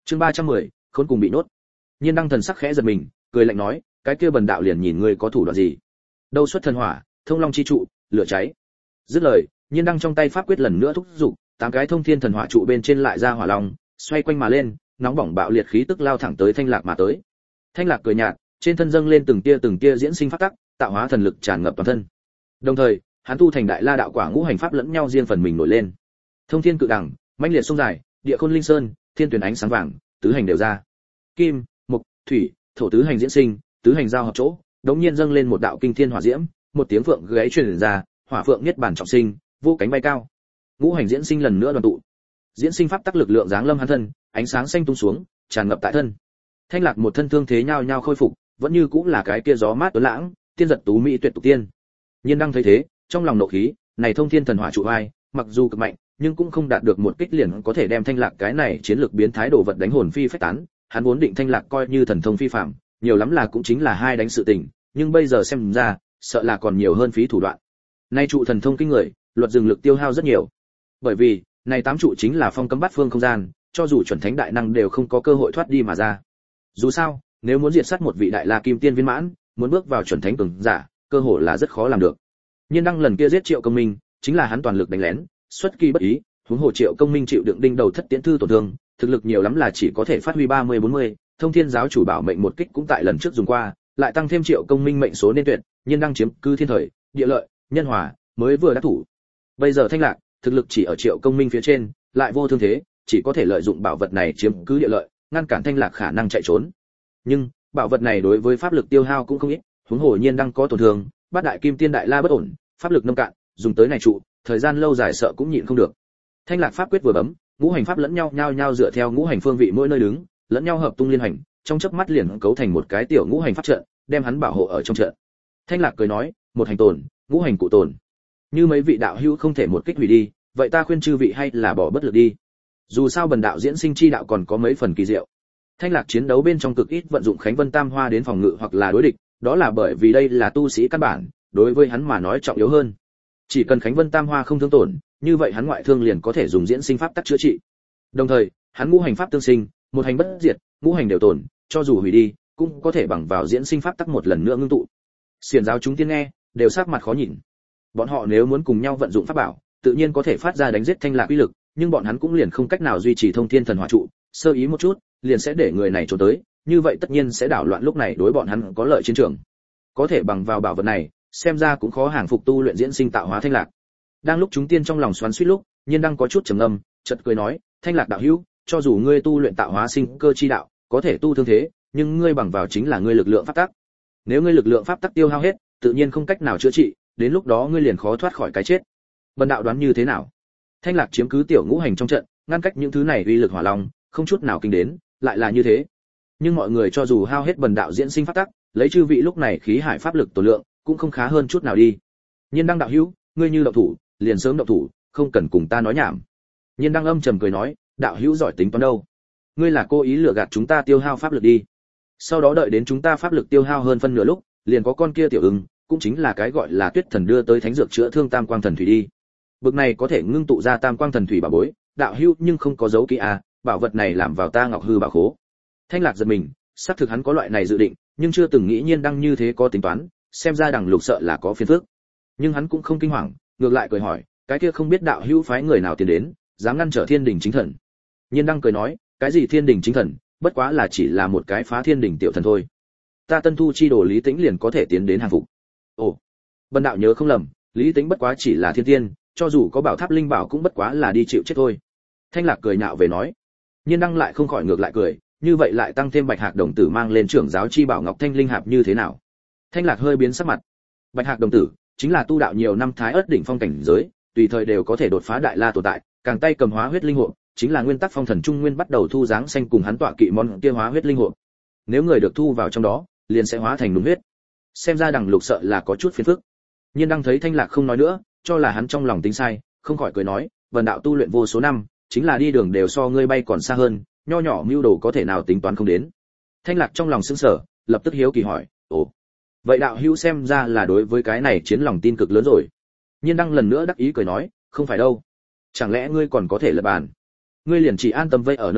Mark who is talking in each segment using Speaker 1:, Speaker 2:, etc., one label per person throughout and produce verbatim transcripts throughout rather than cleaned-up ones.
Speaker 1: Chương ba trăm mười, khốn cùng bị nốt. Nhiên Đăng thần sắc khẽ giật mình, cười lạnh nói, cái kia bần đạo liền nhìn ngươi có thủ đoạn gì. Đâu xuất thần hỏa, thông long chi trụ, lửa cháy. Dứt lời, Nhiên Đăng trong tay pháp quyết lần nữa thúc giục, tám cái thông thiên thần hỏa trụ bên trên lại ra hỏa long, xoay quanh mà lên, nóng bỏng bạo liệt khí tức lao thẳng tới Thanh Lạc mà tới. Thanh Lạc cười nhạt, trên thân dâng lên từng tia từng tia diễn sinh pháp tắc, tạo hóa thần lực tràn ngập toàn thân. Đồng thời, hắn tu thành đại la đạo quả ngũ hành pháp lẫn nhau riêng phần mình nổi lên. Thông thiên cự đẳng, mãnh liệt sông dài, địa khôn linh sơn, thiên tuyển ánh sáng vàng, tứ hành đều ra. Kim, mộc, thủy, thổ tứ hành diễn sinh, tứ hành giao hợp chỗ, đống nhiên dâng lên một đạo kinh thiên hỏa diễm, một tiếng phượng gáy truyền ra, hỏa phượng niết bàn trọng sinh, vô cánh bay cao. Ngũ hành diễn sinh lần nữa đoàn tụ. Diễn sinh pháp tắc lực lượng giáng lâm hắn thân, ánh sáng xanh tung xuống, tràn ngập tại thân. Thanh Lạc một thân thương thế nhao nhao khôi phục, vẫn như cũng là cái kia gió mát tuấn lãng, tiên giật tú mỹ tuyệt tục tiên. Nhiên Đăng thấy thế, trong lòng nộ khí, này thông thiên thần hỏa trụ ai, mặc dù cực mạnh, nhưng cũng không đạt được một kích liền có thể đem Thanh Lạc cái này chiến lược biến thái đồ vật đánh hồn phi phách tán. Hắn vốn định Thanh Lạc coi như thần thông phi phàm, nhiều lắm là cũng chính là hai đánh sự tình, nhưng bây giờ xem ra, sợ là còn nhiều hơn phí thủ đoạn. Nay trụ thần thông kinh người, luật dừng lực tiêu hao rất nhiều. Bởi vì, này tám trụ chính là phong cấm bát phương không gian, cho dù chuẩn thánh đại năng đều không có cơ hội thoát đi mà ra. Dù sao, nếu muốn diệt sát một vị đại la kim tiên viên mãn, muốn bước vào chuẩn thánh cường giả, cơ hội là rất khó làm được. Nhiên Đăng lần kia giết Triệu Công Minh, chính là hắn toàn lực đánh lén, xuất kỳ bất ý, huống hồ Triệu Công Minh chịu đựng đinh đầu thất tiễn thư tổn thương, thực lực nhiều lắm là chỉ có thể phát huy ba mươi bốn mươi, Thông Thiên giáo chủ bảo mệnh một kích cũng tại lần trước dùng qua, lại tăng thêm Triệu Công Minh mệnh số nên tuyệt, Nhiên Đăng chiếm cư thiên thời, địa lợi, nhân hòa, mới vừa đắc thủ. Bây giờ Thanh Lạc, thực lực chỉ ở Triệu Công Minh phía trên, lại vô thương thế, chỉ có thể lợi dụng bảo vật này chiếm cứ địa lợi, ngăn cản Thanh Lạc khả năng chạy trốn. Nhưng, bảo vật này đối với pháp lực tiêu hao cũng không ít, huống hồ Nhiên Đăng có tổn thương, bát đại kim tiên đại la bất ổn, pháp lực nông cạn, dùng tới này trụ, thời gian lâu dài sợ cũng nhịn không được. Thanh Lạc pháp quyết vừa bấm, ngũ hành pháp lẫn nhau nhau nhau dựa theo ngũ hành phương vị mỗi nơi đứng, lẫn nhau hợp tung liên hành, trong chớp mắt liền cấu thành một cái tiểu ngũ hành pháp trận, đem hắn bảo hộ ở trong trận. Thanh Lạc cười nói, một hành tồn, ngũ hành cụ tồn. Như mấy vị đạo hữu không thể một kích hủy đi, vậy ta khuyên chư vị hay là bỏ bất lực đi. Dù sao bần đạo diễn sinh chi đạo còn có mấy phần kỳ diệu. Thanh Lạc chiến đấu bên trong cực ít vận dụng Khánh Vân Tam Hoa đến phòng ngự hoặc là đối địch, đó là bởi vì đây là tu sĩ căn bản, đối với hắn mà nói trọng yếu hơn. Chỉ cần Khánh Vân Tam Hoa không thương tổn, như vậy hắn ngoại thương liền có thể dùng diễn sinh pháp tắc chữa trị. Đồng thời, hắn ngũ hành pháp tương sinh, một hành bất diệt, ngũ hành đều tồn, cho dù hủy đi, cũng có thể bằng vào diễn sinh pháp tắc một lần nữa ngưng tụ. Xiển giáo chúng tiên nghe, đều sắc mặt khó nhìn. Bọn họ nếu muốn cùng nhau vận dụng pháp bảo, tự nhiên có thể phát ra đánh giết Thanh Lạc uy lực, nhưng bọn hắn cũng liền không cách nào duy trì thông thiên thần hỏa trụ, sơ ý một chút, liền sẽ để người này trốn tới, như vậy tất nhiên sẽ đảo loạn lúc này đối bọn hắn có lợi chiến trường. Có thể bằng vào bảo vật này, xem ra cũng khó hàng phục tu luyện diễn sinh tạo hóa Thanh Lạc. Đang lúc chúng tiên trong lòng xoắn xuýt lúc, Nhiên Đăng có chút trầm ngâm, chợt cười nói, Thanh Lạc đạo hữu, cho dù ngươi tu luyện tạo hóa sinh cơ chi đạo, có thể tu thương thế, nhưng ngươi bằng vào chính là ngươi lực lượng pháp tắc. Nếu ngươi lực lượng pháp tắc tiêu hao hết, tự nhiên không cách nào chữa trị, đến lúc đó ngươi liền khó thoát khỏi cái chết. Bần đạo đoán như thế nào? Thanh Lạc chiếm cứ tiểu ngũ hành trong trận, ngăn cách những thứ này uy lực hỏa long, không chút nào kinh đến, lại là như thế. Nhưng mọi người cho dù hao hết bần đạo diễn sinh pháp tắc, lấy chư vị lúc này khí hải pháp lực tổ lượng, cũng không khá hơn chút nào đi. Nhiên Đăng đạo hữu, ngươi như động thủ, liền sớm động thủ, không cần cùng ta nói nhảm. Nhiên Đăng âm trầm cười nói, đạo hữu giỏi tính toán đâu? Ngươi là cố ý lừa gạt chúng ta tiêu hao pháp lực đi. Sau đó đợi đến chúng ta pháp lực tiêu hao hơn phân nửa lúc, liền có con kia tiểu ưng, cũng chính là cái gọi là Tuyết Thần đưa tới thánh dược chữa thương Tam Quang Thần Thủy đi. Bực này có thể ngưng tụ ra Tam Quang Thần Thủy bảo bối, đạo hữu nhưng không có dấu kỹ à, bảo vật này làm vào ta Ngọc Hư bảo khố. Thanh Lạc giật mình, xác thực hắn có loại này dự định, nhưng chưa từng nghĩ Nhiên Đăng như thế có tính toán, xem ra đằng lục sợ là có phiền phức. Nhưng hắn cũng không kinh hoàng, ngược lại cười hỏi, cái kia không biết đạo hữu phái người nào tiến đến, dám ngăn trở Thiên Đình chính thần. Nhiên Đăng cười nói, cái gì Thiên Đình chính thần, bất quá là chỉ là một cái phá Thiên Đình tiểu thần thôi. Ta Tân Thu chi đồ Lý Tĩnh liền có thể tiến đến hàng phục. Ồ, bần đạo nhớ không lầm, Lý Tĩnh bất quá chỉ là thiên tiên, cho dù có bảo tháp linh bảo cũng bất quá là đi chịu chết thôi. Thanh Lạc cười nhạo về nói. Nhiên Đăng lại không khỏi ngược lại cười, như vậy lại tăng thêm Bạch Hạc đồng tử mang lên trưởng giáo chi bảo Ngọc Thanh linh hạp như thế nào? Thanh Lạc hơi biến sắc mặt. Bạch Hạc đồng tử chính là tu đạo nhiều năm thái ớt đỉnh phong cảnh giới, tùy thời đều có thể đột phá đại la tồn tại, càng tay cầm hóa huyết linh hộp, chính là nguyên tắc phong thần trung nguyên bắt đầu thu dáng xanh cùng hắn tọa kỵ món kia hóa huyết linh hộp. Nếu người được thu vào trong đó, liền sẽ hóa thành đúng huyết. Xem ra đằng lục sợ là có chút phiền phức. Nhiên Đăng thấy Thanh Lạc không nói nữa, cho là hắn trong lòng tính sai, không khỏi cười nói, vần đạo tu luyện vô số năm, chính là đi đường đều so ngươi bay còn xa hơn, nho nhỏ mưu đồ có thể nào tính toán không đến. Thanh Lạc trong lòng sững sờ, lập tức hiếu kỳ hỏi, ồ, vậy đạo hữu xem ra là đối với cái này chiến lòng tin cực lớn rồi. Nhiên Đăng lần nữa đắc ý cười nói, không phải đâu, chẳng lẽ ngươi còn có thể lật bàn? Ngươi liền chỉ an tâm vây ở nơi đây,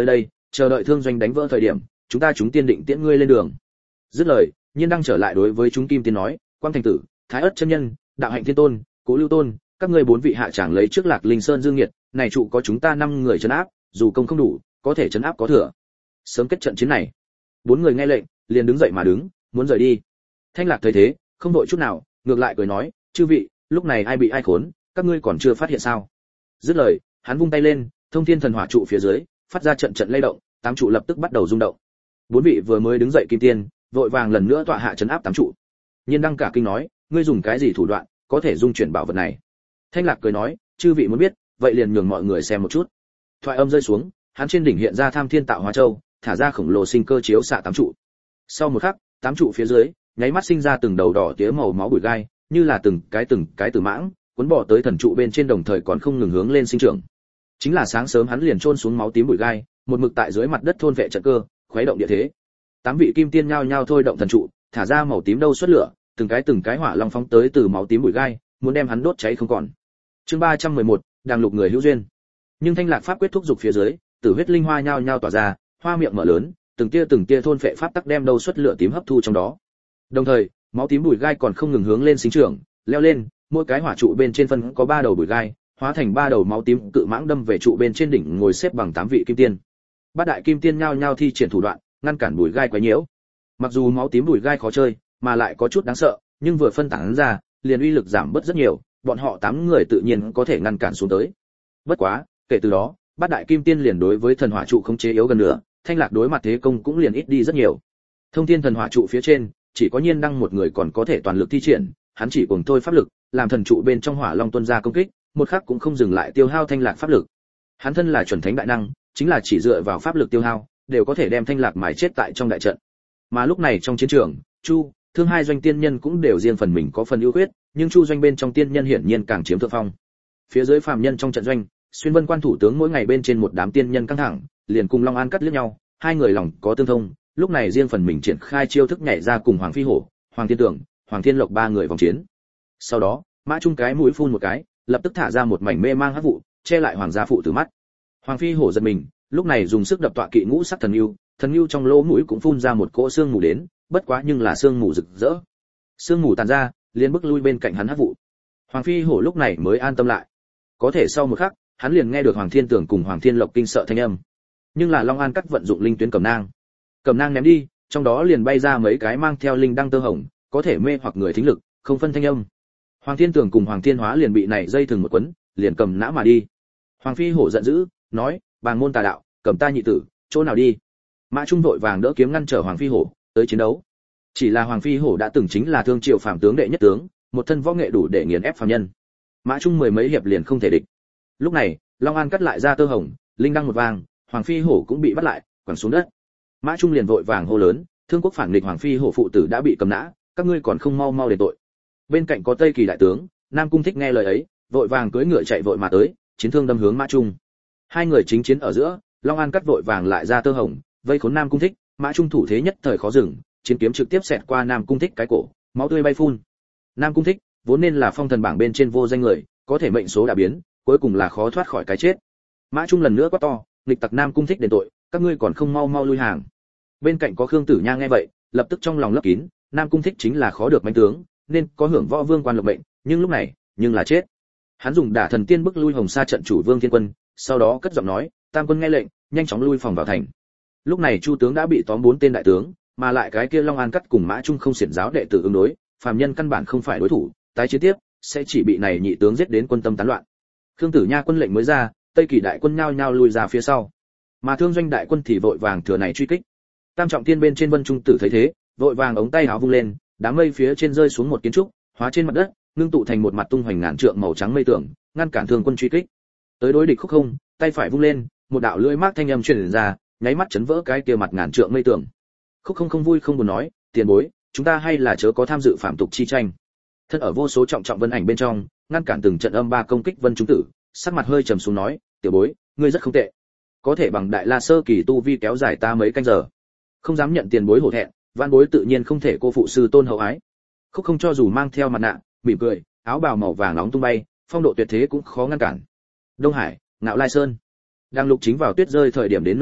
Speaker 1: chờ đợi thương doanh đánh vỡ thời điểm, chúng ta chúng tiên định tiễn ngươi lên đường. Dứt lời, Nhiên Đăng trở lại đối với chúng kim tiên nói, Quang Thành Tử, Thái Ất chân nhân, Đạo Hạnh Thiên Tôn, Cố Lưu Tôn, các ngươi bốn vị hạ tràng lấy trước Lạc Linh Sơn dương nghiệt, này trụ có chúng ta năm người trấn áp, dù công không đủ, có thể trấn áp có thừa. Sớm kết trận chiến này. Bốn người nghe lệnh, liền đứng dậy mà đứng, muốn rời đi. Thanh Lạc thấy thế, không đội chút nào, ngược lại cười nói, chư vị, lúc này ai bị ai khốn, các ngươi còn chưa phát hiện sao? Dứt lời, hắn vung tay lên, thông thiên thần hỏa trụ phía dưới, phát ra trận trận lay động, tám trụ lập tức bắt đầu rung động. Bốn vị vừa mới đứng dậy kim tiên, vội vàng lần nữa tọa hạ trấn áp tám trụ. Nhiên Đăng cả kinh nói, ngươi dùng cái gì thủ đoạn, có thể dung chuyển bảo vật này? Thanh Lạc cười nói, chư vị muốn biết, vậy liền nhường mọi người xem một chút. Thoại âm rơi xuống, hắn trên đỉnh hiện ra Tham Thiên Tạo Hóa Châu, thả ra khổng lồ sinh cơ chiếu xạ tám trụ. Sau một khắc, tám trụ phía dưới, nháy mắt sinh ra từng đầu đỏ tía màu máu bụi gai, như là từng cái từng cái tử mãng, cuốn bỏ tới thần trụ bên trên đồng thời còn không ngừng hướng lên sinh trưởng. Chính là sáng sớm hắn liền chôn xuống máu tím bụi gai, một mực tại dưới mặt đất thôn vệ trận cơ, khuấy động địa thế. Tám vị kim tiên nhao nhao thôi động thần trụ, thả ra màu tím đâu xuất lửa, từng cái từng cái hỏa long phóng tới từ máu tím bụi gai, muốn đem hắn đốt cháy không còn. Chương ba trăm mười một, đang lục người hữu duyên. Nhưng Thanh Lạc pháp quyết thúc dục phía dưới, tử huyết linh hoa nhao nhao tỏa ra, hoa miệng mở lớn, từng tia từng tia thôn phệ pháp tắc đem đâu xuất lửa tím hấp thu trong đó. Đồng thời, máu tím bụi gai còn không ngừng hướng lên sinh trưởng, leo lên, mỗi cái hỏa trụ bên trên phân có ba đầu bụi gai, hóa thành ba đầu máu tím cự mãng đâm về trụ bên trên đỉnh ngồi xếp bằng tám vị kim tiên. Bát đại kim tiên nhao nhao thi triển thủ đoạn, ngăn cản bụi gai quấy nhiễu. Mặc dù máu tím bụi gai khó chơi, mà lại có chút đáng sợ, nhưng vừa phân tán ra, liền uy lực giảm bớt rất nhiều, bọn họ tám người tự nhiên có thể ngăn cản xuống tới. Bất quá, kể từ đó, bát đại kim tiên liền đối với thần hỏa trụ không chế yếu gần nữa, Thanh Lạc đối mặt thế công cũng liền ít đi rất nhiều. Thông thiên thần hỏa trụ phía trên, chỉ có Nhiên Đăng một người còn có thể toàn lực thi triển, hắn chỉ cuồng thôi pháp lực, làm thần trụ bên trong hỏa long tuôn ra công kích, một khắc cũng không dừng lại tiêu hao Thanh Lạc pháp lực. Hắn thân là chuẩn thánh đại năng, chính là chỉ dựa vào pháp lực tiêu hao, đều có thể đem Thanh Lạc mài chết tại trong đại trận. Mà lúc này trong chiến trường, Chu, Thương hai doanh tiên nhân cũng đều riêng phần mình có phần ưu khuyết, nhưng Chu doanh bên trong tiên nhân hiển nhiên càng chiếm thượng phong. Phía dưới phàm nhân trong trận doanh, Xuyên Vân quan thủ tướng mỗi ngày bên trên một đám tiên nhân căng thẳng, liền cùng Long An cắt liếc nhau, hai người lòng có tương thông, lúc này riêng phần mình triển khai chiêu thức nhảy ra cùng Hoàng Phi Hổ, Hoàng Thiên Tưởng, Hoàng Thiên Lộc ba người vòng chiến. Sau đó, Mã Trung cái mũi phun một cái, lập tức thả ra một mảnh mê mang hắc vụ, che lại Hoàng gia phụ tử mắt. Hoàng Phi Hổ giật mình, lúc này dùng sức đập tọa kỵ ngũ sắc thần lưu, thần lưu trong lỗ mũi cũng phun ra một cỗ xương mù đến, bất quá nhưng là xương mù rực rỡ. Xương mù tàn ra, liền bước lui bên cạnh hắn hắc vụ. Hoàng Phi Hổ lúc này mới an tâm lại. Có thể sau một khắc, hắn liền nghe được Hoàng Thiên Tưởng cùng Hoàng Thiên Lộc kinh sợ thanh âm. Nhưng là Long An cắt vận dụng linh tuyến cầm nang. Cầm nang ném đi, trong đó liền bay ra mấy cái mang theo linh đăng tơ hồng, có thể mê hoặc người thính lực, không phân thanh âm. Hoàng Thiên Tưởng cùng Hoàng Thiên Hóa liền bị này dây thừng một quấn, liền cầm nã mà đi. Hoàng Phi Hổ giận dữ, nói: "Bàng môn tà đạo, cầm ta nhị tử, chỗ nào đi?" Mã Trung vội vàng đỡ kiếm ngăn trở Hoàng Phi Hổ, tới chiến đấu. Chỉ là Hoàng Phi Hổ đã từng chính là thương triều phàm tướng đệ nhất tướng, một thân võ nghệ đủ để nghiền ép phàm nhân. Mã Trung mười mấy hiệp liền không thể địch. Lúc này, Long An cắt lại ra tơ hồng, linh đăng một vàng, Hoàng Phi Hổ cũng bị bắt lại, quẳng xuống đất. Mã Trung liền vội vàng hô lớn: "Thương quốc phản nghịch Hoàng Phi Hổ phụ tử đã bị cầm nã, các ngươi còn không mau mau đền tội." Bên cạnh có Tây Kỳ đại tướng, Nam Cung Thích nghe lời ấy, vội vàng cưỡi ngựa chạy vội mà tới, chiến thương đâm hướng Mã Trung. Hai người chính chiến ở giữa, Long An cắt vội vàng lại ra tơ hồng, vây khốn Nam Cung Thích, Mã Trung thủ thế nhất thời khó dừng, chiến kiếm trực tiếp xẹt qua Nam Cung Thích cái cổ, máu tươi bay phun. Nam Cung Thích vốn nên là phong thần bảng bên trên vô danh người, có thể mệnh số đã biến, cuối cùng là khó thoát khỏi cái chết. Mã Trung lần nữa quát to: "Nghịch tặc Nam Cung Thích đền tội, các ngươi còn không mau mau lui hàng." Bên cạnh có Khương Tử Nha nghe vậy, lập tức trong lòng lấp kín, Nam Cung Thích chính là khó được mãnh tướng, nên có hưởng võ vương quan lộc mệnh, nhưng lúc này, nhưng là chết. Hắn dùng đả thần tiên bức lui Hồng Sa trận chủ Vương Thiên Quân, sau đó cất giọng nói: "Tam quân nghe lệnh, nhanh chóng lui phòng vào thành." Lúc này Chu tướng đã bị tóm bốn tên đại tướng, mà lại cái kia Long An cắt cùng Mã Trung không xiển giáo đệ tử ứng đối, phàm nhân căn bản không phải đối thủ, tái chiến tiếp sẽ chỉ bị này nhị tướng giết đến quân tâm tán loạn. Khương Tử Nha quân lệnh mới ra, Tây Kỳ đại quân nhao nhao lui ra phía sau, mà Thương doanh đại quân thì vội vàng thừa này truy kích. Tam trọng thiên bên trên Vân Trung Tử thấy thế, vội vàng ống tay áo vung lên, đám mây phía trên rơi xuống một kiến trúc, hóa trên mặt đất, ngưng tụ thành một mặt tung hoành ngàn trượng màu trắng mây tường, ngăn cản Thương quân truy kích. Tới đối địch Khúc Không, tay phải vung lên, một đạo lưỡi mác thanh âm truyền ra, nháy mắt chấn vỡ cái kia mặt ngàn trượng mây tường. Khúc Không không vui không buồn nói: "Tiền bối, chúng ta hay là chớ có tham dự phạm tục chi tranh." Thân ở vô số trọng trọng vân ảnh bên trong, ngăn cản từng trận âm ba công kích Vân Trung Tử, sắc mặt hơi trầm xuống nói: "Tiểu bối, ngươi rất không tệ, có thể bằng đại la sơ kỳ tu vi kéo dài ta mấy canh giờ. Không dám nhận tiền bối hổ thẹn, van bối tự nhiên không thể cô phụ sư tôn hậu ái." Khúc Không cho dù mang theo mặt nạ, mỉm cười, áo bào màu vàng nóng tung bay, phong độ tuyệt thế cũng khó ngăn cản. Đông Hải, Ngạo Lai Sơn. Đang Lục chính vào tuyết rơi thời điểm đến nơi đây,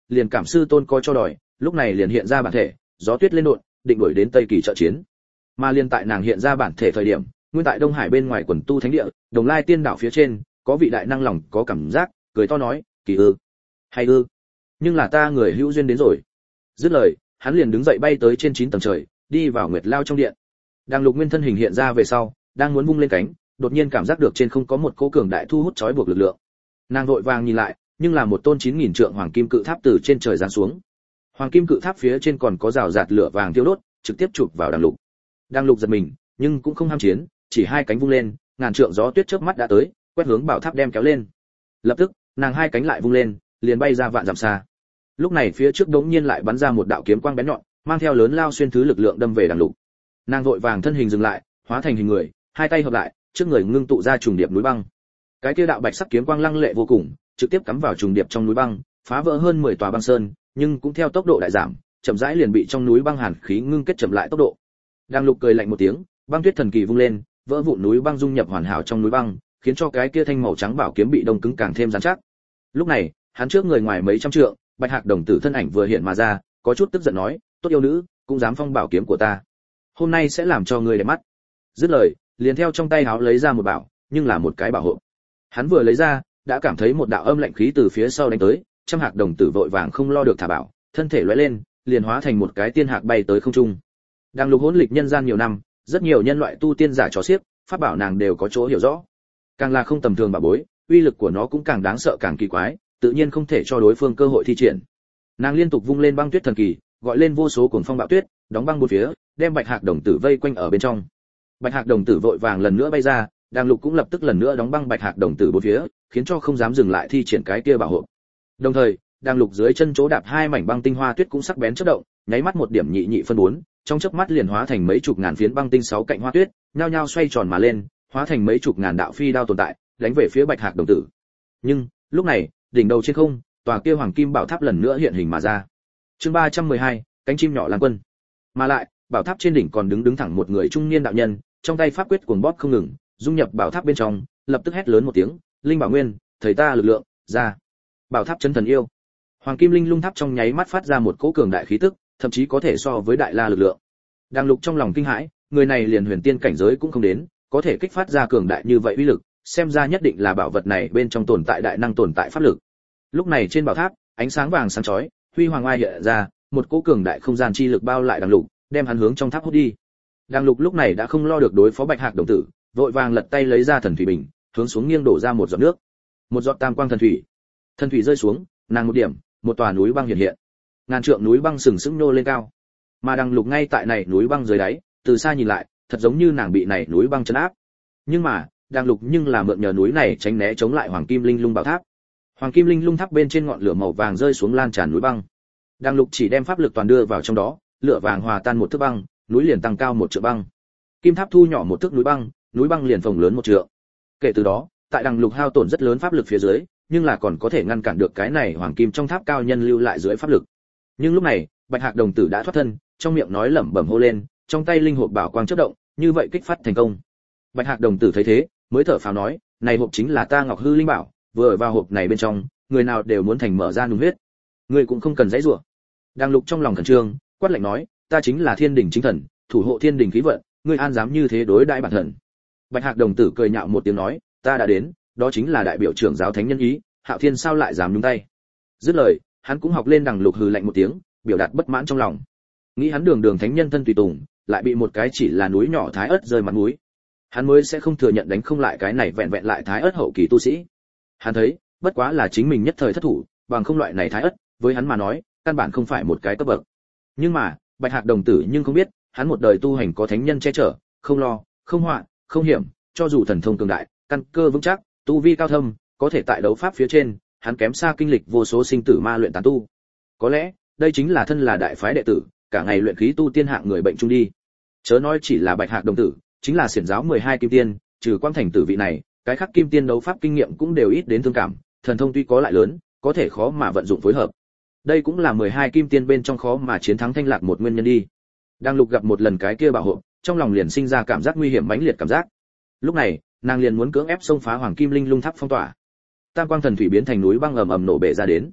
Speaker 1: liền cảm sư tôn coi cho đòi, lúc này liền hiện ra bản thể, gió tuyết lên độn, định đuổi đến Tây Kỳ trợ chiến. Mà liên tại nàng hiện ra bản thể thời điểm, nguyên tại Đông Hải bên ngoài quần tu thánh địa, Đồng Lai Tiên đảo phía trên, có vị đại năng lòng có cảm giác, cười to nói, "Kỳ ư, hay ư, nhưng là ta người hữu duyên đến rồi." Dứt lời, hắn liền đứng dậy bay tới trên chín tầng trời, đi vào Nguyệt Lao trong điện. Đang Lục Nguyên thân hình hiện ra về sau, đang muốn vung lên cánh, đột nhiên cảm giác được trên không có một cỗ cường đại thu hút trói buộc lực lượng. Nàng vội vàng nhìn lại, nhưng là một tôn chín nghìn trượng hoàng kim cự tháp từ trên trời giáng xuống. Hoàng kim cự tháp phía trên còn có rào rạt lửa vàng thiêu đốt, trực tiếp chụp vào Đang Lục. Đang Lục giật mình, nhưng cũng không ham chiến, chỉ hai cánh vung lên, ngàn trượng gió tuyết chớp mắt đã tới, quét hướng bảo tháp đem kéo lên. Lập tức, nàng hai cánh lại vung lên, liền bay ra vạn dặm xa. Lúc này phía trước đống nhiên lại bắn ra một đạo kiếm quang bén nhọn, mang theo lớn lao xuyên thứ lực lượng đâm về Đang Lục. Nàng vội vàng thân hình dừng lại, hóa thành hình người, hai tay hợp lại, trước người ngưng tụ ra trùng điệp núi băng. Cái kia đạo bạch sắc kiếm quang lăng lệ vô cùng, trực tiếp cắm vào trùng điệp trong núi băng, phá vỡ hơn mười tòa băng sơn, nhưng cũng theo tốc độ đại giảm, chậm rãi liền bị trong núi băng hàn khí ngưng kết chậm lại tốc độ. Đang Lục cười lạnh một tiếng, băng tuyết thần kỳ vung lên, vỡ vụn núi băng dung nhập hoàn hảo trong núi băng, khiến cho cái kia thanh màu trắng bảo kiếm bị đông cứng càng thêm rắn chắc. Lúc này, hắn trước người ngoài mấy trăm trượng, Bạch Hạc đồng tử thân ảnh vừa hiện mà ra, có chút tức giận nói, "Tốt yêu nữ, cũng dám phong bảo kiếm của ta. Hôm nay sẽ làm cho ngươi đẹp mắt." Dứt lời, liền theo trong tay háo lấy ra một bảo, nhưng là một cái bảo hộ. Hắn vừa lấy ra, đã cảm thấy một đạo âm lạnh khí từ phía sau đánh tới, Trăm Hạc đồng tử vội vàng không lo được thả bảo, thân thể lóe lên, liền hóa thành một cái tiên hạc bay tới không trung. Đang Lục hỗn lịch nhân gian nhiều năm, rất nhiều nhân loại tu tiên giả trò xiếc, pháp bảo nàng đều có chỗ hiểu rõ. Càng là không tầm thường bảo bối, uy lực của nó cũng càng đáng sợ càng kỳ quái, tự nhiên không thể cho đối phương cơ hội thi triển. Nàng liên tục vung lên băng tuyết thần kỳ, gọi lên vô số cuồng phong bạo tuyết, đóng băng bốn phía, đem Bạch Hạc đồng tử vây quanh ở bên trong. Bạch Hạc đồng tử vội vàng lần nữa bay ra, Đang Lục cũng lập tức lần nữa đóng băng Bạch Hạc đồng tử bốn phía, khiến cho không dám dừng lại thi triển cái kia bảo hộ. Đồng thời, Đang Lục dưới chân chỗ đạp hai mảnh băng tinh hoa tuyết cũng sắc bén chớp động, nháy mắt một điểm nhị nhị phân bốn, trong chớp mắt liền hóa thành mấy chục ngàn phiến băng tinh sáu cạnh hoa tuyết, nhao nhao xoay tròn mà lên, hóa thành mấy chục ngàn đạo phi đao tồn tại, đánh về phía Bạch Hạc đồng tử. Nhưng, lúc này, đỉnh đầu trên không, tòa kia hoàng kim bảo tháp lần nữa hiện hình mà ra. Chương ba trăm mười hai, cánh chim nhỏ Lan Quân. Mà lại, bảo tháp trên đỉnh còn đứng đứng thẳng một người trung niên đạo nhân, trong tay pháp quyết cuồng bóp không ngừng, dung nhập bảo tháp bên trong, lập tức hét lớn một tiếng, "Linh Bảo Nguyên, thầy ta lực lượng, ra!" Bảo tháp chân thần yêu. Hoàng kim linh lung tháp trong nháy mắt phát ra một cỗ cường đại khí tức, thậm chí có thể so với đại la lực lượng. Đang Lục trong lòng kinh hãi, người này liền huyền tiên cảnh giới cũng không đến, có thể kích phát ra cường đại như vậy uy lực, xem ra nhất định là bảo vật này bên trong tồn tại đại năng tồn tại pháp lực. Lúc này trên bảo tháp, ánh sáng vàng sáng chói, huy hoàng oai hiện ra, một cỗ cường đại không gian chi lực bao lại Đang Lục, đem hắn hướng trong tháp hút đi. Đang Lục lúc này đã không lo được đối phó Bạch Hạc đồng tử, vội vàng lật tay lấy ra thần thủy bình, hướng xuống nghiêng đổ ra một giọt nước. Một giọt tam quang thần thủy. Thần thủy rơi xuống, nàng một điểm, một tòa núi băng hiện hiện. Ngàn trượng núi băng sừng sững nô lên cao. Mà Đang Lục ngay tại này núi băng dưới đáy, từ xa nhìn lại, thật giống như nàng bị này núi băng trấn áp. Nhưng mà, Đang Lục nhưng là mượn nhờ núi này tránh né chống lại Hoàng Kim Linh Lung Bảo Tháp. Hoàng Kim Linh Lung Tháp bên trên ngọn lửa màu vàng rơi xuống lan tràn núi băng. Đang Lục chỉ đem pháp lực toàn đưa vào trong đó, lửa vàng hòa tan một thước băng, núi liền tăng cao một trượng băng. Kim Tháp thu nhỏ một thước núi băng, núi băng liền phồng lớn một trượng. Kể từ đó, tại Đang Lục hao tổn rất lớn pháp lực phía dưới, nhưng là còn có thể ngăn cản được cái này hoàng kim trong tháp cao nhân lưu lại dưới pháp lực. Nhưng lúc này, Bạch Hạc đồng tử đã thoát thân, trong miệng nói lẩm bẩm hô lên, trong tay linh hộp bảo quang chớp động, như vậy kích phát thành công. Bạch Hạc đồng tử thấy thế, mới thở phào nói, này hộp chính là ta Ngọc Hư linh bảo, vừa vào hộp này bên trong, người nào đều muốn thành mở ra nung huyết. Ngươi cũng không cần giãy giụa. Đang Lục trong lòng khẩn trương, quát lạnh nói, ta chính là Thiên Đình chính thần, thủ hộ Thiên Đình khí vận, ngươi an dám như thế đối đãi bản thần. Bạch Hạc đồng tử cười nhạo một tiếng nói, ta đã đến, đó chính là đại biểu trưởng giáo thánh nhân ý, Hạo Thiên sao lại dám nhúng tay. Dứt lời, hắn cũng học lên Đằng Lục hừ lạnh một tiếng, biểu đạt bất mãn trong lòng. Nghĩ hắn đường đường thánh nhân thân tùy tùng, lại bị một cái chỉ là núi nhỏ thái ớt rơi mặt mũi. Hắn mới sẽ không thừa nhận đánh không lại cái này vẹn vẹn lại thái ớt hậu kỳ tu sĩ. Hắn thấy, bất quá là chính mình nhất thời thất thủ, bằng không loại này thái ớt, với hắn mà nói, căn bản không phải một cái cấp bậc. Nhưng mà, Bạch Hạc đồng tử nhưng không biết, hắn một đời tu hành có thánh nhân che chở, không lo, không họa, không hiểm, cho dù thần thông cường đại, căn cơ vững chắc, tu vi cao thâm, có thể tại đấu pháp phía trên, hắn kém xa kinh lịch vô số sinh tử ma luyện tán tu. Có lẽ, đây chính là thân là đại phái đệ tử, cả ngày luyện khí tu tiên hạng người bệnh chung đi. Chớ nói chỉ là Bạch Hạc đồng tử, chính là xiển giáo mười hai kim tiên, trừ Quang Thành tử vị này, cái khác kim tiên đấu pháp kinh nghiệm cũng đều ít đến thương cảm, thần thông tuy có lại lớn, có thể khó mà vận dụng phối hợp. Đây cũng là mười hai kim tiên bên trong khó mà chiến thắng Thanh Lạc một nguyên nhân đi. Đang Lục gặp một lần cái kia bảo hộ, trong lòng liền sinh ra cảm giác nguy hiểm mãnh liệt cảm giác. Lúc này, nàng liền muốn cưỡng ép xông phá Hoàng Kim Linh Lung Tháp phong tỏa. Tam quang thần thủy biến thành núi băng ầm ầm nổ bể ra đến.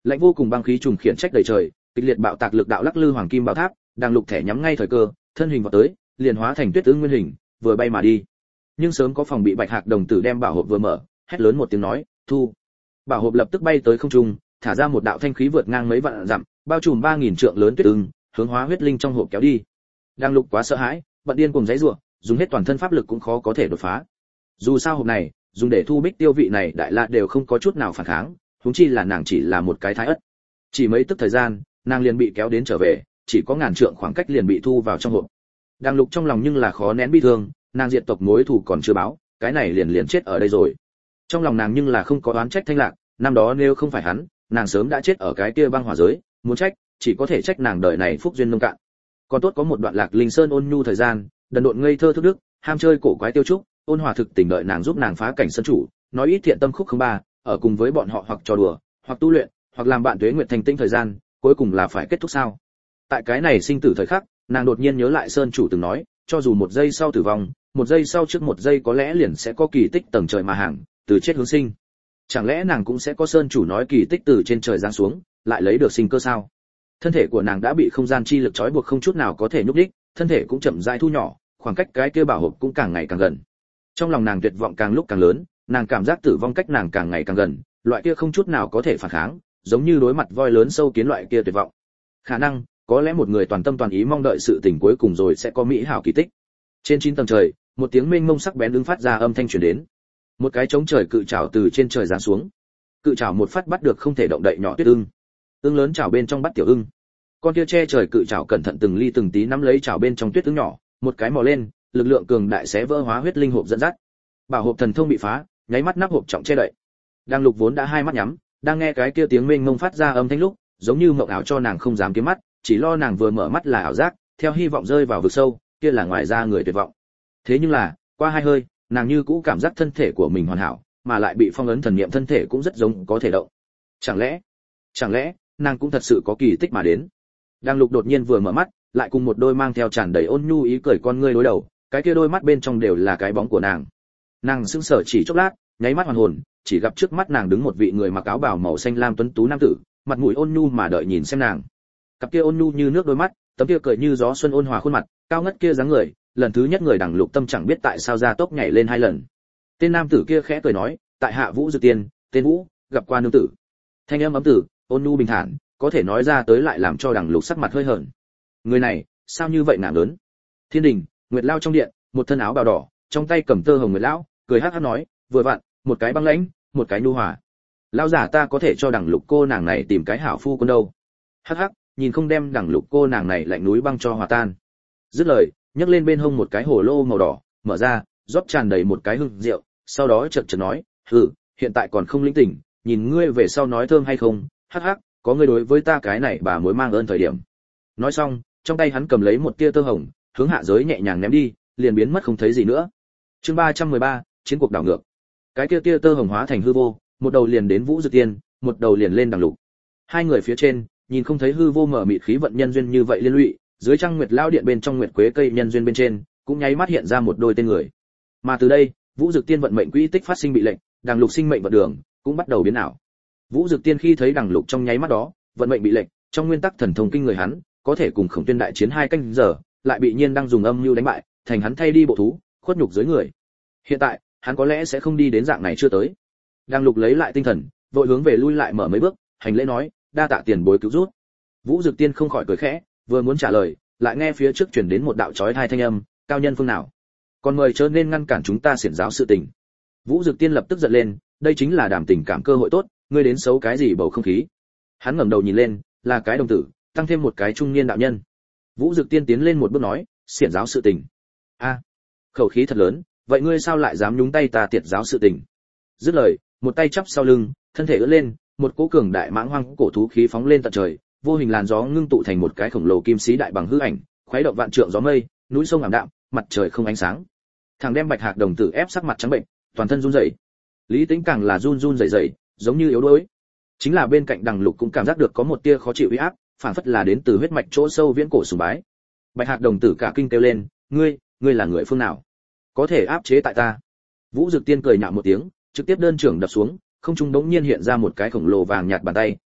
Speaker 1: lạnh vô cùng băng khí trùng khiển trách đầy trời, kịch liệt bạo tạc lực đạo lắc lư hoàng kim bảo tháp, đang lục thẻ nhắm ngay thời cơ, thân hình vào tới, liền hóa thành tuyết ưng nguyên hình, vừa bay mà đi. Nhưng sớm có phòng bị Bạch Hạc đồng tử đem bảo hộp vừa mở, hét lớn một tiếng nói, "Thu." Bảo hộp lập tức bay tới không trung, thả ra một đạo thanh khí vượt ngang mấy vạn dặm, bao trùm ba nghìn trượng lớn tuyết ưng, hướng hóa huyết linh trong hộp kéo đi. Đang lục quá sợ hãi, bận điên cùng giãy giụa, dùng hết toàn thân pháp lực cũng khó có thể đột phá. Dù sao hộp này, dùng để thu Bích Tiêu vị này đại la đều không có chút nào phản kháng, huống chi là nàng chỉ là một cái thái ất. Chỉ mấy tức thời gian, nàng liền bị kéo đến trở về, chỉ có ngàn trượng khoảng cách liền bị thu vào trong hộp. Đang lục trong lòng nhưng là khó nén bi thương, nàng diệt tộc mối thù còn chưa báo, cái này liền liền chết ở đây rồi. Trong lòng nàng nhưng là không có oán trách Thanh Lạc, năm đó nếu không phải hắn, nàng sớm đã chết ở cái kia băng hỏa giới, muốn trách, chỉ có thể trách nàng đời này phúc duyên nông cạn. Còn tốt có một đoạn Lạc Linh Sơn ôn nhu thời gian, đần độn ngây thơ thức đức, ham chơi cổ quái tiêu trúc, ôn hòa thực tình đợi nàng giúp nàng phá cảnh sân chủ, nói ít thiện tâm khúc không ba, ở cùng với bọn họ hoặc trò đùa, hoặc tu luyện, hoặc làm bạn tuế nguyệt thành tinh thời gian, cuối cùng là phải kết thúc sao? Tại cái này sinh tử thời khắc, nàng đột nhiên nhớ lại sơn chủ từng nói, cho dù một giây sau tử vong, một giây sau trước một giây có lẽ liền sẽ có kỳ tích tầng trời mà hàng, từ chết hướng sinh. Chẳng lẽ nàng cũng sẽ có sơn chủ nói kỳ tích từ trên trời giáng xuống, lại lấy được sinh cơ sao? Thân thể của nàng đã bị không gian chi lực trói buộc không chút nào có thể nhúc nhích, thân thể cũng chậm rãi thu nhỏ, khoảng cách cái kia bảo hộp cũng càng ngày càng gần. Trong lòng nàng tuyệt vọng càng lúc càng lớn, nàng cảm giác tử vong cách nàng càng ngày càng gần, loại kia không chút nào có thể phản kháng, giống như đối mặt voi lớn sâu kiến loại kia tuyệt vọng. Khả năng, có lẽ một người toàn tâm toàn ý mong đợi sự tình cuối cùng rồi sẽ có mỹ hảo kỳ tích. Trên chín tầng trời, một tiếng mênh mông sắc bén ứng phát ra âm thanh truyền đến. Một cái trống trời cự trảo từ trên trời giáng xuống. Cự trảo một phát bắt được không thể động đậy nhỏ tuyết ưng. Ưng lớn trảo bên trong bắt tiểu ưng. Con kia che trời cự trảo cẩn thận từng ly từng tí nắm lấy trảo bên trong tuyết ưng nhỏ, một cái mò lên, lực lượng cường đại xé vỡ hóa huyết linh hộp dẫn dắt. Bảo hộp thần thông bị phá, nháy mắt nắp hộp trọng che đậy. Đang Lục vốn đã hai mắt nhắm, đang nghe cái kia tiếng mênh mông phát ra âm thanh lúc, giống như mộng ảo cho nàng không dám kiếm mắt, chỉ lo nàng vừa mở mắt là ảo giác, theo hy vọng rơi vào vực sâu, kia là ngoài ra người tuyệt vọng. Thế nhưng là, qua hai hơi, nàng như cũ cảm giác thân thể của mình hoàn hảo, mà lại bị phong ấn thần niệm thân thể cũng rất giống có thể động. Chẳng lẽ, chẳng lẽ, nàng cũng thật sự có kỳ tích mà đến. Đang Lục đột nhiên vừa mở mắt, lại cùng một đôi mang theo tràn đầy ôn nhu ý cười con ngươi đối đầu, cái kia đôi mắt bên trong đều là cái bóng của nàng. Nàng sững sờ chỉ chốc lát, nháy mắt hoàn hồn, chỉ gặp trước mắt nàng đứng một vị người mặc áo bào màu xanh lam tuấn tú nam tử, mặt mũi ôn nhu mà đợi nhìn xem nàng. Cặp kia ôn nhu như nước đôi mắt, tấm kia cười như gió xuân ôn hòa khuôn mặt, cao ngất kia dáng người, lần thứ nhất người Đằng Lục tâm chẳng biết tại sao ra tốc nhảy lên hai lần. Tên nam tử kia khẽ cười nói, tại hạ Vũ Dược Tiên, tên Vũ, gặp qua nương tử. Thanh âm ấm tử, ôn nhu bình thản, có thể nói ra tới lại làm cho Đằng Lục sắc mặt hơi hờn. Người này, sao như vậy nàng lớn? Thiên đình, Nguyệt Lao trong điện, một thân áo bào đỏ, trong tay cầm tơ hồng Nguyệt Lão, cười hắc hắc nói, vừa vặn, một cái băng lãnh, một cái nhu hòa. Lão giả ta có thể cho Đằng Lục cô nàng này tìm cái hảo phu quân đâu? Hắc hắc, nhìn không đem Đằng Lục cô nàng này lạnh núi băng cho hòa tan. Dứt lời, nhấc lên bên hông một cái hồ lô màu đỏ, mở ra, rót tràn đầy một cái hương rượu, sau đó chợt chợt nói, "Hừ, hiện tại còn không lĩnh tỉnh, nhìn ngươi về sau nói thơm hay không, hắc hắc, có ngươi đối với ta cái này bà mối mang ơn thời điểm." Nói xong, trong tay hắn cầm lấy một tia tơ hồng, hướng hạ giới nhẹ nhàng ném đi, liền biến mất không thấy gì nữa. Chương ba trăm mười ba, chiến cuộc đảo ngược. Cái tia tia tơ hồng hóa thành hư vô, một đầu liền đến Vũ Dược Tiên, một đầu liền lên Đằng Lục. Hai người phía trên, nhìn không thấy hư vô mở mịt khí vận nhân duyên như vậy liên lụy, dưới trăng nguyệt lao điện bên trong nguyệt quế cây nhân duyên bên trên, cũng nháy mắt hiện ra một đôi tên người. Mà từ đây, Vũ Dược Tiên vận mệnh quỹ tích phát sinh bị lệnh, Đằng Lục sinh mệnh vận đường cũng bắt đầu biến ảo. Vũ Dược Tiên khi thấy Đằng Lục trong nháy mắt đó, vận mệnh bị lệnh, trong nguyên tắc thần thông kinh người hắn, có thể cùng Khổng Tuyên đại chiến hai canh giờ, lại bị Nhiên đang dùng âm mưu đánh bại, thành hắn thay đi bộ thú, khuất nhục dưới người. Hiện tại, hắn có lẽ sẽ không đi đến dạng này chưa tới. Đằng Lục lấy lại tinh thần, vội hướng về lui lại mở mấy bước, hành lễ nói, đa tạ tiền bối cứu giúp. Vũ Dược Tiên không khỏi cười khẽ, vừa muốn trả lời, lại nghe phía trước truyền đến một đạo chói tai thanh âm, cao nhân phương nào? Còn mời chớ nên ngăn cản chúng ta xiển giáo sự tình. Vũ Dược Tiên lập tức giận lên, đây chính là đàm tình cảm cơ hội tốt, ngươi đến xấu cái gì bầu không khí? Hắn ngẩng đầu nhìn lên, là cái đồng tử, tăng thêm một cái trung niên đạo nhân. Vũ Dược Tiên tiến lên một bước nói, xiển giáo sự tình. A, khẩu khí thật lớn, vậy ngươi sao lại dám nhúng tay ta tiệt giáo sự tình? Dứt lời, một tay chắp sau lưng, thân thể ưỡn lên, một cỗ cường đại mãng hoang cổ thú khí phóng lên tận trời, vô hình làn gió ngưng tụ thành một cái khổng lồ kim sĩ đại bằng hư ảnh, khuấy động vạn trượng gió mây, núi sông ảm đạm, mặt trời không ánh sáng. Thằng đem Bạch Hạc đồng tử ép sắc mặt trắng bệnh, toàn thân run rẩy. Lý Tĩnh càng là run run rẩy rẩy, giống như yếu đuối. Chính là bên cạnh Đằng Lục cũng cảm giác được có một tia khó chịu uy áp, phản phất là đến từ huyết mạch chỗ sâu viễn cổ sùng bái. Bạch Hạc đồng tử cả kinh kêu lên, ngươi, ngươi là người phương nào? Có thể áp chế tại ta? Vũ Dược Tiên cười nhạo một tiếng, trực tiếp đơn trưởng đập xuống, không trung đống nhiên hiện ra một cái khổng lồ vàng nhạt bàn tay,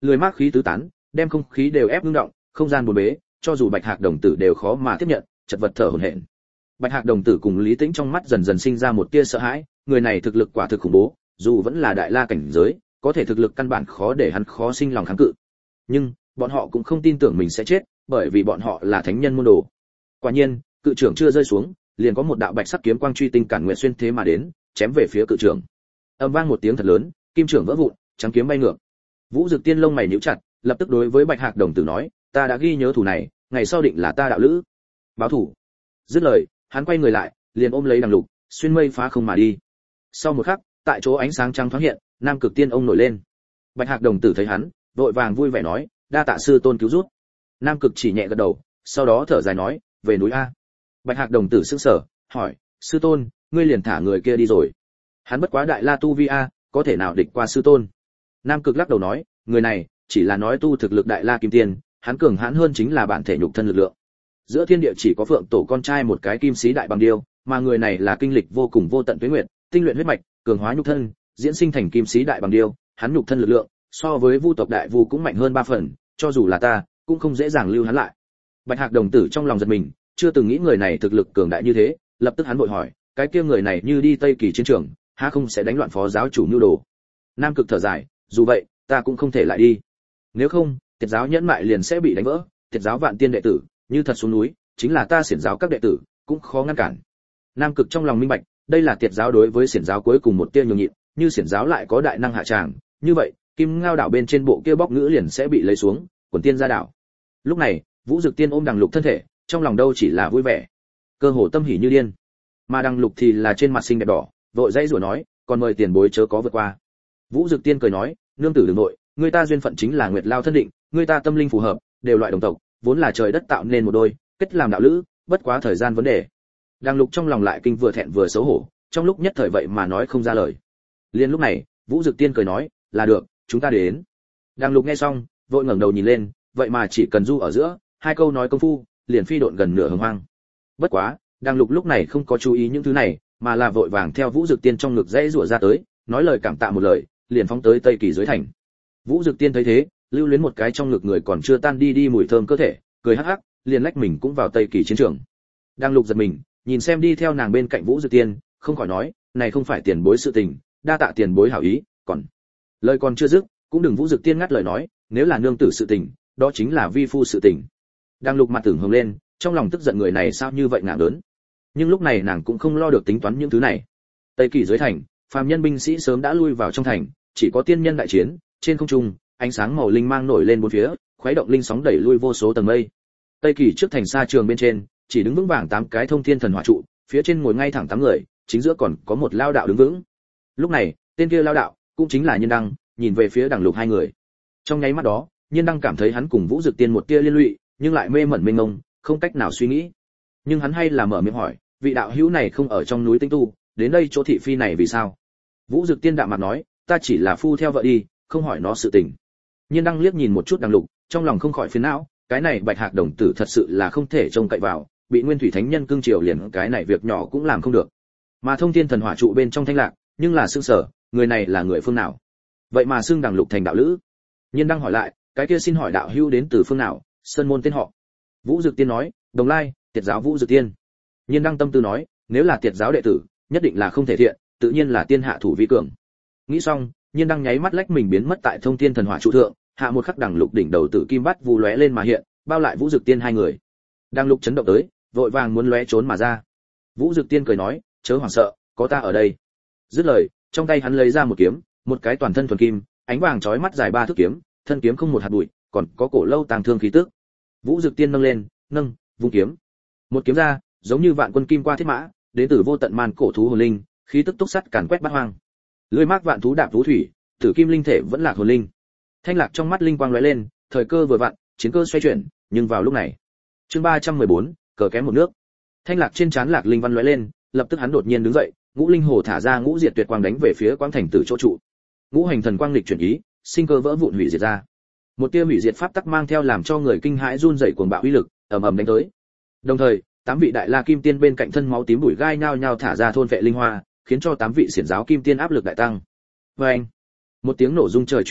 Speaker 1: lười mát khí tứ tán, đem không khí đều ép ngưng động, không gian buồn bế, cho dù Bạch Hạc đồng tử đều khó mà tiếp nhận, chật vật thở hổn hển. Bạch Hạc đồng tử cùng Lý Tĩnh trong mắt dần dần sinh ra một tia sợ hãi, người này thực lực quả thực khủng bố, dù vẫn là đại la cảnh giới, có thể thực lực căn bản khó để hắn khó sinh lòng kháng cự. Nhưng, bọn họ cũng không tin tưởng mình sẽ chết, bởi vì bọn họ là thánh nhân môn đồ. Quả nhiên, cự trưởng chưa rơi xuống, liền có một đạo bạch sắc kiếm quang truy tinh cản nguyện xuyên thế mà đến, chém về phía cự trưởng. Âm vang một tiếng thật lớn, kim trưởng vỡ vụn, trắng kiếm bay ngược. Vũ Dực Tiên lông mày nhíu chặt, lập tức đối với Bạch Hạc đồng tử nói, ta đã ghi nhớ thủ này, ngày sau định là ta đạo lữ. Báo thủ. Dứt lời, hắn quay người lại, liền ôm lấy Đằng Lục, xuyên mây phá không mà đi. Sau một khắc, tại chỗ ánh sáng trắng thoáng hiện, Nam Cực Tiên ông nổi lên. Bạch Hạc đồng tử thấy hắn, vội vàng vui vẻ nói, đa tạ sư tôn cứu giúp. Nam Cực chỉ nhẹ gật đầu, sau đó thở dài nói, về núi a. Bạch Hạc đồng tử sững sờ, hỏi, sư tôn, ngươi liền thả người kia đi rồi? Hắn bất quá đại la tu vi a, có thể nào địch qua sư tôn? Nam Cực lắc đầu nói, người này chỉ là nói tu thực lực đại la kim tiên, hắn cường hãn hơn chính là bản thể nhục thân lực lượng. Giữa thiên địa chỉ có Phượng tổ con trai một cái kim sĩ đại bằng điêu, mà người này là kinh lịch vô cùng vô tận tuế nguyệt, tinh luyện huyết mạch, cường hóa nhục thân, diễn sinh thành kim sĩ đại bằng điêu, hắn nhục thân lực lượng so với Vu tộc đại vu cũng mạnh hơn ba phần, cho dù là ta, cũng không dễ dàng lưu hắn lại. Bạch Hạc đồng tử trong lòng giật mình, chưa từng nghĩ người này thực lực cường đại như thế, lập tức hắn vội hỏi, cái kia người này như đi Tây Kỳ chiến trường, há không sẽ đánh loạn phó giáo chủ nhu đồ? Nam Cực thở dài, dù vậy, ta cũng không thể lại đi. Nếu không, Tiệt giáo nhẫn mại liền sẽ bị đánh vỡ, Tiệt giáo vạn tiên đệ tử, như thật xuống núi, chính là ta xiển giáo các đệ tử, cũng khó ngăn cản. Nam Cực trong lòng minh bạch, đây là Tiệt giáo đối với xiển giáo cuối cùng một tia nhường nhịn, như xiển giáo lại có đại năng hạ tràng, như vậy, Kim Ngao đảo bên trên bộ kia bóc ngữ liền sẽ bị lấy xuống, quần tiên ra đảo. Lúc này, Vũ Dực Tiên ôm Đằng Lục thân thể, trong lòng đâu chỉ là vui vẻ, cơ hồ tâm hỉ như điên. Mà Đằng Lục thì là trên mặt xinh đẹp đỏ, vội dãy rủa nói, còn mời tiền bối chớ có vượt qua. Vũ Dực Tiên cười nói, nương tử đừng nội, người ta duyên phận chính là nguyệt lao thân định, người ta tâm linh phù hợp, đều loại đồng tộc, vốn là trời đất tạo nên một đôi, kết làm đạo lữ, bất quá thời gian vấn đề. Đằng Lục trong lòng lại kinh vừa thẹn vừa xấu hổ, trong lúc nhất thời vậy mà nói không ra lời. Liên lúc này, Vũ Dực Tiên cười nói, là được, chúng ta đến. Đằng Lục nghe xong, vội ngẩng đầu nhìn lên, vậy mà chỉ cần du ở giữa, hai câu nói công phu, liền phi độn gần nửa hồng hoang. Bất quá, Đằng Lục lúc này không có chú ý những thứ này, mà là vội vàng theo Vũ Dực Tiên trong ngực dãy rủa ra tới, nói lời cảm tạ một lời, liền phóng tới Tây Kỳ dưới thành. Vũ Dực Tiên thấy thế, lưu luyến một cái trong ngực người còn chưa tan đi đi mùi thơm cơ thể, cười hắc hắc, liền lách mình cũng vào Tây Kỳ chiến trường. Đang Lục giật mình, nhìn xem đi theo nàng bên cạnh Vũ Dực Tiên, không khỏi nói, này không phải tiền bối sự tình, đa tạ tiền bối hảo ý, còn lời còn chưa dứt, cũng đừng Vũ Dực Tiên ngắt lời nói, nếu là nương tử sự tình, đó chính là vi phu sự tình. Đang Lục mặt tưởng hồng lên, trong lòng tức giận người này sao như vậy ngạo lớn. Nhưng lúc này nàng cũng không lo được tính toán những thứ này. Tây Kỳ dưới thành, phàm nhân binh sĩ sớm đã lui vào trong thành, chỉ có tiên nhân đại chiến, trên không trung, ánh sáng màu linh mang nổi lên bốn phía, khuấy động linh sóng đẩy lui vô số tầng mây. Tây Kỳ trước thành xa trường bên trên, chỉ đứng vững vàng tám cái thông thiên thần hỏa trụ, phía trên ngồi ngay thẳng tám người, chính giữa còn có một lao đạo đứng vững. Lúc này, tên kia lao đạo cũng chính là Nhiên Đăng, nhìn về phía Đằng Lục hai người. Trong nháy mắt đó, Nhiên Đăng cảm thấy hắn cùng Vũ Dực Tiên một tia liên lụy, nhưng lại mê mẩn mênh mông, không cách nào suy nghĩ. Nhưng hắn hay là mở miệng hỏi, vị đạo hữu này không ở trong núi Tinh Tu, đến đây chỗ thị phi này vì sao? Vũ Dực Tiên đạm mặt nói, ta chỉ là phu theo vợ đi, không hỏi nó sự tình. Nhiên Đăng liếc nhìn một chút Đằng Lục, trong lòng không khỏi phiền não, cái này Bạch Hạc đồng tử thật sự là không thể trông cậy vào, bị Nguyên Thủy Thánh Nhân cương triều liền cái này việc nhỏ cũng làm không được. Mà Thông Thiên Thần Hỏa trụ bên trong Thanh Lạc, nhưng là xương sở, người này là người phương nào? Vậy mà xưng Đằng Lục thành đạo lữ. Nhiên Đăng hỏi lại, cái kia xin hỏi đạo hữu đến từ phương nào, sơn môn tên họ? Vũ Dực Tiên nói, Đồng Lai, Tiệt giáo Vũ Dực Tiên. Nhiên Đăng tâm tư nói, nếu là Tiệt giáo đệ tử, nhất định là không thể thiện, tự nhiên là tiên hạ thủ vi cường. Nghĩ xong, Nhiên Đăng nháy mắt lách mình biến mất tại Thông Thiên Thần Hỏa trụ thượng, hạ một khắc Đằng Lục đỉnh đầu tử kim bắt vu lóe lên mà hiện, bao lại Vũ Dực Tiên hai người. Đằng Lục chấn động tới, vội vàng muốn lóe trốn mà ra. Vũ Dực Tiên cười nói, chớ hoảng sợ, có ta ở đây. Dứt lời, trong tay hắn lấy ra một kiếm, một cái toàn thân thuần kim, ánh vàng chói mắt dài ba thước kiếm, thân kiếm không một hạt bụi, còn có cổ lâu tàng thương khí tức. Vũ Dực Tiên nâng lên, nâng, vung kiếm. Một kiếm ra, giống như vạn quân kim qua thiết mã, đến từ vô tận man cổ thú hồn linh, khí tức túc sắt càn quét bát hoang. Lưỡi mác vạn thú đạp thú thủy, tử kim linh thể vẫn lạc hồn linh. Thanh Lạc trong mắt linh quang lóe lên, thời cơ vừa vặn, chiến cơ xoay chuyển, nhưng vào lúc này, chương ba trăm mười bốn, cờ kém một nước. Thanh Lạc trên trán Lạc linh văn lóe lên, lập tức hắn đột nhiên đứng dậy, ngũ linh hồ thả ra ngũ diệt tuyệt quang đánh về phía quang thành tử chỗ trụ. Ngũ hành thần quang lịch chuyển ý, sinh cơ vỡ vụn hủy diệt ra. Một tia hủy diệt pháp tắc mang theo làm cho người kinh hãi run rẩy cuồng bạo uy lực, ầm ầm đánh tới. Đồng thời, tám vị đại la kim tiên bên cạnh thân máu tím bụi gai nhao nhao thả ra thôn vệ linh hoa, khiến cho tám vị xiển giáo kim tiên áp lực đại tăng. Oeng! Một tiếng nổ rung trời truyền đến,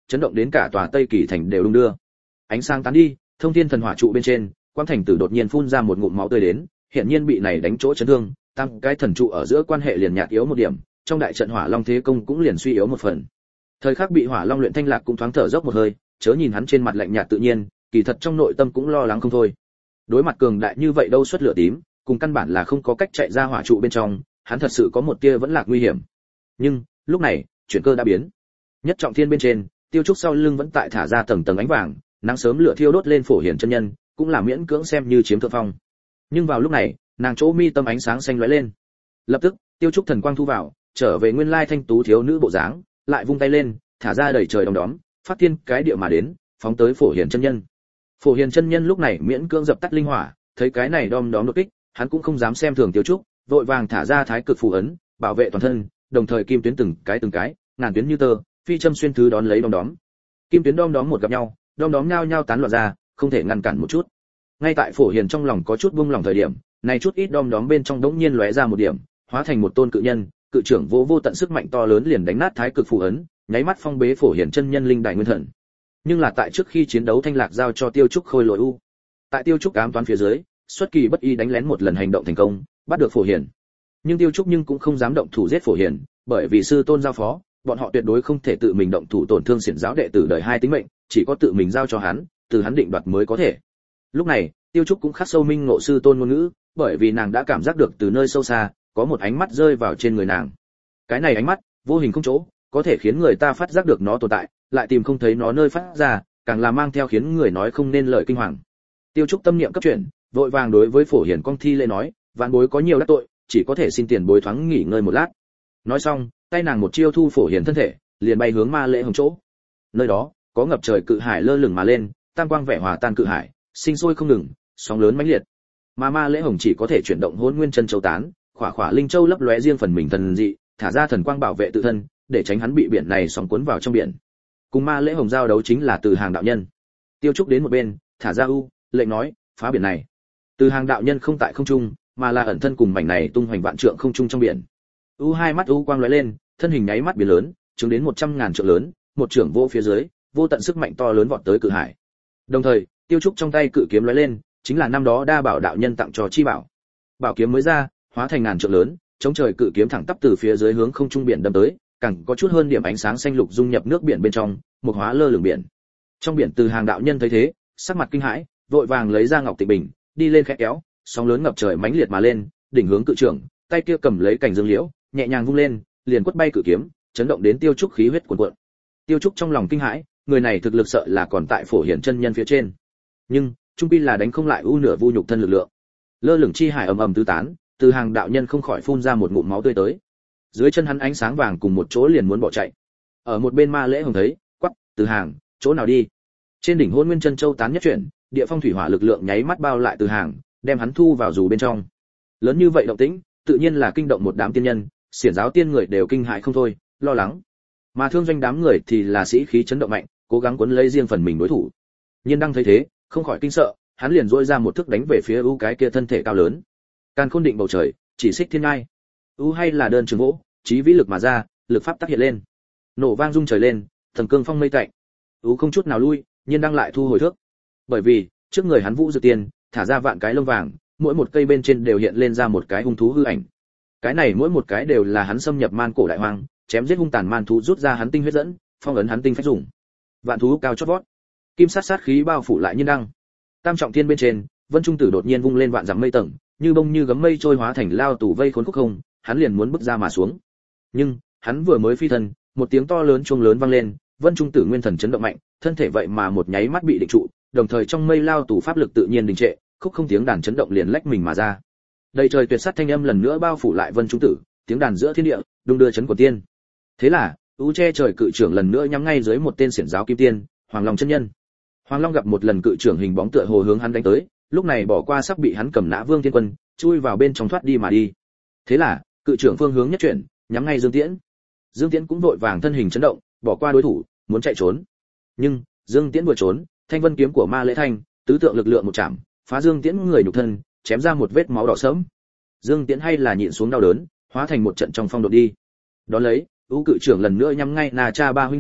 Speaker 1: chấn động đến cả tòa Tây Kỳ thành đều đung đưa. Ánh sáng tán đi, Thông Thiên Thần Hỏa trụ bên trên, Quang Thành Tử đột nhiên phun ra một ngụm máu tươi đến, hiện nhiên bị này đánh chỗ chấn thương, tăng cái thần trụ ở giữa quan hệ liền nhạt yếu một điểm, trong đại trận Hỏa Long thế công cũng liền suy yếu một phần. Thời khắc bị Hỏa Long luyện Thanh Lạc cũng thoáng thở dốc một hơi, chớ nhìn hắn trên mặt lạnh nhạt tự nhiên, kỳ thật trong nội tâm cũng lo lắng không thôi. Đối mặt cường đại như vậy đâu xuất lửa tím, cùng căn bản là không có cách chạy ra hỏa trụ bên trong, hắn thật sự có một tia vẫn lạc nguy hiểm. Nhưng, lúc này, chuyển cơ đã biến. Nhất trọng thiên bên trên, Tiêu Trúc sau lưng vẫn tại thả ra tầng tầng ánh vàng, nắng sớm lửa thiêu đốt lên Phổ Hiển chân nhân, cũng là miễn cưỡng xem như chiếm thượng phong. Nhưng vào lúc này, nàng chỗ mi tâm ánh sáng xanh lóe lên. Lập tức, Tiêu Trúc thần quang thu vào, trở về nguyên lai thanh tú thiếu nữ bộ dáng, lại vung tay lên, thả ra đầy trời đom đóm, phát tiên cái địa mà đến, phóng tới Phổ Hiển chân nhân. Phổ Hiển chân nhân lúc này miễn cưỡng dập tắt linh hỏa, thấy cái này đom đóm đột kích, hắn cũng không dám xem thường Tiêu Trúc, vội vàng thả ra thái cực phù ấn, bảo vệ toàn thân, đồng thời kim tuyến từng cái từng cái, ngàn tuyến như tơ, phi châm xuyên thứ đón lấy đom đóm. Kim tuyến đom đóm một gặp nhau, đom đóm nhao nhao tán loạn ra, không thể ngăn cản một chút. Ngay tại Phổ Hiền trong lòng có chút buông lòng thời điểm, này chút ít đom đóm bên trong đống nhiên lóe ra một điểm, hóa thành một tôn cự nhân, cự trưởng vô vô tận sức mạnh to lớn liền đánh nát thái cực phù ấn, nháy mắt phong bế Phổ Hiền chân nhân linh đại nguyên thần. Nhưng là tại trước khi chiến đấu Thanh Lạc giao cho Tiêu Trúc khôi lỗi u. Tại Tiêu Trúc ám toán phía dưới, xuất kỳ bất ý đánh lén một lần hành động thành công, bắt được Phổ Hiền. Nhưng Tiêu Trúc nhưng cũng không dám động thủ giết Phổ Hiền, bởi vì sư tôn giao phó, bọn họ tuyệt đối không thể tự mình động thủ tổn thương xiển giáo đệ tử đời hai tính mệnh, chỉ có tự mình giao cho hắn, từ hắn định đoạt mới có thể. Lúc này, Tiêu Trúc cũng khắc sâu minh ngộ sư tôn ngôn ngữ, bởi vì nàng đã cảm giác được từ nơi sâu xa, có một ánh mắt rơi vào trên người nàng. Cái này ánh mắt, vô hình không chỗ, có thể khiến người ta phát giác được nó tồn tại, lại tìm không thấy nó nơi phát ra, càng là mang theo khiến người nói không nên lời kinh hoàng. Tiêu Trúc tâm niệm cấp chuyển, vội vàng đối với Phổ Hiền Công thi lễ nói, vạn bối có nhiều đắc tội, chỉ có thể xin tiền bối thoáng nghỉ ngơi một lát. Nói xong, tay nàng một chiêu thu Phổ Hiền thân thể, liền bay hướng Ma Lễ Hồng chỗ. Nơi đó, có ngập trời cự hải lơ lửng mà lên, tam quang vẻ hòa tan cự hải, sinh sôi không ngừng, sóng lớn mãnh liệt. Mà Ma Lễ Hồng chỉ có thể chuyển động Hỗn Nguyên Chân Châu tán, khỏa khỏa linh châu lấp lóe riêng phần mình thần dị, thả ra thần quang bảo vệ tự thân, để tránh hắn bị biển này sóng cuốn vào trong biển. Cùng Ma Lễ Hồng giao đấu chính là Từ Hàng đạo nhân. Tiêu Trúc đến một bên, thả ra u, lệnh nói, phá biển này. Từ Hàng đạo nhân không tại không trung, mà là ẩn thân cùng mảnh này tung hoành vạn trượng không trung trong biển. U hai mắt u quang lóe lên, thân hình nháy mắt biến lớn, chứng đến một trăm ngàn trượng lớn, một trưởng vô phía dưới, vô tận sức mạnh to lớn vọt tới cự hải. Đồng thời, Tiêu Trúc trong tay cự kiếm lóe lên, chính là năm đó Đa Bảo đạo nhân tặng cho chi bảo. Bảo kiếm mới ra, hóa thành ngàn trượng lớn, chống trời cự kiếm thẳng tắp từ phía dưới hướng không trung biển đâm tới, càng có chút hơn điểm ánh sáng xanh lục dung nhập nước biển bên trong, một hóa lơ lửng biển. Trong biển Từ Hàng đạo nhân thấy thế, sắc mặt kinh hãi, vội vàng lấy ra ngọc tịch bình, đi lên khẽ kéo, sóng lớn ngập trời mãnh liệt mà lên, đỉnh hướng cự trưởng, tay kia cầm lấy cành dương liễu, nhẹ nhàng vung lên, liền quất bay cự kiếm, chấn động đến Tiêu Trúc khí huyết cuồn cuộn. Tiêu Trúc trong lòng kinh hãi, người này thực lực sợ là còn tại Phổ Hiển chân nhân phía trên. Nhưng, trung pi là đánh không lại u nửa vu nhục thân lực lượng. Lơ lửng chi hải ầm ầm tứ tán, Từ Hàng đạo nhân không khỏi phun ra một ngụm máu tươi tới. Dưới chân hắn ánh sáng vàng cùng một chỗ liền muốn bỏ chạy. Ở một bên Ma Lễ Hồng thấy, quắc, Từ Hàng, chỗ nào đi? Trên đỉnh Hỗn Nguyên Chân Châu tán nhất chuyển, địa phong thủy hỏa lực lượng nháy mắt bao lại Từ Hàng, đem hắn thu vào dù bên trong. Lớn như vậy động tĩnh, tự nhiên là kinh động một đám tiên nhân, xiển giáo tiên người đều kinh hãi không thôi, lo lắng. Mà Thương Doanh đám người thì là sĩ khí chấn động mạnh, cố gắng cuốn lấy riêng phần mình đối thủ. Nhiên Đăng thấy thế, không khỏi kinh sợ, hắn liền duỗi ra một thức đánh về phía u cái kia thân thể cao lớn. Càn khôn định bầu trời, chỉ xích thiên ngai. U hay là đơn trường gỗ, chí vĩ lực mà ra, lực pháp tác hiện lên. Nổ vang rung trời lên, thần cương phong mây tạnh. U không chút nào lui, Nhiên Đăng lại thu hồi thước. Bởi vì, trước người hắn Vũ Dược Tiên, thả ra vạn cái lông vàng, mỗi một cây bên trên đều hiện lên ra một cái hung thú hư ảnh. Cái này mỗi một cái đều là hắn xâm nhập man cổ đại hoang, chém giết hung tàn man thú rút ra hắn tinh huyết dẫn, phong ấn hắn tinh phách dùng. Vạn thú cao chót vót, kim sát sát khí bao phủ lại Nhiên Đăng. Tam trọng thiên bên trên, Vân Trung Tử đột nhiên vung lên vạn dặm mây tầng, như bông như gấm mây trôi hóa thành lao tù vây khốn khúc không, hắn liền muốn bước ra mà xuống. Nhưng, hắn vừa mới phi thân, một tiếng to lớn chuông lớn vang lên, Vân Trung Tử nguyên thần chấn động mạnh, thân thể vậy mà một nháy mắt bị định trụ, đồng thời trong mây lao tù pháp lực tự nhiên đình trệ, khúc không tiếng đàn chấn động liền lách mình mà ra. Đầy trời tuyệt sát thanh âm lần nữa bao phủ lại Vân Trung Tử, tiếng đàn giữa thiên địa, đung đưa chấn của tiên. Thế là, u che trời cự trưởng lần nữa nhắm ngay dưới một tên xiển giáo kim tiên, Hoàng Long chân nhân. Hoàng Long gặp một lần cự trưởng hình bóng tựa hồ hướng hắn đánh tới, lúc này bỏ qua sắp bị hắn cầm nã Vương Thiên Quân, chui vào bên trong thoát đi mà đi. Thế là, cự trưởng phương hướng nhất chuyển, nhắm ngay Dương Tiễn. Dương Tiễn cũng vội vàng thân hình chấn động, bỏ qua đối thủ, muốn chạy trốn. Nhưng, Dương Tiễn vừa trốn, thanh vân kiếm của Ma Lễ Thanh, tứ tượng lực lượng một chạm, phá Dương Tiễn người nhục thân, chém ra một vết máu đỏ sẫm. Dương Tiễn hay là nhịn xuống đau đớn, hóa thành một trận trong phong đột đi. Đó lấy, U cự trưởng lần nữa nhắm ngay Na Cha ba huynh đệ,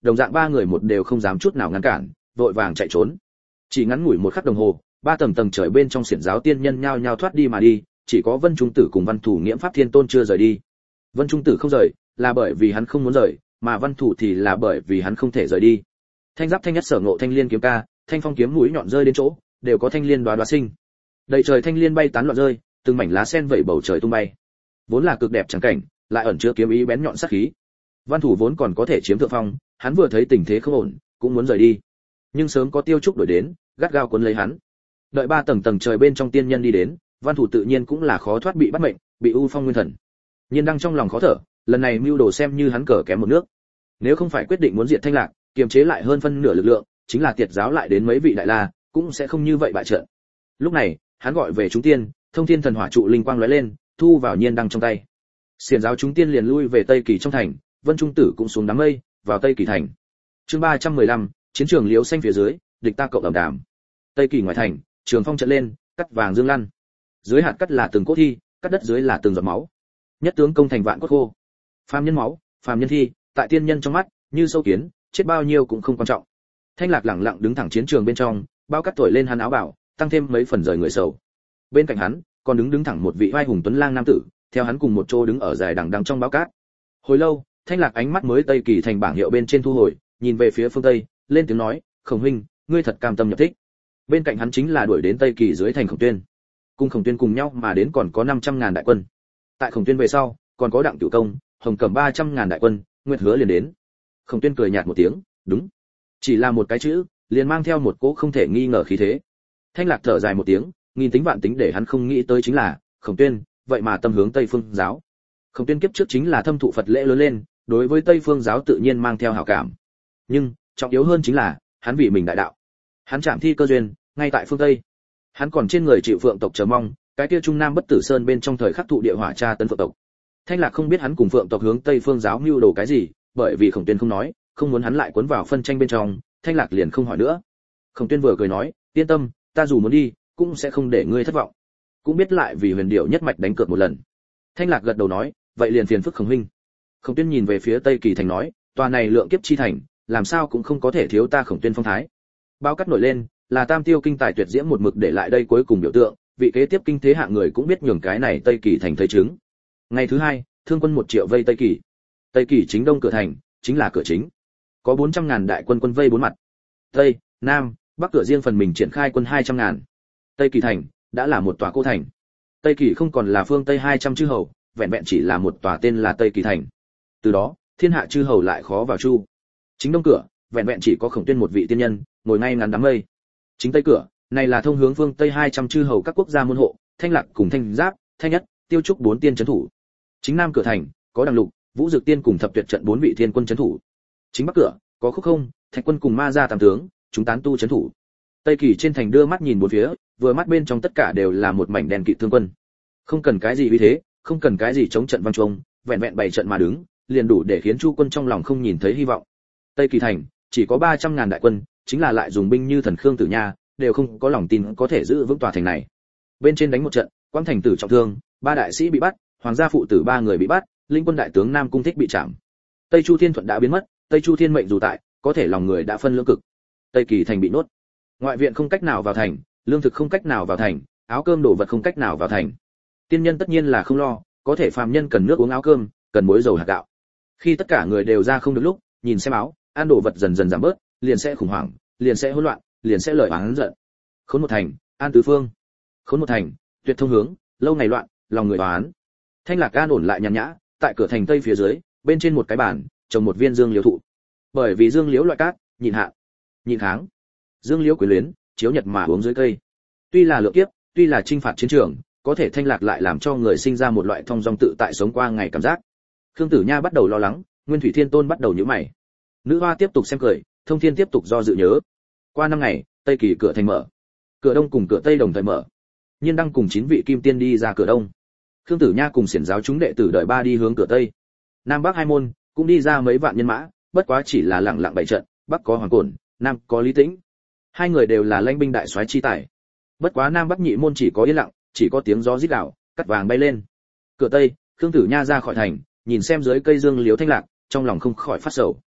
Speaker 1: đồng dạng ba người một đều không dám chút nào ngăn cản, vội vàng chạy trốn. Chỉ ngắn ngủi một khắc đồng hồ, ba tầng tầng trời bên trong xiển giáo tiên nhân nhao nhao thoát đi mà đi, chỉ có Vân Trung Tử cùng Văn Thủ Nghiễm Pháp Thiên Tôn chưa rời đi. Vân Trung Tử không rời, là bởi vì hắn không muốn rời, mà Văn Thủ thì là bởi vì hắn không thể rời đi. Thanh giáp thanh nhất sở ngộ thanh liên kiếm ca, thanh phong kiếm mũi nhọn rơi đến chỗ, đều có thanh liên đoá đoá sinh. Đầy trời thanh liên bay tán loạn rơi, từng mảnh lá sen vẩy bầu trời tung bay. Vốn là cực đẹp chẳng cảnh, lại ẩn chứa kiếm ý bén nhọn sát khí. Văn Thủ vốn còn có thể chiếm thượng phong, hắn vừa thấy tình thế không ổn, cũng muốn rời đi. Nhưng sớm có Tiêu Trúc đuổi đến, gắt gao cuốn lấy hắn. Đợi ba tầng tầng trời bên trong tiên nhân đi đến, Văn Thủ tự nhiên cũng là khó thoát bị bắt mệnh, bị u phong nguyên thần. Nhiên đang trong lòng khó thở, lần này mưu đồ xem như hắn cờ kém một nước. Nếu không phải quyết định muốn diệt Thanh Lạc, kiềm chế lại hơn phân nửa lực lượng, chính là tiệt giáo lại đến mấy vị đại la, cũng sẽ không như vậy bại trận. Lúc này, hắn gọi về chúng tiên, thông thiên thần hỏa trụ linh quang lóe lên, thu vào nhiên đăng trong tay. Xiển giáo chúng tiên liền lui về Tây Kỳ trong thành, Vân Trung Tử cũng xuống đám mây, vào Tây Kỳ thành. Chương ba trăm mười lăm, chiến trường liễu xanh phía dưới, địch ta cộng ầm đàm. Tây Kỳ ngoài thành, trường phong trận lên, cắt vàng dương lăn. Dưới hạt cắt là từng cốt thi, cắt đất dưới là từng giọt máu. Nhất tướng công thành vạn cốt khô. Phàm nhân máu, phàm nhân thi, tại tiên nhân trong mắt, như sâu kiến, chết bao nhiêu cũng không quan trọng. Thanh Lạc lẳng lặng đứng thẳng chiến trường bên trong, bao cắt thổi lên hắn áo bào, tăng thêm mấy phần rời người sầu. Bên cạnh hắn, còn đứng đứng thẳng một vị vai hùng tuấn lang nam tử, theo hắn cùng một chỗ đứng ở dài đằng đằng trong báo cát. Hồi lâu, Thanh Lạc ánh mắt mới Tây Kỳ thành bảng hiệu bên trên thu hồi, nhìn về phía phương Tây, lên tiếng nói, "Khổng huynh, ngươi thật cam tâm nhập thích." Bên cạnh hắn chính là đuổi đến Tây Kỳ dưới thành Khổng Tuyên. Cùng Khổng Tuyên cùng nhau mà đến còn có năm trăm ngàn đại quân. Tại Khổng Tuyên về sau, còn có Đặng Cửu Công, Hồng Cẩm ba trăm ngàn đại quân, Nguyệt Hứa liền đến. Khổng Tuyên cười nhạt một tiếng, "Đúng." Chỉ là một cái chữ, liền mang theo một cỗ không thể nghi ngờ khí thế. Thanh Lạc thở dài một tiếng, nghìn tính vạn tính để hắn không nghĩ tới chính là, Khổng Tuyên, vậy mà tâm hướng Tây Phương giáo. Khổng Tuyên kiếp trước chính là thâm thụ Phật lễ lớn lên, đối với Tây Phương giáo tự nhiên mang theo hảo cảm. Nhưng, trọng yếu hơn chính là, hắn vì mình đại đạo. Hắn chạm thi cơ duyên, ngay tại phương Tây. Hắn còn trên người chịu Phượng tộc chờ mong, cái kia Trung Nam Bất Tử Sơn bên trong thời khắc thụ địa hỏa tra tấn Phượng tộc. Thanh Lạc không biết hắn cùng Phượng tộc hướng Tây Phương giáo mưu đồ cái gì, bởi vì Khổng Tuyên không nói, không muốn hắn lại cuốn vào phân tranh bên trong, Thanh Lạc liền không hỏi nữa. Khổng Tuyên vừa cười nói, "Yên tâm, ta dù muốn đi, cũng sẽ không để ngươi thất vọng." Cũng biết lại vì Huyền Điểu nhất mạch đánh cược một lần. Thanh Lạc gật đầu nói, "Vậy liền phiền phức Khổng huynh." Khổng Tuyên nhìn về phía Tây Kỳ thành nói, "Tòa này lượng kiếp chi thành, làm sao cũng không có thể thiếu ta Khổng Tuyên phong thái." Bao cắt nổi lên, là Tam Tiêu kinh tài tuyệt diễm một mực để lại đây cuối cùng biểu tượng, vị kế tiếp kinh thế hạng người cũng biết nhường cái này Tây Kỳ thành thấy chứng. Ngày thứ hai, thương quân một triệu vây Tây Kỳ. Tây Kỳ chính đông cửa thành, chính là cửa chính. Có bốn trăm ngàn đại quân quân vây bốn mặt. Tây, Nam, Bắc cửa riêng phần mình triển khai quân hai trăm ngàn. Tây Kỳ thành đã là một tòa cô thành. Tây Kỳ không còn là phương Tây hai trăm chư hầu, vẹn vẹn chỉ là một tòa tên là Tây Kỳ thành. Từ đó, thiên hạ chư hầu lại khó vào chu. Chính đông cửa, vẹn vẹn chỉ có Khổng Tuyên một vị tiên nhân, ngồi ngay ngắn đám mây. Chính tây cửa, này là thông hướng phương Tây hai trăm chư hầu các quốc gia môn hộ, Thanh Lạc cùng Thanh Giáp, Thanh Nhất, Tiêu Trúc bốn tiên trấn thủ. Chính nam cửa thành, có Đằng Lục, Vũ Dực Tiên cùng Thập Tuyệt trận bốn vị thiên quân trấn thủ. Chính bắc cửa, có Khúc Không, Thạch Quân cùng Ma gia tam tướng, chúng tán tu trấn thủ. Tây Kỳ trên thành đưa mắt nhìn bốn phía, vừa mắt bên trong tất cả đều là một mảnh đèn kịt thương quân. Không cần cái gì uy thế, không cần cái gì chống trận vang chuông, vẹn vẹn bày trận mà đứng, liền đủ để khiến Chu quân trong lòng không nhìn thấy hy vọng. Tây Kỳ thành chỉ có ba trăm ngàn đại quân, chính là lại dùng binh như thần Khương Tử Nha, đều không có lòng tin có thể giữ vững tòa thành này. Bên trên đánh một trận, Quang thành tử trọng thương, ba đại sĩ bị bắt, hoàng gia phụ tử ba người bị bắt, linh quân đại tướng Nam Cung Thích bị trảm. Tây Chu Thiên Thuận đã biến mất, Tây Chu Thiên mệnh dù tại, có thể lòng người đã phân lưỡng cực. Tây Kỳ thành bị nốt. Ngoại viện không cách nào vào thành, lương thực không cách nào vào thành, áo cơm đồ vật không cách nào vào thành. Tiên nhân tất nhiên là không lo, có thể phàm nhân cần nước uống áo cơm, cần muối dầu hạt gạo. Khi tất cả người đều ra không được lúc, nhìn xem áo, ăn đồ vật dần dần giảm bớt, liền sẽ khủng hoảng, liền sẽ hỗn loạn, liền sẽ lời oán giận. Khốn một thành, an tứ phương. Khốn một thành, tuyệt thông hướng, lâu ngày loạn, lòng người oán. Thanh Lạc an ổn lại nhàn nhã, tại cửa thành tây phía dưới, bên trên một cái bàn, trồng một viên dương liễu thụ. Bởi vì dương liễu loại cát, nhịn hạ, nhịn kháng. Dương liễu quyến luyến, chiếu nhật mà uống dưới cây. Tuy là lượng kiếp, tuy là chinh phạt chiến trường, có thể Thanh Lạc lại làm cho người sinh ra một loại thông dong tự tại sống qua ngày cảm giác. Khương Tử Nha bắt đầu lo lắng, Nguyên Thủy Thiên Tôn bắt đầu nhíu mày. Nữ hoa tiếp tục xem cười, Thông Thiên tiếp tục do dự nhớ. Qua năm ngày, Tây Kỳ cửa thành mở. Cửa đông cùng cửa tây đồng thời mở. Nhiên Đăng cùng chín vị kim tiên đi ra cửa đông. Khương Tử Nha cùng xiển giáo chúng đệ tử đợi ba đi hướng cửa tây. Nam Bắc hai môn cũng đi ra mấy vạn nhân mã, bất quá chỉ là lặng lặng bày trận, Bắc có Hoàng Cổn, Nam có Lý Tĩnh. Hai người đều là lãnh binh đại soái chi tài. Bất quá Nam Bắc nhị môn chỉ có yên lặng, chỉ có tiếng gió rít gào, cắt vàng bay lên. Cửa tây, Khương Tử Nha ra khỏi thành, nhìn xem dưới cây dương liễu Thanh Lạc, trong lòng không khỏi phát sầu.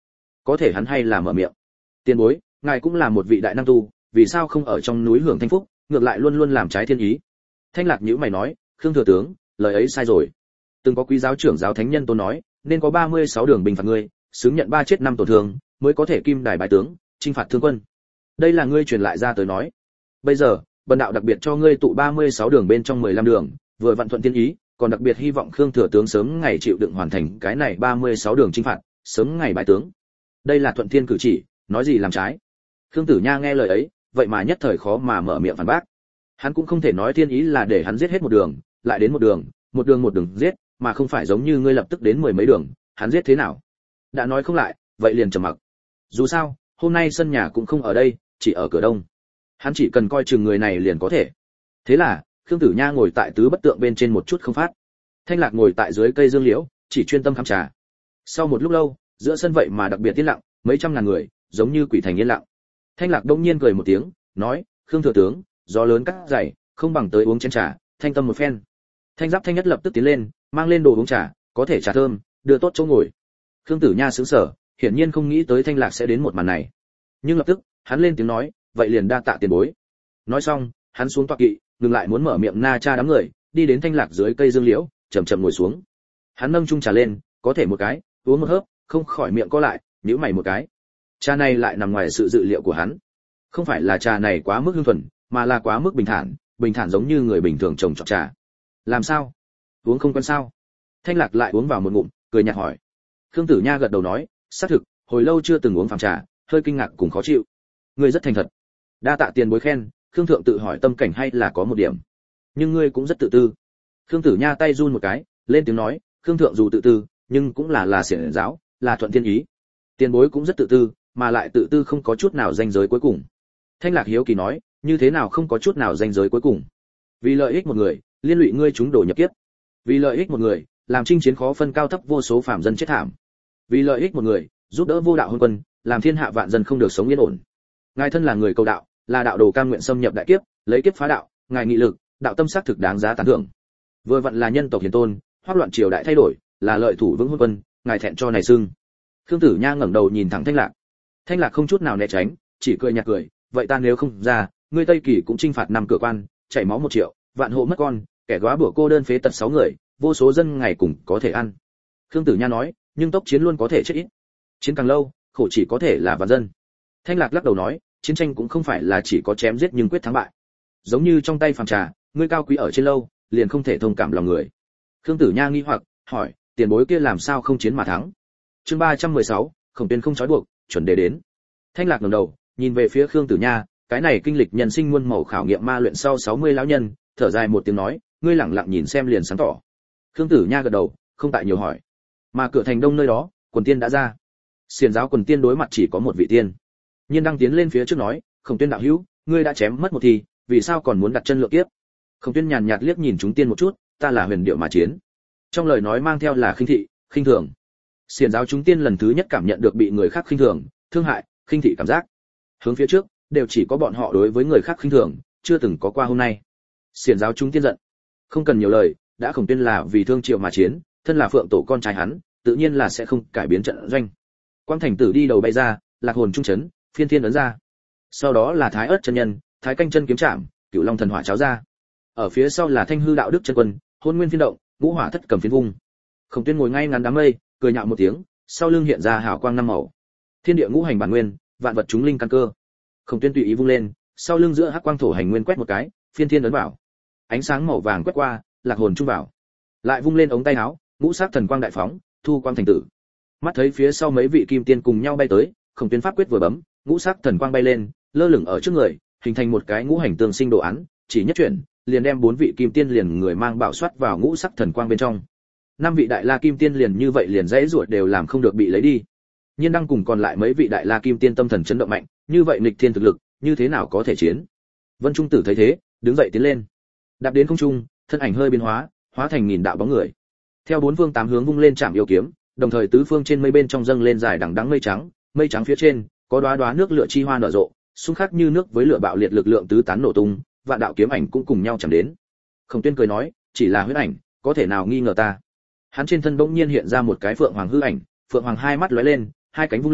Speaker 1: có thể hắn hay là mở miệng. Tiền bối, ngài cũng là một vị đại năng tu, vì sao không ở trong núi hưởng thanh phúc, ngược lại luôn luôn làm trái thiên ý? Thanh Lạc nhíu mày nói, Khương thừa tướng, lời ấy sai rồi. Từng có quý giáo trưởng giáo thánh nhân tôn nói, nên có ba mươi sáu đường bình phạt ngươi, xứng nhận ba chết năm tổn thương, mới có thể kim đài bái tướng, chinh phạt thương quân. Đây là ngươi truyền lại ra tới nói. Bây giờ, bần đạo đặc biệt cho ngươi tụ ba mươi sáu đường bên trong mười lăm đường, vừa vận thuận thiên ý, còn đặc biệt hy vọng Khương thừa tướng sớm ngày chịu đựng hoàn thành cái này ba mươi sáu đường chinh phạt, sớm ngày bái tướng. Đây là thuận thiên cử chỉ, nói gì làm trái. Khương Tử Nha nghe lời ấy, vậy mà nhất thời khó mà mở miệng phản bác. Hắn cũng không thể nói thiên ý là để hắn giết hết một đường, lại đến một đường, một đường một đường giết, mà không phải giống như ngươi lập tức đến mười mấy đường, hắn giết thế nào? Đã nói không lại, vậy liền trầm mặc. Dù sao, hôm nay sân nhà cũng không ở đây, chỉ ở cửa đông. Hắn chỉ cần coi chừng người này liền có thể. Thế là, Khương Tử Nha ngồi tại tứ bất tượng bên trên một chút không phát. Thanh Lạc ngồi tại dưới cây dương liễu, chỉ chuyên tâm khám trà. Sau một lúc lâu, giữa sân vậy mà đặc biệt yên lặng, mấy trăm ngàn người, giống như quỷ thành yên lặng. Thanh Lạc đông nhiên cười một tiếng, nói, Khương thừa tướng, gió lớn cắt dày, không bằng tới uống chén trà, thanh tâm một phen. Thanh Giáp Thanh Nhất lập tức tiến lên, mang lên đồ uống trà, có thể trà thơm, đưa tốt chỗ ngồi. Khương Tử Nha sững sờ, hiển nhiên không nghĩ tới Thanh Lạc sẽ đến một màn này. Nhưng lập tức, hắn lên tiếng nói, vậy liền đa tạ tiền bối. Nói xong, hắn xuống tọa kỵ, ngừng lại muốn mở miệng na cha đám người, đi đến Thanh Lạc dưới cây dương liễu, chậm chậm ngồi xuống. Hắn nâng chung trà lên, có thể một cái, uống một hớp, không khỏi miệng co lại, nhíu mày một cái. Trà này lại nằm ngoài sự dự liệu của hắn. Không phải là trà này quá mức hương thuần, mà là quá mức bình thản, bình thản giống như người bình thường trồng trọt trà. Làm sao? Uống không quen sao? Thanh Lạc lại uống vào một ngụm, cười nhạt hỏi. Khương Tử Nha gật đầu nói, xác thực, hồi lâu chưa từng uống phàm trà, hơi kinh ngạc cùng khó chịu. Ngươi rất thành thật. Đa tạ tiền bối khen, Khương thượng tự hỏi tâm cảnh hay là có một điểm. Nhưng ngươi cũng rất tự tư. Khương Tử Nha tay run một cái, lên tiếng nói, Khương thượng dù tự tư, nhưng cũng là là xiển giáo, là thuận thiên ý. Tiền bối cũng rất tự tư, mà lại tự tư không có chút nào ranh giới cuối cùng. Thanh Lạc hiếu kỳ nói, như thế nào không có chút nào ranh giới cuối cùng? Vì lợi ích một người, liên lụy ngươi chúng đổ nhập kiếp. Vì lợi ích một người, làm chinh chiến khó phân cao thấp vô số phàm dân chết thảm. Vì lợi ích một người, giúp đỡ vô đạo hôn quân, làm thiên hạ vạn dân không được sống yên ổn. Ngài thân là người cầu đạo, là đạo đồ cam nguyện xâm nhập đại kiếp, lấy kiếp phá đạo, ngài nghị lực, đạo tâm sắc thực đáng giá tán thưởng. Vừa vặn là nhân tộc hiền tôn, hoắc loạn triều đại thay đổi, là lợi thủ vững hôn quân, ngài thẹn cho này xưng. Khương Tử Nha ngẩng đầu nhìn thẳng Thanh Lạc. Thanh Lạc không chút nào né tránh, chỉ cười nhạt cười, vậy ta nếu không ra, ngươi Tây Kỳ cũng trinh phạt năm cửa quan, chảy máu một triệu, vạn hộ mất con, kẻ góa bủa cô đơn phế tật sáu người, vô số dân ngày cùng có thể ăn. Khương Tử Nha nói, nhưng tốc chiến luôn có thể chết ít. Chiến càng lâu, khổ chỉ có thể là vạn dân. Thanh Lạc lắc đầu nói, chiến tranh cũng không phải là chỉ có chém giết nhưng quyết thắng bại. Giống như trong tay phàm trà, ngươi cao quý ở trên lâu, liền không thể thông cảm lòng người. Khương Tử Nha nghi hoặc, hỏi, tiền bối kia làm sao không chiến mà thắng? Chương ba trăm mười sáu, Khổng Tuyên không trói buộc, chuẩn đề đến. Thanh Lạc ngẩng đầu, nhìn về phía Khương Tử Nha, cái này kinh lịch nhân sinh muôn màu khảo nghiệm ma luyện sau sáu mươi lão nhân, thở dài một tiếng nói, ngươi lẳng lặng nhìn xem liền sáng tỏ. Khương Tử Nha gật đầu, không tại nhiều hỏi. Mà cửa thành đông nơi đó, quần tiên đã ra. Xiển giáo quần tiên đối mặt chỉ có một vị tiên. Nhiên đang tiến lên phía trước nói, Khổng Tuyên đạo hữu, ngươi đã chém mất một thì, vì sao còn muốn đặt chân lượng tiếp? Khổng Tuyên nhàn nhạt liếc nhìn chúng tiên một chút, ta là huyền điệu mà chiến. Trong lời nói mang theo là khinh thị, khinh thường. Xiển giáo chúng tiên lần thứ nhất cảm nhận được bị người khác khinh thường, thương hại, khinh thị cảm giác. Hướng phía trước, đều chỉ có bọn họ đối với người khác khinh thường, chưa từng có qua hôm nay. Xiển giáo chúng tiên giận. Không cần nhiều lời, đã Khổng Tuyên là vì thương triều mà chiến, thân là phượng tổ con trai hắn, tự nhiên là sẽ không cải biến trận doanh. Quang Thành Tử đi đầu bay ra, lạc hồn trung chấn, phiên thiên ấn ra. Sau đó là Thái Ức chân nhân, Thái Canh chân kiếm chạm, Cửu Long thần hỏa cháo ra. Ở phía sau là Thanh Hư đạo đức chân quân, Hôn Nguyên phiên động, Ngũ Hỏa thất cầm phiến vung. Khổng Tuyên ngồi ngay ngắn đám mây, cười nhạo một tiếng, sau lưng hiện ra hào quang năm màu. Thiên địa ngũ hành bản nguyên, vạn vật chúng linh căn cơ. Khổng Tuyên tùy ý vung lên, sau lưng giữa hắc quang thổ hành nguyên quét một cái, phiên thiên ấn vào. Ánh sáng màu vàng quét qua, lạc hồn trung vào. Lại vung lên ống tay áo, ngũ sắc thần quang đại phóng, thu quang thành tử. Mắt thấy phía sau mấy vị kim tiên cùng nhau bay tới, Khổng Tuyên pháp quyết vừa bấm, ngũ sắc thần quang bay lên, lơ lửng ở trước người, hình thành một cái ngũ hành tương sinh đồ án, chỉ nhất chuyển, liền đem bốn vị kim tiên liền người mang bảo soát vào ngũ sắc thần quang bên trong. Năm vị đại la kim tiên liền như vậy liền dãy ruột đều làm không được bị lấy đi. Nhiên đang cùng còn lại mấy vị đại la kim tiên tâm thần chấn động mạnh, như vậy nghịch thiên thực lực, như thế nào có thể chiến? Vân Trung Tử thấy thế, đứng dậy tiến lên, đạp đến không trung, thân ảnh hơi biến hóa, hóa thành nghìn đạo bóng người. Theo bốn phương tám hướng vung lên chạm yêu kiếm, đồng thời tứ phương trên mây bên trong dâng lên dài đằng đẵng mây trắng, mây trắng phía trên có đóa đóa nước lửa chi hoa nở rộ, xung khắc như nước với lửa bạo liệt lực lượng tứ tán nổ tung, vạn đạo kiếm ảnh cũng cùng nhau chạm đến. Khổng Tuyên cười nói, chỉ là huyết ảnh, có thể nào nghi ngờ ta? Hắn trên thân bỗng nhiên hiện ra một cái phượng hoàng hư ảnh, phượng hoàng hai mắt lóe lên, hai cánh vung lên,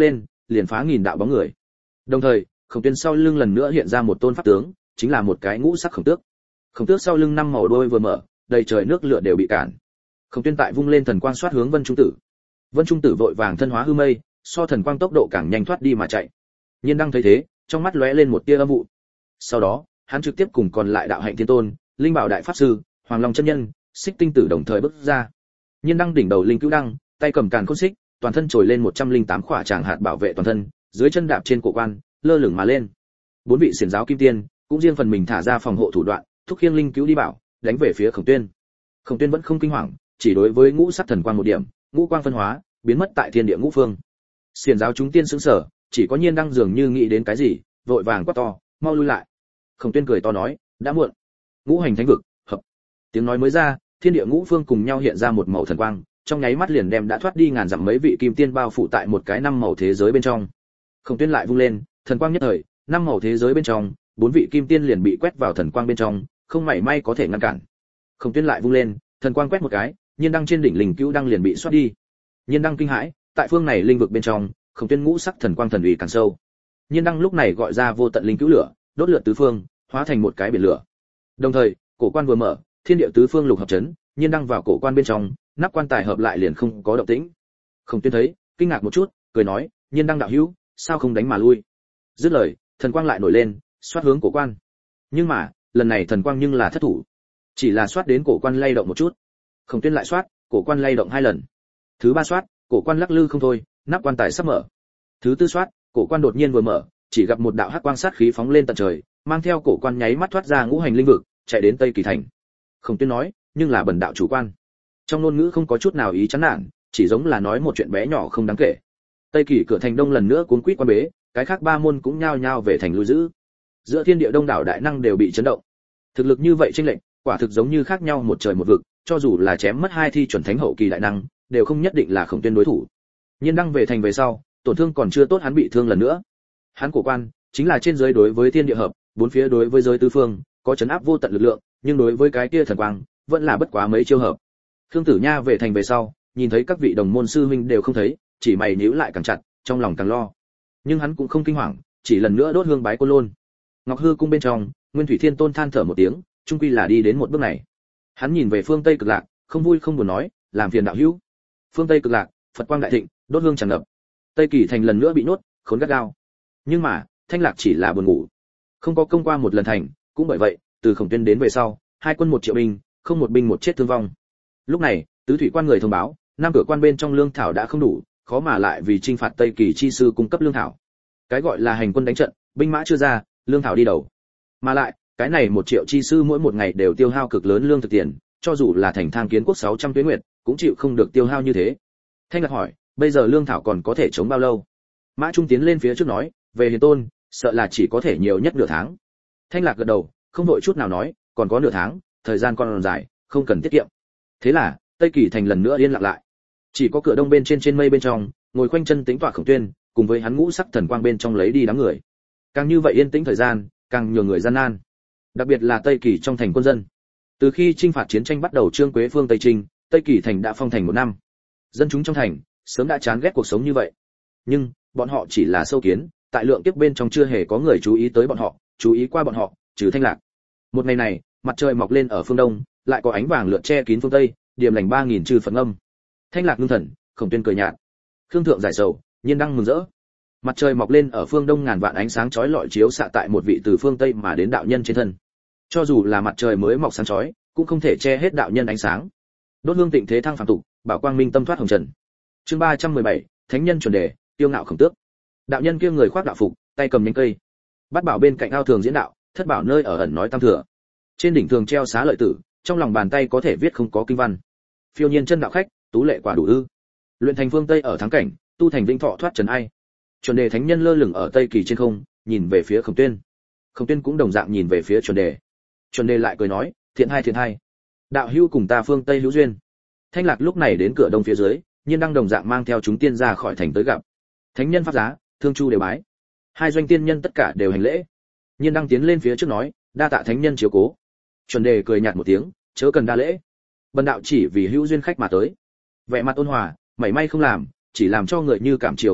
Speaker 1: liền phá nghìn đạo bóng người. Đồng thời, Khổng Tuyên sau lưng lần nữa hiện ra một tôn pháp tướng, chính là một cái ngũ sắc khổng tước. Khổng tước sau lưng năm màu đôi vừa mở, đầy trời nước lửa đều bị cản. Khổng Tuyên tại vung lên thần quang xoát hướng Vân Trung Tử. Vân Trung Tử vội vàng thân hóa hư mây, so thần quang tốc độ càng nhanh thoát đi mà chạy. Nhiên Đăng thấy thế, trong mắt lóe lên một tia âm vụ. Sau đó, hắn trực tiếp cùng còn lại đạo hạnh thiên tôn, linh bảo đại pháp sư, Hoàng Long chân nhân, Xích Tinh Tử đồng thời bước ra. Nhiên Đăng đỉnh đầu linh cứu đăng, tay cầm càn khôn xích, toàn thân trồi lên một trăm linh tám khỏa tràng hạt bảo vệ toàn thân, dưới chân đạp trên cổ quan, lơ lửng mà lên. Bốn vị xiển giáo kim tiên, cũng riêng phần mình thả ra phòng hộ thủ đoạn, thúc khiêng linh cứu đi bảo, đánh về phía Khổng Tuyên. Khổng Tuyên vẫn không kinh hoàng, chỉ đối với ngũ sắc thần quang một điểm, ngũ quang phân hóa, biến mất tại thiên địa ngũ phương. Xiển giáo chúng tiên sững sờ, chỉ có Nhiên Đăng dường như nghĩ đến cái gì, vội vàng quát to, mau lui lại. Khổng Tuyên cười to nói, đã muộn. Ngũ hành thánh vực, hợp. Tiếng nói mới ra, thiên địa ngũ phương cùng nhau hiện ra một màu thần quang, trong nháy mắt liền đem đã thoát đi ngàn dặm mấy vị kim tiên bao phủ tại một cái năm màu thế giới bên trong. Khổng Tuyên lại vung lên, thần quang nhất thời, năm màu thế giới bên trong, bốn vị kim tiên liền bị quét vào thần quang bên trong, không mảy may có thể ngăn cản. Khổng Tuyên lại vung lên, thần quang quét một cái, Nhiên Đăng trên đỉnh linh cứu đăng liền bị xoát đi. Nhiên Đăng kinh hãi, tại phương này linh vực bên trong, Khổng Tuyên ngũ sắc thần quang thần uy càng sâu. Nhiên Đăng lúc này gọi ra vô tận linh cứu lửa, đốt lượn tứ phương, hóa thành một cái biển lửa. Đồng thời, cổ quan vừa mở, thiên địa tứ phương lục hợp chấn, Nhiên Đăng vào cổ quan bên trong, nắp quan tài hợp lại liền không có động tĩnh. Khổng Tuyên thấy, kinh ngạc một chút, cười nói, Nhiên Đăng đạo hữu, sao không đánh mà lui? Dứt lời, thần quang lại nổi lên, xoát hướng cổ quan. Nhưng mà, lần này thần quang nhưng là thất thủ, chỉ là xoát đến cổ quan lay động một chút. Khổng Tuyên lại xoát, cổ quan lay động hai lần. Thứ ba xoát, cổ quan lắc lư không thôi, nắp quan tài sắp mở. Thứ tư xoát, cổ quan đột nhiên vừa mở, chỉ gặp một đạo hắc quang sát khí phóng lên tận trời, mang theo cổ quan nháy mắt thoát ra ngũ hành linh vực, chạy đến Tây Kỳ thành. Khổng Tuyên nói, nhưng là bần đạo chủ quan. Trong ngôn ngữ không có chút nào ý chán nản, chỉ giống là nói một chuyện bé nhỏ không đáng kể. Tây Kỳ cửa thành đông lần nữa cuốn quýt quan bế, cái khác ba môn cũng nhao nhao về thành lui giữ. Giữa thiên địa đông đảo đại năng đều bị chấn động. Thực lực như vậy chênh lệch, quả thực giống như khác nhau một trời một vực, cho dù là chém mất hai thi chuẩn thánh hậu kỳ đại năng, đều không nhất định là Khổng Tuyên đối thủ. Nhiên Đăng về thành về sau, tổn thương còn chưa tốt hắn bị thương lần nữa. Hắn cổ quan chính là trên dưới đối với thiên địa hợp, bốn phía đối với giới tứ phương, có chấn áp vô tận lực lượng, nhưng đối với cái kia thần quang, vẫn là bất quá mấy chiêu hợp. Khương Tử Nha về thành về sau, nhìn thấy các vị đồng môn sư huynh đều không thấy, chỉ mày nhíu lại càng chặt, trong lòng càng lo. Nhưng hắn cũng không kinh hoàng, chỉ lần nữa đốt hương bái Côn Lôn. Ngọc Hư cung bên trong, Nguyên Thủy Thiên Tôn than thở một tiếng, chung quy là đi đến một bước này. Hắn nhìn về phương Tây Cực Lạc, không vui không buồn nói, làm phiền đạo hữu. Phương Tây Cực Lạc, Phật quang đại thịnh, đốt hương tràn ngập. Tây Kỳ thành lần nữa bị nhốt, khốn gắt gao. Nhưng mà, Thanh Lạc chỉ là buồn ngủ, không có công qua một lần thành, cũng bởi vậy, từ Khổng Tuyên đến về sau, hai quân một triệu binh, không một binh một chết thương vong. Lúc này, tứ thủy quan người thông báo, năm cửa quan bên trong lương thảo đã không đủ, khó mà lại vì trinh phạt Tây Kỳ chi sư cung cấp lương thảo. Cái gọi là hành quân đánh trận, binh mã chưa ra, lương thảo đi đầu. Mà lại, cái này một triệu chi sư mỗi một ngày đều tiêu hao cực lớn lương thực tiền, cho dù là thành Thang Kiến quốc sáu trăm tuế nguyệt, cũng chịu không được tiêu hao như thế. Thanh Lạc hỏi, bây giờ lương thảo còn có thể chống bao lâu? Mã Trung tiến lên phía trước nói, về Hiền Tôn, sợ là chỉ có thể nhiều nhất nửa tháng. Thanh Lạc gật đầu, không vội chút nào nói, còn có nửa tháng, thời gian còn dài, không cần tiết kiệm. Thế là, Tây Kỳ thành lần nữa yên lặng lại. Chỉ có cửa đông bên trên trên mây bên trong, ngồi khoanh chân tính tọa Khổng Tuyên, cùng với hắn ngũ sắc thần quang bên trong lấy đi đám người. Càng như vậy yên tĩnh thời gian, càng nhiều người gian nan. Đặc biệt là Tây Kỳ trong thành quân dân. Từ khi chinh phạt chiến tranh bắt đầu Trương Quế Phương Tây Trinh, Tây Kỳ thành đã phong thành một năm. Dân chúng trong thành sớm đã chán ghét cuộc sống như vậy. Nhưng, bọn họ chỉ là sâu kiến, tại lượng kiếp bên trong chưa hề có người chú ý tới bọn họ, chú ý qua bọn họ, trừ Thanh Lạc. Một ngày này, mặt trời mọc lên ở phương đông, lại có ánh vàng lượn che kín phương tây, điểm lành ba nghìn chư Phật âm. Thanh Lạc ngưng thần, Khổng Tuyên cười nhạt. Khương Thượng giải sầu, Nhiên Đăng mừng rỡ. Mặt trời mọc lên ở phương đông, ngàn vạn ánh sáng chói lọi chiếu xạ tại một vị từ phương tây mà đến đạo nhân trên thân. Cho dù là mặt trời mới mọc sáng chói, cũng không thể che hết đạo nhân ánh sáng. Đốt hương tịnh thế thăng phàm tục, bảo quang minh tâm thoát hồng trần. Chương ba trăm mười bảy, Thánh nhân chuẩn đề, tiêu ngạo Khổng Tước. Đạo nhân kia người khoác đạo phục, tay cầm nhánh cây. Bát bảo bên cạnh ao thường diễn đạo, thất bảo nơi ở ẩn nói tam thừa. Trên đỉnh thường treo xá lợi tử, trong lòng bàn tay có thể viết không có kinh văn. Phiêu nhiên chân đạo khách, tú lệ quả đủ ư. Luyện thành phương Tây ở thắng cảnh, tu thành vĩnh thọ thoát trần ai. Chuẩn đề thánh nhân lơ lửng ở Tây Kỳ trên không, nhìn về phía Khổng Tuyên. Khổng Tuyên cũng đồng dạng nhìn về phía chuẩn đề. Chuẩn đề lại cười nói, thiện hai thiện hai. Đạo hữu cùng ta phương Tây hữu duyên. Thanh Lạc lúc này đến cửa đông phía dưới, Nhiên Đăng đồng dạng mang theo chúng tiên ra khỏi thành tới gặp. Thánh nhân pháp giá, thương chu đều bái. Hai doanh tiên nhân tất cả đều hành lễ. Nhiên Đăng tiến lên phía trước nói, đa tạ thánh nhân chiếu cố. Chuẩn đề cười nhạt một tiếng, chớ cần đa lễ. Bần đạo chỉ vì hữu duyên khách mà tới. Vẻ mặt ôn hòa, mảy may không làm, chỉ làm cho người như cảm chiều vân lộ,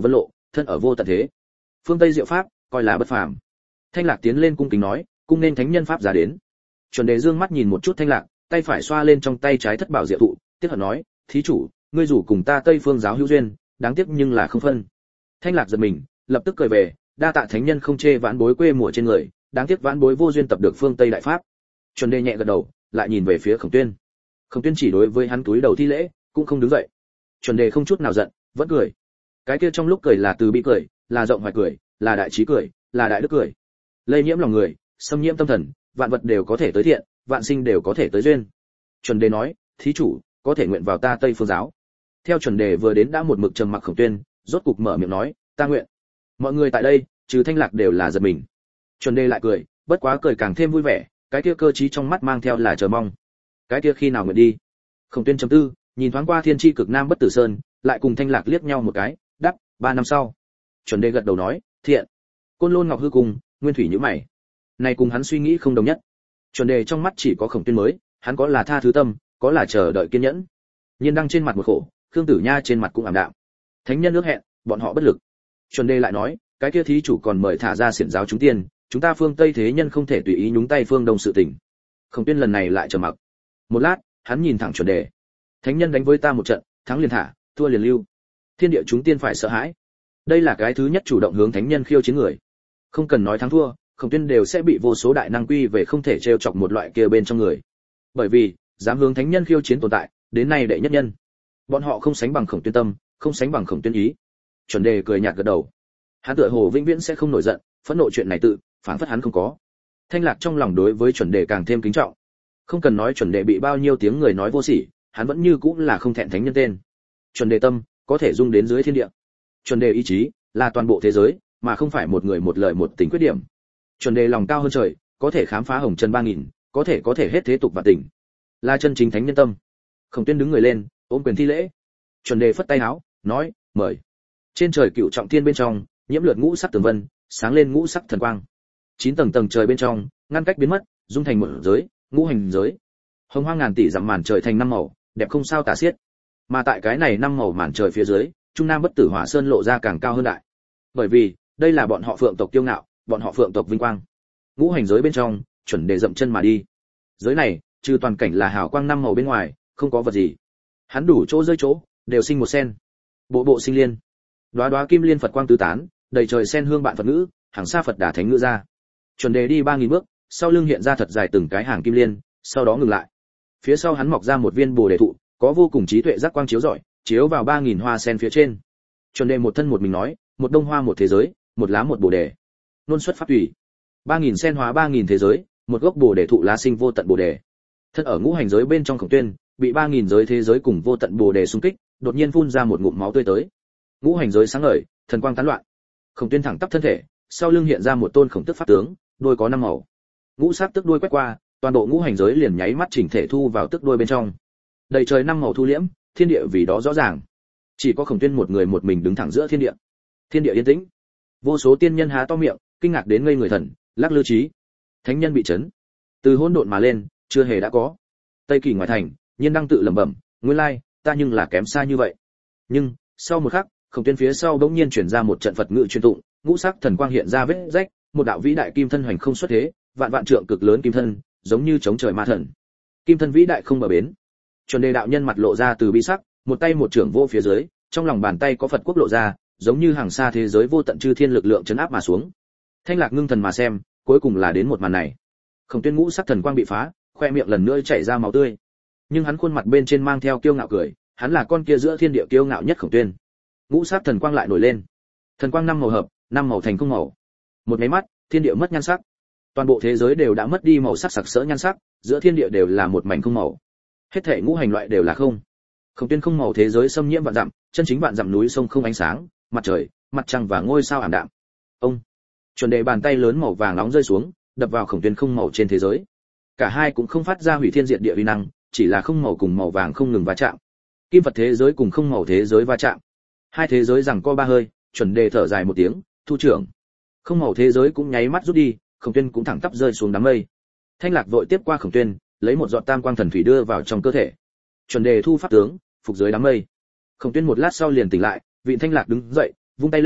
Speaker 1: thân ở vô tận thế. Phương Tây diệu pháp, coi là bất phàm. Thanh Lạc tiến lên cung kính nói, cung nên thánh nhân pháp giá đến. Chuẩn Đề dương mắt nhìn một chút Thanh Lạc, tay phải xoa lên trong tay trái thất bảo diệu thụ, tiếc hận nói, thí chủ, ngươi rủ cùng ta Tây Phương giáo hữu duyên, đáng tiếc nhưng là không phân. Thanh Lạc giật mình, lập tức cười về, đa tạ thánh nhân không chê vãn bối quê mùa trên người, đáng tiếc vãn bối vô duyên tập được phương Tây đại pháp. Chuẩn Đề nhẹ gật đầu, lại nhìn về phía Khổng Tuyên. Khổng Tuyên chỉ đối với hắn túi đầu thi lễ, cũng không đứng dậy. Chuẩn Đề không chút nào giận, vẫn cười. Cái kia trong lúc cười là từ bi cười, là rộng hoài cười, là đại trí cười, là đại đức cười. Lây nhiễm lòng người, xâm nhiễm tâm thần, vạn vật đều có thể tới thiện, vạn sinh đều có thể tới duyên. Chuẩn Đề nói, thí chủ, có thể nguyện vào ta Tây Phương giáo. Theo Chuẩn Đề vừa đến đã một mực trầm mặc Khổng Tuyên, rốt cục mở miệng nói, ta nguyện. Mọi người tại đây, trừ Thanh Lạc đều là giật mình. Chuẩn Đề lại cười, bất quá cười càng thêm vui vẻ, cái kia cơ trí trong mắt mang theo là chờ mong. Cái kia khi nào nguyện đi? Khổng Tuyên trầm tư, nhìn thoáng qua Thiên Chi Cực Nam Bất Tử Sơn, lại cùng Thanh Lạc liếc nhau một cái, đáp, ba năm sau. Chuẩn Đề gật đầu nói, thiện. Côn Lôn Ngọc Hư Cung, Nguyên Thủy nhíu mày. Này cùng hắn suy nghĩ không đồng nhất. Chuẩn Đề trong mắt chỉ có Khổng Tuyên mới, hắn có là tha thứ tâm, có là chờ đợi kiên nhẫn. Nhiên Đăng trên mặt một khổ, Khương Tử Nha trên mặt cũng ảm đạm. Thánh nhân ước hẹn, bọn họ bất lực. Chuẩn Đề lại nói, cái kia thí chủ còn mời thả ra xiển giáo chúng tiên, chúng ta phương Tây thế nhân không thể tùy ý nhúng tay phương Đông sự tình. Khổng Tuyên lần này lại trầm mặc. Một lát, hắn nhìn thẳng Chuẩn Đề. Thánh nhân đánh với ta một trận, thắng liền thả, thua liền lưu. Thiên địa chúng tiên phải sợ hãi. Đây là cái thứ nhất chủ động hướng thánh nhân khiêu chiến người. Không cần nói thắng thua, Khổng Tuyên đều sẽ bị vô số đại năng quy về không thể trêu chọc một loại kia bên trong người. Bởi vì, dám hướng thánh nhân khiêu chiến tồn tại, đến nay đệ nhất nhân. Bọn họ không sánh bằng Khổng Tuyên tâm, không sánh bằng Khổng Tuyên ý. Chuẩn Đề cười nhạt gật đầu. Hắn tựa hồ vĩnh viễn sẽ không nổi giận, phẫn nộ chuyện này tự, phản phất hắn không có. Thanh Lạc trong lòng đối với Chuẩn Đề càng thêm kính trọng. Không cần nói Chuẩn Đề bị bao nhiêu tiếng người nói vô sỉ, hắn vẫn như cũng là không thẹn thánh nhân tên. Chuẩn Đề tâm có thể dung đến dưới thiên địa. Chuẩn Đề ý chí là toàn bộ thế giới, mà không phải một người một lời một tình quyết điểm. Chuẩn Đề lòng cao hơn trời, có thể khám phá hồng trần ba nghìn, có thể có thể hết thế tục và tình, là chân chính thánh nhân tâm. Khổng Tuyên đứng người lên, ôm quyền thi lễ. Chuẩn Đề phất tay áo, nói, mời. Trên trời cựu trọng thiên bên trong, nhiễm lượt ngũ sắc tường vân, sáng lên ngũ sắc thần quang. Chín tầng tầng trời bên trong, ngăn cách biến mất, dung thành một giới, ngũ hành giới. Hồng hoang ngàn tỷ dặm màn trời thành năm màu, đẹp không sao tả xiết. Mà tại cái này năm màu màn trời phía dưới, trung nam bất tử hỏa sơn lộ ra càng cao hơn đại. Bởi vì, đây là bọn họ Phượng tộc kiêu ngạo, bọn họ Phượng tộc vinh quang. Ngũ hành giới bên trong, Chuẩn Đề dậm chân mà đi. Giới này, trừ toàn cảnh là hào quang năm màu bên ngoài, không có vật gì. Hắn đủ chỗ rơi chỗ, đều sinh một sen. Bộ bộ sinh liên. Đóa đóa kim liên Phật quang tứ tán, đầy trời sen hương bạn Phật ngữ, hàng xa Phật đà thánh ngữ ra. Chuẩn Đề đi ba nghìn bước, sau lưng hiện ra thật dài từng cái hàng kim liên, sau đó ngừng lại. Phía sau hắn mọc ra một viên Bồ đề thụ, có vô cùng trí tuệ giác quang chiếu rọi, chiếu vào ba nghìn hoa sen phía trên. Chuẩn Đề một thân một mình nói, một đông hoa một thế giới, một lá một Bồ đề. Nôn xuất pháp tùy. ba nghìn sen hóa ba nghìn thế giới, một gốc Bồ đề thụ lá sinh vô tận Bồ đề. Thân ở ngũ hành giới bên trong Khổng Tuyên, bị ba nghìn giới thế giới cùng vô tận Bồ đề xung kích, đột nhiên phun ra một ngụm máu tươi tới. Ngũ hành giới sáng ngời, thần quang tán loạn. Khổng Tuyên thẳng tắp thân thể, sau lưng hiện ra một tôn khổng tức pháp tướng, đuôi có năm màu. Ngũ sắc tức đuôi quét qua, toàn bộ ngũ hành giới liền nháy mắt chỉnh thể thu vào tức đuôi bên trong. Đầy trời năm màu thu liễm, thiên địa vì đó rõ ràng. Chỉ có Khổng Tuyên một người một mình đứng thẳng giữa thiên địa. Thiên địa yên tĩnh. Vô số tiên nhân há to miệng, kinh ngạc đến ngây người thần, lắc lư trí. Thánh nhân bị chấn. Từ hỗn độn mà lên, chưa hề đã có. Tây Kỳ ngoài thành, Nhiên Đăng tự lẩm bẩm, nguyên lai, ta nhưng là kém xa như vậy. Nhưng, sau một khắc, Khổng Tuyên phía sau bỗng nhiên truyền ra một trận Phật ngữ truyền tụng, ngũ sắc thần quang hiện ra vết rách, một đạo vĩ đại kim thân hoành không xuất thế, vạn vạn trượng cực lớn kim thân, giống như chống trời ma thần. Kim thân vĩ đại không bờ bến. Chuẩn Đề đạo nhân mặt lộ ra từ bi sắc, một tay một trưởng vô phía dưới, trong lòng bàn tay có Phật quốc lộ ra, giống như hàng xa thế giới vô tận chư thiên lực lượng chấn áp mà xuống. Thanh Lạc ngưng thần mà xem, cuối cùng là đến một màn này. Khổng Tuyên ngũ sắc thần quang bị phá, khoe miệng lần nữa chảy ra máu tươi. Nhưng hắn khuôn mặt bên trên mang theo kiêu ngạo cười, hắn là con kia giữa thiên địa kiêu ngạo nhất Khổng Tuyên. Ngũ sắc thần quang lại nổi lên. Thần quang năm màu hợp, năm màu thành không màu. Một cái mắt, thiên địa mất nhan sắc. Toàn bộ thế giới đều đã mất đi màu sắc sặc sỡ nhan sắc, giữa thiên địa đều là một mảnh không màu. Hết thảy ngũ hành loại đều là không. Khổng Tuyên không màu thế giới xâm nhiễm vạn dặm, chân chính vạn dặm núi sông không ánh sáng, mặt trời, mặt trăng và ngôi sao ảm đạm. Ông, Chuẩn Đề bàn tay lớn màu vàng nóng rơi xuống, đập vào Khổng Tuyên không màu trên thế giới. Cả hai cũng không phát ra hủy thiên diệt địa uy năng, chỉ là không màu cùng màu vàng không ngừng va chạm. Kim Phật thế giới cùng không màu thế giới va chạm. Hai thế giới giằng co ba hơi, Chuẩn Đề thở dài một tiếng, thu trưởng. Không màu thế giới cũng nháy mắt rút đi, Khổng Tuyên cũng thẳng tắp rơi xuống đám mây. Thanh Lạc vội tiếp qua Khổng Tuyên, lấy một giọt tam quang thần thủy đưa vào trong cơ thể. Chuẩn Đề thu pháp tướng, phục dưới đám mây. Khổng Tuyên một lát sau liền tỉnh lại, vị Thanh Lạc đứng dậy, vung tay lên,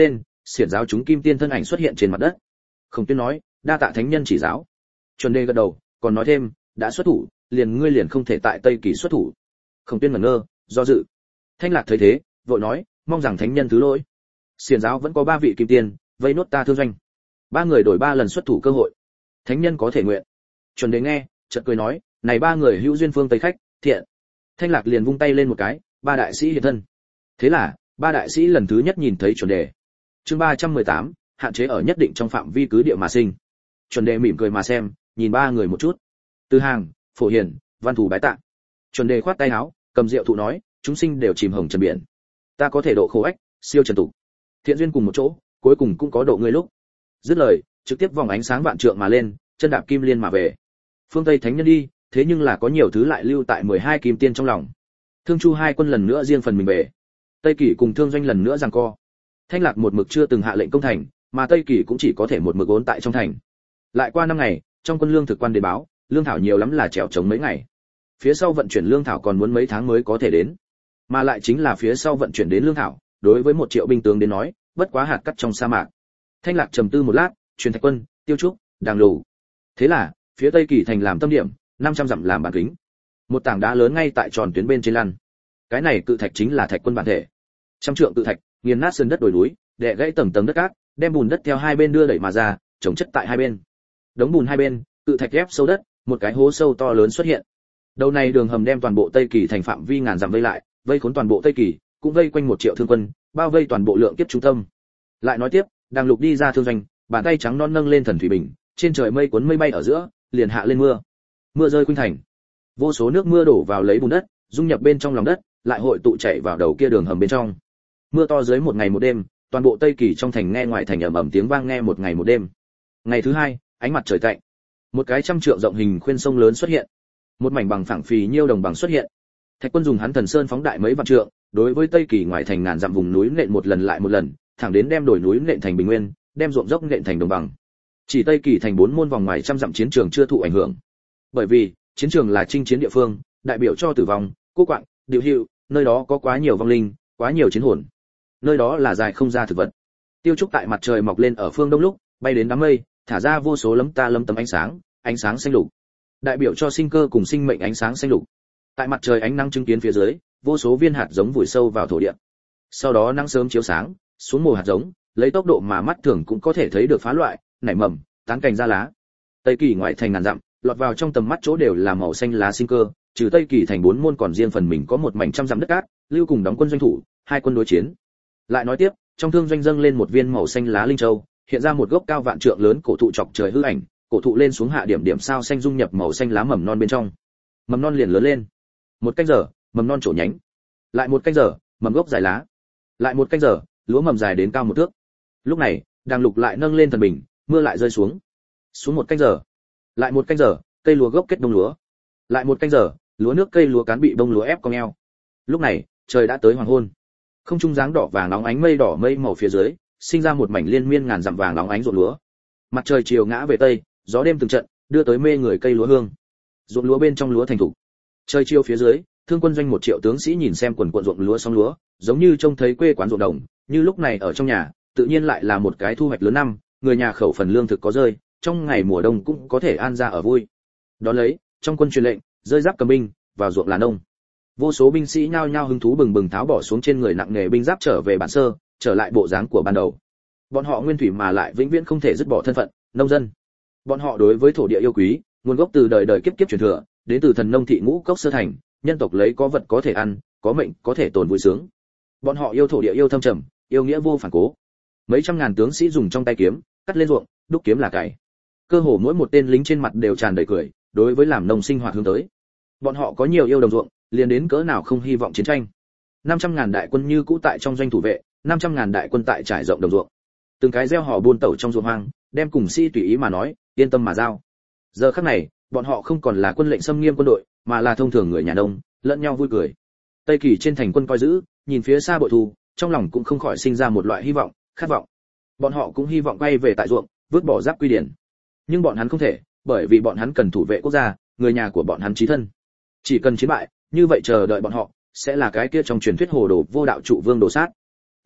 Speaker 1: xiển giáo chúng kim tiên thân ảnh xuất hiện trên mặt đất. Khổng Tuyên nói, đa tạ thánh nhân chỉ giáo. Chuẩn Đề gật đầu, còn nói thêm, đã xuất thủ, liền ngươi liền không thể tại Tây Kỳ xuất thủ. Khổng Tuyên ngẩn ngơ, do dự. Thanh Lạc thấy thế, vội nói, mong rằng thánh nhân thứ lỗi. Xiển giáo vẫn có ba vị kim tiên, vây nốt ta thương doanh. Ba người đổi ba lần xuất thủ cơ hội. Thánh nhân có thể nguyện. Chuẩn Đề nghe, chợt cười nói, này ba người hữu duyên phương Tây khách, thiện. Thanh Lạc liền vung tay lên một cái, ba đại sĩ hiện thân. Thế là, ba đại sĩ lần thứ nhất nhìn thấy Chuẩn Đề. Chương ba trăm mười tám, hạn chế ở nhất định trong phạm vi cứ địa mà sinh. Chuẩn Đề mỉm cười mà xem, nhìn ba người một chút. Từ Hàng, Phổ Hiền, Văn Thù bái tạ. Chuẩn Đề khoát tay áo, cầm rượu thụ nói, chúng sinh đều chìm hồng trần biển, ta có thể độ khổ ách, siêu trần tục. Thiện duyên cùng một chỗ, cuối cùng cũng có độ ngươi lúc. Dứt lời, trực tiếp vòng ánh sáng vạn trượng mà lên, chân đạp kim liên mà về. Phương Tây thánh nhân đi, thế nhưng là có nhiều thứ lại lưu tại mười hai kim tiên trong lòng. Thương Chu hai quân lần nữa riêng phần mình về. Tây Kỳ cùng Thương Doanh lần nữa giằng co. Thanh Lạc một mực chưa từng hạ lệnh công thành, mà Tây Kỳ cũng chỉ có thể một mực ốn tại trong thành. Lại qua năm ngày, trong quân lương thực quan đến báo, lương thảo nhiều lắm là trèo trống mấy ngày. Phía sau vận chuyển lương thảo còn muốn mấy tháng mới có thể đến. Mà lại chính là phía sau vận chuyển đến lương thảo, đối với một triệu binh tướng đến nói, bất quá hạt cát trong sa mạc. Thanh Lạc trầm tư một lát, truyền Thạch Quân, Tiêu Trúc, Đàng Lù. Thế là, phía Tây Kỳ thành làm tâm điểm, năm trăm dặm làm bản kính. Một tảng đá lớn ngay tại tròn tuyến bên trên lăn. Cái này cự thạch chính là Thạch Quân bản thể. Trăm trượng cự thạch, nghiền nát sơn đất đồi núi, đè gãy tầng tầng đất cát, đem bùn đất theo hai bên đưa đẩy mà ra, chồng chất tại hai bên. Đống bùn hai bên, cự thạch ép sâu đất, một cái hố sâu to lớn xuất hiện. Đầu này đường hầm đem toàn bộ Tây Kỳ thành phạm vi ngàn dặm vây lại, vây khốn toàn bộ Tây Kỳ, cũng vây quanh một triệu thương quân, bao vây toàn bộ lượng kiếp trung tâm. Lại nói tiếp, Đàng Lục đi ra thương doanh, bàn tay trắng non nâng lên thần thủy bình, trên trời mây cuốn mây bay ở giữa, liền hạ lên mưa. Mưa rơi khuynh thành. Vô số nước mưa đổ vào lấy bùn đất, dung nhập bên trong lòng đất, lại hội tụ chảy vào đầu kia đường hầm bên trong. Mưa to dưới một ngày một đêm, toàn bộ Tây Kỳ trong thành nghe ngoài thành ầm ầm tiếng vang nghe một ngày một đêm. Ngày thứ hai, ánh mặt trời tạnh, một cái trăm trượng rộng hình khuyên sông lớn xuất hiện, một mảnh bằng phẳng phì nhiêu đồng bằng xuất hiện. Thạch Quân dùng hắn thần sơn phóng đại mấy vạn trượng, đối với Tây Kỳ ngoài thành ngàn dặm vùng núi nện một lần lại một lần, thẳng đến đem đồi núi nện thành bình nguyên, đem ruộng dốc nện thành đồng bằng. Chỉ Tây Kỳ thành bốn môn vòng ngoài trăm dặm chiến trường chưa thụ ảnh hưởng, bởi vì chiến trường là chinh chiến địa phương, đại biểu cho tử vong, cô quạng, điều hữu, nơi đó có quá nhiều vong linh, quá nhiều chiến hồn, nơi đó là dài không ra thực vật. Tiêu Trúc tại mặt trời mọc lên ở phương đông lúc, bay đến đám mây, thả ra vô số lấm ta lấm tấm ánh sáng, ánh sáng xanh lục, đại biểu cho sinh cơ cùng sinh mệnh ánh sáng xanh lục. Tại mặt trời ánh nắng chứng kiến phía dưới, vô số viên hạt giống vùi sâu vào thổ địa. Sau đó nắng sớm chiếu sáng, xuống mùa hạt giống, lấy tốc độ mà mắt thường cũng có thể thấy được phá loại, nảy mầm, tán cành ra lá. Tây Kỳ ngoại thành ngàn dặm, lọt vào trong tầm mắt chỗ đều là màu xanh lá sinh cơ, trừ Tây Kỳ thành bốn môn còn riêng phần mình có một mảnh trăm dặm đất cát, lưu cùng đóng quân doanh thủ, hai quân đối chiến. Lại nói tiếp, trong thương doanh dâng lên một viên màu xanh lá linh châu, hiện ra một gốc cao vạn trượng lớn cổ thụ chọc trời hư ảnh, cổ thụ lên xuống hạ điểm điểm sao xanh dung nhập màu xanh lá mầm non bên trong. Mầm non liền lớn lên. Một canh giờ, mầm non trổ nhánh. Lại một canh giờ, mầm gốc dài lá. Lại một canh giờ, lúa mầm dài đến cao một thước. Lúc này, Đàng Lục lại nâng lên thần bình, mưa lại rơi xuống. Xuống một canh giờ. Lại một canh giờ, cây lúa gốc kết đông lúa. Lại một canh giờ, lúa nước cây lúa cán bị bông lúa ép cong eo. Lúc này, trời đã tới hoàng hôn. Không trung dáng đỏ vàng nóng ánh mây đỏ mây màu phía dưới, sinh ra một mảnh liên miên ngàn dặm vàng nóng ánh ruộng lúa. Mặt trời chiều ngã về tây, gió đêm từng trận, đưa tới mê người cây lúa hương. Ruộng lúa bên trong lúa thành thục. Trời chiều phía dưới, thương quân doanh một triệu tướng sĩ nhìn xem quần quần ruộng lúa sóng lúa, giống như trông thấy quê quán ruộng đồng, như lúc này ở trong nhà, tự nhiên lại là một cái thu hoạch lớn năm, người nhà khẩu phần lương thực có rơi, trong ngày mùa đông cũng có thể an ra ở vui. Đó lấy, trong quân truyền lệnh, rơi giáp cầm binh, vào ruộng là nông. Vô số binh sĩ nhao nhao hứng thú bừng bừng tháo bỏ xuống trên người nặng nghề binh giáp trở về bản sơ, trở lại bộ dáng của ban đầu. Bọn họ nguyên thủy mà lại vĩnh viễn không thể dứt bỏ thân phận nông dân. Bọn họ đối với thổ địa yêu quý, nguồn gốc từ đời đời kiếp kiếp truyền thừa, đến từ thần nông thị ngũ cốc sơ thành, nhân tộc lấy có vật có thể ăn, có mệnh có thể tồn vui sướng. Bọn họ yêu thổ địa yêu thâm trầm, yêu nghĩa vô phản cố. Mấy trăm ngàn tướng sĩ dùng trong tay kiếm, cắt lên ruộng, đúc kiếm là cày. Cơ hồ mỗi một tên lính trên mặt đều tràn đầy cười, đối với làm nông sinh hoạt hướng tới. Bọn họ có nhiều yêu đồng ruộng, liền đến cỡ nào không hy vọng chiến tranh. năm trăm ngàn đại quân như cũ tại trong doanh thủ vệ, năm trăm ngàn đại quân tại trải rộng đồng ruộng. Từng cái gieo họ buôn tẩu trong ruộng hoang, đem cùng sĩ tùy ý mà nói, yên tâm mà giao. Giờ khắc này, bọn họ không còn là quân lệnh xâm nghiêm quân đội, mà là thông thường người nhà nông, lẫn nhau vui cười. Tây Kỳ trên thành quân coi giữ, nhìn phía xa bội thu, trong lòng cũng không khỏi sinh ra một loại hy vọng, khát vọng. Bọn họ cũng hy vọng quay về tại ruộng, vứt bỏ giáp quy điển. Nhưng bọn hắn không thể, bởi vì bọn hắn cần thủ vệ quốc gia, người nhà của bọn hắn chí thân. Chỉ cần chiến bại, như vậy chờ đợi bọn họ sẽ là cái kia trong truyền thuyết hồ đồ vô đạo trụ vương đồ sát. Nhưng,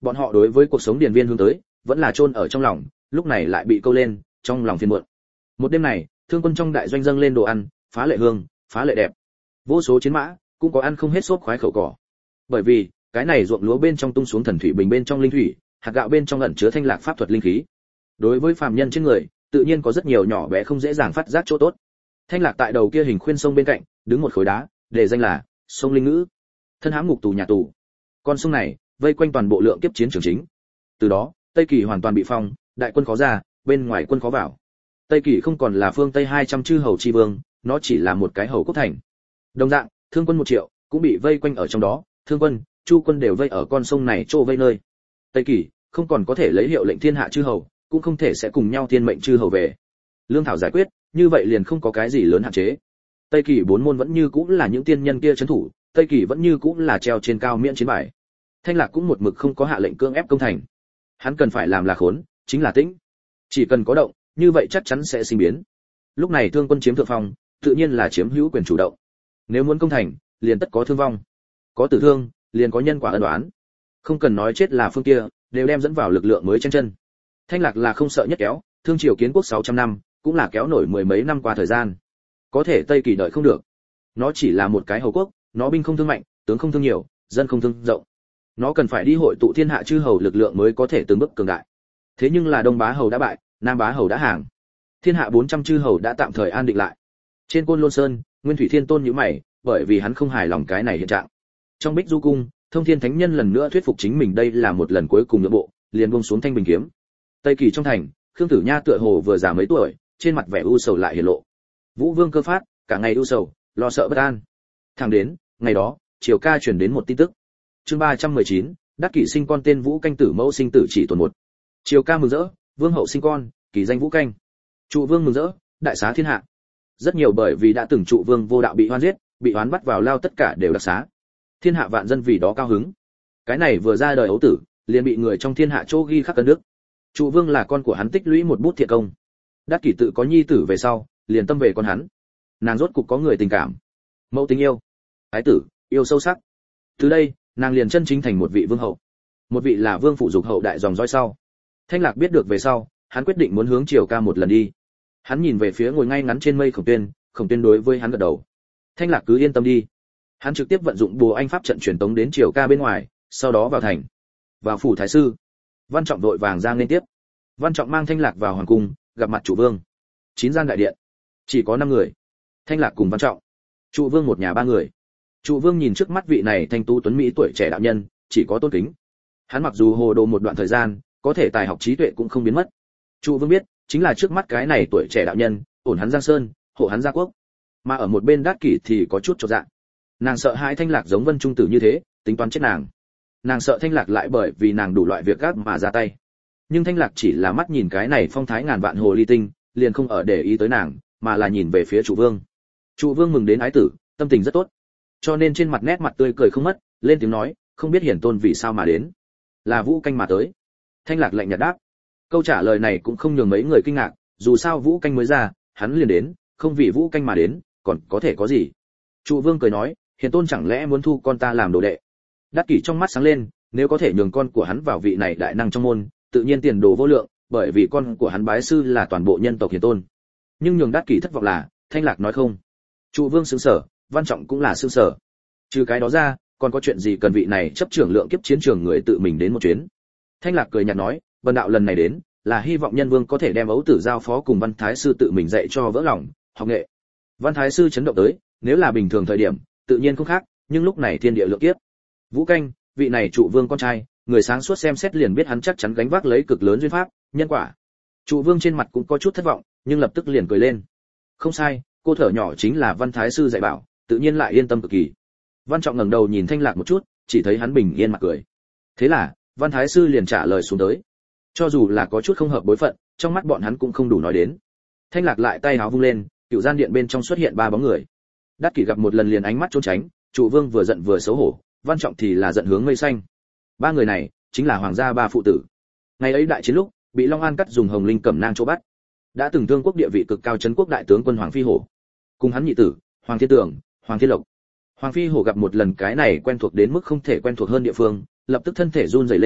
Speaker 1: Bọn họ đối với cuộc sống điền viên hướng tới vẫn là chôn ở trong lòng, lúc này lại bị câu lên, trong lòng phiền muộn. Một đêm này, thương quân trong đại doanh dâng lên đồ ăn, phá lệ hương, phá lệ đẹp. Vô số chiến mã cũng có ăn không hết xốp khoái khẩu cỏ. Bởi vì cái này ruộng lúa bên trong tung xuống thần thủy bình bên trong linh thủy, hạt gạo bên trong ẩn chứa thanh lạc pháp thuật linh khí. Đối với phàm nhân trên người, tự nhiên có rất nhiều nhỏ bé không dễ dàng phát giác chỗ tốt. Thanh lạc tại đầu kia hình khuyên sông bên cạnh, đứng một khối đá, để danh là sông linh ngữ. Thân hãm ngục tù nhà tù. Con sông này vây quanh toàn bộ lượng kiếp chiến trường chính. Từ đó, Tây Kỳ hoàn toàn bị phong, đại quân khó ra, bên ngoài quân khó vào. Tây Kỳ không còn là phương Tây hai trăm chư hầu chi vương, nó chỉ là một cái hầu quốc thành. Đồng dạng, thương quân một triệu cũng bị vây quanh ở trong đó, thương quân, chu quân đều vây ở con sông này chỗ vây nơi. Tây Kỳ không còn có thể lấy hiệu lệnh thiên hạ chư hầu, cũng không thể sẽ cùng nhau thiên mệnh chư hầu về. Lương thảo giải quyết, như vậy liền không có cái gì lớn hạn chế. Tây Kỳ bốn môn vẫn như cũng là những tiên nhân kia trấn thủ, Tây Kỳ vẫn như cũng là treo trên cao miễn chiến bài. Thanh Lạc cũng một mực không có hạ lệnh cưỡng ép công thành. Hắn cần phải làm là khốn, chính là tĩnh. Chỉ cần có động, như vậy chắc chắn sẽ sinh biến. Lúc này thương quân chiếm thượng phong, tự nhiên là chiếm hữu quyền chủ động. Nếu muốn công thành, liền tất có thương vong. Có tử thương, liền có nhân quả ân oán. Không cần nói chết là phương kia, đều đem dẫn vào lực lượng mới tranh chân. Thanh Lạc là không sợ nhất kéo, thương triều kiến quốc sáu trăm năm, cũng là kéo nổi mười mấy năm qua thời gian. Có thể Tây Kỳ đợi không được. Nó chỉ là một cái hầu quốc, nó binh không thương mạnh, tướng không thương nhiều, dân không thương rộng. Nó cần phải đi hội tụ thiên hạ chư hầu lực lượng mới có thể từng bước cường đại. Thế nhưng là Đông Bá hầu đã bại, Nam Bá hầu đã hàng. Thiên hạ bốn trăm chư hầu đã tạm thời an định lại. Trên Côn Lôn Sơn, Nguyên Thủy Thiên Tôn nhíu mày, bởi vì hắn không hài lòng cái này hiện trạng. Trong Bích Du cung, Thông Thiên Thánh Nhân lần nữa thuyết phục chính mình đây là một lần cuối cùng nhượng bộ, liền buông xuống thanh bình kiếm. Tây Kỳ trong thành, Khương Tử Nha tựa hồ vừa già mấy tuổi, trên mặt vẻ u sầu lại hiển lộ. Vũ Vương Cơ Phát, cả ngày u sầu, lo sợ bất an. Thẳng đến, ngày đó, Triều Ca truyền đến một tin tức. Chương ba trăm mười chín, Đắc Kỷ sinh con tên Vũ Canh tử mẫu sinh tử chỉ tồn một. Triều Ca mừng rỡ, Vương hậu sinh con, kỳ danh Vũ Canh. Trụ Vương mừng rỡ, đại xá thiên hạ. Rất nhiều bởi vì đã từng Trụ Vương vô đạo bị hoan giết, bị oán bắt vào lao tất cả đều đặc xá. Thiên hạ vạn dân vì đó cao hứng. Cái này vừa ra đời ấu tử, liền bị người trong thiên hạ chỗ ghi khắc cân đức. Trụ Vương là con của hắn tích lũy một bút thiện công. Đắc Kỷ tự có nhi tử về sau, liền tâm về con hắn. Nàng rốt cục có người tình cảm, mẫu tình yêu, ái tử yêu sâu sắc. Từ đây, nàng liền chân chính thành một vị vương hậu, một vị là vương phụ dục hậu đại dòng dõi sau. Thanh Lạc biết được về sau, hắn quyết định muốn hướng Triều Ca một lần đi. Hắn nhìn về phía ngồi ngay ngắn trên mây Khổng Tuyên, Khổng Tuyên đối với hắn gật đầu. Thanh Lạc cứ yên tâm đi. Hắn trực tiếp vận dụng Bùa Anh pháp trận truyền tống đến Triều Ca bên ngoài, sau đó vào thành. Vào phủ thái sư, Văn Trọng vội vàng ra nên tiếp. Văn Trọng mang Thanh Lạc vào hoàng cung, gặp mặt Trụ Vương. Chín gian đại điện, chỉ có năm người. Thanh Lạc cùng Văn Trọng, Trụ Vương một nhà ba người. Trụ Vương nhìn trước mắt vị này thanh tú tuấn mỹ tuổi trẻ đạo nhân, chỉ có tôn kính. Hắn mặc dù hồ đồ một đoạn thời gian, có thể tài học trí tuệ cũng không biến mất. Trụ Vương biết, chính là trước mắt cái này tuổi trẻ đạo nhân, ổn hắn Giang Sơn, hộ hắn gia quốc. Mà ở một bên Đắc Kỷ thì có chút chột dạ. Nàng sợ hãi Thanh Lạc giống Vân Trung Tử như thế, tính toán chết nàng. Nàng sợ Thanh Lạc lại bởi vì nàng đủ loại việc gác mà ra tay. Nhưng Thanh Lạc chỉ là mắt nhìn cái này phong thái ngàn vạn hồ ly tinh, liền không ở để ý tới nàng, mà là nhìn về phía Trụ Vương. Trụ Vương mừng đến ái tử, tâm tình rất tốt, cho nên trên mặt nét mặt tươi cười không mất, lên tiếng nói, không biết hiển tôn vì sao mà đến. Là Vũ Canh mà tới. Thanh Lạc lạnh nhạt đáp. Câu trả lời này cũng không nhường mấy người kinh ngạc, dù sao Vũ Canh mới ra, hắn liền đến, không vì Vũ Canh mà đến, còn có thể có gì. Trụ Vương cười nói, hiển tôn chẳng lẽ muốn thu con ta làm đồ đệ. Đắc Kỷ trong mắt sáng lên, nếu có thể nhường con của hắn vào vị này đại năng trong môn, tự nhiên tiền đồ vô lượng, bởi vì con của hắn bái sư là toàn bộ nhân tộc hiển tôn. Nhưng nhường Đắc Kỷ thất vọng là, Thanh Lạc nói không. Trụ Vương sững sờ, Văn Trọng cũng là sững sờ. Trừ cái đó ra, còn có chuyện gì cần vị này chấp trưởng lượng kiếp chiến trường người tự mình đến một chuyến. Thanh Lạc cười nhạt nói, Vân đạo lần này đến, là hy vọng Nhân Vương có thể đem ấu tử giao phó cùng Văn Thái sư tự mình dạy cho vỡ lòng, học nghệ. Văn Thái sư chấn động tới, nếu là bình thường thời điểm, tự nhiên không khác, nhưng lúc này thiên địa lượng kiếp. Vũ Canh, vị này Trụ Vương con trai, người sáng suốt xem xét liền biết hắn chắc chắn gánh vác lấy cực lớn duyên pháp, nhân quả. Trụ Vương trên mặt cũng có chút thất vọng, nhưng lập tức liền cười lên. Không sai, cô thở nhỏ chính là Văn Thái sư dạy bảo, tự nhiên lại yên tâm cực kỳ. Văn Trọng ngẩng đầu nhìn Thanh Lạc một chút, chỉ thấy hắn bình yên mặt cười. Thế là, Văn Thái sư liền trả lời xuống tới. Cho dù là có chút không hợp bối phận, trong mắt bọn hắn cũng không đủ nói đến. Thanh Lạc lại tay áo vung lên, cựu gian điện bên trong xuất hiện ba bóng người. Đắc Kỷ gặp một lần liền ánh mắt trốn tránh, Trụ Vương vừa giận vừa xấu hổ, Văn Trọng thì là giận hướng mây xanh. Ba người này chính là hoàng gia ba phụ tử. Ngày ấy đại chiến lúc, bị Long An cắt dùng hồng linh cẩm nang chỗ bắt. Đã từng thương quốc địa vị cực cao trấn quốc đại tướng quân Hoàng Phi Hổ, cùng hắn nhị tử, Hoàng Thiên Tường, Hoàng Thiên Lộc. Hoàng Phi Hổ gặp một lần cái này quen thuộc đến mức không thể quen thuộc hơn địa phương, lập tức thân thể run rẩy lên,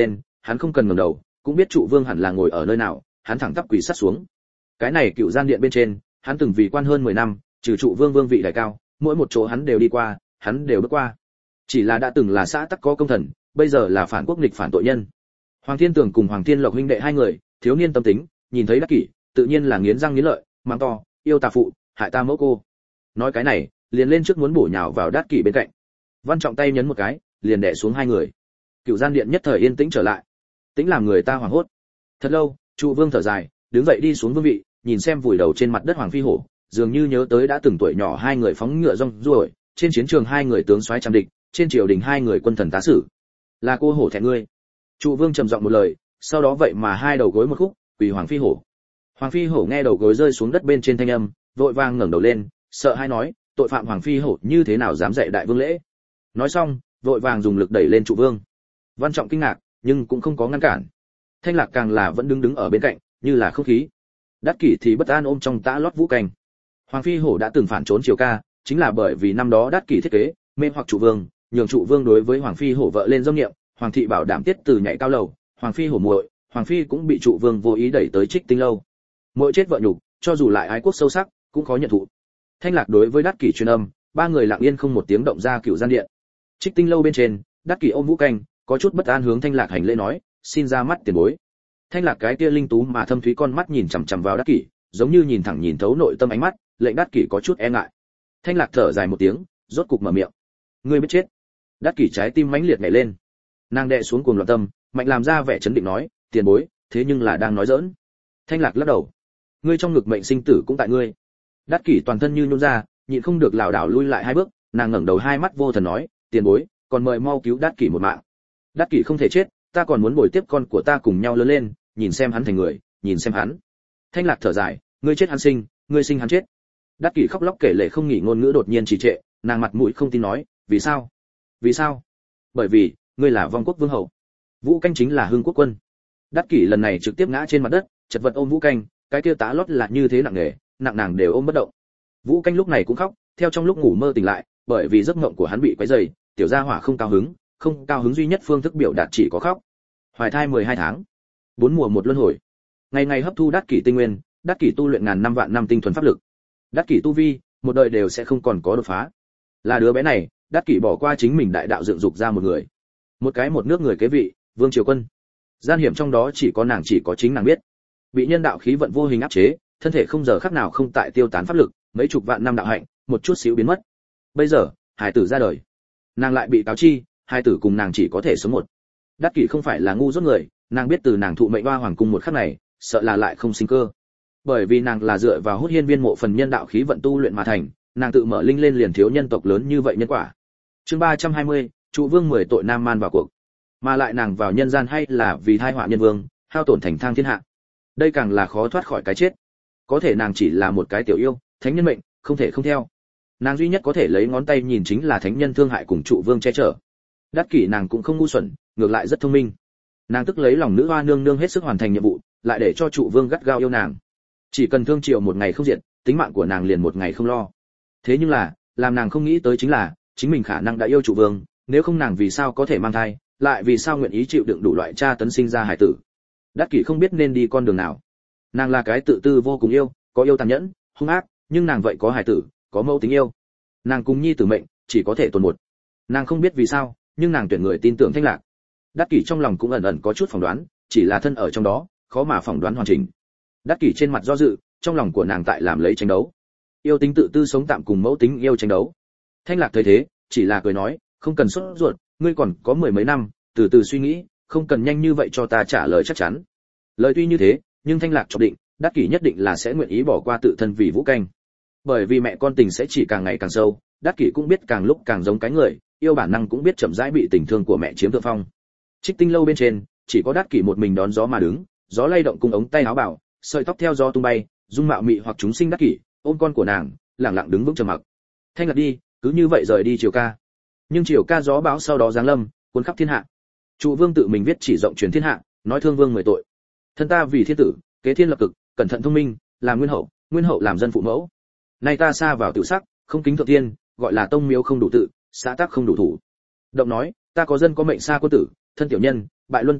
Speaker 1: hắn không cần ngẩng đầu, cũng biết trụ vương hẳn là ngồi ở nơi nào, hắn thẳng tắp quỳ sát xuống. Cái này cựu gian điện bên trên, hắn từng vì quan hơn mười năm, trừ trụ vương vương vị đại cao, mỗi một chỗ hắn đều đi qua, hắn đều bước qua. Chỉ là đã từng là xã tắc có công thần, bây giờ là phản quốc nghịch phản tội nhân. Hoàng Thiên Tường cùng Hoàng Thiên Lộc huynh đệ hai người, thiếu niên tâm tính, nhìn thấy Đắc Kỷ, tự nhiên là nghiến răng nghiến lợi, mắng to, yêu tà phụ, hại ta mẫu cô. Nói cái này, liền lên trước muốn bổ nhào vào Đắc Kỷ bên cạnh. Văn Trọng tay nhấn một cái, liền đè xuống hai người. Cựu gian điện nhất thời yên tĩnh trở lại. Tĩnh làm người ta hoảng hốt. Thật lâu, trụ vương thở dài, đứng dậy đi xuống vương vị, nhìn xem vùi đầu trên mặt đất Hoàng Phi Hổ, dường như nhớ tới đã từng tuổi nhỏ hai người phóng ngựa rong ruổi, trên chiến trường hai người tướng soái chạm địch, trên triều đình hai người quân thần tá sử. Là cô hổ thẹn ngươi. Trụ vương trầm giọng một lời, sau đó vậy mà hai đầu gối một khúc, quỳ Hoàng Phi Hổ. Hoàng Phi Hổ nghe đầu gối rơi xuống đất bên trên thanh âm, vội vàng ngẩng đầu lên, sợ hãi nói, tội phạm Hoàng Phi Hổ như thế nào dám dạy đại vương lễ. Nói xong, vội vàng dùng lực đẩy lên trụ vương. Văn Trọng kinh ngạc, nhưng cũng không có ngăn cản. Thanh Lạc càng là vẫn đứng đứng ở bên cạnh, như là không khí. Đắc Kỷ thì bất an ôm trong tã lót vũ canh. Hoàng Phi Hổ đã từng phản trốn triều ca, chính là bởi vì năm đó Đắc Kỷ thiết kế, mê hoặc trụ vương, nhường trụ vương đối với Hoàng Phi Hổ vợ lên dâm niệm, Hoàng thị bảo đảm tiết từ nhảy cao lầu, Hoàng Phi Hổ muội, Hoàng Phi cũng bị trụ vương vô ý đẩy tới Trích Tinh lâu. Muội chết vợ nhục, cho dù lại ái quốc sâu sắc, cũng khó nhận thụ. Thanh Lạc đối với Đắc Kỷ truyền âm, ba người lặng yên không một tiếng động ra cựu gian điện. Trích Tinh lâu bên trên, Đắc Kỷ ôm vũ canh, có chút bất an hướng Thanh Lạc hành lễ nói, xin ra mắt tiền bối. Thanh Lạc cái kia linh tú mà thâm thúy con mắt nhìn chằm chằm vào Đắc Kỷ, giống như nhìn thẳng nhìn thấu nội tâm ánh mắt, lệnh Đắc Kỷ có chút e ngại. Thanh Lạc thở dài một tiếng, rốt cục mở miệng. Ngươi biết chết. Đắc Kỷ trái tim mãnh liệt nhảy lên. Nàng đè xuống cuồng loạn tâm, mạnh làm ra vẻ chấn định nói, tiền bối, thế nhưng là đang nói giỡn. Thanh Lạc lắc đầu. Ngươi trong ngực mệnh sinh tử cũng tại ngươi. Đắc Kỷ toàn thân như nhũn ra, nhịn không được lảo đảo lui lại hai bước, nàng ngẩng đầu hai mắt vô thần nói, tiền bối, còn mời mau cứu Đắc Kỷ một mạng. Đắc Kỷ không thể chết, ta còn muốn bồi tiếp con của ta cùng nhau lớn lên, nhìn xem hắn thành người, nhìn xem hắn. Thanh Lạc thở dài, ngươi chết hắn sinh, ngươi sinh hắn chết. Đắc Kỷ khóc lóc kể lể không nghỉ, ngôn ngữ đột nhiên trì trệ, nàng mặt mũi không tin nói, vì sao? Vì sao? Bởi vì, ngươi là vong quốc vương hậu. Vũ Canh chính là hưng quốc quân. Đắc Kỷ lần này trực tiếp ngã trên mặt đất, chật vật ôm Vũ Canh, cái kia tá lót là như thế nặng nề, nặng nàng đều ôm bất động. Vũ Canh lúc này cũng khóc, theo trong lúc ngủ mơ tỉnh lại, bởi vì giấc mộng của hắn bị quấy rầy, tiểu gia hỏa không cao hứng, không cao hứng duy nhất phương thức biểu đạt chỉ có khóc. Hoài thai mười hai tháng, bốn mùa một luân hồi. Ngày ngày hấp thu Đắc Kỷ tinh nguyên, Đắc Kỷ tu luyện ngàn năm vạn năm tinh thuần pháp lực. Đắc Kỷ tu vi, một đời đều sẽ không còn có đột phá. Là đứa bé này, Đắc Kỷ bỏ qua chính mình đại đạo dựng dục ra một người, một cái một nước người kế vị, Vương Triều Quân. Gian hiểm trong đó chỉ có nàng chỉ có chính nàng biết. Bị nhân đạo khí vận vô hình áp chế, thân thể không giờ khắc nào không tại tiêu tán pháp lực, mấy chục vạn năm đạo hạnh, một chút xíu biến mất. Bây giờ, hài tử ra đời, nàng lại bị cáo chi, hài tử cùng nàng chỉ có thể sống một. Đắc Kỷ không phải là ngu dốt người, nàng biết từ nàng thụ mệnh hoa hoàng cung một khắc này, sợ là lại không sinh cơ. Bởi vì nàng là dựa vào hút hiên viên mộ phần nhân đạo khí vận tu luyện mà thành, nàng tự mở linh lên liền thiếu nhân tộc lớn như vậy nhân quả. Chương ba trăm hai mươi, trụ vương mười tội nam man vào cuộc. Mà lại nàng vào nhân gian hay là vì thai họa nhân vương, hao tổn thành thang thiên hạ. Đây càng là khó thoát khỏi cái chết. Có thể nàng chỉ là một cái tiểu yêu, thánh nhân mệnh, không thể không theo. Nàng duy nhất có thể lấy ngón tay nhìn chính là thánh nhân thương hại cùng trụ vương che chở. Đắc Kỷ nàng cũng không ngu xuẩn, ngược lại rất thông minh. Nàng tức lấy lòng nữ hoa nương nương hết sức hoàn thành nhiệm vụ, lại để cho trụ vương gắt gao yêu nàng. Chỉ cần thương triều một ngày không diệt, tính mạng của nàng liền một ngày không lo. Thế nhưng là, làm nàng không nghĩ tới chính là, chính mình khả năng đã yêu trụ vương, nếu không nàng vì sao có thể mang thai, lại vì sao nguyện ý chịu đựng đủ loại tra tấn sinh ra hải tử. Đắc Kỷ không biết nên đi con đường nào. Nàng là cái tự tư vô cùng yêu, có yêu tàn nhẫn, hung ác, nhưng nàng vậy có hải tử, có mẫu tính yêu. Nàng cùng nhi tử mệnh, chỉ có thể tồn một. Nàng không biết vì sao, nhưng nàng tuyển người tin tưởng Thanh Lạc. Đắc Kỷ trong lòng cũng ẩn ẩn có chút phỏng đoán, chỉ là thân ở trong đó, khó mà phỏng đoán hoàn chỉnh. Đắc Kỷ trên mặt do dự, trong lòng của nàng tại làm lấy tranh đấu. Yêu tính tự tư sống tạm cùng mẫu tính yêu tranh đấu. Thanh Lạc thấy thế, chỉ là cười nói, không cần sốt ruột, ngươi còn có mười mấy năm, từ từ suy nghĩ, không cần nhanh như vậy cho ta trả lời chắc chắn. Lời tuy như thế, nhưng Thanh Lạc chọn định, Đắc Kỷ nhất định là sẽ nguyện ý bỏ qua tự thân vì Vũ Canh. Bởi vì mẹ con tình sẽ chỉ càng ngày càng sâu, Đắc Kỷ cũng biết càng lúc càng giống cái người, yêu bản năng cũng biết chậm rãi bị tình thương của mẹ chiếm thượng phong. Trích Tinh lâu bên trên, chỉ có Đắc Kỷ một mình đón gió mà đứng, gió lay động cung ống tay áo bảo, sợi tóc theo gió tung bay, dung mạo mị hoặc chúng sinh Đắc Kỷ, ôm con của nàng, lặng lặng đứng vững trầm mặc. Thanh Lạc đi, cứ như vậy rời đi triều ca. Nhưng triều ca gió bão sau đó giáng lâm, cuốn khắp thiên hạ. Trụ vương tự mình viết chỉ rộng truyền thiên hạ, nói thương vương mười tội. Thân ta vì thiên tử, kế thiên lập cực, cẩn thận thông minh, làm nguyên hậu, nguyên hậu làm dân phụ mẫu. Nay ta xa vào tự sắc, không kính thượng tiên, gọi là tông miếu không đủ tự, xã tắc không đủ thủ. Động nói, ta có dân có mệnh xa quân tử, thân tiểu nhân, bại luân tăng nước,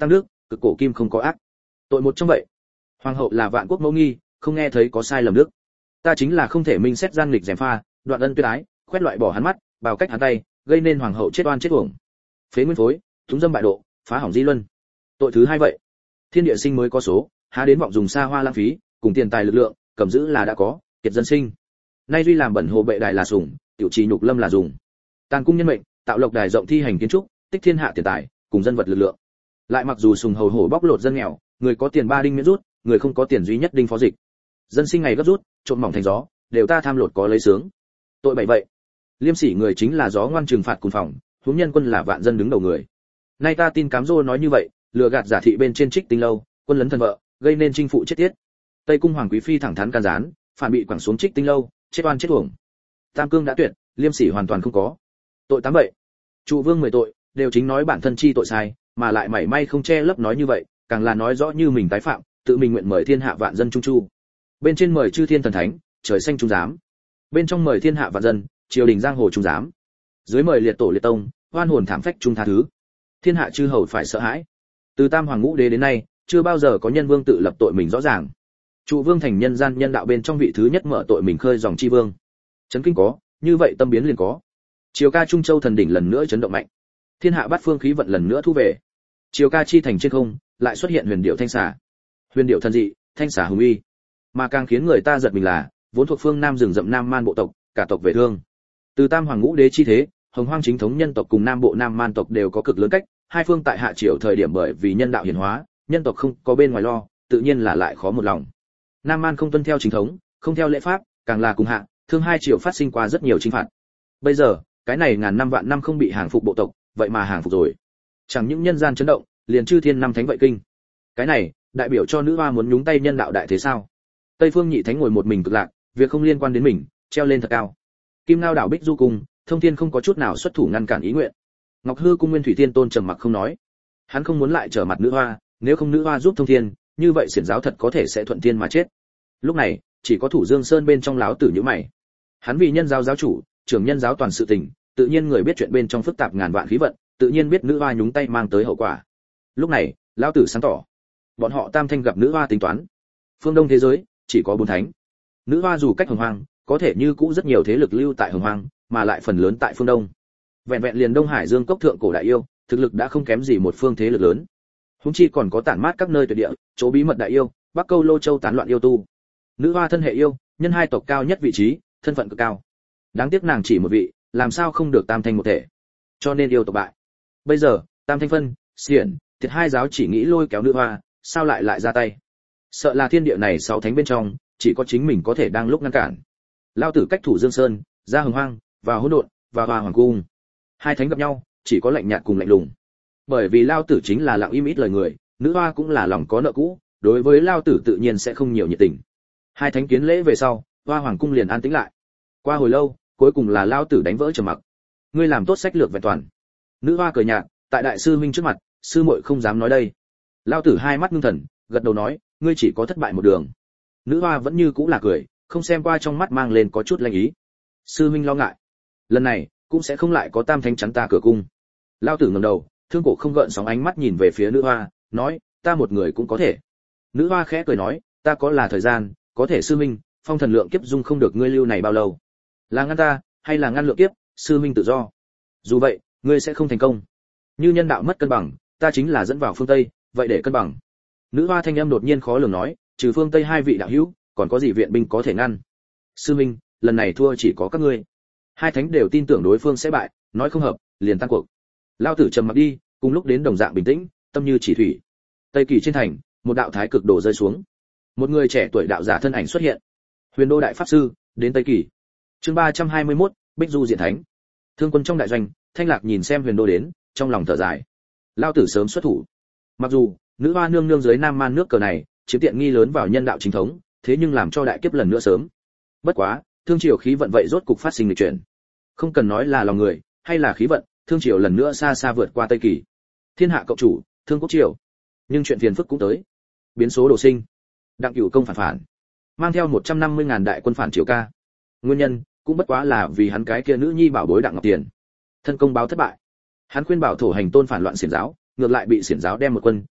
Speaker 1: cực cổ kim không có ác. Tội một trong vậy. Hoàng hậu là vạn quốc mẫu nghi, không nghe thấy có sai lầm đức. Ta chính là không thể minh xét gian nghịch gièm pha, đoạn ân tuyệt ái, khoét loại bỏ hắn mắt, bào cách hắn tay, gây nên hoàng hậu chết oan chết uổng. Phế nguyên phối, túng dâm bại độ, phá hỏng di luân. Tội thứ hai vậy. Thiên địa sinh mới có số, há đến vọng dùng xa hoa lãng phí, cùng tiền tài lực lượng, cầm giữ là đã có, kiệt dân sinh. Nay duy làm bẩn hồ bệ đài là sủng, tiểu trì nhục lâm là dùng. Tàn cung nhân mệnh, tạo lộc đài rộng thi hành kiến trúc, tích thiên hạ tiền tài, cùng dân vật lực lượng. Lại mặc dù sùng hầu hổ bóc lột dân nghèo, người có tiền ba đinh miễn rút, người không có tiền duy nhất đinh phó dịch. Dân sinh ngày gấp rút, trộm mỏng thành gió, đều ta tham lột có lấy sướng. Tội bảy vậy. Liêm sỉ người chính là gió ngoan trừng phạt cùng phòng, huống nhân quân là vạn dân đứng đầu người. Nay ta tin cám dỗ nói như vậy, lừa gạt giả thị bên trên trích tinh lâu, quân lấn thần vợ, gây nên chinh phụ chết tiết. Tây cung hoàng quý phi thẳng thắn can gián, phản bị quẳng xuống trích tinh lâu, chết oan chết uổng. Tam cương đã tuyệt, liêm sỉ hoàn toàn không có. Tội tám vậy. Trụ vương mười tội, đều chính nói bản thân chi tội sai, mà lại mảy may không che lấp nói như vậy, càng là nói rõ như mình tái phạm, tự mình nguyện mời thiên hạ vạn dân trung chu. Bên trên mời chư thiên thần thánh, trời xanh trung giám. Bên trong mời thiên hạ vạn dân, triều đình giang hồ trung giám. Dưới mời liệt tổ liệt tông, oan hồn thảm phách trung tha thứ. Thiên hạ chư hầu phải sợ hãi. Từ tam hoàng ngũ đế đến nay, chưa bao giờ có nhân vương tự lập tội mình rõ ràng. Trụ vương thành nhân gian nhân đạo bên trong vị thứ nhất mở tội mình khơi dòng chi vương. Chấn kinh có, như vậy tâm biến liền có. Triều ca trung châu thần đỉnh lần nữa chấn động mạnh. Thiên hạ bát phương khí vận lần nữa thu về. Triều ca chi thành trên không, lại xuất hiện huyền điệu thanh xà. Huyền điệu thần dị, thanh xà hùng uy. Mà càng khiến người ta giật mình là, vốn thuộc phương Nam rừng rậm Nam Man bộ tộc, cả tộc về thương. Từ tam hoàng ngũ đế chi thế, hồng hoang chính thống nhân tộc cùng Nam bộ Nam Man tộc đều có cực lớn cách, hai phương tại hạ triều thời điểm bởi vì nhân đạo hiển hóa, nhân tộc không có bên ngoài lo, tự nhiên là lại khó một lòng. Nam Man không tuân theo chính thống, không theo lễ pháp, càng là cùng hạ, thương hai triều phát sinh qua rất nhiều chinh phạt. Bây giờ, cái này ngàn năm vạn năm không bị hàng phục bộ tộc, vậy mà hàng phục rồi. Chẳng những nhân gian chấn động, liền chư thiên năm thánh vậy kinh. Cái này, đại biểu cho nữ hoa muốn nhúng tay nhân đạo đại thế sao? Tây phương nhị thánh ngồi một mình cực lạc, việc không liên quan đến mình, treo lên thật cao. Kim Ngao đảo Bích Du cung, Thông Thiên không có chút nào xuất thủ ngăn cản ý nguyện. Ngọc Hư cung Nguyên Thủy Tiên Tôn trầm mặc không nói. Hắn không muốn lại trở mặt nữ hoa, nếu không nữ hoa giúp Thông Thiên, như vậy xiển giáo thật có thể sẽ thuận thiên mà chết. Lúc này, chỉ có Thủ Dương Sơn bên trong láo tử nhíu mày. Hắn vì nhân giáo giáo chủ, trưởng nhân giáo toàn sự tình, tự nhiên người biết chuyện bên trong phức tạp ngàn vạn khí vận, tự nhiên biết nữ hoa nhúng tay mang tới hậu quả. Lúc này, lão tử sáng tỏ, bọn họ tam thanh gặp nữ hoa tính toán. Phương Đông thế giới chỉ có bốn thánh. Nữ hoa dù cách hồng hoang, có thể như cũ rất nhiều thế lực lưu tại hồng hoang, mà lại phần lớn tại phương Đông. Vẹn vẹn liền Đông Hải Dương cốc thượng cổ đại yêu, thực lực đã không kém gì một phương thế lực lớn. Huống chi còn có tản mát các nơi tuyệt địa, chỗ bí mật đại yêu, Bắc Câu Lô Châu tán loạn yêu tu. Nữ hoa thân hệ yêu, nhân hai tộc cao nhất vị trí, thân phận cực cao. Đáng tiếc nàng chỉ một vị, làm sao không được tam thanh một thể. Cho nên yêu tộc bại. Bây giờ, tam thanh phân, xiển, thiệt hai giáo chỉ nghĩ lôi kéo nữ hoa, sao lại lại ra tay? Sợ là thiên địa này sáu thánh bên trong, chỉ có chính mình có thể đang lúc ngăn cản. Lao tử cách thủ Dương Sơn, ra hồng hoang, vào hỗn độn, và hoa hoàng cung. Hai thánh gặp nhau, chỉ có lạnh nhạt cùng lạnh lùng. Bởi vì Lao tử chính là lặng im ít lời người, nữ hoa cũng là lòng có nợ cũ, đối với Lao tử tự nhiên sẽ không nhiều nhiệt tình. Hai thánh kiến lễ về sau, hoa hoàng cung liền an tĩnh lại. Qua hồi lâu, cuối cùng là Lao tử đánh vỡ trầm mặc. Ngươi làm tốt sách lược vẹn toàn. Nữ hoa cười nhạt, tại đại sư huynh trước mặt, sư muội không dám nói đây. Lao tử hai mắt ngưng thần, gật đầu nói, ngươi chỉ có thất bại một đường. Nữ hoa vẫn như cũ là cười, không xem qua trong mắt mang lên có chút lanh ý. Sư huynh lo ngại, lần này cũng sẽ không lại có tam thánh chắn ta cửa cung. Lao tử ngẩng đầu, thương cổ không gợn sóng ánh mắt nhìn về phía nữ hoa, nói, ta một người cũng có thể. Nữ hoa khẽ cười nói, ta có là thời gian, có thể sư huynh, phong thần lượng kiếp dung không được ngươi lưu này bao lâu. Là ngăn ta, hay là ngăn lượng kiếp, sư huynh tự do. Dù vậy, ngươi sẽ không thành công. Như nhân đạo mất cân bằng, ta chính là dẫn vào phương Tây, vậy để cân bằng. Nữ hoa thanh âm đột nhiên khó lường nói, trừ phương Tây hai vị đạo hữu, còn có gì viện binh có thể ngăn? Sư minh, lần này thua chỉ có các ngươi. Hai thánh đều tin tưởng đối phương sẽ bại, nói không hợp, liền tan cuộc. Lao tử trầm mặc đi, cùng lúc đến đồng dạng bình tĩnh, tâm như chỉ thủy. Tây Kỳ trên thành, một đạo thái cực đồ rơi xuống. Một người trẻ tuổi đạo giả thân ảnh xuất hiện. Huyền Đô đại pháp sư, đến Tây Kỳ. Chương ba trăm hai mươi mốt, Bích Du diện thánh. Thương quân trong đại doanh, Thanh Lạc nhìn xem Huyền Đô đến, trong lòng thở dài. Lao tử sớm xuất thủ. Mặc dù nữ hoa nương nương dưới Nam Man nước cờ này, chiếm tiện nghi lớn vào nhân đạo chính thống, thế nhưng làm cho đại kiếp lần nữa sớm. Bất quá, thương triều khí vận vậy rốt cục phát sinh lịch chuyển. Không cần nói là lòng người, hay là khí vận, thương triều lần nữa xa xa vượt qua Tây Kỳ. Thiên hạ cộng chủ, thương quốc triều. Nhưng chuyện phiền phức cũng tới. Biến số đồ sinh. Đặng Cửu công phản phản, mang theo một trăm năm mươi ngàn đại quân phản triều ca. Nguyên nhân cũng bất quá là vì hắn cái kia nữ nhi bảo bối Đặng Ngọc Tiền. Thân công báo thất bại. Hắn khuyên bảo thổ hành tôn phản loạn xiển giáo, ngược lại bị xiển giáo đem một quân,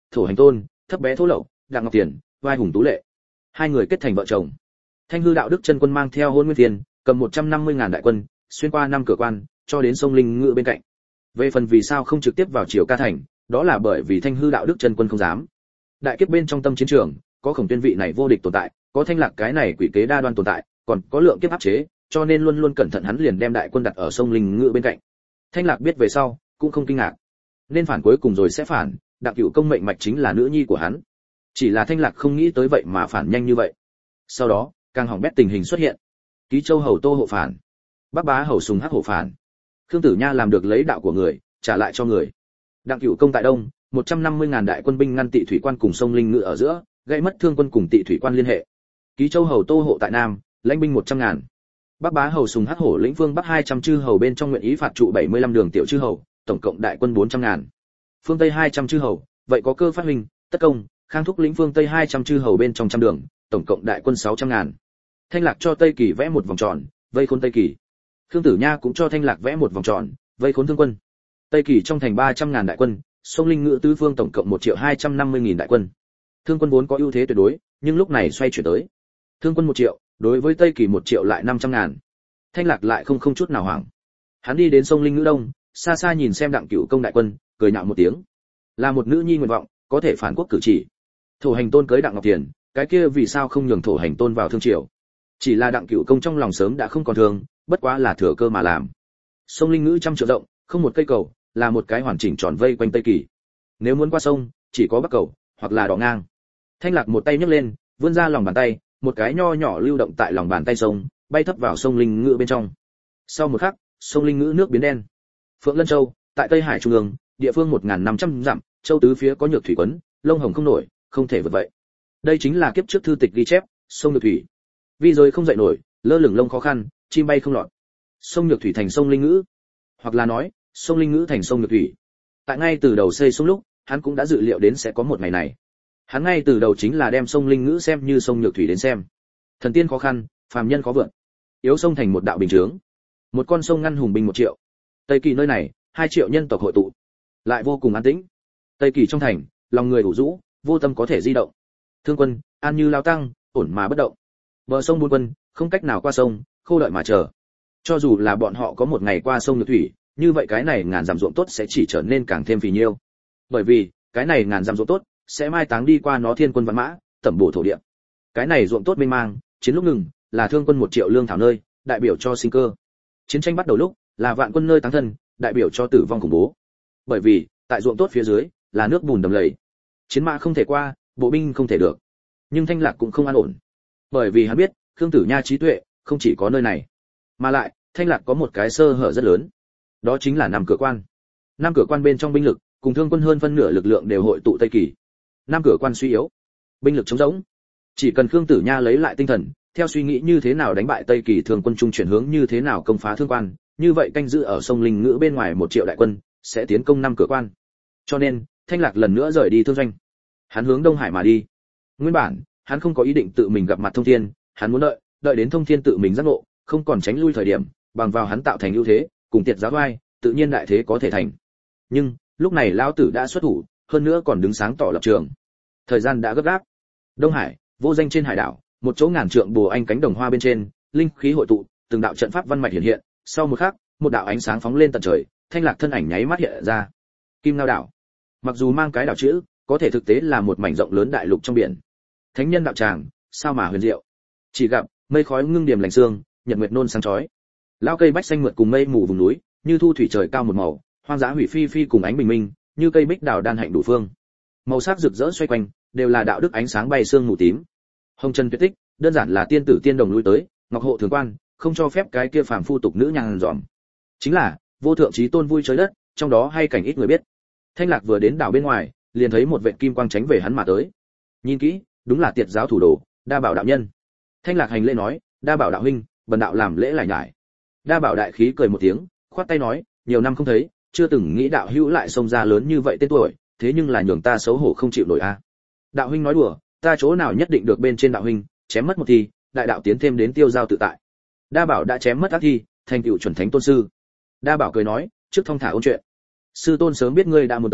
Speaker 1: Thổ Hành Tôn, Thấp Bé Thô Lậu, Đặng Ngọc Tiền, Vai Hùng Tú Lệ. Hai người kết thành vợ chồng. Thanh hư đạo đức chân quân mang theo Hôn Nguyên Thiên, cầm một trăm năm mươi ngàn đại quân, xuyên qua năm cửa quan, cho đến sông Linh Ngự bên cạnh. Về phần vì sao không trực tiếp vào Triều Ca thành, đó là bởi vì Thanh hư đạo đức chân quân không dám. Đại kiếp bên trong tâm chiến trường, có Khổng Tuyên vị này vô địch tồn tại, có Thanh Lạc cái này quỷ kế đa đoan tồn tại, còn có lượng kiếp áp chế, cho nên luôn luôn cẩn thận hắn liền đem đại quân đặt ở sông Linh Ngự bên cạnh. Thanh Lạc biết về sau, cũng không kinh ngạc. Nên phản cuối cùng rồi sẽ phản, Đặng Cửu Công mệnh mạch chính là nữ nhi của hắn. Chỉ là Thanh Lạc không nghĩ tới vậy mà phản nhanh như vậy. Sau đó, càng hỏng bét tình hình xuất hiện. Ký Châu hầu Tô hộ phản, Bắc Bá hầu Sùng Hắc hộ phản. Khương Tử Nha làm được lấy đạo của người, trả lại cho người. Đặng Cửu Công tại Đông, một trăm năm mươi ngàn đại quân binh ngăn Tị Thủy Quan cùng sông Linh Ngự ở giữa, gây mất Thương Quân cùng Tị Thủy Quan liên hệ. Ký Châu hầu Tô hộ tại Nam, lãnh binh một trăm ngàn. Bắc Bá hầu Sùng Hắc hổ lĩnh phương Bắc hai trăm chư hầu bên trong nguyện ý phạt trụ bảy mươi lăm đường tiểu chư hầu, tổng cộng đại quân bốn trăm ngàn. Phương Tây hai trăm chư hầu, vậy có Cơ Phát Huynh, Tất Công, Khang Thúc lĩnh phương Tây hai trăm chư hầu bên trong trăm đường, tổng cộng đại quân sáu trăm ngàn. Thanh Lạc cho Tây Kỳ vẽ một vòng tròn, vây khốn Tây Kỳ. Khương Tử Nha cũng cho Thanh Lạc vẽ một vòng tròn, vây khốn Thương Quân. Tây Kỳ trong thành ba trăm ngàn đại quân, sông Linh Ngự tứ phương tổng cộng một triệu hai trăm năm mươi nghìn đại quân. Thương Quân vốn có ưu thế tuyệt đối, nhưng lúc này xoay chuyển tới. Thương Quân một triệu, đối với Tây Kỳ một triệu lại năm trăm ngàn. Thanh Lạc lại không không chút nào hoảng. Hắn đi đến sông Linh Ngự đông, xa xa nhìn xem Đặng Cửu Công đại quân, cười nhạo một tiếng. Là một nữ nhi nguyện vọng, có thể phản quốc cử chỉ. Thổ Hành Tôn cưới Đặng Ngọc Tiền, cái kia vì sao không nhường Thổ Hành Tôn vào thương triều? Chỉ là Đặng Cửu Công trong lòng sớm đã không còn thương, bất quá là thừa cơ mà làm. Sông Linh Ngự trăm triệu rộng, không một cây cầu, là một cái hoàn chỉnh tròn vây quanh Tây Kỳ. Nếu muốn qua sông, chỉ có bắc cầu, hoặc là đỏ ngang. Thanh Lạc một tay nhấc lên, vươn ra lòng bàn tay, một cái nho nhỏ lưu động tại lòng bàn tay sông, bay thấp vào sông Linh Ngự bên trong. Sau một khắc, sông Linh Ngự nước biến đen. Phượng Lân Châu, tại Tây Hải trung ương, địa phương một nghìn năm trăm dặm, châu tứ phía có nhược thủy quấn, lông hồng không nổi, không thể vượt vậy. Đây chính là kiếp trước thư tịch ghi chép, sông Nhược Thủy. Vi rồi không dậy nổi, lơ lửng lông khó khăn, chim bay không lọt. Sông Nhược Thủy thành sông Linh Ngự, hoặc là nói, sông Linh Ngự thành sông Nhược Thủy. Tại ngay từ đầu xây sông lúc, hắn cũng đã dự liệu đến sẽ có một ngày này. Hắn ngay từ đầu chính là đem sông Linh Ngự xem như sông Nhược Thủy đến xem. Thần tiên khó khăn, phàm nhân khó vượt. Yếu sông thành một đạo bình chướng. Một con sông ngăn hùng binh một triệu. Tây Kỳ nơi này, hai triệu nhân tộc hội tụ, lại vô cùng an tĩnh. Tây Kỳ trong thành, lòng người ủ rũ, vô tâm có thể di động. Thương Quân, an như lao tăng, ổn mà bất động. Bờ sông buôn quân, không cách nào qua sông, khô đợi mà chờ. Cho dù là bọn họ có một ngày qua sông Nhược Thủy, như vậy cái này ngàn dặm ruộng tốt sẽ chỉ trở nên càng thêm phì nhiêu. Bởi vì, cái này ngàn dặm ruộng tốt sẽ mai táng đi qua nó thiên quân văn mã, tẩm bổ thổ địa. Cái này ruộng tốt mênh mang, chiến lúc ngừng, là Thương Quân một triệu lương thảo nơi, đại biểu cho sinh cơ. Chiến tranh bắt đầu lúc, là vạn quân nơi táng thân, đại biểu cho tử vong khủng bố. Bởi vì, tại ruộng tốt phía dưới, là nước bùn đầm lầy. Chiến mã không thể qua, bộ binh không thể được. Nhưng Thanh Lạc cũng không an ổn. Bởi vì hắn biết, Khương Tử Nha trí tuệ không chỉ có nơi này, mà lại, Thanh Lạc có một cái sơ hở rất lớn. Đó chính là năm cửa quan. Năm cửa quan bên trong binh lực, cùng Thương Quân hơn phân nửa lực lượng đều hội tụ Tây Kỳ. Năm cửa quan suy yếu, binh lực trống rỗng. Chỉ cần Khương Tử Nha lấy lại tinh thần, theo suy nghĩ như thế nào đánh bại Tây Kỳ Thương Quân trung chuyển hướng như thế nào công phá Thương Quan, như vậy canh giữ ở sông Linh Ngự bên ngoài một triệu đại quân sẽ tiến công năm cửa quan. Cho nên, Thanh Lạc lần nữa rời đi thương doanh. Hắn hướng Đông Hải mà đi. Nguyên bản, hắn không có ý định tự mình gặp mặt Thông Thiên, hắn muốn đợi, đợi đến Thông Thiên tự mình giác ngộ, không còn tránh lui thời điểm, bằng vào hắn tạo thành ưu thế, cùng Tiệt Giáo Oai, tự nhiên đại thế có thể thành. Nhưng, lúc này lão tử đã xuất thủ, hơn nữa còn đứng sáng tỏ lập trường. Thời gian đã gấp gáp. Đông Hải, vô danh trên hải đảo, một chỗ ngàn trượng bùa anh cánh đồng hoa bên trên, linh khí hội tụ, từng đạo trận pháp văn mạch hiện hiện, sau một khắc, một đạo ánh sáng phóng lên tận trời, Thanh Lạc thân ảnh nháy mắt hiện ra. Kim Ngao đảo. Mặc dù mang cái đảo chữ, có thể thực tế là một mảnh rộng lớn đại lục trong biển. Thánh nhân đạo tràng, sao mà huyền diệu. Chỉ gặp mây khói ngưng điểm lành sương, nhật nguyệt nôn sáng chói. Lão cây bách xanh mượt cùng mây mù vùng núi, như thu thủy trời cao một màu, hoang dã hủy phi phi cùng ánh bình minh, như cây bích đào đan hạnh đủ phương. Màu sắc rực rỡ xoay quanh, đều là đạo đức ánh sáng bay sương mù tím. Hồng trần tuyệt tích, đơn giản là tiên tử tiên đồng lui tới, ngọc hộ thường quan, không cho phép cái kia phàm phu tục nữ nhàn dòm. Chính là vô thượng chí tôn vui trời đất, trong đó hay cảnh ít người biết. Thanh Lạc vừa đến đảo bên ngoài, liền thấy một vệt kim quang tránh về hắn mà tới. Nhìn kỹ, đúng là Tiệt giáo thủ đồ, Đa Bảo đạo nhân. Thanh Lạc hành lễ nói, Đa Bảo đạo huynh, bần đạo làm lễ lại nhải. Đa Bảo đại khí cười một tiếng, khoát tay nói, nhiều năm không thấy, chưa từng nghĩ đạo hữu lại xông ra lớn như vậy tên tuổi, thế nhưng là nhường ta xấu hổ không chịu nổi a. À. Đạo huynh nói đùa, ta chỗ nào nhất định được bên trên đạo huynh, chém mất một thi, đại đạo tiến thêm đến tiêu giao tự tại. Đa Bảo đã chém mất ác thi, thành tựu chuẩn thánh tôn sư. Đa Bảo cười nói, trước thông thả ôn chuyện. Sư tôn sớm biết ngươi đã muốn tới,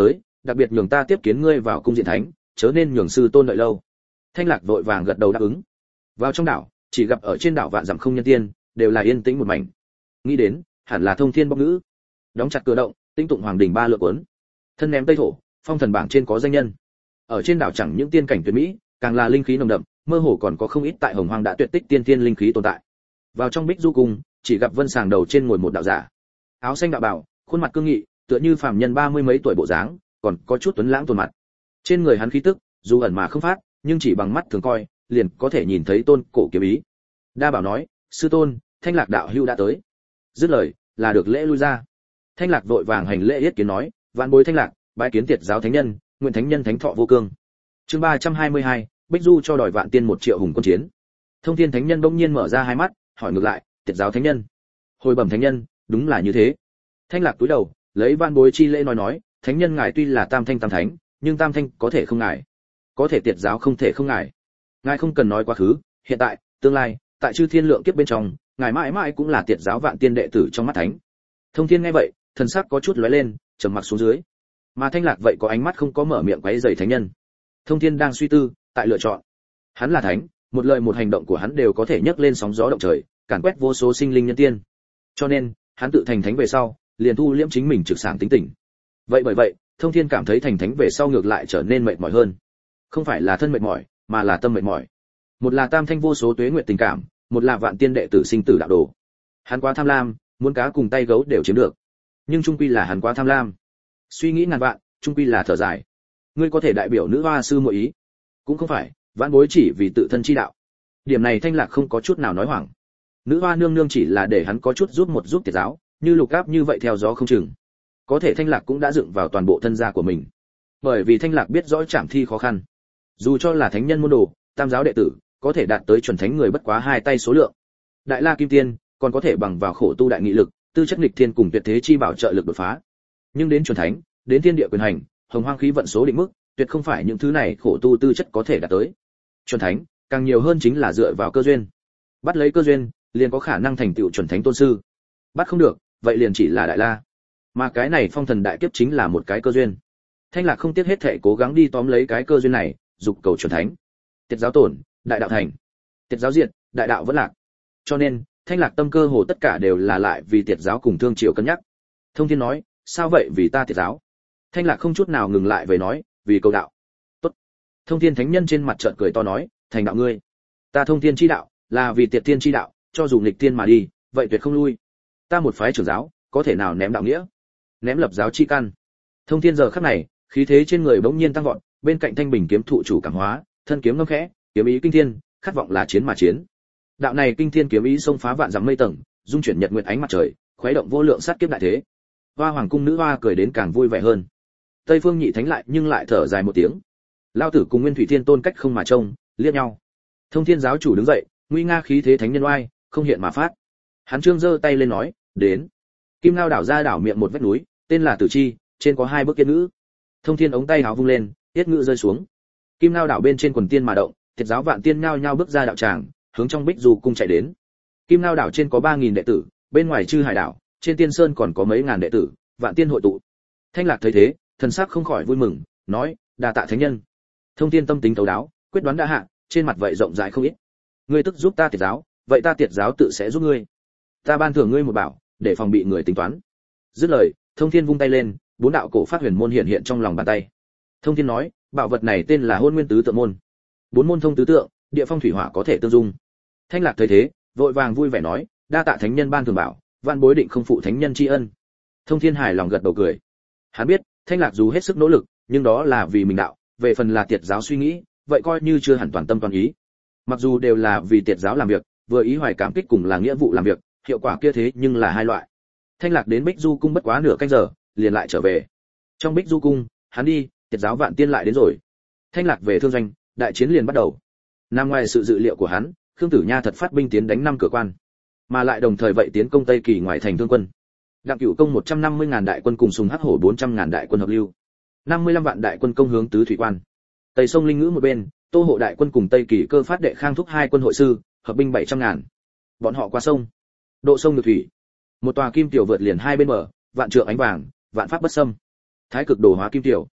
Speaker 1: đặc biệt nhường ta tiếp kiến ngươi vào cung diện thánh, chớ nên nhường sư tôn đợi lâu. Thanh Lạc vội vàng gật đầu đáp ứng. Vào trong đảo, chỉ gặp ở trên đảo vạn dặm không nhân tiên, đều là yên tĩnh một mảnh. Nghĩ đến, hẳn là thông thiên bóc ngữ. Đóng chặt cửa động, tinh tụng hoàng đỉnh ba lượt cuốn. Thân ném tây thổ, phong thần bảng trên có danh nhân. Ở trên đảo chẳng những tiên cảnh tuyệt mỹ, càng là linh khí nồng đậm, mơ hồ còn có không ít tại hồng hoang đã tuyệt tích tiên tiên linh khí tồn tại. Vào trong Bích Du cung, chỉ gặp Vân Sàng đầu trên ngồi một đạo giả. Áo xanh đạo bào, khuôn mặt cương nghị, tựa như phàm nhân ba mươi mấy tuổi bộ dáng, còn có chút tuấn lãng tuần mặt. Trên người hắn khí tức, dù ẩn mà không phát, nhưng chỉ bằng mắt thường coi, liền có thể nhìn thấy tôn cổ kiếm ý. Đa Bảo nói, sư tôn, Thanh Lạc đạo hữu đã tới. Dứt lời, là được lễ lui ra. Thanh Lạc vội vàng hành lễ yết kiến nói, vạn bối Thanh Lạc, bái kiến Tiệt giáo thánh nhân, nguyện thánh nhân thánh thọ vô cương. Chương ba trăm hai mươi hai, Bích Du cho đòi vạn tiên một triệu hùng quân chiến. Thông Thiên thánh nhân bỗng nhiên mở ra hai mắt, hỏi ngược lại, Tiệt giáo thánh nhân. Hồi bẩm thánh nhân, đúng là như thế. Thanh Lạc cúi đầu, lấy vạn bối chi lễ nói nói, thánh nhân ngài tuy là tam thanh tam thánh, nhưng tam thanh có thể không ngài, có thể Tiệt giáo không thể không ngài. Ngài không cần nói quá khứ, hiện tại, tương lai, tại chư thiên lượng kiếp bên trong, ngài mãi mãi cũng là Tiệt giáo vạn tiên đệ tử trong mắt thánh. Thông Thiên nghe vậy, thần sắc có chút lóe lên, trầm mặc xuống dưới. Mà Thanh Lạc vậy có ánh mắt không có mở miệng quấy rầy thánh nhân. Thông Thiên đang suy tư, tại lựa chọn. Hắn là thánh, một lời một hành động của hắn đều có thể nhấc lên sóng gió động trời, càn quét vô số sinh linh nhân tiên. Cho nên, hắn tự thành thánh về sau, liền thu liễm chính mình trực sảng tính tình. Vậy bởi vậy, Thông Thiên cảm thấy thành thánh về sau ngược lại trở nên mệt mỏi hơn. Không phải là thân mệt mỏi, mà là tâm mệt mỏi. Một là tam thanh vô số tuế nguyện tình cảm, một là vạn tiên đệ tử sinh tử đạo đồ. Hắn quá tham lam, muốn cá cùng tay gấu đều chiếm được. Nhưng trung quy là hắn quá tham lam. Suy nghĩ ngàn vạn, trung quy là thở dài. Ngươi có thể đại biểu nữ hoa sư muội ý? Cũng không phải, vãn bối chỉ vì tự thân chi đạo. Điểm này Thanh Lạc không có chút nào nói hoảng. Nữ hoa nương nương chỉ là để hắn có chút giúp một giúp Tiệt giáo, như lục áp như vậy theo gió không chừng. Có thể Thanh Lạc cũng đã dựng vào toàn bộ thân gia của mình. Bởi vì Thanh Lạc biết rõ trảm thi khó khăn. Dù cho là thánh nhân môn đồ, tam giáo đệ tử, có thể đạt tới chuẩn thánh người bất quá hai tay số lượng. Đại La Kim Tiên, còn có thể bằng vào khổ tu đại nghị lực, tư chất nghịch thiên cùng tuyệt thế chi bảo trợ lực đột phá. Nhưng đến chuẩn thánh, đến thiên địa quyền hành, hồng hoang khí vận số định mức, tuyệt không phải những thứ này khổ tu tư chất có thể đạt tới. Chuẩn thánh, càng nhiều hơn chính là dựa vào cơ duyên. Bắt lấy cơ duyên, liền có khả năng thành tựu chuẩn thánh tôn sư. Bắt không được, vậy liền chỉ là đại la. Mà cái này phong thần đại kiếp chính là một cái cơ duyên. Thanh Lạc không tiếc hết thảy cố gắng đi tóm lấy cái cơ duyên này, dục cầu chuẩn thánh. Tiệt giáo tổn, đại đạo thành. Tiệt giáo diệt, đại đạo vẫn lạc. Cho nên, Thanh Lạc tâm cơ hồ tất cả đều là lại vì Tiệt giáo cùng Thương Triều cân nhắc. Thông Thiên nói, sao vậy vì ta Tiệt giáo? Thanh Lạc không chút nào ngừng lại về nói, vì cầu đạo. Tốt. Thông Thiên thánh nhân trên mặt trợn cười to nói, thành đạo ngươi. Ta Thông Thiên chi đạo, là vì Tiệt Thiên chi đạo, cho dù nghịch tiên mà đi, vậy tuyệt không lui. Ta một phái trưởng giáo, có thể nào ném đạo nghĩa? Ném lập giáo chi căn. Thông Thiên giờ khắc này, khí thế trên người bỗng nhiên tăng vọt, bên cạnh thanh bình kiếm thụ chủ cảm hóa, thân kiếm ngâm khẽ, kiếm ý kinh thiên, khát vọng là chiến mà chiến. Đạo này kinh thiên kiếm ý xông phá vạn dặm mây tầng, dung chuyển nhật nguyệt ánh mặt trời, khuấy động vô lượng sát kiếp đại thế. Hoa hoàng cung nữ hoa cười đến càng vui vẻ hơn. Tây Phương Nhị Thánh lại nhưng lại thở dài một tiếng. Lao tử cùng Nguyên Thủy Thiên Tôn cách không mà trông, liếc nhau. Thông Thiên giáo chủ đứng dậy, nguy nga khí thế thánh nhân oai, không hiện mà phát. Hắn trương giơ tay lên nói, đến. Kim Ngao đảo ra đảo miệng một vách núi, tên là Tử Chi, trên có hai bước yết ngữ. Thông Thiên ống tay áo vung lên, yết ngữ rơi xuống. Kim Ngao đảo bên trên quần tiên mà động, Tiệt giáo vạn tiên nhao nhao bước ra đạo tràng, hướng trong Bích Du cung chạy đến. Kim Ngao đảo trên có ba nghìn đệ tử, bên ngoài Chư Hải đảo, trên Tiên Sơn còn có mấy ngàn đệ tử, vạn tiên hội tụ. Thanh Lạc thấy thế, thần sắc không khỏi vui mừng, nói, đa tạ thánh nhân. Thông Thiên tâm tính thấu đáo, quyết đoán đã hạ, trên mặt vậy rộng rãi không ít. Ngươi tức giúp ta Tiệt giáo, vậy ta Tiệt giáo tự sẽ giúp ngươi. Ta ban thưởng ngươi một bảo, để phòng bị người tính toán. Dứt lời, Thông Thiên vung tay lên, bốn đạo cổ phát huyền môn hiện hiện trong lòng bàn tay. Thông Thiên nói, bảo vật này tên là Hôn Nguyên Tứ Tượng môn. Bốn môn thông tứ tượng, địa phong thủy hỏa có thể tương dung. Thanh Lạc thấy thế, vội vàng vui vẻ nói, đa tạ thánh nhân ban thưởng bảo, vạn bối định không phụ thánh nhân tri ân. Thông Thiên hài lòng gật đầu cười. Hắn biết, Thanh Lạc dù hết sức nỗ lực, nhưng đó là vì mình đạo, về phần là Tiệt giáo suy nghĩ, vậy coi như chưa hẳn toàn tâm toàn ý. Mặc dù đều là vì Tiệt giáo làm việc, vừa ý hoài cảm kích cùng là nghĩa vụ làm việc, hiệu quả kia thế nhưng là hai loại. Thanh Lạc đến Bích Du cung bất quá nửa canh giờ, liền lại trở về. Trong Bích Du cung, hắn đi, Tiệt giáo vạn tiên lại đến rồi. Thanh Lạc về thương doanh, đại chiến liền bắt đầu. Nằm ngoài sự dự liệu của hắn, Khương Tử Nha thật phát binh tiến đánh năm cửa quan, mà lại đồng thời vậy tiến công Tây Kỳ ngoài thành Thương quân. Đặng Cửu công một trăm năm mươi ngàn đại quân cùng Sùng Hắc Hổ bốn trăm ngàn đại quân hợp lưu. năm mươi lăm vạn đại quân công hướng tứ thủy quan. Tây sông Linh Ngữ một bên, Tô Hộ đại quân cùng Tây Kỳ cơ phát đệ Khang thúc hai quân hội sư, hợp binh bảy trăm ngàn. Bọn họ qua sông, độ sông được thủy. Một tòa kim tiểu vượt liền hai bên bờ, vạn trượng ánh vàng, vạn pháp bất xâm. Thái cực đồ hóa kim tiểu.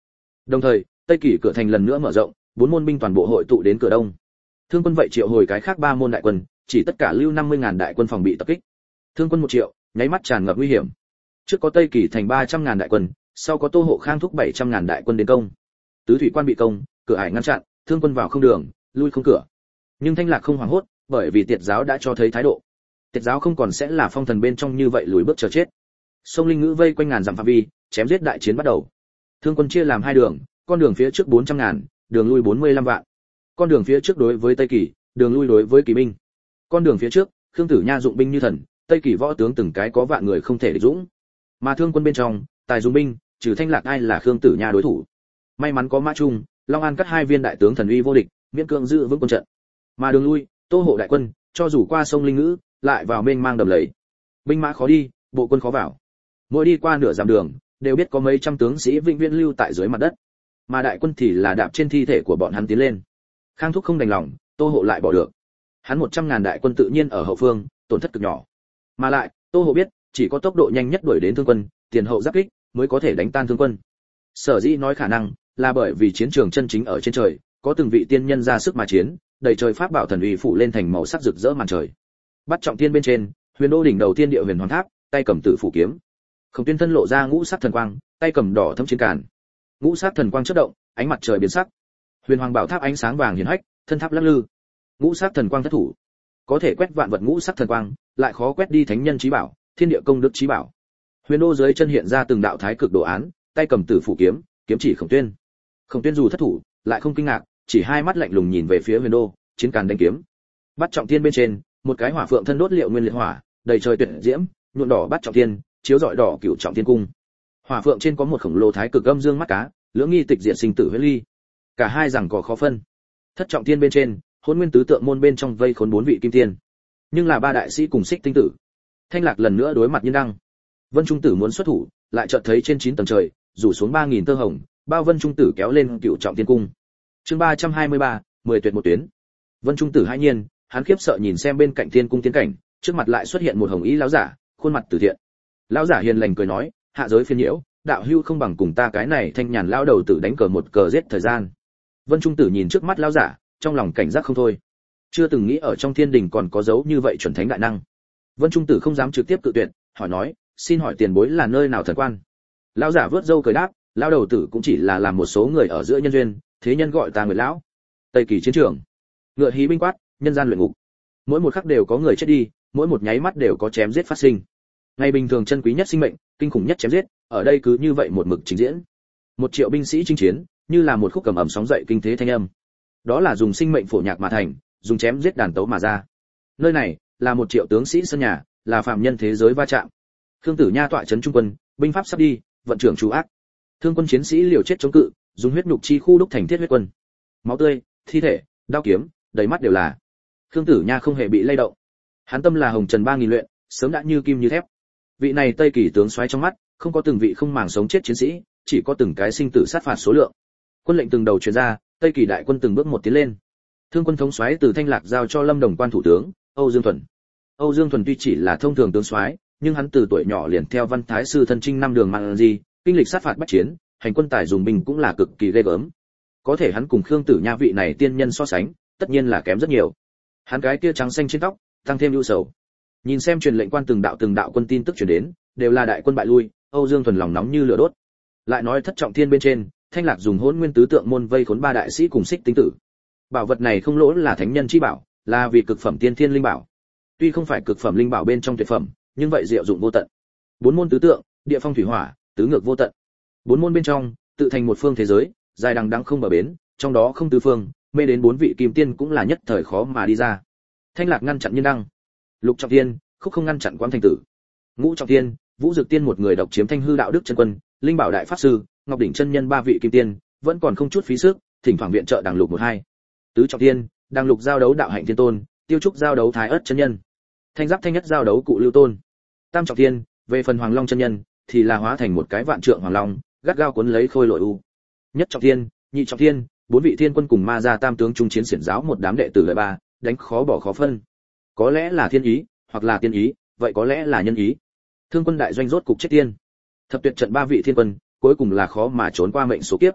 Speaker 1: Đồng thời, Tây Kỳ cửa thành lần nữa mở rộng, bốn môn binh toàn bộ hội tụ đến cửa đông. Thương quân vậy triệu hồi cái khác ba môn đại quân, chỉ tất cả lưu năm mươi ngàn đại quân phòng bị tập kích. Thương quân một triệu, nháy mắt tràn ngập nguy hiểm. Trước có Tây Kỳ thành ba trăm ngàn đại quân, sau có Tô Hộ Khang thúc bảy trăm ngàn đại quân đến công. Tứ thủy quan bị công, cửa ải ngăn chặn, thương quân vào không đường, lui không cửa. Nhưng Thanh Lạc không hoảng hốt, bởi vì Tiệt giáo đã cho thấy thái độ. Tiệt giáo không còn sẽ là phong thần bên trong như vậy lùi bước chờ chết. Sông Linh Ngữ vây quanh ngàn dặm phạm vi, chém giết đại chiến bắt đầu. Thương quân chia làm hai đường, con đường phía trước bốn trăm ngàn, đường lui bốn mươi lăm vạn. Con đường phía trước đối với Tây Kỳ, đường lui đối với Kỳ binh. Con đường phía trước, Khương Tử Nha dụng binh như thần, Tây Kỳ võ tướng từng cái có vạn người không thể địch dũng. Mà thương quân bên trong, tài dùng binh, trừ Thanh Lạc ai là Khương Tử Nha đối thủ. May mắn có Mã Trung, Long An cắt hai viên đại tướng thần uy vô địch, miễn cưỡng giữ vững quân trận. Mà đường lui, Tô Hộ đại quân, cho dù qua sông Linh Ngữ, lại vào mênh mang đầm lầy. Binh mã khó đi, bộ quân khó vào. Mỗi đi qua nửa dặm đường, đều biết có mấy trăm tướng sĩ vĩnh viễn lưu tại dưới mặt đất. Mà đại quân thì là đạp trên thi thể của bọn hắn tiến lên. Khang Thúc không đành lòng, Tô Hộ lại bỏ được. Hắn một trăm ngàn đại quân tự nhiên ở hậu phương, tổn thất cực nhỏ. Mà lại, Tô Hộ biết, chỉ có tốc độ nhanh nhất đuổi đến thương quân, tiền hậu giáp kích mới có thể đánh tan thương quân. Sở dĩ nói khả năng, là bởi vì chiến trường chân chính ở trên trời, có từng vị tiên nhân ra sức mà chiến, đầy trời pháp bảo thần uy phủ lên thành màu sắc rực rỡ màn trời. Bắt trọng thiên bên trên, Huyền Đô đỉnh đầu tiên địa Huyền Hoàng Tháp, tay cầm tử phủ kiếm. Khổng Tuyên thân lộ ra ngũ sắc thần quang, tay cầm đỏ thẫm chiến càn. Ngũ sắc thần quang chớp động, ánh mặt trời biến sắc. Huyền Hoàng Bảo Tháp ánh sáng vàng hiển hách, thân tháp lắc lư. Ngũ sắc thần quang thất thủ, có thể quét vạn vật ngũ sắc thần quang, lại khó quét đi thánh nhân chí bảo, thiên địa công đức chí bảo. Huyền Đô dưới chân hiện ra từng đạo thái cực đồ án, tay cầm tử phủ kiếm, kiếm chỉ Khổng Tuyên. Khổng Tuyên dù thất thủ, lại không kinh ngạc, chỉ hai mắt lạnh lùng nhìn về phía Huyền Đô, chiến càn đánh kiếm. Bắt trọng thiên bên trên, một cái hỏa phượng thân đốt liệu nguyên liệt hỏa, đầy trời tuyệt diễm, nhuộm đỏ bắt trọng thiên, chiếu rọi đỏ cửu trọng thiên cung. Hỏa phượng trên có một khổng lồ thái cực âm dương mắt cá, lưỡng nghi tịch diệt sinh tử huyễn ly. Cả hai rằng có khó phân. Thất trọng thiên bên trên, Hỗn Nguyên tứ tượng môn bên trong vây khốn bốn vị kim tiên. Nhưng là ba đại sĩ cùng xích tinh tử. Thanh Lạc lần nữa đối mặt Nhiên Đăng. Vân Trung Tử muốn xuất thủ, lại chợt thấy trên chín tầng trời, rủ xuống ba nghìn tơ hồng, bao Vân Trung Tử kéo lên cửu trọng thiên cung. Chương ba trăm hai mươi ba, mười tuyệt một tuyến. Vân Trung Tử hai nhiên, hắn khiếp sợ nhìn xem bên cạnh thiên cung tiến cảnh, trước mặt lại xuất hiện một hồng y lão giả, khuôn mặt từ thiện. Lão giả hiền lành cười nói, hạ giới phiền nhiễu, đạo hưu không bằng cùng ta cái này thanh nhàn lão đầu tử đánh cờ một cờ giết thời gian. Vân Trung Tử nhìn trước mắt lão giả, trong lòng cảnh giác không thôi. Chưa từng nghĩ ở trong thiên đình còn có dấu như vậy chuẩn thánh đại năng. Vân Trung Tử không dám trực tiếp cự tuyệt, hỏi nói, xin hỏi tiền bối là nơi nào thần quan? Lão giả vớt râu cười đáp, lão đầu tử cũng chỉ là làm một số người ở giữa nhân duyên, thế nhân gọi ta người lão. Tây Kỳ chiến trường, ngựa hí binh quát, nhân gian luyện ngục. Mỗi một khắc đều có người chết đi, mỗi một nháy mắt đều có chém giết phát sinh. Ngày bình thường chân quý nhất sinh mệnh, kinh khủng nhất chém giết, ở đây cứ như vậy một mực trình diễn. Một triệu binh sĩ chinh chiến, như là một khúc cầm ẩm sóng dậy kinh thế thanh âm. Đó là dùng sinh mệnh phổ nhạc mà thành, dùng chém giết đàn tấu mà ra. Nơi này là một triệu tướng sĩ sân nhà, là phạm nhân thế giới va chạm. Khương Tử Nha tọa trấn trung quân, binh pháp sắp đi, vận trưởng chủ ác. Thương quân chiến sĩ liều chết chống cự, dùng huyết nhục chi khu đúc thành thiết huyết quân. Máu tươi, thi thể, đao kiếm, đầy mắt đều là. Khương Tử Nha không hề bị lay động. Hắn tâm là hồng trần ba nghìn luyện, sớm đã như kim như thép. Vị này Tây Kỳ tướng soái trong mắt, không có từng vị không màng sống chết chiến sĩ, chỉ có từng cái sinh tử sát phạt số lượng. Quân lệnh từng đầu truyền ra, Tây Kỳ đại quân từng bước một tiến lên. Thương quân thống soái từ Thanh Lạc giao cho Lâm Đồng quan thủ tướng Âu Dương Thuần. Âu Dương Thuần tuy chỉ là thông thường tướng soái, nhưng hắn từ tuổi nhỏ liền theo Văn Thái sư thân chinh năm đường mang gì, kinh lịch sát phạt bách chiến, hành quân tài dùng binh cũng là cực kỳ ghê gớm. Có thể hắn cùng Khương Tử Nha vị này tiên nhân so sánh, tất nhiên là kém rất nhiều. Hắn cái kia trắng xanh trên tóc, tăng thêm ưu sầu. Nhìn xem truyền lệnh quan từng đạo từng đạo quân tin tức truyền đến, đều là đại quân bại lui, Âu Dương Thuần lòng nóng như lửa đốt. Lại nói thất trọng thiên bên trên, Thanh Lạc dùng Hỗn Nguyên tứ tượng môn vây khốn ba đại sĩ cùng xích tinh tử. Bảo vật này không lỗ là thánh nhân chi bảo, là vì cực phẩm tiên thiên linh bảo. Tuy không phải cực phẩm linh bảo bên trong tuyệt phẩm, nhưng vậy diệu dụng vô tận. Bốn môn tứ tượng, địa phong thủy hỏa, tứ ngược vô tận. Bốn môn bên trong, tự thành một phương thế giới, dài đằng đẵng không bờ bến, trong đó không tứ phương, mê đến bốn vị kim tiên cũng là nhất thời khó mà đi ra. Thanh Lạc ngăn chặn Nhiên Đăng. Lục trọng thiên, Khúc không ngăn chặn Quang Thành Tử. Ngũ trọng thiên, Vũ Dực Tiên một người độc chiếm Thanh Hư đạo đức chân quân, Linh Bảo đại pháp sư, Ngọc đỉnh chân nhân ba vị kim tiên, vẫn còn không chút phí sức, thỉnh thoảng viện trợ Đằng Lục một hai. Tứ trọng thiên, Đằng Lục giao đấu đạo hạnh thiên tôn, Tiêu Trúc giao đấu Thái Ức chân nhân, Thanh Giáp Thanh Nhất giao đấu Cụ Lưu tôn. Tam trọng thiên, về phần Hoàng Long chân nhân, thì là hóa thành một cái vạn trượng hoàng long, gắt gao cuốn lấy Khôi Lội U. Nhất trọng thiên, nhị trọng thiên, bốn vị thiên quân cùng ma gia tam tướng trung chiến xiển giáo một đám đệ tử lợi ba, đánh khó bỏ khó phân. Có lẽ là thiên ý, hoặc là tiên ý, vậy có lẽ là nhân ý. Thương quân đại doanh rốt cục chết tiên. Thập tuyệt trận ba vị thiên quân, cuối cùng là khó mà trốn qua mệnh số kiếp.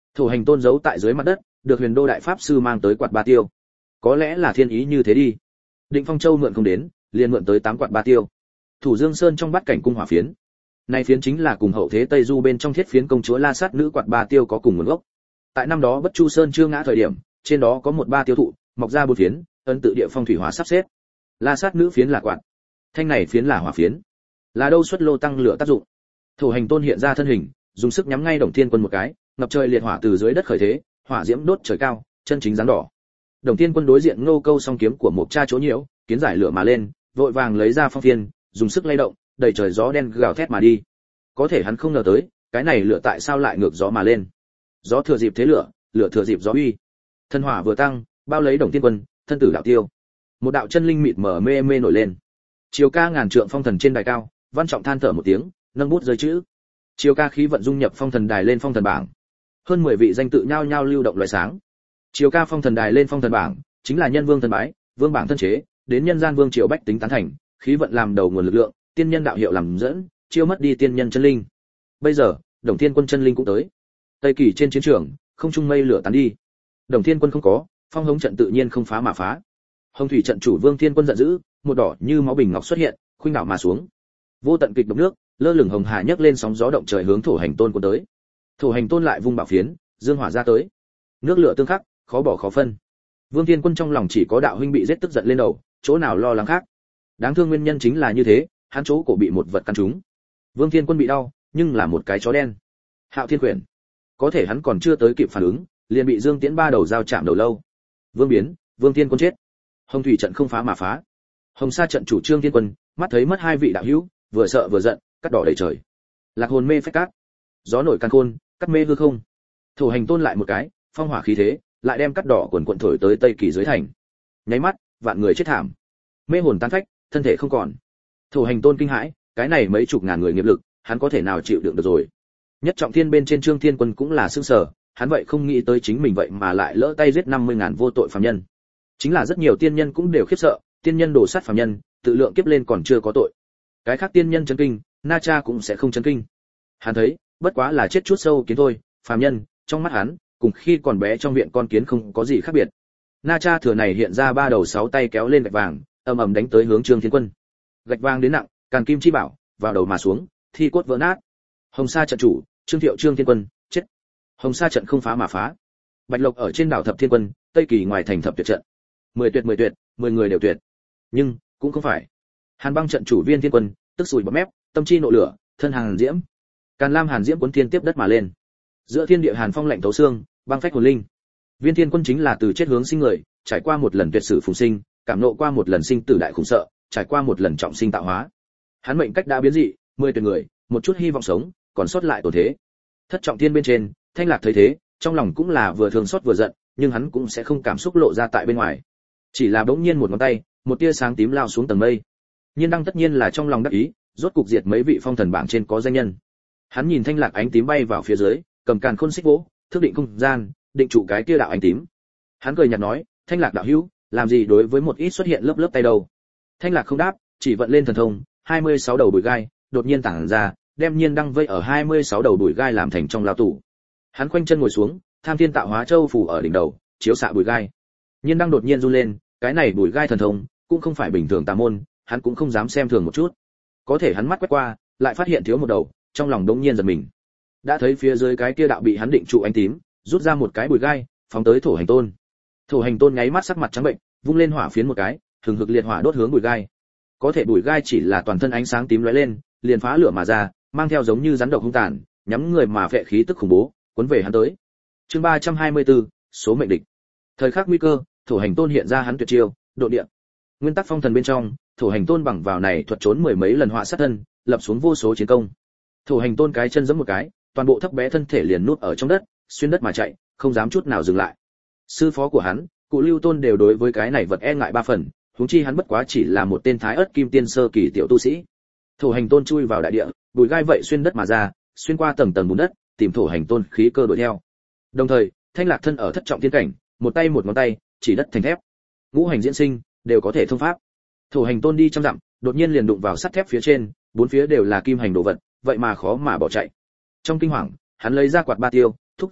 Speaker 1: Thổ hành tôn giấu tại dưới mặt đất, được Huyền Đô đại pháp sư mang tới quạt ba tiêu. Có lẽ là thiên ý như thế đi. Định Phong Châu mượn không đến, liền mượn tới tám quạt ba tiêu. Thủ Dương Sơn trong bát cảnh cung hỏa phiến. Này phiến chính là cùng hậu thế Tây Du bên trong thiết phiến công chúa La Sát nữ quạt ba tiêu có cùng nguồn gốc. Tại năm đó Bất Chu Sơn chưa ngã thời điểm, trên đó có một ba tiêu thụ, mọc ra bốn phiến, ấn tự địa phong thủy hỏa sắp xếp. La Sát nữ phiến là quạt, thanh này phiến là hỏa phiến. Là đâu xuất lô tăng lửa tác dụng. Thổ hành tôn hiện ra thân hình, dùng sức nhắm ngay Đồng Thiên Quân một cái, ngập trời liệt hỏa từ dưới đất khởi thế, hỏa diễm đốt trời cao, chân chính dáng đỏ. Đồng Thiên Quân đối diện Ngô Câu song kiếm của một cha chỗ nhiễu, kiến giải lửa mà lên, vội vàng lấy ra phong phiên, dùng sức lay động, đẩy trời gió đen gào thét mà đi. Có thể hắn không ngờ tới, cái này lửa tại sao lại ngược gió mà lên. Gió thừa dịp thế lửa, lửa thừa dịp gió uy. Thân hỏa vừa tăng, bao lấy Đồng Thiên Quân, thân tử đạo tiêu. Một đạo chân linh mịt mờ mê mê nổi lên. Chiều ca ngàn trượng phong thần trên đài cao, Văn Trọng than thở một tiếng, nâng bút rơi chữ. Chiều ca khí vận dung nhập phong thần đài lên phong thần bảng. Hơn mười vị danh tự nhao nhao lưu động loại sáng. Chiều ca phong thần đài lên phong thần bảng, chính là nhân vương thần bái, vương bảng thân chế, đến nhân gian vương triều bách tính tán thành, khí vận làm đầu nguồn lực lượng, tiên nhân đạo hiệu làm dẫn, chiêu mất đi tiên nhân chân linh. Bây giờ, Đồng Thiên Quân chân linh cũng tới. Tây Kỳ trên chiến trường, không trung mây lửa tán đi. Đồng Thiên Quân không có, phong hống trận tự nhiên không phá mà phá. Hồng thủy trận chủ Vương Thiên Quân giận dữ, một đỏ như máu bình ngọc xuất hiện, khuynh đảo mà xuống. Vô tận kịch độc nước, lơ lửng hồng hà nhấc lên sóng gió động trời hướng Thổ hành tôn quân tới. Thổ hành tôn lại vung bảo phiến, dương hỏa ra tới. Nước lửa tương khắc, khó bỏ khó phân. Vương Thiên Quân trong lòng chỉ có đạo huynh bị giết tức giận lên đầu, chỗ nào lo lắng khác. Đáng thương nguyên nhân chính là như thế, hắn chỗ cổ bị một vật căn trúng. Vương Thiên Quân bị đau, nhưng là một cái chó đen. Hạo Thiên Quyển. Có thể hắn còn chưa tới kịp phản ứng, liền bị Dương Tiễn ba đầu dao chạm đầu lâu. Vương biến, Vương Thiên Quân chết. Hồng thủy trận không phá mà phá. Hồng Sa trận chủ Trương Thiên Quân, mắt thấy mất hai vị đạo hữu, vừa sợ vừa giận, cắt đỏ đầy trời. Lạc hồn mê phách cát. Gió nổi căn khôn, cắt mê hư không. Thổ hành tôn lại một cái, phong hỏa khí thế, lại đem cắt đỏ quần quần thổi tới Tây Kỳ dưới thành. Nháy mắt, vạn người chết thảm. Mê hồn tan phách, thân thể không còn. Thổ hành tôn kinh hãi, cái này mấy chục ngàn người nghiệp lực, hắn có thể nào chịu đựng được rồi. Nhất trọng thiên bên trên Trương Thiên Quân cũng là sửng sở, hắn vậy không nghĩ tới chính mình vậy mà lại lỡ tay giết năm mươi ngàn vô tội phàm nhân. Chính là rất nhiều tiên nhân cũng đều khiếp sợ, tiên nhân đổ sát phàm nhân, tự lượng kiếp lên còn chưa có tội. Cái khác tiên nhân chấn kinh, Na Cha cũng sẽ không chấn kinh. Hắn thấy, bất quá là chết chút sâu kiến thôi, phàm nhân, trong mắt hắn, cùng khi còn bé trong viện con kiến không có gì khác biệt. Na Cha thừa này hiện ra ba đầu sáu tay kéo lên gạch vàng, ầm ầm đánh tới hướng Trương Thiên Quân. Gạch vàng đến nặng, càn kim chi bảo, vào đầu mà xuống, thi cốt vỡ nát. Hồng Sa trận chủ, Trương Thiệu Trương Thiên Quân, chết. Hồng Sa trận không phá mà phá. Bạch Lộc ở trên đảo Thập Thiên Quân, Tây Kỳ ngoài thành Thập Tuyệt trận. Mười tuyệt mười tuyệt, mười người đều tuyệt. Nhưng, cũng không phải. Hàn Băng trận chủ Viên Thiên Quân, tức sùi bọt mép, tâm chi nộ lửa, thân Hàn Diễm. Càn Lam Hàn Diễm cuốn thiên tiếp đất mà lên. Giữa thiên địa hàn phong lạnh thấu xương, băng phách hồn linh. Viên Thiên Quân chính là từ chết hướng sinh người, trải qua một lần tuyệt sử phùng sinh, cảm nộ qua một lần sinh tử đại khủng sợ, trải qua một lần trọng sinh tạo hóa. Hắn mệnh cách đã biến dị, mười tuyệt người, một chút hy vọng sống, còn sót lại tổn thế. Thất trọng thiên bên trên, Thanh Lạc thấy thế, trong lòng cũng là vừa thương xót vừa giận, nhưng hắn cũng sẽ không cảm xúc lộ ra tại bên ngoài. Chỉ là bỗng nhiên một ngón tay, một tia sáng tím lao xuống tầng mây. Nhiên Đăng tất nhiên là trong lòng đắc ý, rốt cục diệt mấy vị phong thần bảng trên có danh nhân. Hắn nhìn Thanh Lạc ánh tím bay vào phía dưới, cầm càn khôn xích vỗ, thức định không gian, định trụ cái kia đạo ánh tím. Hắn cười nhạt nói, Thanh Lạc đạo hữu, làm gì đối với một ít xuất hiện lớp lớp tay đầu. Thanh Lạc không đáp, chỉ vận lên thần thông, hai mươi sáu đầu bụi gai đột nhiên tản ra, đem Nhiên Đăng vây ở hai mươi sáu đầu bụi gai làm thành trong lao tủ. Hắn khoanh chân ngồi xuống, Tham Thiên Tạo Hóa Châu phủ ở đỉnh đầu, chiếu xạ bụi gai. Nhiên Đăng đột nhiên run lên, cái này bụi gai thần thông cũng không phải bình thường tà môn, hắn cũng không dám xem thường một chút. Có thể hắn mắt quét qua, lại phát hiện thiếu một đầu, trong lòng đống nhiên giật mình. Đã thấy phía dưới cái kia đạo bị hắn định trụ ánh tím, rút ra một cái bụi gai, phóng tới Thổ hành tôn. Thổ hành tôn nháy mắt sắc mặt trắng bệnh, vung lên hỏa phiến một cái, hừng hực liệt hỏa đốt hướng bụi gai. Có thể bụi gai chỉ là toàn thân ánh sáng tím lóe lên, liền phá lửa mà ra, mang theo giống như rắn độc hung tàn, nhắm người mà vệ khí tức khủng bố, cuốn về hắn tới. Chương ba trăm hai mươi tư, số mệnh địch. Thời khắc nguy cơ, Thổ hành tôn hiện ra hắn tuyệt chiêu, độ địa. Nguyên tắc phong thần bên trong, Thổ hành tôn bằng vào này thuật trốn mười mấy lần họa sát thân, lập xuống vô số chiến công. Thổ hành tôn cái chân giẫm một cái, toàn bộ thấp bé thân thể liền nút ở trong đất, xuyên đất mà chạy, không dám chút nào dừng lại. Sư phó của hắn, cụ Lưu Tôn đều đối với cái này vật e ngại ba phần, huống chi hắn bất quá chỉ là một tên thái ớt kim tiên sơ kỳ tiểu tu sĩ. Thổ hành tôn chui vào đại địa, bùi gai vậy xuyên đất mà ra, xuyên qua tầng tầng bùn đất, tìm Thổ hành tôn khí cơ đuổi theo. Đồng thời, Thanh Lạc thân ở thất trọng thiên cảnh, một tay một ngón tay, chỉ đất thành thép. Ngũ hành diễn sinh, đều có thể thông pháp. Thổ hành tôn đi trăm dặm, đột nhiên liền đụng vào sắt thép phía trên, bốn phía đều là kim hành đồ vật, vậy mà khó mà bỏ chạy. Trong kinh hoàng, hắn lấy ra quạt ba tiêu, thúc giục,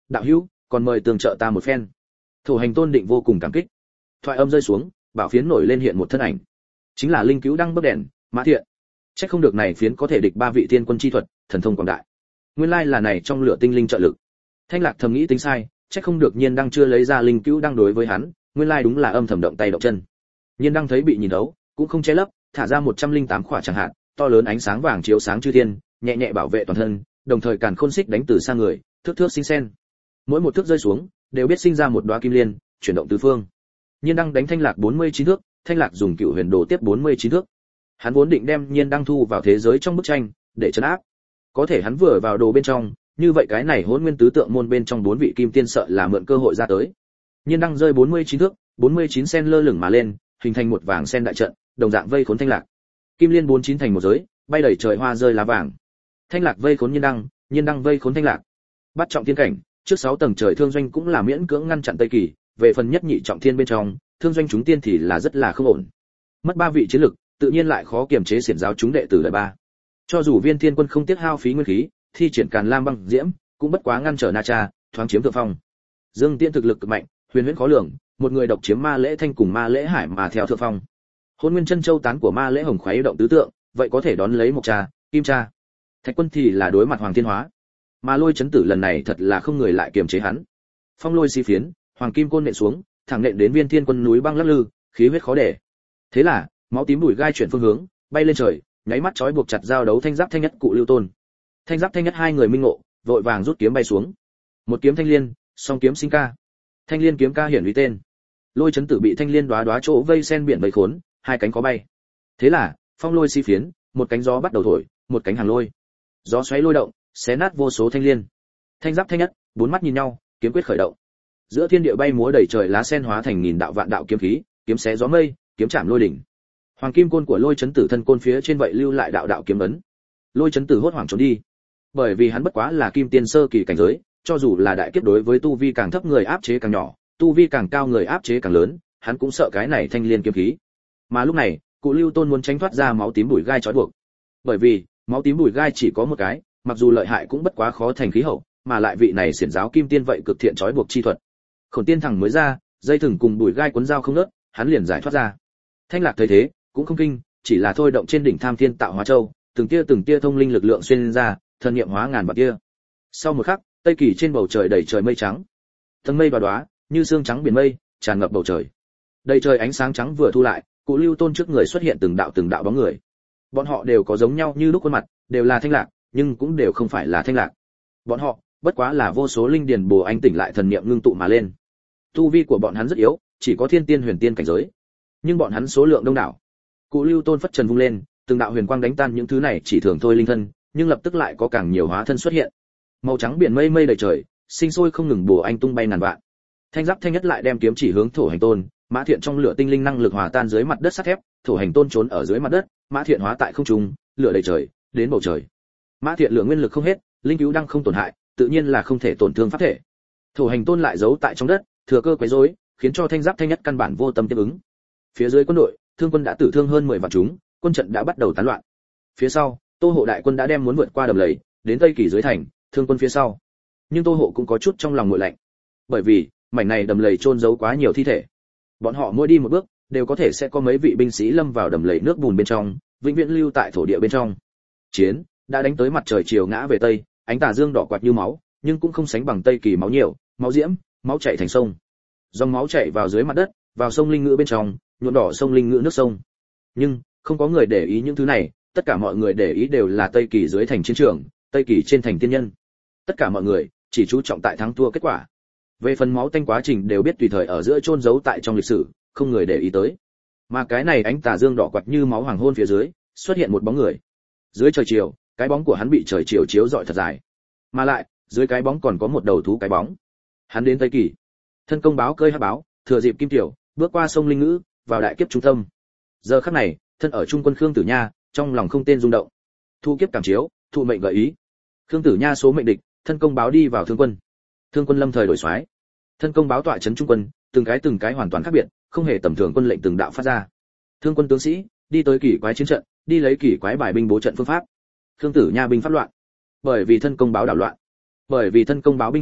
Speaker 1: đạo hữu còn mời tường trợ ta một phen. Thổ Hành Tôn định vô cùng cảm kích. Thoại âm rơi xuống, bảo phiến nổi lên hiện một thân ảnh, chính là linh cứu đăng bấc đèn Mã Thiện. Chắc không được này phiến có thể địch ba vị tiên quân chi thuật, thần thông quảng đại. Nguyên lai là này trong lửa tinh linh trợ lực. Thanh Lạc thầm nghĩ tính sai, chắc không được Nhiên Đăng chưa lấy ra linh cứu đăng đối với hắn, nguyên lai đúng là âm thầm động tay động chân. Nhiên Đăng thấy bị nhìn đấu, cũng không che lấp, thả ra một trăm linh tám khỏa chẳng hạn, to lớn ánh sáng vàng chiếu sáng chư thiên, nhẹ nhẹ bảo vệ toàn thân, đồng thời càn khôn xích đánh từ xa người, thước thước sinh sen. Mỗi một thước rơi xuống, đều biết sinh ra một đóa kim liên, chuyển động tứ phương. Nhiên Đăng đánh Thanh Lạc bốn mươi chín thước, Thanh Lạc dùng Cựu Huyền Đồ tiếp bốn mươi chín thước. Hắn vốn định đem Nhiên Đăng thu vào thế giới trong bức tranh, để trấn áp. Có thể hắn vừa vào đồ bên trong, như vậy cái này Hỗn Nguyên tứ tượng môn bên trong bốn vị kim tiên sợ là mượn cơ hội ra tới. Nhiên Đăng rơi bốn mươi chín thước, bốn mươi chín sen lơ lửng mà lên, hình thành một vàng sen đại trận, đồng dạng vây khốn Thanh Lạc. Kim liên bốn mươi chín thành một giới, bay đầy trời hoa rơi lá vàng. Thanh Lạc vây khốn Nhiên Đăng, Nhiên Đăng vây khốn Thanh Lạc. Bắt trọng thiên cảnh, trước sáu tầng trời thương doanh cũng là miễn cưỡng ngăn chặn Tây Kỳ, về phần nhất nhị trọng thiên bên trong, thương doanh chúng tiên thì là rất là không ổn. Mất ba vị chiến lực, tự nhiên lại khó kiềm chế xiển giáo chúng đệ tử đời ba. Cho dù Viên Thiên Quân không tiếc hao phí nguyên khí, thi triển Càn Lam băng diễm, cũng bất quá ngăn trở Na Cha, thoáng chiếm thượng phong. Dương Tiễn thực lực cực mạnh, huyền huyễn khó lường, một người độc chiếm Ma Lễ Thanh cùng Ma Lễ Hải mà theo thượng phong. Hôn Nguyên Chân Châu tán của Ma Lễ Hồng khoái động tứ tượng, vậy có thể đón lấy Mộc Cha, Kim Cha. Thạch Quân thì là đối mặt Hoàng Thiên Hóa. Mà Lôi Chấn Tử lần này thật là không người lại kiềm chế hắn. Phong lôi xi phiến, hoàng kim côn nện xuống, thẳng nện đến Viên Thiên Quân núi băng lắc lư, khí huyết khó để. Thế là, máu tím đùi gai chuyển phương hướng, bay lên trời, nháy mắt chói buộc chặt giao đấu Thanh Giáp Thanh Nhất Cụ Lưu Tôn. Thanh Giáp Thanh Nhất hai người minh ngộ, vội vàng rút kiếm bay xuống. Một kiếm Thanh Liên, song kiếm sinh ca. Thanh Liên kiếm ca hiển uy tên. Lôi Chấn Tử bị Thanh Liên đóa đóa chỗ vây sen biển vây khốn, hai cánh có bay. Thế là, phong lôi xi phiến, một cánh gió bắt đầu thổi, một cánh hàng lôi. Gió xoáy lôi động, xé nát vô số thanh liên. Thanh Giáp Thanh Nhất, bốn mắt nhìn nhau, kiếm quyết khởi động. Giữa thiên địa bay múa đầy trời lá sen hóa thành nghìn đạo vạn đạo kiếm khí, kiếm xé gió mây, kiếm chạm lôi đỉnh. Hoàng kim côn của Lôi Chấn Tử thân côn phía trên vậy lưu lại đạo đạo kiếm ấn. Lôi Chấn Tử hốt hoảng trốn đi, bởi vì hắn bất quá là kim tiên sơ kỳ cảnh giới, cho dù là đại kiếp đối với tu vi càng thấp người áp chế càng nhỏ, tu vi càng cao người áp chế càng lớn, hắn cũng sợ cái này thanh liên kiếm khí. Mà lúc này, Cụ Lưu Tôn muốn tránh thoát ra máu tím bùi gai trói buộc, bởi vì máu tím bùi gai chỉ có một cái, mặc dù lợi hại cũng bất quá khó thành khí hậu, mà lại vị này xiển giáo kim tiên vậy cực thiện trói buộc chi thuật. Khổng Tiên thẳng mới ra, dây thừng cùng bùi gai cuốn dao không nớt, hắn liền giải thoát ra. Thanh Lạc thấy thế, cũng không kinh, chỉ là thôi động trên đỉnh Tham Thiên Tạo Hóa Châu, từng tia từng tia thông linh lực lượng xuyên ra, thần niệm hóa ngàn vạn tia. Sau một khắc, Tây Kỳ trên bầu trời đầy trời mây trắng. Tầng mây đóa đóa, như sương trắng biển mây, tràn ngập bầu trời. Đầy trời ánh sáng trắng vừa thu lại, Cụ Lưu Tôn trước người xuất hiện từng đạo từng đạo bóng người. Bọn họ đều có giống nhau như lúc khuôn mặt, đều là Thanh Lạc, nhưng cũng đều không phải là Thanh Lạc. Bọn họ, bất quá là vô số linh điền bồ anh tỉnh lại thần niệm ngưng tụ mà lên. Tu vi của bọn hắn rất yếu, chỉ có thiên tiên huyền tiên cảnh giới. Nhưng bọn hắn số lượng đông đảo. Cụ Lưu Tôn phất trần vung lên, từng đạo huyền quang đánh tan những thứ này chỉ thường thôi linh thân, nhưng lập tức lại có càng nhiều hóa thân xuất hiện. Màu trắng biển mây mây đầy trời, sinh sôi không ngừng bồ anh tung bay ngàn vạn. Thanh Giáp Thanh Nhất lại đem kiếm chỉ hướng Thổ Hành Tôn, Mã Thiện trong lửa tinh linh năng lực hòa tan dưới mặt đất sắt thép, Thổ Hành Tôn trốn ở dưới mặt đất, Mã Thiện hóa tại không trung, lửa đầy trời, đến bầu trời. Mã Thiện lượng nguyên lực không hết, linh cứu đang không tổn hại, tự nhiên là không thể tổn thương pháp thể. Thổ Hành Tôn lại giấu tại trong đất, thừa cơ quấy rối, khiến cho Thanh Giáp Thanh Nhất căn bản vô tâm tiếp ứng. Phía dưới quân đội, Thương quân đã tử thương hơn mười vạn chúng, quân trận đã bắt đầu tán loạn. Phía sau, Tô Hộ đại quân đã đem muốn vượt qua đầm lầy, đến Tây Kỳ dưới thành, Thương quân phía sau. Nhưng Tô Hộ cũng có chút trong lòng nguội lạnh, bởi vì mảnh này đầm lầy chôn giấu quá nhiều thi thể. Bọn họ mỗi đi một bước, đều có thể sẽ có mấy vị binh sĩ lâm vào đầm lầy nước bùn bên trong, vĩnh viễn lưu tại thổ địa bên trong. Chiến đã đánh tới mặt trời chiều ngã về tây, ánh tà dương đỏ quạt như máu, nhưng cũng không sánh bằng Tây Kỳ máu nhiều, máu diễm, máu chảy thành sông. Dòng máu chảy vào dưới mặt đất, vào sông linh ngữ bên trong, nhuộm đỏ sông linh ngữ nước sông. Nhưng không có người để ý những thứ này, tất cả mọi người để ý đều là Tây Kỳ dưới thành chiến trường, Tây Kỳ trên thành tiên nhân. Tất cả mọi người chỉ chú trọng tại thắng thua kết quả. Về phần máu tanh quá trình đều biết tùy thời ở giữa chôn giấu tại trong lịch sử, không người để ý tới. Mà cái này ánh tà dương đỏ quạt như máu hoàng hôn phía dưới, xuất hiện một bóng người. Dưới trời chiều, cái bóng của hắn bị trời chiều chiếu rọi thật dài. Mà lại, dưới cái bóng còn có một đầu thú cái bóng. Hắn đến Tây Kỳ, thân công báo cơi hắc báo, thừa dịp kim tiểu, bước qua sông linh ngữ, vào đại kiếp trung tâm. Giờ khắc này, thân ở trung quân Khương Tử Nha, trong lòng không tên rung động. Thu kiếp cảm chiếu, thụ mệnh gợi ý. Khương Tử Nha số mệnh địch, thân công báo đi vào thương quân. Thương quân lâm thời đổi soái. Thân công báo tọa trấn trung quân, từng cái từng cái hoàn toàn khác biệt, không hề tầm thường quân lệnh từng đạo phát ra. Thương quân tướng sĩ đi tới kỳ quái chiến trận, đi lấy kỳ quái bài binh bố trận phương pháp. Khương Tử Nha binh pháp loạn, bởi vì thân công báo đảo loạn, bởi vì thân công báo binh pháp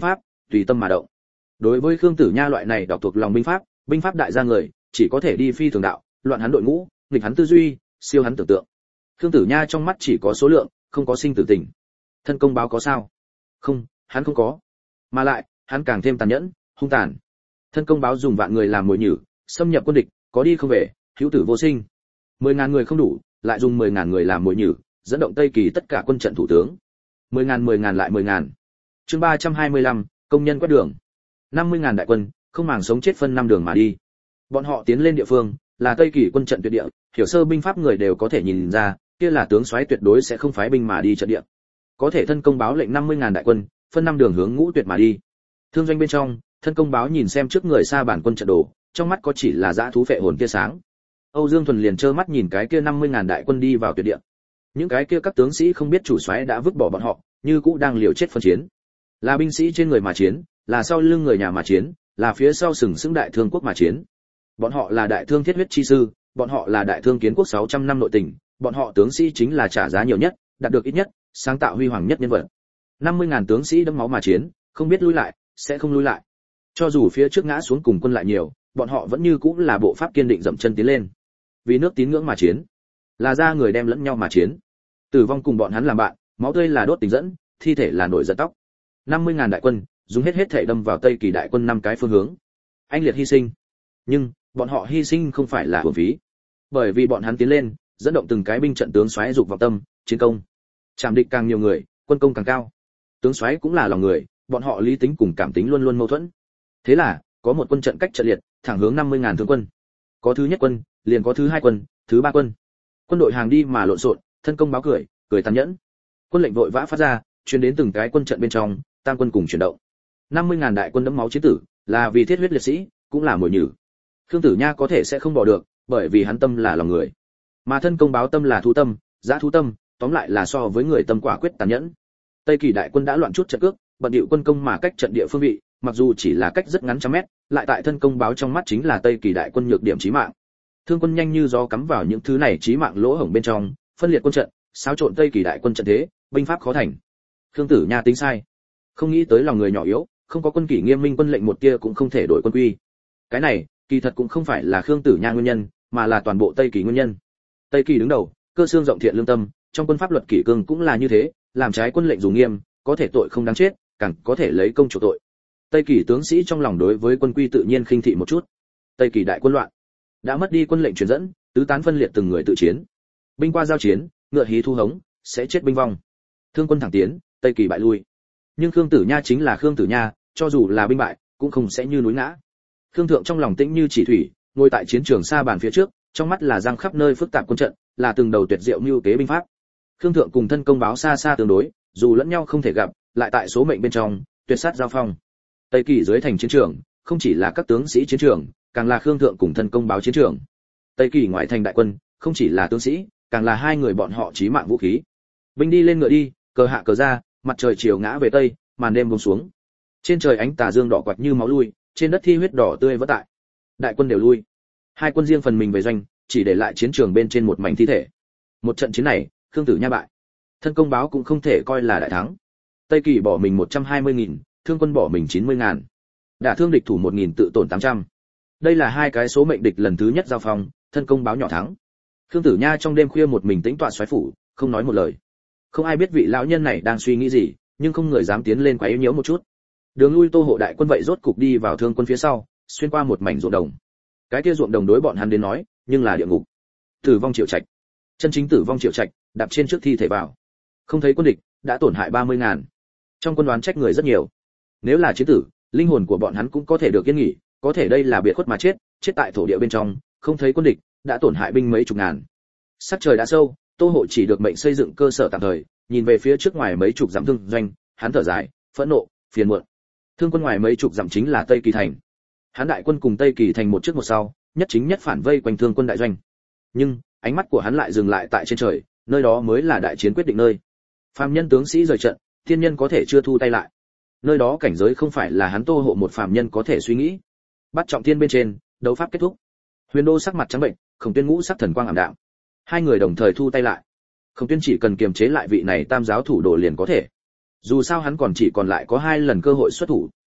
Speaker 1: tùy tâm mà động. Đối với Khương Tử Nha loại này đọc thuộc lòng binh pháp, binh pháp đại gia người, chỉ có thể đi phi thường đạo, loạn hắn đội ngũ, nghịch hắn tư duy, siêu hắn tưởng tượng. Khương Tử Nha trong mắt chỉ có số lượng, không có sinh tử tình. Thân công báo có sao? Không, hắn không có. Mà lại, hắn càng thêm tàn nhẫn, hung tàn. Thân công báo dùng vạn người làm mồi nhử, xâm nhập quân địch, có đi không về, hữu tử vô sinh. Mười ngàn người không đủ, lại dùng mười ngàn người làm mồi nhử, dẫn động Tây Kỳ tất cả quân trận thủ tướng. Mười ngàn mười ngàn lại mười ngàn. Chương ba trăm hai mươi lăm, công nhân quét đường. Năm mươi ngàn đại quân, không màng sống chết phân năm đường mà đi. Bọn họ tiến lên địa phương, là Tây Kỳ quân trận tuyệt địa, hiểu sơ binh pháp người đều có thể nhìn ra, kia là tướng soái tuyệt đối sẽ không phái binh mà đi trận địa. Có thể thân công báo lệnh năm mươi ngàn đại quân, phân năm đường hướng ngũ tuyệt mà đi. Thương doanh bên trong, thân công báo nhìn xem trước người xa bản quân trận đồ, trong mắt có chỉ là dã thú phệ hồn tia sáng. Âu Dương Thuần liền trơ mắt nhìn cái kia năm mươi ngàn đại quân đi vào tuyệt địa. Những cái kia các tướng sĩ không biết chủ soái đã vứt bỏ bọn họ, như cũ đang liều chết phân chiến. Là binh sĩ trên người mà chiến, là sau lưng người nhà mà chiến, là phía sau sừng sững đại thương quốc mà chiến. Bọn họ là đại thương thiết huyết chi sư, bọn họ là đại thương kiến quốc sáu trăm năm nội tình, bọn họ tướng sĩ chính là trả giá nhiều nhất, đạt được ít nhất, sáng tạo huy hoàng nhất nhân vật. năm mươi ngàn tướng sĩ đẫm máu mà chiến, không biết lui lại, sẽ không lui lại. Cho dù phía trước ngã xuống cùng quân lại nhiều, bọn họ vẫn như cũ là bộ pháp kiên định dậm chân tiến lên. Vì nước tín ngưỡng mà chiến, là ra người đem lẫn nhau mà chiến. Tử vong cùng bọn hắn làm bạn, máu tươi là đốt tình dẫn, thi thể là nổi giận tóc. năm mươi ngàn đại quân, dùng hết hết thể đâm vào Tây Kỳ đại quân năm cái phương hướng. Anh liệt hy sinh. Nhưng, bọn họ hy sinh không phải là uổng phí. Bởi vì bọn hắn tiến lên, dẫn động từng cái binh trận tướng soái dục vào tâm, chiến công. Chạm địch càng nhiều người, quân công càng cao. Tướng soái cũng là lòng người, bọn họ lý tính cùng cảm tính luôn luôn mâu thuẫn. Thế là, có một quân trận cách trận liệt, thẳng hướng năm mươi ngàn tướng quân. Có thứ nhất quân, liền có thứ hai quân, thứ ba quân. Quân đội hàng đi mà lộn xộn, thân công báo cười, cười tàn nhẫn. Quân lệnh vội vã phát ra, truyền đến từng cái quân trận bên trong, tam quân cùng chuyển động. năm mươi ngàn đại quân đẫm máu chiến tử, là vì thiết huyết liệt sĩ, cũng là mồi nhử. Khương Tử Nha có thể sẽ không bỏ được, bởi vì hắn tâm là lòng người. Mà thân công báo tâm là thú tâm, dã thú tâm, tóm lại là so với người tâm quả quyết tàn nhẫn. Tây Kỳ đại quân đã loạn chút trận cước, bận điệu quân công mà cách trận địa phương vị, mặc dù chỉ là cách rất ngắn trăm mét, lại tại thân công báo trong mắt chính là Tây Kỳ đại quân nhược điểm chí mạng. Thương quân nhanh như gió cắm vào những thứ này chí mạng lỗ hổng bên trong, phân liệt quân trận, xáo trộn Tây Kỳ đại quân trận thế, binh pháp khó thành. Khương Tử Nha tính sai, không nghĩ tới lòng người nhỏ yếu, không có quân kỷ nghiêm minh quân lệnh một tia cũng không thể đổi quân quy. Cái này, kỳ thật cũng không phải là Khương Tử Nha nguyên nhân, mà là toàn bộ Tây Kỳ nguyên nhân. Tây Kỳ đứng đầu, cơ xương rộng thiện lương tâm, trong quân pháp luật kỷ cương cũng là như thế, làm trái quân lệnh dù nghiêm, có thể tội không đáng chết, càng có thể lấy công chủ tội. Tây Kỳ tướng sĩ trong lòng đối với quân quy tự nhiên khinh thị một chút. Tây Kỳ đại quân loạn, đã mất đi quân lệnh truyền dẫn, tứ tán phân liệt từng người tự chiến. Binh qua giao chiến, ngựa hí thu hống, sẽ chết binh vong. Thương quân thẳng tiến, Tây Kỳ bại lui. Nhưng Khương Tử Nha chính là Khương Tử Nha, cho dù là binh bại, cũng không sẽ như núi ngã. Khương thượng trong lòng tĩnh như chỉ thủy, ngồi tại chiến trường xa bàn phía trước, trong mắt là giang khắp nơi phức tạp quân trận, là từng đầu tuyệt diệu mưu kế binh pháp. Khương thượng cùng thân công báo xa xa tương đối, dù lẫn nhau không thể gặp, lại tại số mệnh bên trong, tuyệt sát giao phong. Tây Kỳ dưới thành chiến trường, không chỉ là các tướng sĩ chiến trường, càng là Khương thượng cùng thân công báo chiến trường. Tây Kỳ ngoại thành đại quân, không chỉ là tướng sĩ, càng là hai người bọn họ chí mạng vũ khí. Binh đi lên ngựa đi, cờ hạ cờ ra, mặt trời chiều ngã về tây, màn đêm buông xuống. Trên trời ánh tà dương đỏ quạch như máu lui, trên đất thi huyết đỏ tươi vỡ tại. Đại quân đều lui. Hai quân riêng phần mình về doanh, chỉ để lại chiến trường bên trên một mảnh thi thể. Một trận chiến này, Khương Tử Nha bại. Thân công báo cũng không thể coi là đại thắng. Tây Kỳ bỏ mình một trăm hai mươi nghìn, thương quân bỏ mình chín mươi ngàn. Đả thương địch thủ một nghìn tự tổn tám trăm. Đây là hai cái số mệnh địch lần thứ nhất giao phong, thân công báo nhỏ thắng. Khương Tử Nha trong đêm khuya một mình tĩnh tọa soái phủ, không nói một lời. Không ai biết vị lão nhân này đang suy nghĩ gì, nhưng không người dám tiến lên quấy nhiễu một chút. Đường lui Tô hộ đại quân vậy rốt cục đi vào thương quân phía sau, xuyên qua một mảnh ruộng đồng. Cái kia ruộng đồng đối bọn hắn đến nói, nhưng là địa ngục. Tử vong triệu trạch. Chân chính tử vong triệu trạch, đạp trên trước thi thể vào. Không thấy quân địch, đã tổn hại ba mươi ngàn. Trong quân đoán trách người rất nhiều. Nếu là chiến tử, linh hồn của bọn hắn cũng có thể được yên nghỉ, có thể đây là biệt khuất mà chết, chết tại thổ địa bên trong, không thấy quân địch, đã tổn hại binh mấy chục ngàn. Sắc trời đã sâu, Tô hộ chỉ được mệnh xây dựng cơ sở tạm thời, nhìn về phía trước ngoài mấy chục dặm thương doanh, hắn thở dài, phẫn nộ, phiền muộn. Thương quân ngoài mấy chục dặm chính là Tây Kỳ thành. Hắn đại quân cùng Tây Kỳ thành một trước một sau, nhất chính nhất phản vây quanh thương quân đại doanh. Nhưng, ánh mắt của hắn lại dừng lại tại trên trời, nơi đó mới là đại chiến quyết định nơi. Phàm nhân tướng sĩ rời trận, thiên nhân có thể chưa thu tay lại. Nơi đó cảnh giới không phải là hắn Tô hộ một phàm nhân có thể suy nghĩ. Bắt trọng thiên bên trên, đấu pháp kết thúc. Huyền Đô sắc mặt trắng bệnh, Khổng Tuyên ngũ sắc thần quang ảm đạm. Hai người đồng thời thu tay lại. Khổng Tuyên chỉ cần kiềm chế lại vị này tam giáo thủ đồ liền có thể. Dù sao hắn còn chỉ còn lại có hai lần cơ hội xuất thủ.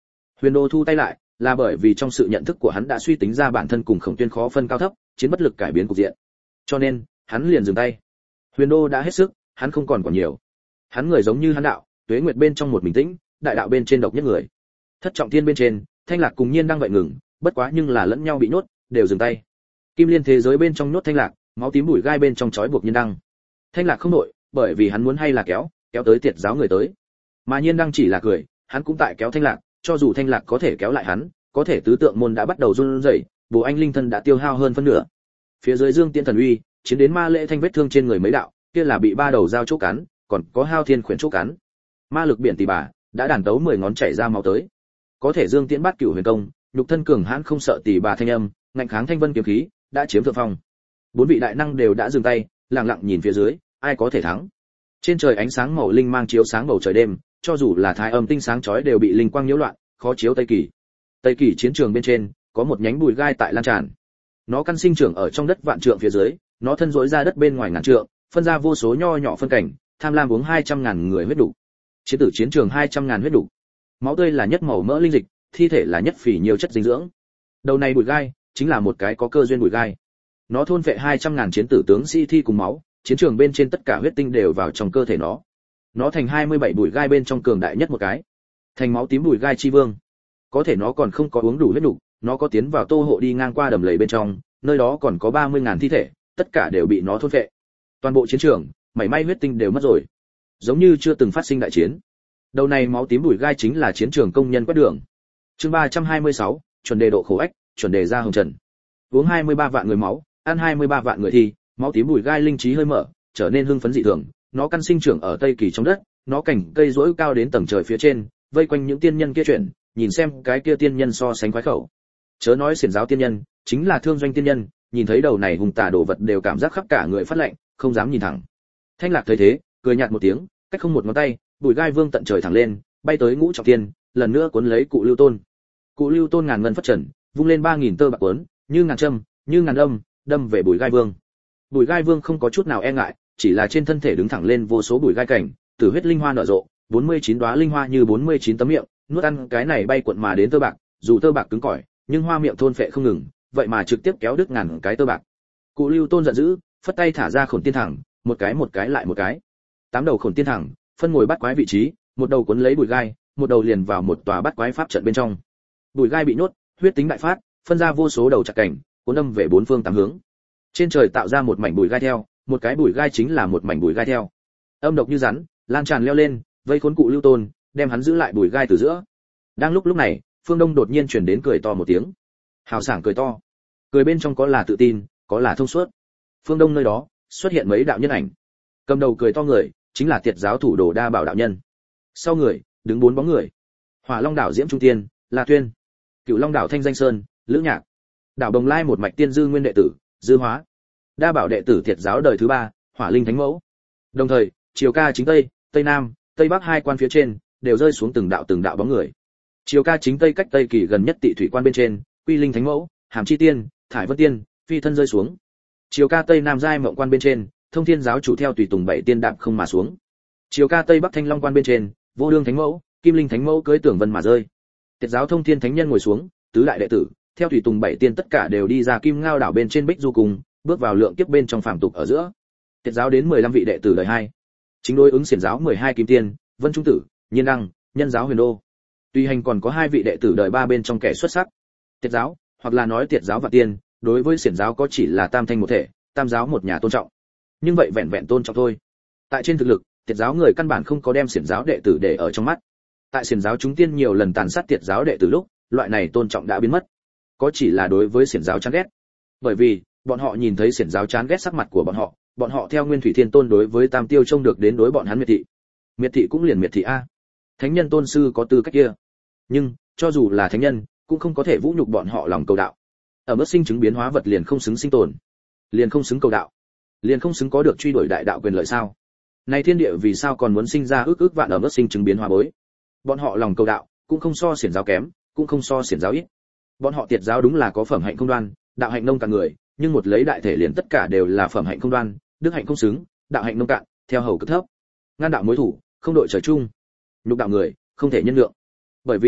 Speaker 1: Huyền Đô thu tay lại, là bởi vì trong sự nhận thức của hắn đã suy tính ra bản thân cùng Khổng Tuyên khó phân cao thấp, chiến bất lực cải biến cục diện. Cho nên, hắn liền dừng tay. Huyền Đô đã hết sức, hắn không còn còn nhiều. Hắn người giống như hắn đạo, tuế nguyệt bên trong một bình tĩnh, đại đạo bên trên độc nhất người. Thất trọng thiên bên trên, Thanh Lạc cùng Nhiên đang vậy ngừng, bất quá nhưng là lẫn nhau bị nhốt, đều dừng tay. Kim Liên thế giới bên trong nhốt Thanh Lạc, máu tím bụi gai bên trong trói buộc Nhiên Đăng. Thanh Lạc không nội, bởi vì hắn muốn hay là kéo, kéo tới tiệt giáo người tới. Mà Nhiên Đăng chỉ là cười, hắn cũng tại kéo Thanh Lạc, cho dù Thanh Lạc có thể kéo lại hắn, có thể tứ tượng môn đã bắt đầu run rẩy, Bồ Anh linh thân đã tiêu hao hơn phân nửa. Phía dưới Dương Tiễn thần uy, chiến đến ma lễ thanh vết thương trên người mấy đạo, kia là bị ba đầu dao chỗ cắn, còn có hao thiên khuyển chỗ cắn. Ma lực biển tỷ bà, đã đàn tấu mười ngón chảy ra máu tới. Có thể Dương Tiễn bát cửu huyền công, nhục thân cường hãn không sợ tỷ bà thanh âm, ngạnh kháng thanh vân kiếm khí, đã chiếm thượng phong. Bốn vị đại năng đều đã dừng tay, lặng lặng nhìn phía dưới, ai có thể thắng. Trên trời ánh sáng màu linh mang chiếu sáng bầu trời đêm, cho dù là thái âm tinh sáng chói đều bị linh quang nhiễu loạn, khó chiếu tây kỳ. Tây kỳ chiến trường bên trên, có một nhánh bùi gai tại lan tràn. Nó căn sinh trưởng ở trong đất vạn trượng phía dưới, nó thân rỗi ra đất bên ngoài ngàn trượng, phân ra vô số nho nhỏ phân cảnh, tham lam uống hai trăm ngàn người huyết đủ. Chiến tử chiến trường hai trăm ngàn huyết đủ. Máu tươi là nhất màu mỡ linh dịch, thi thể là nhất phỉ nhiều chất dinh dưỡng. Đầu này bùi gai, chính là một cái có cơ duyên bùi gai. Nó thôn phệ hai trăm ngàn chiến tử tướng sĩ thi cùng máu, chiến trường bên trên tất cả huyết tinh đều vào trong cơ thể nó. Nó thành hai mươi bảy bùi gai bên trong cường đại nhất một cái, thành máu tím bùi gai chi vương. Có thể nó còn không có uống đủ huyết đủ, nó có tiến vào tô hộ đi ngang qua đầm lầy bên trong, nơi đó còn có ba mươi ngàn thi thể, tất cả đều bị nó thôn phệ. Toàn bộ chiến trường, mảy may huyết tinh đều mất rồi, giống như chưa từng phát sinh đại chiến. Đầu này máu tím bùi gai chính là chiến trường công nhân quét đường. Chương ba trăm hai mươi sáu, chuẩn đề độ khổ ách, chuẩn đề ra hồng trần. Uống hai mươi ba vạn người máu, ăn hai mươi ba vạn người thi, máu tím bùi gai linh trí hơi mở, trở nên hưng phấn dị thường. Nó căn sinh trưởng ở tây kỳ trong đất, nó cành cây rỗi cao đến tầng trời phía trên, vây quanh những tiên nhân kia chuyển, nhìn xem cái kia tiên nhân so sánh khoái khẩu. Chớ nói xiển giáo tiên nhân, chính là thương doanh tiên nhân, nhìn thấy đầu này hùng tà đồ vật đều cảm giác khắp cả người phát lạnh, không dám nhìn thẳng. Thanh Lạc thấy thế, cười nhạt một tiếng, cách không một ngón tay, bùi gai vương tận trời thẳng lên, bay tới ngũ trọng thiên, lần nữa cuốn lấy cụ Lưu Tôn. Cụ Lưu Tôn ngàn ngân phất trần, vung lên ba nghìn tơ bạc cuốn, như ngàn châm, như ngàn đâm, đâm về bùi gai vương. Bùi gai vương không có chút nào e ngại, chỉ là trên thân thể đứng thẳng lên vô số bùi gai cảnh, tử huyết linh hoa nở rộ, bốn mươi chín đóa linh hoa như bốn mươi chín tấm miệng, nuốt ăn cái này bay cuộn mà đến tơ bạc, dù tơ bạc cứng cỏi, nhưng hoa miệng thôn phệ không ngừng, vậy mà trực tiếp kéo đứt ngàn cái tơ bạc. Cụ Lưu Tôn giận dữ, phất tay thả ra Khổn Tiên Thẳng, một cái một cái lại một cái. Tám đầu Khổn Tiên Thẳng, phân ngồi bắt quái vị trí, một đầu cuốn lấy bùi gai, một đầu liền vào một tòa bắt quái pháp trận bên trong. Bùi gai bị nhốt, huyết tính đại phát, phân ra vô số đầu chặt cảnh, cuốn đâm về bốn phương tám hướng. Trên trời tạo ra một mảnh bùi gai theo, một cái bùi gai chính là một mảnh bùi gai theo. Âm độc như rắn, lan tràn leo lên, vây khốn Cụ Lưu Tôn, đem hắn giữ lại bùi gai từ giữa. Đang lúc lúc này, phương đông đột nhiên truyền đến cười to một tiếng. Hào sảng cười to. Cười bên trong có là tự tin, có là thông suốt. Phương đông nơi đó, xuất hiện mấy đạo nhân ảnh. Cầm đầu cười to người, chính là Tiệt giáo thủ đồ Đa Bảo đạo nhân. Sau người, đứng bốn bóng người. Hỏa Long đảo Diễm Trung Tiên, La Tuyên. Cửu Long đảo Thanh Danh Sơn, Lữ Nhạc. Đảo Đồng Lai một mạch tiên dư nguyên đệ tử, Dư Hóa. Đa Bảo đệ tử Tiệt giáo đời thứ ba, Hỏa Linh Thánh Mẫu. Đồng thời, chiều ca chính tây, tây nam, tây bắc hai quan phía trên đều rơi xuống từng đạo từng đạo bóng người. Chiều ca chính tây cách tây kỳ gần nhất Tị Thủy quan bên trên, Quy Linh Thánh Mẫu, Hàm Chi Tiên, Thải Vân Tiên, phi thân rơi xuống. Chiều ca tây nam giai mộng quan bên trên, Thông Thiên giáo chủ theo tùy tùng bảy tiên đạp không mà xuống. Chiều ca tây bắc Thanh Long quan bên trên, Vô Đương Thánh Mẫu, Kim Linh Thánh Mẫu cưỡi tưởng vân mà rơi. Tiệt giáo Thông Thiên Thánh Nhân ngồi xuống, tứ đại đệ tử, theo tùy tùng bảy tiên tất cả đều đi ra Kim Ngao đảo bên trên Bích Du cùng, bước vào lượng kiếp bên trong phàm tục ở giữa. Tiệt giáo đến mười lăm vị đệ tử đời hai. Chính đối ứng xiển giáo mười hai kim tiên, Vân Trung Tử, Nhiên Đăng, Nhân giáo Huyền Đô. Tuy hành còn có hai vị đệ tử đời ba bên trong kẻ xuất sắc. Tiệt giáo, hoặc là nói Tiệt giáo và tiên, đối với xiển giáo có chỉ là tam thanh một thể, tam giáo một nhà tôn trọng. Nhưng vậy vẹn vẹn tôn trọng thôi. Tại trên thực lực, Tiệt giáo người căn bản không có đem xiển giáo đệ tử để ở trong mắt. Tại xiển giáo chúng tiên nhiều lần tàn sát Tiệt giáo đệ tử lúc, loại này tôn trọng đã biến mất. Có chỉ là đối với xiển giáo chán ghét. Bởi vì, bọn họ nhìn thấy xiển giáo chán ghét sắc mặt của bọn họ, bọn họ theo Nguyên Thủy Thiên Tôn đối với Tam Tiêu trông được đến đối bọn hắn miệt thị. Miệt thị cũng liền miệt thị a. Thánh nhân tôn sư có tư cách kia. Nhưng, cho dù là thánh nhân, cũng không có thể vũ nhục bọn họ lòng cầu đạo. Ở mức sinh chứng biến hóa vật liền không xứng sinh tồn, liền không xứng cầu đạo, liền không xứng có được truy đuổi đại đạo quyền lợi sao? Này thiên địa vì sao còn muốn sinh ra ước ước vạn ở mức sinh chứng biến hóa bối? Bọn họ lòng cầu đạo, cũng không so xiển giáo kém, cũng không so xiển giáo ít. Bọn họ Tiệt giáo đúng là có phẩm hạnh không đoan, đạo hạnh nông cạn người, nhưng một lấy đại thể liền tất cả đều là phẩm hạnh không đoan, đức hạnh không xứng, đạo hạnh nông cạn, theo hầu cực thấp. Ngăn đạo mối thủ, không đội trời chung. Nhục đạo người, không thể nhân lượng. Bởi vì,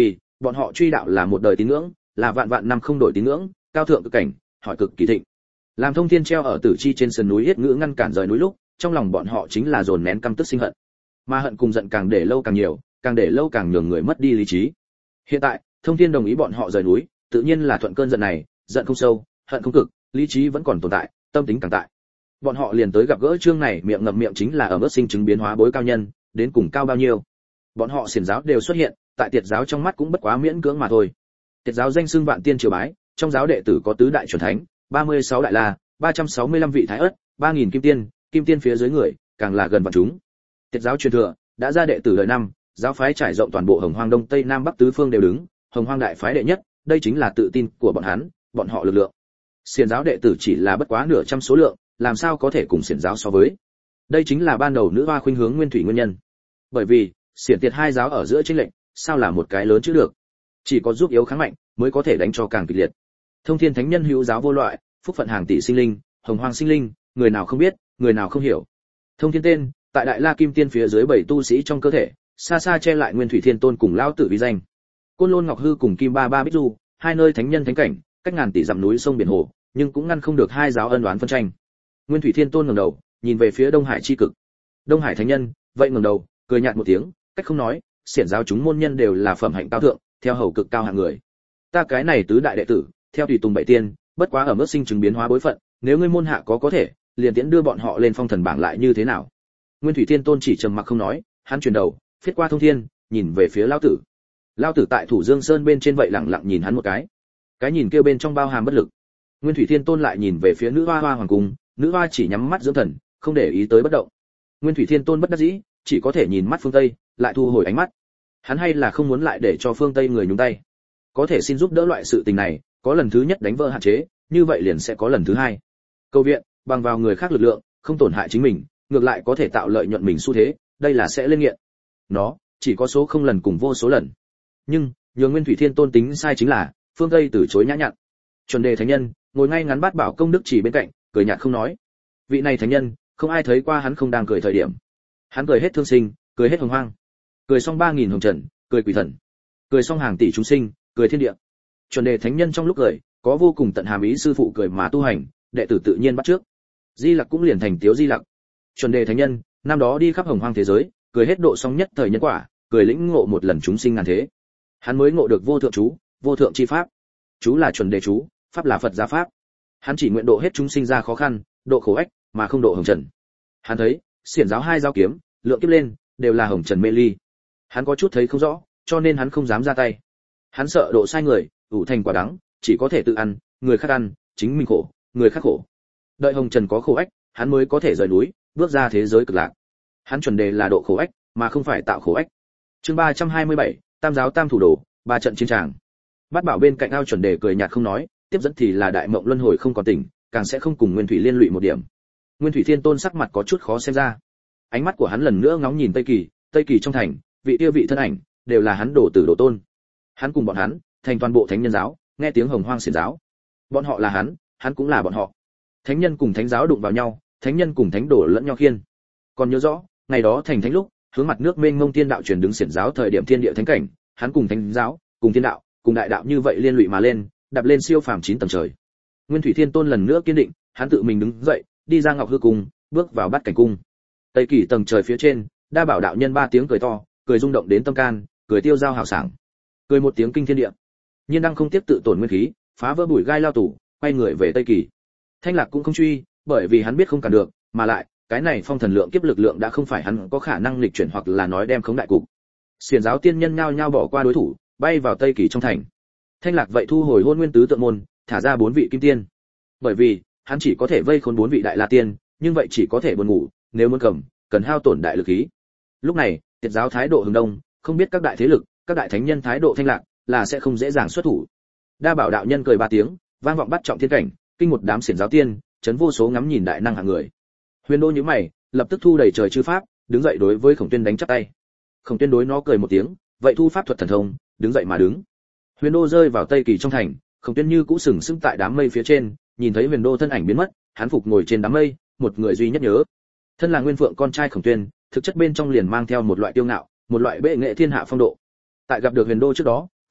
Speaker 1: bọn họ truy đạo là một đời tín ngưỡng, là vạn vạn năm không đổi tín ngưỡng, cao thượng cực cảnh, hỏi cực kỳ thịnh. Làm Thông Thiên treo ở Tử Chi trên sườn núi yết ngữ ngăn cản rời núi lúc, trong lòng bọn họ chính là dồn nén căm tức sinh hận. Mà hận cùng giận càng để lâu càng nhiều, càng để lâu càng nhường người mất đi lý trí. Hiện tại, Thông Thiên đồng ý bọn họ rời núi, tự nhiên là thuận cơn giận này, giận không sâu, hận không cực, lý trí vẫn còn tồn tại, tâm tính càng tại. Bọn họ liền tới gặp gỡ chương này miệng ngậm miệng chính là ở mức sinh chứng biến hóa bối cao nhân, đến cùng cao bao nhiêu. Bọn họ xiển giáo đều xuất hiện, tại Tiệt giáo trong mắt cũng bất quá miễn cưỡng mà thôi. Tiệt giáo danh xưng vạn tiên triều bái, trong giáo đệ tử có tứ đại chuẩn thánh, ba mươi sáu đại la, ba trăm sáu mươi lăm vị thái ất, ba nghìn kim tiên, kim tiên phía dưới người, càng là gần vạn chúng. Tiệt giáo truyền thừa, đã ra đệ tử đời năm, giáo phái trải rộng toàn bộ Hồng Hoang Đông Tây Nam Bắc tứ phương đều đứng, Hồng Hoang đại phái đệ nhất, đây chính là tự tin của bọn hắn, bọn họ lực lượng. Xiển giáo đệ tử chỉ là bất quá nửa trăm số lượng, làm sao có thể cùng xiển giáo so với. Đây chính là ban đầu nữ hoa khuynh hướng nguyên thủy nguyên nhân. Bởi vì, xiển tiệt hai giáo ở giữa chênh lệnh, sao là một cái lớn chứ được. Chỉ có giúp yếu kháng mạnh, mới có thể đánh cho càng kịch liệt. Thông Thiên thánh nhân hữu giáo vô loại, phúc phận hàng tỷ sinh linh, Hồng Hoang sinh linh, người nào không biết, người nào không hiểu. Thông Thiên tên, tại Đại La Kim Tiên phía dưới bảy tu sĩ trong cơ thể, xa xa che lại Nguyên Thủy Thiên Tôn cùng lão tử vi danh. Côn Lôn Ngọc Hư cùng Kim Ba Ba Bích Du, hai nơi thánh nhân thánh cảnh, cách ngàn tỷ dặm núi sông biển hồ, nhưng cũng ngăn không được hai giáo ân oán phân tranh. Nguyên Thủy Thiên Tôn ngẩng đầu, nhìn về phía Đông Hải chi cực. Đông Hải thánh nhân, vậy ngẩng đầu, cười nhạt một tiếng, cách không nói, xiển giáo chúng môn nhân đều là phẩm hạnh cao thượng, theo hầu cực cao hạng người. Ta cái này tứ đại đệ tử, theo tùy tùng bảy tiên, bất quá ở mức sinh chứng biến hóa bối phận, nếu ngươi môn hạ có có thể, liền tiễn đưa bọn họ lên phong thần bảng lại như thế nào? Nguyên Thủy Thiên Tôn chỉ trầm mặc không nói, hắn chuyển đầu, phiết qua Thông Thiên, nhìn về phía lão tử. Lão tử tại Thủ Dương Sơn bên trên vậy lặng lặng nhìn hắn một cái. Cái nhìn kia bên trong bao hàm bất lực. Nguyên Thủy Thiên Tôn lại nhìn về phía nữ hoa hoa hoàng cung, nữ hoa chỉ nhắm mắt dưỡng thần, không để ý tới bất động. Nguyên Thủy Thiên Tôn bất đắc dĩ, chỉ có thể nhìn mắt phương Tây, lại thu hồi ánh mắt. Hắn hay là không muốn lại để cho phương Tây người nhúng tay. Có thể xin giúp đỡ loại sự tình này, có lần thứ nhất đánh vỡ hạn chế, như vậy liền sẽ có lần thứ hai. Cầu viện, bằng vào người khác lực lượng, không tổn hại chính mình, ngược lại có thể tạo lợi nhuận mình xu thế, đây là sẽ lên nghiện. Nó chỉ có số không lần cùng vô số lần. Nhưng, nhường Nguyên Thủy Thiên Tôn tính sai chính là, phương Tây từ chối nhã nhặn. Chuẩn Đề thánh nhân, ngồi ngay ngắn bát bảo công đức chỉ bên cạnh, cười nhạt không nói. Vị này thánh nhân, không ai thấy qua hắn không đang cười thời điểm. Hắn cười hết thương sinh, cười hết hồng hoang. Cười xong ba nghìn hồng trần, cười quỷ thần. Cười xong hàng tỷ chúng sinh, cười thiên địa. Chuẩn Đề thánh nhân trong lúc cười, có vô cùng tận hàm ý sư phụ cười mà tu hành, đệ tử tự nhiên bắt trước. Di Lặc cũng liền thành Tiếu Di Lặc. Chuẩn Đề thánh nhân, năm đó đi khắp hồng hoang thế giới, cười hết độ xong nhất thời nhân quả, cười lĩnh ngộ một lần chúng sinh ngàn thế. Hắn mới ngộ được vô thượng chú, vô thượng chi pháp. Chú là chuẩn đề chú, pháp là Phật gia pháp. Hắn chỉ nguyện độ hết chúng sinh ra khó khăn, độ khổ ách, mà không độ hồng trần. Hắn thấy, xiển giáo hai giao kiếm, lượng kiếp lên, đều là hồng trần mê ly. Hắn có chút thấy không rõ, cho nên hắn không dám ra tay. Hắn sợ độ sai người, ủ thành quả đắng, chỉ có thể tự ăn, người khác ăn, chính mình khổ, người khác khổ. Đợi hồng trần có khổ ách, hắn mới có thể rời núi, bước ra thế giới cực lạc. Hắn chuẩn đề là độ khổ ách, mà không phải tạo khổ ách. Chương ba trăm hai mươi bảy, Tam giáo tam thủ đồ, ba trận chiến tràng. Bát bảo bên cạnh ao chuẩn đề cười nhạt không nói, tiếp dẫn thì là đại mộng luân hồi không còn tỉnh, càng sẽ không cùng Nguyên Thủy liên lụy một điểm. Nguyên Thủy Thiên Tôn sắc mặt có chút khó xem ra. Ánh mắt của hắn lần nữa ngóng nhìn Tây Kỳ, Tây Kỳ trong thành, vị tiêu vị thân ảnh, đều là hắn đổ tử đổ tôn. Hắn cùng bọn hắn, thành toàn bộ thánh nhân giáo, nghe tiếng hồng hoang xiển giáo. Bọn họ là hắn, hắn cũng là bọn họ. Thánh nhân cùng thánh giáo đụng vào nhau, thánh nhân cùng thánh đổ lẫn nhau khiên. Còn nhớ rõ, ngày đó thành thánh lúc, hướng mặt nước mênh mông tiên đạo truyền đứng xiển giáo thời điểm thiên địa thánh cảnh, hắn cùng thánh giáo, cùng thiên đạo, cùng đại đạo như vậy liên lụy mà lên, đạp lên siêu phàm chín tầng trời. Nguyên Thủy Thiên Tôn lần nữa kiên định, hắn tự mình đứng dậy, đi ra Ngọc Hư cung, bước vào Bát Cảnh cung. Tây Kỳ tầng trời phía trên, Đa Bảo đạo nhân ba tiếng cười to, cười rung động đến tâm can, cười tiêu dao hào sảng, cười một tiếng kinh thiên địa. Nhiên đang không tiếp tự tổn nguyên khí, phá vỡ bụi gai lao tủ, quay người về Tây Kỳ. Thanh Lạc cũng không truy, bởi vì hắn biết không cản được, mà lại, cái này phong thần lượng kiếp lực lượng đã không phải hắn có khả năng lịch chuyển hoặc là nói đem khống đại cục. Xiển giáo tiên nhân nhao nhao bỏ qua đối thủ, bay vào Tây Kỳ trong thành. Thanh Lạc vậy thu hồi Hôn Nguyên tứ tượng môn, thả ra bốn vị kim tiên. Bởi vì, hắn chỉ có thể vây khốn bốn vị đại la tiên, nhưng vậy chỉ có thể buồn ngủ, nếu muốn cầm, cần hao tổn đại lực khí. Lúc này, Tiệt giáo thái độ hướng đông, không biết các đại thế lực, các đại thánh nhân thái độ Thanh Lạc, là sẽ không dễ dàng xuất thủ. Đa Bảo đạo nhân cười ba tiếng, vang vọng bắt trọng thiên cảnh, kinh một đám xiển giáo tiên, chấn vô số ngắm nhìn đại năng hạng người. Huyền Đô nhíu mày, lập tức thu đầy trời chư pháp, đứng dậy đối với Khổng Tuyên đánh chắp tay. Khổng Tuyên đối nó cười một tiếng, vậy thu pháp thuật thần thông, đứng dậy mà đứng. Huyền Đô rơi vào Tây Kỳ trong thành, Khổng Tuyên như cũ sừng sững tại đám mây phía trên, nhìn thấy Huyền Đô thân ảnh biến mất, hắn phục ngồi trên đám mây, một người duy nhất nhớ. Thân là Nguyên Phượng con trai Khổng Tuyên, thực chất bên trong liền mang theo một loại tiêu ngạo, một loại bệ nghệ thiên hạ phong độ. Tại gặp được Huyền Đô trước đó,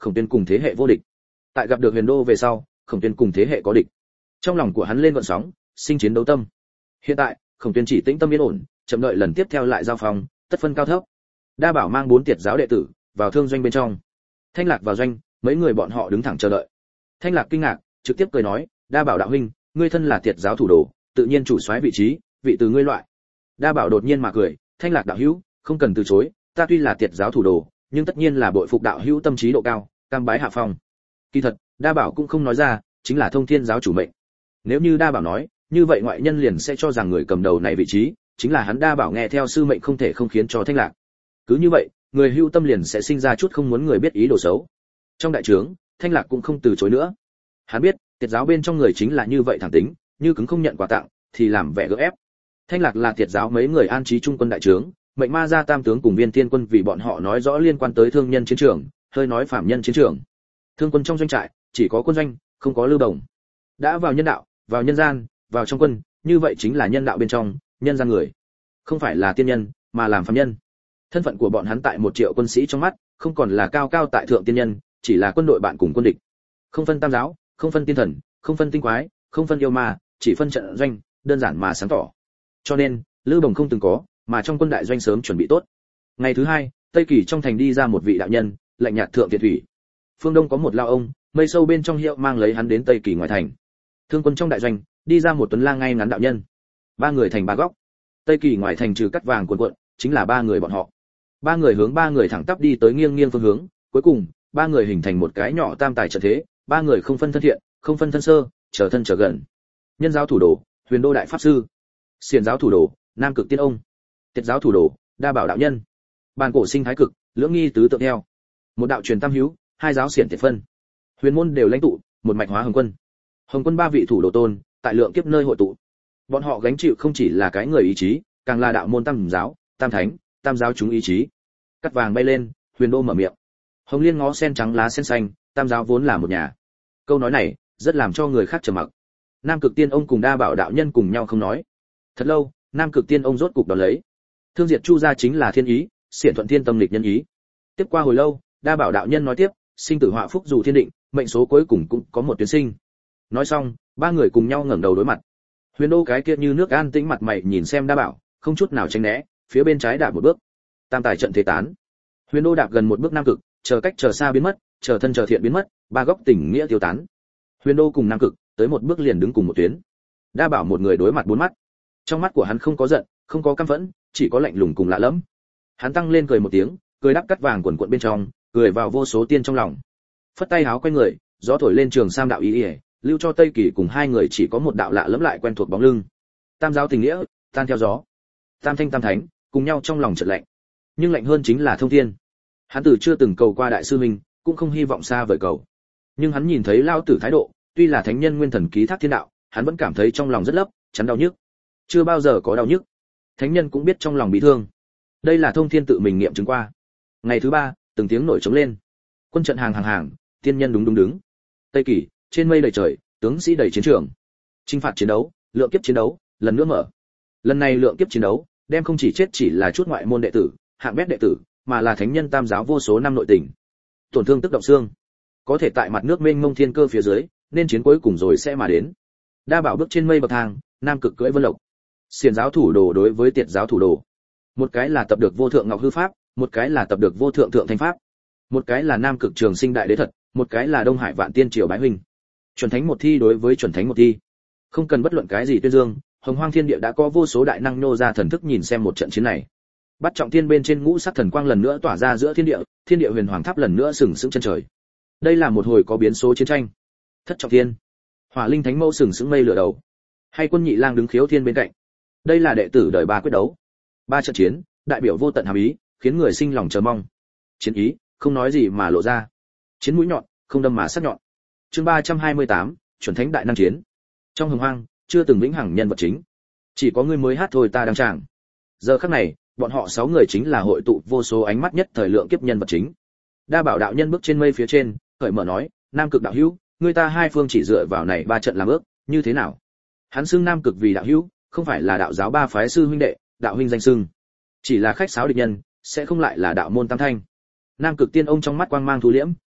Speaker 1: Khổng Tuyên cùng thế hệ vô địch. Tại gặp được Huyền Đô về sau, Khổng Tuyên cùng thế hệ có địch. Trong lòng của hắn lên gợn sóng, sinh chiến đấu tâm. Hiện tại, Khổng Tuyên chỉ tĩnh tâm yên ổn, chậm đợi lần tiếp theo lại giao phòng, tất phân cao thấp. Đa Bảo mang bốn tiệt giáo đệ tử vào thương doanh bên trong. Thanh Lạc vào doanh, mấy người bọn họ đứng thẳng chờ đợi. Thanh Lạc kinh ngạc, trực tiếp cười nói, Đa Bảo đạo huynh, ngươi thân là tiệt giáo thủ đồ, tự nhiên chủ soái vị trí, vị từ ngươi loại. Đa Bảo đột nhiên mà cười, Thanh Lạc đạo hữu, không cần từ chối, ta tuy là tiệt giáo thủ đồ, nhưng tất nhiên là bội phục đạo hữu tâm trí độ cao, cam bái hạ phong. Kỳ thật, Đa Bảo cũng không nói ra, chính là Thông Thiên giáo chủ mệnh. Nếu như Đa Bảo nói, như vậy ngoại nhân liền sẽ cho rằng người cầm đầu này vị trí chính là hắn. Đa Bảo nghe theo sư mệnh không thể không khiến cho Thanh Lạc. Cứ như vậy, người hưu tâm liền sẽ sinh ra chút không muốn người biết ý đồ xấu. Trong đại trướng, Thanh Lạc cũng không từ chối nữa. Hắn biết, tiệt giáo bên trong người chính là như vậy thẳng tính, như cứng không nhận quà tặng thì làm vẻ gượng ép. Thanh Lạc là tiệt giáo mấy người an trí trung quân đại trướng, mệnh ma gia tam tướng cùng Viên Thiên quân vì bọn họ nói rõ liên quan tới thương nhân chiến trường, hơi nói phạm nhân chiến trường. Thương quân trong doanh trại chỉ có quân doanh, không có lưu đồng. Đã vào nhân đạo, vào nhân gian, vào trong quân, như vậy chính là nhân đạo bên trong, nhân gian người, không phải là tiên nhân, mà làm phàm nhân. Thân phận của bọn hắn tại một triệu quân sĩ trong mắt, không còn là cao cao tại thượng tiên nhân, chỉ là quân đội bạn cùng quân địch. Không phân tam giáo, không phân tiên thần, không phân tinh quái, không phân yêu ma, chỉ phân trận doanh, đơn giản mà sáng tỏ. Cho nên, Lư Bồng không từng có, mà trong quân đại doanh sớm chuẩn bị tốt. Ngày thứ hai, Tây Kỳ trong thành đi ra một vị đạo nhân, lạnh nhạt thượng thiện thủy. Phương Đông có một lao ông, mây sâu bên trong hiệu mang lấy hắn đến Tây Kỳ ngoài thành. Thương quân trong đại doanh, đi ra một tuấn lang ngay ngắn đạo nhân. Ba người thành ba góc. Tây Kỳ ngoài thành trừ cắt vàng cuồn cuộn, chính là ba người bọn họ. Ba người hướng ba người thẳng tắp đi tới nghiêng nghiêng phương hướng, cuối cùng, ba người hình thành một cái nhỏ tam tài trận thế, ba người không phân thân thiện, không phân thân sơ, trở thân trở gần. Nhân giáo thủ đồ, Huyền Đô đại pháp sư. Xiển giáo thủ đồ, Nam Cực tiên ông. Tiệt giáo thủ đồ, Đa Bảo đạo nhân. Bàn cổ sinh thái cực, lưỡng nghi tứ tượng theo. Một đạo truyền tam hữu, hai giáo xiển tiệt phân. Huyền môn đều lãnh tụ, một mạch hóa hồng quân. Hồng quân ba vị thủ đồ tôn, tại lượng kiếp nơi hội tụ. Bọn họ gánh chịu không chỉ là cái người ý chí, càng là đạo môn tam giáo, tam thánh, tam giáo chúng ý chí. Cắt vàng bay lên, Huyền Đô mở miệng. Hồng liên ngó sen trắng lá sen xanh, tam giáo vốn là một nhà. Câu nói này rất làm cho người khác trầm mặc. Nam Cực tiên ông cùng Đa Bảo đạo nhân cùng nhau không nói. Thật lâu, Nam Cực tiên ông rốt cục đón lấy. Thương diệt Chu gia chính là thiên ý, xiển thuận thiên tâm lịch nhân ý. Tiếp qua hồi lâu, Đa Bảo đạo nhân nói tiếp, sinh tử họa phúc dù thiên định, mệnh số cuối cùng cũng có một tuyến sinh. Nói xong, ba người cùng nhau ngẩng đầu đối mặt. Huyền Đô cái kia như nước an tĩnh mặt mày nhìn xem Đa Bảo, không chút nào tránh né, phía bên trái đạp một bước. Tam tài trận thế tán. Huyền Đô đạp gần một bước Nam Cực, chờ cách chờ xa biến mất, chờ thân chờ thiện biến mất, ba góc tình nghĩa tiêu tán. Huyền Đô cùng Nam Cực, tới một bước liền đứng cùng một tuyến. Đa Bảo một người đối mặt bốn mắt. Trong mắt của hắn không có giận, không có căm phẫn, chỉ có lạnh lùng cùng lạ lẫm. Hắn tăng lên cười một tiếng, cười đắp cắt vàng quần quần bên trong, cười vào vô số tiên trong lòng. Phất tay háo quay người, gió thổi lên trường sam đạo ý ý, lưu cho Tây Kỳ cùng hai người chỉ có một đạo lạ lẫm lại quen thuộc bóng lưng. Tam giáo tình nghĩa, tan theo gió. Tam thanh tam thánh, cùng nhau trong lòng chợt lạnh. Nhưng lạnh hơn chính là Thông Thiên. Hắn từ chưa từng cầu qua đại sư mình, cũng không hy vọng xa vời cầu. Nhưng hắn nhìn thấy lao tử thái độ, tuy là thánh nhân nguyên thần ký thác thiên đạo, hắn vẫn cảm thấy trong lòng rất lấp, chắn đau nhức. Chưa bao giờ có đau nhức. Thánh nhân cũng biết trong lòng bị thương. Đây là Thông Thiên tự mình nghiệm chứng qua. Ngày thứ ba, từng tiếng nổi trống lên. Quân trận hàng hàng hàng, tiên nhân đúng đúng đứng. Tây Kỳ, trên mây đầy trời, tướng sĩ đầy chiến trường. Chinh phạt chiến đấu, lượng kiếp chiến đấu, lần nữa mở. Lần này lượng kiếp chiến đấu, đem không chỉ chết chỉ là chút ngoại môn đệ tử, hạng bét đệ tử, mà là thánh nhân tam giáo vô số năm nội tình. Tổn thương tức động xương. Có thể tại mặt nước mênh mông thiên cơ phía dưới, nên chiến cuối cùng rồi sẽ mà đến. Đa Bảo bước trên mây bậc thang, Nam Cực cưỡi vân lộc. Xiển giáo thủ đồ đối với tiệt giáo thủ đồ. Một cái là tập được vô thượng ngọc hư pháp, một cái là tập được vô thượng thượng thanh pháp. Một cái là Nam Cực trường sinh đại đế thật, một cái là Đông Hải vạn tiên triều bái huynh. Chuẩn thánh một thi đối với chuẩn thánh một thi. Không cần bất luận cái gì tuyên dương, hồng hoang thiên địa đã có vô số đại năng nô ra thần thức nhìn xem một trận chiến này. Bắt trọng thiên bên trên ngũ sắc thần quang lần nữa tỏa ra giữa thiên địa, thiên địa huyền hoàng tháp lần nữa sừng sững chân trời. Đây là một hồi có biến số chiến tranh. Thất trọng thiên, hỏa linh thánh mẫu sừng sững mây lửa đầu, hay quân nhị lang đứng khiếu thiên bên cạnh. Đây là đệ tử đời ba quyết đấu. Ba trận chiến, đại biểu vô tận hàm ý, khiến người sinh lòng chờ mong. Chiến ý, không nói gì mà lộ ra. Chiến mũi nhọn, không đâm mà sắc nhọn. Chương ba trăm hai mươi tám, chuẩn thánh đại năng chiến. Trong hồng hoang, chưa từng vĩnh hằng nhân vật chính. Chỉ có ngươi mới hát thôi ta đang tràng. Giờ khắc này, bọn họ sáu người chính là hội tụ vô số ánh mắt nhất thời lượng kiếp nhân vật chính. Đa Bảo đạo nhân bước trên mây phía trên, cởi mở nói, Nam Cực đạo hữu, người ta hai phương chỉ dựa vào này ba trận làm ước, như thế nào? Hắn xưng Nam Cực vì đạo hữu, không phải là đạo giáo ba phái sư huynh đệ, đạo huynh danh xưng. Chỉ là khách sáo địch nhân, sẽ không lại là đạo môn tam thanh. Nam Cực tiên ông trong mắt quang mang thu liễm, đắc,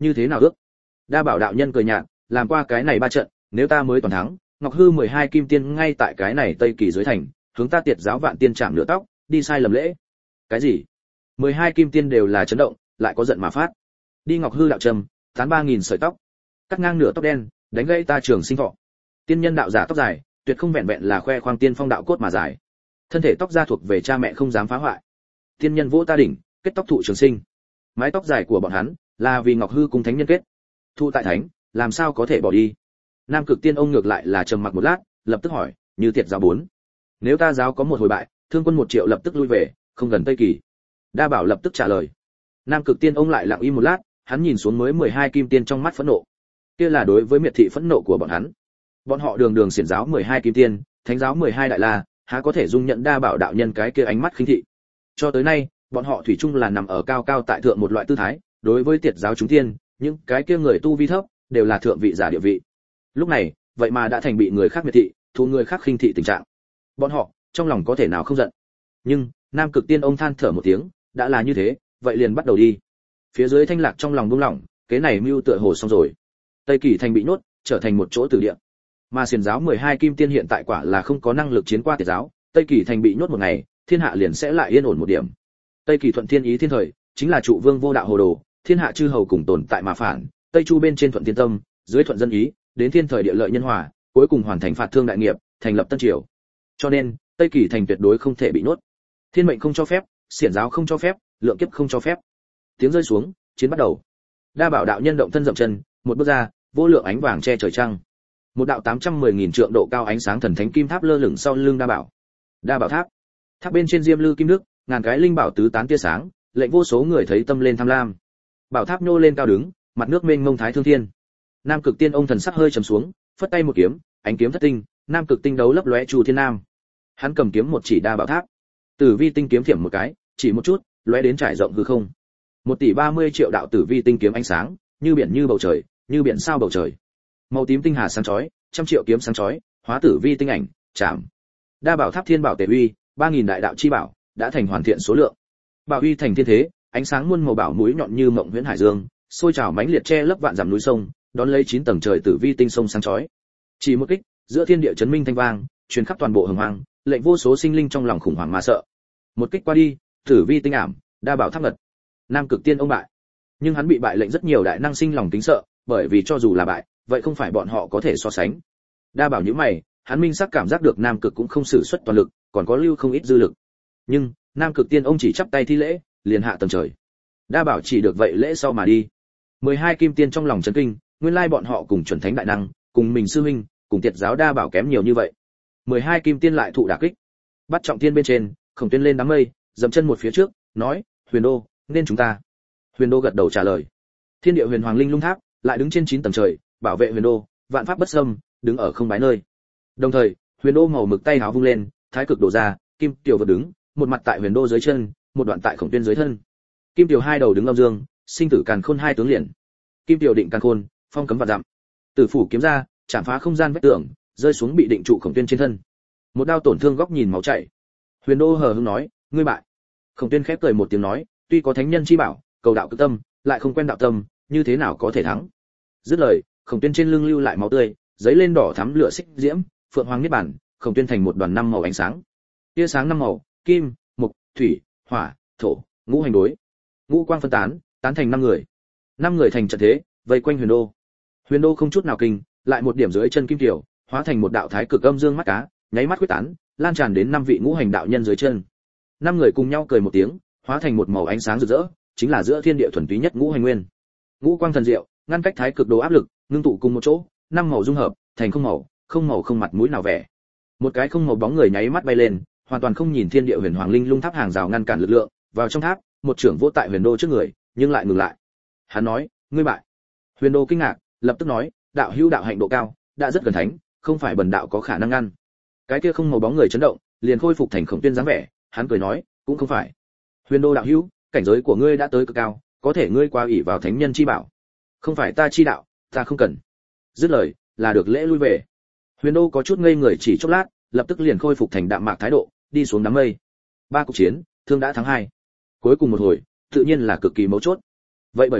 Speaker 1: như thế nào ước? Đa Bảo đạo nhân cười nhạt, làm qua cái này ba trận, nếu ta mới toàn thắng, Ngọc Hư mười hai kim tiên ngay tại cái này Tây Kỳ dưới thành, hướng ta Tiệt giáo vạn tiên chạm nửa tóc, đi sai lầm lễ. Cái gì? mười hai kim tiên đều là chấn động, lại có giận mà phát. Đi Ngọc Hư đạo trầm, tán ba nghìn sợi tóc, cắt ngang nửa tóc đen, đánh gãy ta trường sinh thọ. Tiên nhân đạo giả tóc dài, tuyệt không vẹn vẹn là khoe khoang tiên phong đạo cốt mà dài. Thân thể tóc da thuộc về cha mẹ không dám phá hoại. Tiên nhân vỗ ta đỉnh, kết tóc thụ trường sinh. Mái tóc dài của bọn hắn là vì Ngọc Hư cùng thánh nhân kết. Thụ tại thánh, làm sao có thể bỏ đi? Nam Cực Tiên ông ngược lại là trầm mặc một lát, lập tức hỏi, như Tiệt giáo bốn, nếu ta giáo có một hồi bại, thương quân một triệu lập tức lui về, không gần Tây Kỳ. Đa Bảo lập tức trả lời. Nam Cực Tiên ông lại lặng im một lát, hắn nhìn xuống mới mười hai kim tiên trong mắt phẫn nộ. Kia là đối với miệt thị phẫn nộ của bọn hắn. Bọn họ đường đường xiển giáo mười hai kim tiên, thánh giáo mười hai đại la, há có thể dung nhận Đa Bảo đạo nhân cái kia ánh mắt khinh thị. Cho tới nay, bọn họ thủy chung là nằm ở cao cao tại thượng một loại tư thái, đối với Tiệt giáo chúng tiên, những cái kia người tu vi thấp, đều là thượng vị giả địa vị. Lúc này, vậy mà đã thành bị người khác miệt thị, thu người khác khinh thị tình trạng. Bọn họ, trong lòng có thể nào không giận. Nhưng, Nam Cực Tiên ông than thở một tiếng, đã là như thế, vậy liền bắt đầu đi. Phía dưới Thanh Lạc trong lòng buông lỏng, cái này mưu tựa hồ xong rồi. Tây Kỳ thành bị nhốt, trở thành một chỗ tử địa. Mà xiển giáo mười hai kim tiên hiện tại quả là không có năng lực chiến qua Tiệt giáo, Tây Kỳ thành bị nhốt một ngày, thiên hạ liền sẽ lại yên ổn một điểm. Tây Kỳ thuận thiên ý thiên thời, chính là trụ vương vô đạo hồ đồ, thiên hạ chư hầu cùng tồn tại mà phản, Tây Chu bên trên thuận thiên tâm, dưới thuận dân ý, đến thiên thời địa lợi nhân hòa, cuối cùng hoàn thành phạt thương đại nghiệp, thành lập tân triều. Cho nên, Tây Kỳ thành tuyệt đối không thể bị nhốt. Thiên mệnh không cho phép, xiển giáo không cho phép, lượng kiếp không cho phép. Tiếng rơi xuống, chiến bắt đầu. Đa Bảo đạo nhân động thân dậm chân, một bước ra, vô lượng ánh vàng che trời trăng. Một đạo tám trăm mười nghìn trượng độ cao ánh sáng thần thánh kim tháp lơ lửng sau lưng Đa Bảo. Đa Bảo tháp. Tháp bên trên diêm lư kim nước, ngàn cái linh bảo tứ tán tia sáng, lệnh vô số người thấy tâm lên tham lam. Bảo tháp nhô lên cao đứng, mặt nước mênh mông thái thương thiên. Nam Cực Tiên ông thần sắc hơi trầm xuống, phất tay một kiếm, ánh kiếm thất tinh, Nam Cực tinh đấu lấp lóe chu thiên nam. Hắn cầm kiếm một chỉ Đa Bảo tháp. Tử vi tinh kiếm thiểm một cái, chỉ một chút, lóe đến trải rộng hư không. Một tỷ ba mươi triệu đạo tử vi tinh kiếm ánh sáng, như biển như bầu trời, như biển sao bầu trời. Màu tím tinh hà sáng chói, trăm triệu kiếm sáng chói, hóa tử vi tinh ảnh, chạm. Đa Bảo tháp thiên bảo tề uy, ba nghìn đại đạo chi bảo, đã thành hoàn thiện số lượng. Bảo uy thành thiên thế, ánh sáng muôn màu bảo mũi nhọn như mộng huyễn hải dương, sôi trào mãnh liệt che lấp vạn dặm núi sông, đón lấy chín tầng trời tử vi tinh sông sáng chói. Chỉ một kích, giữa thiên địa chấn minh thanh vang, truyền khắp toàn bộ hồng hoang, lệnh vô số sinh linh trong lòng khủng hoảng mà sợ. Một kích qua đi, tử vi tinh ảm, Đa Bảo tháp ngật. Nam Cực Tiên ông bại. Nhưng hắn bị bại lệnh rất nhiều đại năng sinh lòng kính sợ, bởi vì cho dù là bại, vậy không phải bọn họ có thể so sánh. Đa Bảo nhíu mày, hắn minh sắc cảm giác được Nam Cực cũng không sử xuất toàn lực, còn có lưu không ít dư lực. Nhưng, Nam Cực Tiên ông chỉ chắp tay thi lễ, liền hạ tầng trời. Đa Bảo chỉ được vậy lễ sau mà đi. mười hai kim tiên trong lòng chấn kinh, nguyên lai bọn họ cùng chuẩn thánh đại năng, cùng mình sư huynh, cùng Tiệt giáo Đa Bảo kém nhiều như vậy. mười hai kim tiên lại thụ đả kích. Bắt trọng thiên bên trên, Khổng Tuyên lên đám mây, dậm chân một phía trước, nói, Huyền Đô, nên chúng ta. Huyền Đô gật đầu trả lời. Thiên địa huyền hoàng linh lung tháp, lại đứng trên chín tầng trời, bảo vệ Huyền Đô, vạn pháp bất xâm, đứng ở không bái nơi. Đồng thời, Huyền Đô màu mực tay áo vung lên, thái cực đổ ra, kim tiểu vật đứng, một mặt tại Huyền Đô dưới chân, một đoạn tại Khổng Tuyên dưới thân. Kim tiểu hai đầu đứng âm dương, sinh tử càn khôn hai tướng liền. Kim tiểu định càn khôn, phong cấm vạn dặm. Tử phủ kiếm ra, chạm phá không gian vách tường, rơi xuống bị định trụ Khổng Tuyên trên thân. Một đao tổn thương góc nhìn máu chảy. Huyền Đô hờ hững nói, ngươi bại. Khổng Tuyên khép cười một tiếng nói, tuy có thánh nhân chi bảo, cầu đạo cực tâm, lại không quen đạo tâm, như thế nào có thể thắng? Dứt lời, Khổng Tuyên trên lưng lưu lại máu tươi, giấy lên đỏ thắm lửa xích diễm, phượng hoàng niết bản, Khổng Tuyên thành một đoàn năm màu ánh sáng. Tia sáng năm màu, kim, mộc, thủy, hỏa, thổ, ngũ hành đối. Ngũ quang phân tán, tán thành năm người. Năm người thành trận thế, vây quanh Huyền Đô. Huyền Đô không chút nào kinh, lại một điểm dưới chân kim tiểu, hóa thành một đạo thái cực âm dương mắt cá, nháy mắt quyết tán, lan tràn đến năm vị ngũ hành đạo nhân dưới chân. Năm người cùng nhau cười một tiếng, hóa thành một màu ánh sáng rực rỡ, chính là giữa thiên địa thuần túy nhất ngũ hành nguyên. Ngũ quang thần diệu, ngăn cách thái cực đồ áp lực, ngưng tụ cùng một chỗ, năm màu dung hợp, thành không màu, không màu không mặt mũi nào vẻ. Một cái không màu bóng người nháy mắt bay lên, hoàn toàn không nhìn thiên địa huyền hoàng linh lung tháp hàng rào ngăn cản lực lượng, vào trong tháp, một trưởng vỗ tại Huyền Đô trước người, nhưng lại ngừng lại. Hắn nói, ngươi bại. Huyền Đô kinh ngạc, lập tức nói, đạo hữu đạo hạnh độ cao, đã rất gần thánh, không phải bần đạo có khả năng ngăn. Cái kia không màu bóng người chấn động, liền khôi phục thành Khổng Tuyên dáng vẻ, hắn cười nói, cũng không phải. Huyền Đô đạo hữu, cảnh giới của ngươi đã tới cực cao, có thể ngươi qua ủy vào thánh nhân chi bảo. Không phải ta chi đạo, ta không cần. Dứt lời, là được lễ lui về. Huyền Đô có chút ngây người chỉ chốc lát, lập tức liền khôi phục thành đạm mạc thái độ, đi xuống đám mây. Ba cuộc chiến, thương đã thắng hai. Cuối cùng một hồi, tự nhiên là cực kỳ mấu chốt. Vậy bởi vậy,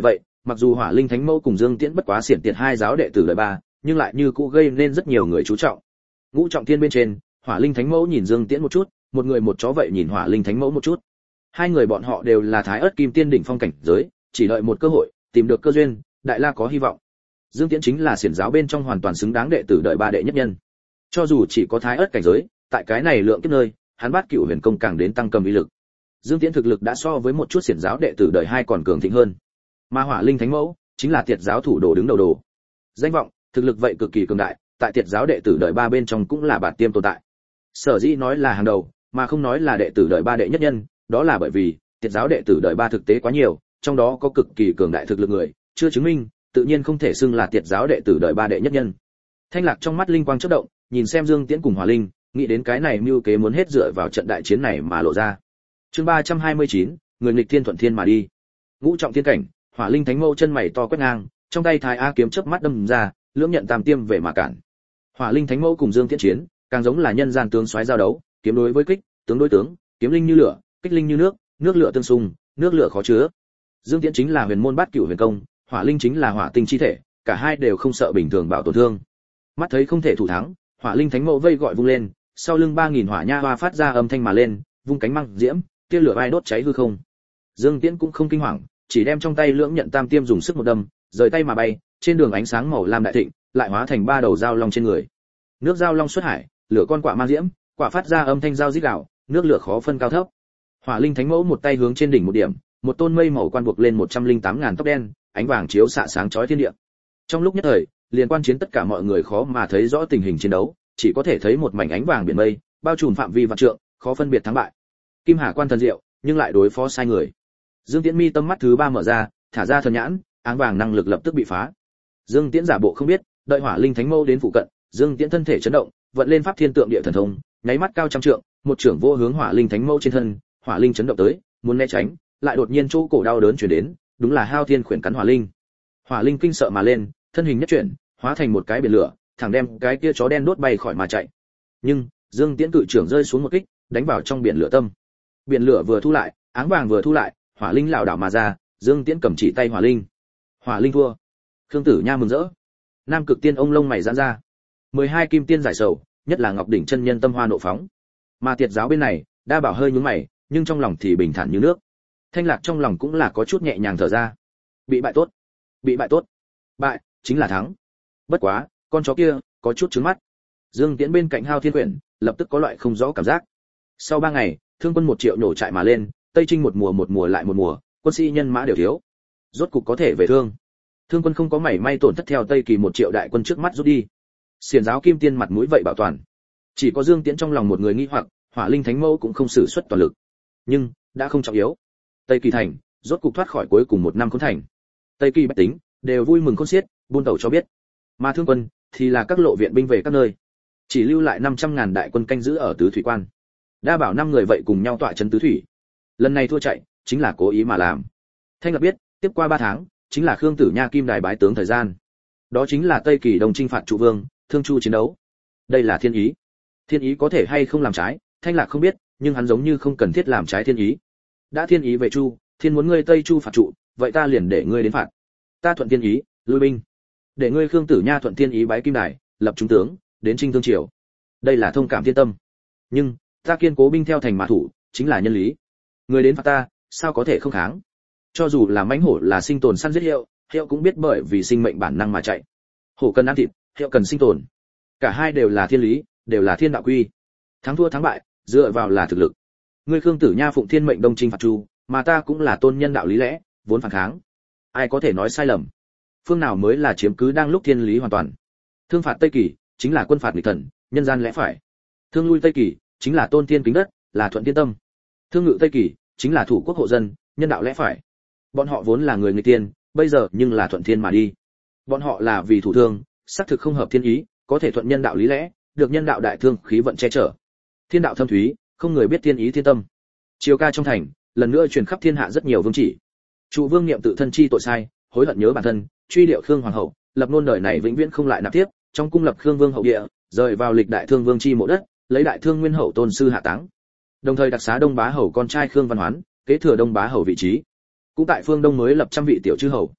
Speaker 1: mặc dù Hỏa Linh Thánh Mẫu cùng Dương Tiễn bất quá xiển tiệt hai giáo đệ tử đời ba, nhưng lại như cũ gây nên rất nhiều người chú trọng. Ngũ trọng thiên bên trên, Hỏa Linh Thánh Mẫu nhìn Dương Tiễn một chút, một người một chó vậy nhìn Hỏa Linh Thánh Mẫu một chút. Hai người bọn họ đều là Thái Ức Kim Tiên đỉnh phong cảnh giới, chỉ đợi một cơ hội, tìm được cơ duyên, đại la có hy vọng. Dương Tiễn chính là xiển giáo bên trong hoàn toàn xứng đáng đệ tử đợi ba đệ nhất nhân. Cho dù chỉ có Thái Ức cảnh giới, tại cái này lượng kiếp nơi, hắn Bát Cửu Huyền Công càng đến tăng cầm uy lực. Dương Tiễn thực lực đã so với một chút xiển giáo đệ tử đời hai còn cường thịnh hơn. Mà Hỏa Linh Thánh Mẫu chính là Tiệt giáo thủ đồ đứng đầu đồ. Danh vọng, thực lực vậy cực kỳ cường đại, tại Tiệt giáo đệ tử đời ba bên trong cũng là bạt tiêm tồn tại. Sở dĩ nói là hàng đầu, mà không nói là đệ tử đời ba đệ nhất nhân, đó là bởi vì Tiệt giáo đệ tử đời ba thực tế quá nhiều, trong đó có cực kỳ cường đại thực lực người, chưa chứng minh, tự nhiên không thể xưng là Tiệt giáo đệ tử đời ba đệ nhất nhân. Thanh Lạc trong mắt linh quang chớp động, nhìn xem Dương Tiễn cùng Hỏa Linh, nghĩ đến cái này mưu kế muốn hết dựa vào trận đại chiến này mà lộ ra. Chương ba trăm hai mươi chín, người nghịch thiên thuận thiên mà đi. Ngũ trọng thiên cảnh, Hỏa Linh Thánh Mẫu chân mày to quét ngang, trong tay Thái A kiếm chớp mắt đâm ra, lưỡng nhận tam tiêm về mà cản. Hỏa Linh Thánh Mẫu cùng Dương Tiễn chiến, càng giống là nhân gian tướng soái giao đấu, kiếm đối với kích, tướng đối tướng, kiếm linh như lửa, kích linh như nước, nước lửa tương xung, nước lửa khó chứa. Dương Tiễn chính là huyền môn Bát Cửu Huyền Công, Hỏa Linh chính là hỏa tinh chi thể, cả hai đều không sợ bình thường bảo tổn thương. Mắt thấy không thể thủ thắng, Hỏa Linh Thánh Mẫu vây gọi vung lên, sau lưng ba nghìn hỏa nha hoa phát ra âm thanh mà lên, vung cánh mang diễm, tia lửa vai đốt cháy hư không. Dương Tiễn cũng không kinh hoàng, chỉ đem trong tay lưỡng nhận tam tiêm dùng sức một đâm, rời tay mà bay, trên đường ánh sáng màu lam đại thịnh, lại hóa thành ba đầu dao long trên người. Nước dao long xuất hải, lửa con quạ mang diễm, quạ phát ra âm thanh dao rít gào, nước lửa khó phân cao thấp. Hỏa Linh Thánh Mẫu một tay hướng trên đỉnh một điểm, một tôn mây màu quan buộc lên một trăm linh tám ngàn tóc đen, ánh vàng chiếu xạ sáng chói thiên địa. Trong lúc nhất thời, liên quan chiến tất cả mọi người khó mà thấy rõ tình hình chiến đấu, chỉ có thể thấy một mảnh ánh vàng biển mây, bao trùm phạm vi vạn trượng, khó phân biệt thắng bại. Kim Hà quan thần diệu, nhưng lại đối phó sai người. Dương Tiễn mi tâm mắt thứ ba mở ra, thả ra thần nhãn, áng vàng năng lực lập tức bị phá. Dương Tiễn giả bộ không biết, đợi Hỏa Linh Thánh Mẫu đến phụ cận, Dương Tiễn thân thể chấn động, vận lên pháp thiên tượng địa thần thông, nháy mắt cao trăm trượng, một trưởng vô hướng Hỏa Linh Thánh Mẫu trên thân, Hỏa Linh chấn động tới, muốn né tránh, lại đột nhiên chỗ cổ đau đớn truyền đến, đúng là Hao Thiên khuyển cắn Hỏa Linh. Hỏa Linh kinh sợ mà lên, thân hình nhất chuyển, hóa thành một cái biển lửa, thẳng đem cái kia chó đen đốt bay khỏi mà chạy. Nhưng, Dương Tiễn cự trưởng rơi xuống một kích, đánh vào trong biển lửa tâm. Biển lửa vừa thu lại, áng vàng vừa thu lại, Hỏa Linh lảo đảo mà ra, Dương Tiễn cầm chỉ tay Hỏa Linh. Hỏa Linh thua. Khương Tử Nha mừng rỡ. Nam Cực Tiên ông lông mày giãn ra. mười hai kim tiên giải sầu, nhất là Ngọc đỉnh chân nhân tâm hoa nộ phóng. Mà Tiệt giáo bên này, Đa Bảo hơi nhướng mày, nhưng trong lòng thì bình thản như nước. Thanh Lạc trong lòng cũng là có chút nhẹ nhàng thở ra. Bị bại tốt, bị bại tốt. Bại chính là thắng. Bất quá, con chó kia có chút trướng mắt. Dương Tiễn bên cạnh Hao Thiên quyển, lập tức có loại không rõ cảm giác. Sau ba ngày, Thương quân một triệu nổ trại mà lên, Tây Trinh một mùa một mùa lại một mùa, quân sĩ nhân mã đều thiếu. Rốt cục có thể về Thương. Thương quân không có mảy may tổn thất theo Tây Kỳ một triệu đại quân trước mắt rút đi. Xiển giáo Kim Tiên mặt mũi vậy bảo toàn. Chỉ có Dương Tiễn trong lòng một người nghi hoặc, Hỏa Linh Thánh Mẫu cũng không sử xuất toàn lực. Nhưng, đã không trọng yếu. Tây Kỳ thành, rốt cục thoát khỏi cuối cùng một năm khốn thành. Tây Kỳ bách tính đều vui mừng khôn xiết, buôn tẩu cho biết. Mà Thương quân thì là các lộ viện binh về các nơi. Chỉ lưu lại năm trăm ngàn đại quân canh giữ ở tứ thủy quan. Đa Bảo năm người vậy cùng nhau tọa trấn tứ thủy. Lần này thua chạy, chính là cố ý mà làm. Thanh Lạc biết, tiếp qua ba tháng, chính là Khương Tử Nha kim đài bái tướng thời gian. Đó chính là Tây Kỳ đồng chinh phạt trụ vương, Thương Chu chiến đấu. Đây là thiên ý. Thiên ý có thể hay không làm trái, Thanh Lạc không biết, nhưng hắn giống như không cần thiết làm trái thiên ý. Đã thiên ý về Chu, thiên muốn ngươi Tây Chu phạt trụ, vậy ta liền để ngươi đến phạt. Ta thuận thiên ý, lui binh. Để ngươi Khương Tử Nha thuận thiên ý bái kim đài, lập trung tướng, đến Trinh Thương triều. Đây là thông cảm thiên tâm. Nhưng, ta kiên cố binh theo thành mã thủ, chính là nhân lý. Người đến phạt ta, sao có thể không kháng? Cho dù là mãnh hổ là sinh tồn săn giết hiệu, hiệu cũng biết bởi vì sinh mệnh bản năng mà chạy. Hổ cần ăn thịt, hiệu cần sinh tồn. Cả hai đều là thiên lý, đều là thiên đạo quy. Thắng thua thắng bại, dựa vào là thực lực. Ngươi Khương Tử Nha phụng thiên mệnh đông chinh phạt Chu, mà ta cũng là tôn nhân đạo lý lẽ, vốn phản kháng. Ai có thể nói sai lầm? Phương nào mới là chiếm cứ đang lúc thiên lý hoàn toàn? Thương phạt Tây Kỳ, chính là quân phạt nghịch thần, nhân gian lẽ phải. Thương lui Tây Kỳ, chính là tôn thiên kính đất, là thuận thiên tâm. Thương ngự Tây Kỳ, chính là thủ quốc hộ dân, nhân đạo lẽ phải. Bọn họ vốn là người nghịch tiên, bây giờ nhưng là thuận thiên mà đi. Bọn họ là vì thủ thương, xác thực không hợp thiên ý, có thể thuận nhân đạo lý lẽ, được nhân đạo đại thương khí vận che chở. Thiên đạo thâm thúy, không người biết thiên ý thiên tâm. Triều ca trong thành, lần nữa truyền khắp thiên hạ rất nhiều vương chỉ. Trụ vương niệm tự thân chi tội sai, hối hận nhớ bản thân, truy điệu Khương hoàng hậu, lập nôn đời này vĩnh viễn không lại nạp tiếp, trong cung lập Khương vương hậu địa, rời vào lịch đại thương vương chi mộ đất, lấy đại thương nguyên hậu tôn sư hạ táng. Đồng thời đặc xá Đông Bá hầu con trai Khương Văn Hoán, kế thừa Đông Bá hầu vị trí. Cũng tại phương Đông mới lập trăm vị tiểu chư hầu.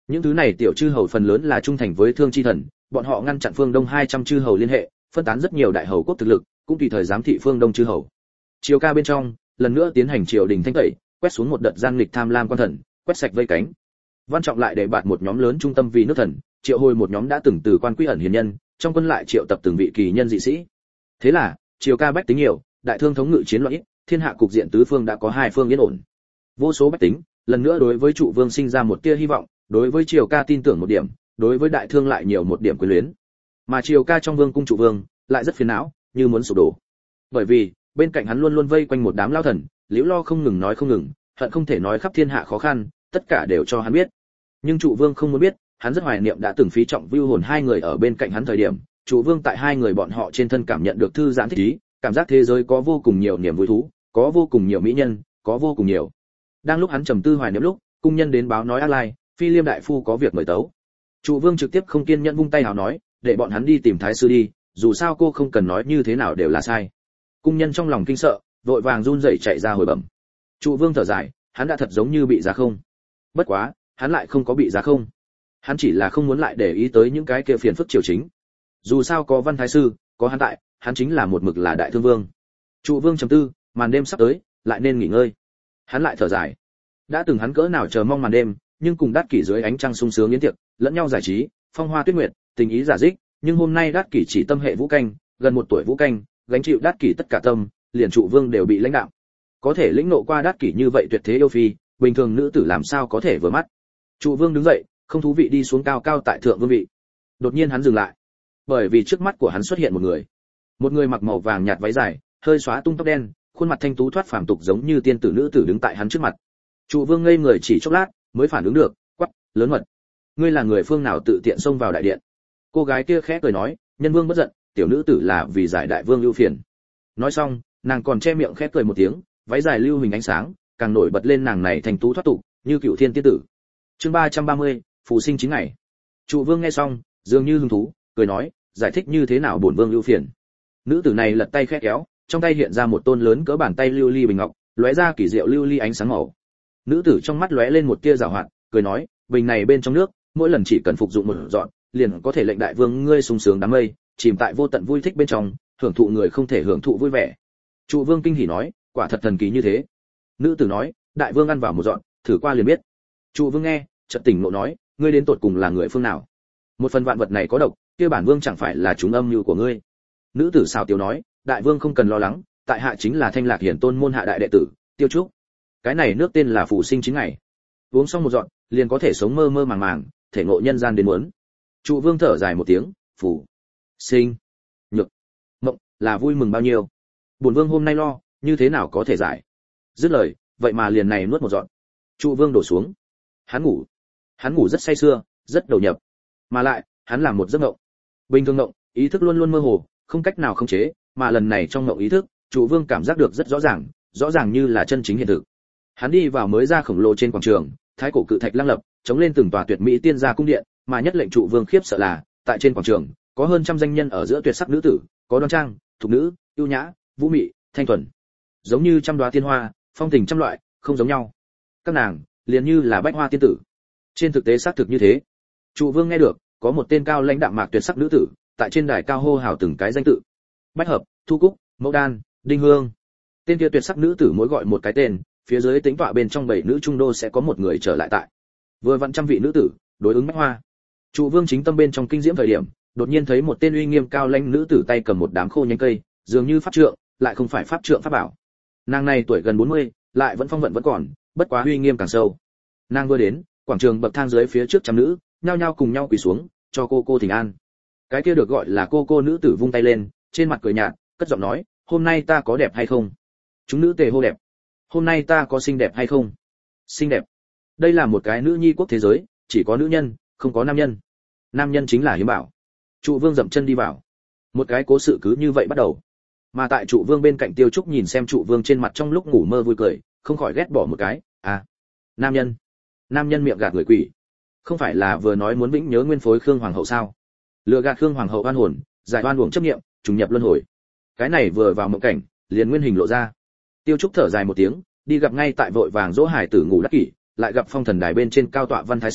Speaker 1: Những thứ này tiểu chư hầu phần lớn là trung thành với Thương Chi Thần, bọn họ ngăn chặn phương Đông hai trăm chư hầu liên hệ, phân tán rất nhiều đại hầu quốc thực lực, cũng tùy thời giám thị phương Đông chư hầu. Triều ca bên trong, lần nữa tiến hành triều đình thanh tẩy, quét xuống một đợt gian nghịch tham lam quan thần, quét sạch vây cánh. Văn Trọng lại để bạt một nhóm lớn trung tâm vì nước thần, triệu hồi một nhóm đã từng từ quan quy ẩn hiền nhân, trong quân lại triệu tập từng vị kỳ nhân dị sĩ. Thế là, triều ca bách tính nhiều, đại thương thống ngự chiến loạn ít, thiên hạ cục diện tứ phương đã có hai phương yên ổn. Vô số bách tính, lần nữa đối với trụ vương sinh ra một tia hy vọng, đối với triều ca tin tưởng một điểm, đối với đại thương lại nhiều một điểm quyến luyến. Mà triều ca trong vương cung trụ vương lại rất phiền não, như muốn sụp đổ. Bởi vì, bên cạnh hắn luôn luôn vây quanh một đám lao thần, liễu lo không ngừng nói không ngừng, hận không thể nói khắp thiên hạ khó khăn, tất cả đều cho hắn biết. Nhưng trụ vương không muốn biết, hắn rất hoài niệm đã từng phí trọng vưu hồn hai người ở bên cạnh hắn thời điểm, trụ vương tại hai người bọn họ trên thân cảm nhận được thư giãn thích ý, cảm giác thế giới có vô cùng nhiều niềm vui thú, có vô cùng nhiều mỹ nhân, có vô cùng nhiều. Đang lúc hắn trầm tư hoài niệm lúc, cung nhân đến báo nói ác lai, phi liêm đại phu có việc mời tấu. Trụ vương trực tiếp không kiên nhẫn vung tay hào nói, để bọn hắn đi tìm thái sư đi, dù sao cô không cần nói như thế nào đều là sai. Cung nhân trong lòng kinh sợ, vội vàng run rẩy chạy ra hồi bẩm. Trụ vương thở dài, hắn đã thật giống như bị giá không. Bất quá, hắn lại không có bị giá không. Hắn chỉ là không muốn lại để ý tới những cái kia phiền phức triều chính. Dù sao có văn thái sư, có hắn tại, hắn chính là một mực là đại thương vương. Trụ vương trầm tư, màn đêm sắp tới, lại nên nghỉ ngơi. Hắn lại thở dài. Đã từng hắn cỡ nào chờ mong màn đêm, nhưng cùng Đát Kỷ dưới ánh trăng sung sướng yến tiệc, lẫn nhau giải trí, phong hoa tuyết nguyệt, tình ý giả dích, nhưng hôm nay Đát Kỷ chỉ tâm hệ Vũ Canh, gần một tuổi Vũ Canh, gánh chịu Đát Kỷ tất cả tâm, liền trụ vương đều bị lãnh đạo. Có thể lĩnh nộ qua Đát Kỷ như vậy tuyệt thế yêu phi, bình thường nữ tử làm sao có thể vừa mắt. Trụ vương đứng dậy, không thú vị đi xuống cao cao tại thượng vương vị. Đột nhiên hắn dừng lại, bởi vì trước mắt của hắn xuất hiện một người. Một người mặc màu vàng nhạt váy dài, hơi xóa tung tóc đen, khuôn mặt thanh tú thoát phàm tục giống như tiên tử nữ tử đứng tại hắn trước mặt. Trụ vương ngây người chỉ chốc lát, mới phản ứng được, quắc, lớn mật. Ngươi là người phương nào tự tiện xông vào đại điện? Cô gái kia khẽ cười nói, nhân vương bất giận, tiểu nữ tử là vì giải đại vương lưu phiền. Nói xong, nàng còn che miệng khẽ cười một tiếng, váy dài lưu hình ánh sáng, càng nổi bật lên nàng này thành tú thoát tục, như cựu thiên tiên tử. Chương ba trăm ba mươi, phù sinh chín ngày. Trụ vương nghe xong, dường như hứng thú, cười nói, giải thích như thế nào bổn vương lưu phiền. Nữ tử này lật tay khẽ kéo, trong tay hiện ra một tôn lớn cỡ bàn tay lưu ly bình ngọc, lóe ra kỳ diệu lưu ly ánh sáng màu. Nữ tử trong mắt lóe lên một tia giảo hoạt, cười nói, bình này bên trong nước, mỗi lần chỉ cần phục dụng một dọn, liền có thể lệnh đại vương ngươi sung sướng đám mây, chìm tại vô tận vui thích bên trong, hưởng thụ người không thể hưởng thụ vui vẻ. Trụ vương kinh hỉ nói, quả thật thần kỳ như thế. Nữ tử nói, đại vương ăn vào một dọn, thử qua liền biết. Trụ vương nghe, chợt tỉnh ngộ nói, ngươi đến tột cùng là người phương nào? Một phần vạn vật này có độc, kia bản vương chẳng phải là chúng âm mưu của ngươi. Nữ tử xào tiêu nói, đại vương không cần lo lắng, tại hạ chính là Thanh Lạc Hiển Tôn môn hạ đại đệ tử, Tiêu Trúc. Cái này nước tên là phù sinh chín ngày. Uống xong một dọn, liền có thể sống mơ mơ màng màng, thể ngộ nhân gian đến muốn. Trụ vương thở dài một tiếng, phù sinh nhược mộng là vui mừng bao nhiêu. Bổn vương hôm nay lo, như thế nào có thể giải. Dứt lời, vậy mà liền này nuốt một dọn. Trụ vương đổ xuống. Hắn ngủ. Hắn ngủ rất say sưa, rất đầu nhập. Mà lại, hắn làm một giấc mộng. Bình thường mộng, ý thức luôn luôn mơ hồ, không cách nào khống chế, mà lần này trong mộng ý thức, Trụ vương cảm giác được rất rõ ràng, rõ ràng như là chân chính hiện thực. Hắn đi vào mới ra khổng lồ trên quảng trường, thái cổ cự thạch lăng lập, chống lên từng tòa tuyệt mỹ tiên gia cung điện, mà nhất lệnh Trụ vương khiếp sợ là, tại trên quảng trường, có hơn trăm danh nhân ở giữa tuyệt sắc nữ tử, có đoan trang, thục nữ, ưu nhã, vũ mị, thanh thuần, giống như trăm đóa tiên hoa, phong tình trăm loại, không giống nhau. Các nàng, liền như là bách hoa tiên tử. Trên thực tế xác thực như thế. Trụ vương nghe được, có một tên cao lãnh đạm mạc tuyệt sắc nữ tử, tại trên đài cao hô hào từng cái danh tự. Bách hợp, Thu Cúc, Mẫu Đan, Đinh Hương. Tên kia tuyệt sắc nữ tử mỗi gọi một cái tên, phía dưới tính tọa bên trong bảy nữ trung đô sẽ có một người trở lại tại. Vừa vặn trăm vị nữ tử, đối ứng bách hoa. Trụ vương chính tâm bên trong kinh diễm thời điểm, đột nhiên thấy một tên uy nghiêm cao lãnh nữ tử tay cầm một đám khô nhánh cây, dường như pháp trượng, lại không phải pháp trượng pháp bảo. Nàng này tuổi gần bốn mươi, lại vẫn phong vận vẫn còn, bất quá uy nghiêm càng sâu. Nàng vừa đến, quảng trường bậc thang dưới phía trước trăm nữ, nhao nhao cùng nhau quỳ xuống, cho cô cô thỉnh an. Cái kia được gọi là cô cô nữ tử vung tay lên, trên mặt cười nhạt, cất giọng nói, hôm nay ta có đẹp hay không? Chúng nữ tề hô đẹp. Hôm nay ta có xinh đẹp hay không? Xinh đẹp. Đây là một cái nữ nhi quốc thế giới, chỉ có nữ nhân, không có nam nhân. Nam nhân chính là hiếm bảo. Trụ vương dậm chân đi vào. Một cái cố sự cứ như vậy bắt đầu. Mà tại Trụ vương bên cạnh Tiêu Trúc nhìn xem Trụ vương trên mặt trong lúc ngủ mơ vui cười, không khỏi ghét bỏ một cái, à, nam nhân. Nam nhân miệng gạt người quỷ. Không phải là vừa nói muốn vĩnh nhớ nguyên phối Khương hoàng hậu sao? Lừa gạt Khương hoàng hậu oan hồn, giải oan uổng chấp niệm, trùng nhập luân hồi. Cái này vừa vào mộng cảnh, liền nguyên hình lộ ra. Tiêu Trúc thở dài một tiếng, đi gặp ngay tại vội vàng dỗ hải tử ngủ Đắc Kỷ, lại gặp phong thần đài bên trên cao tọa văn thái sư,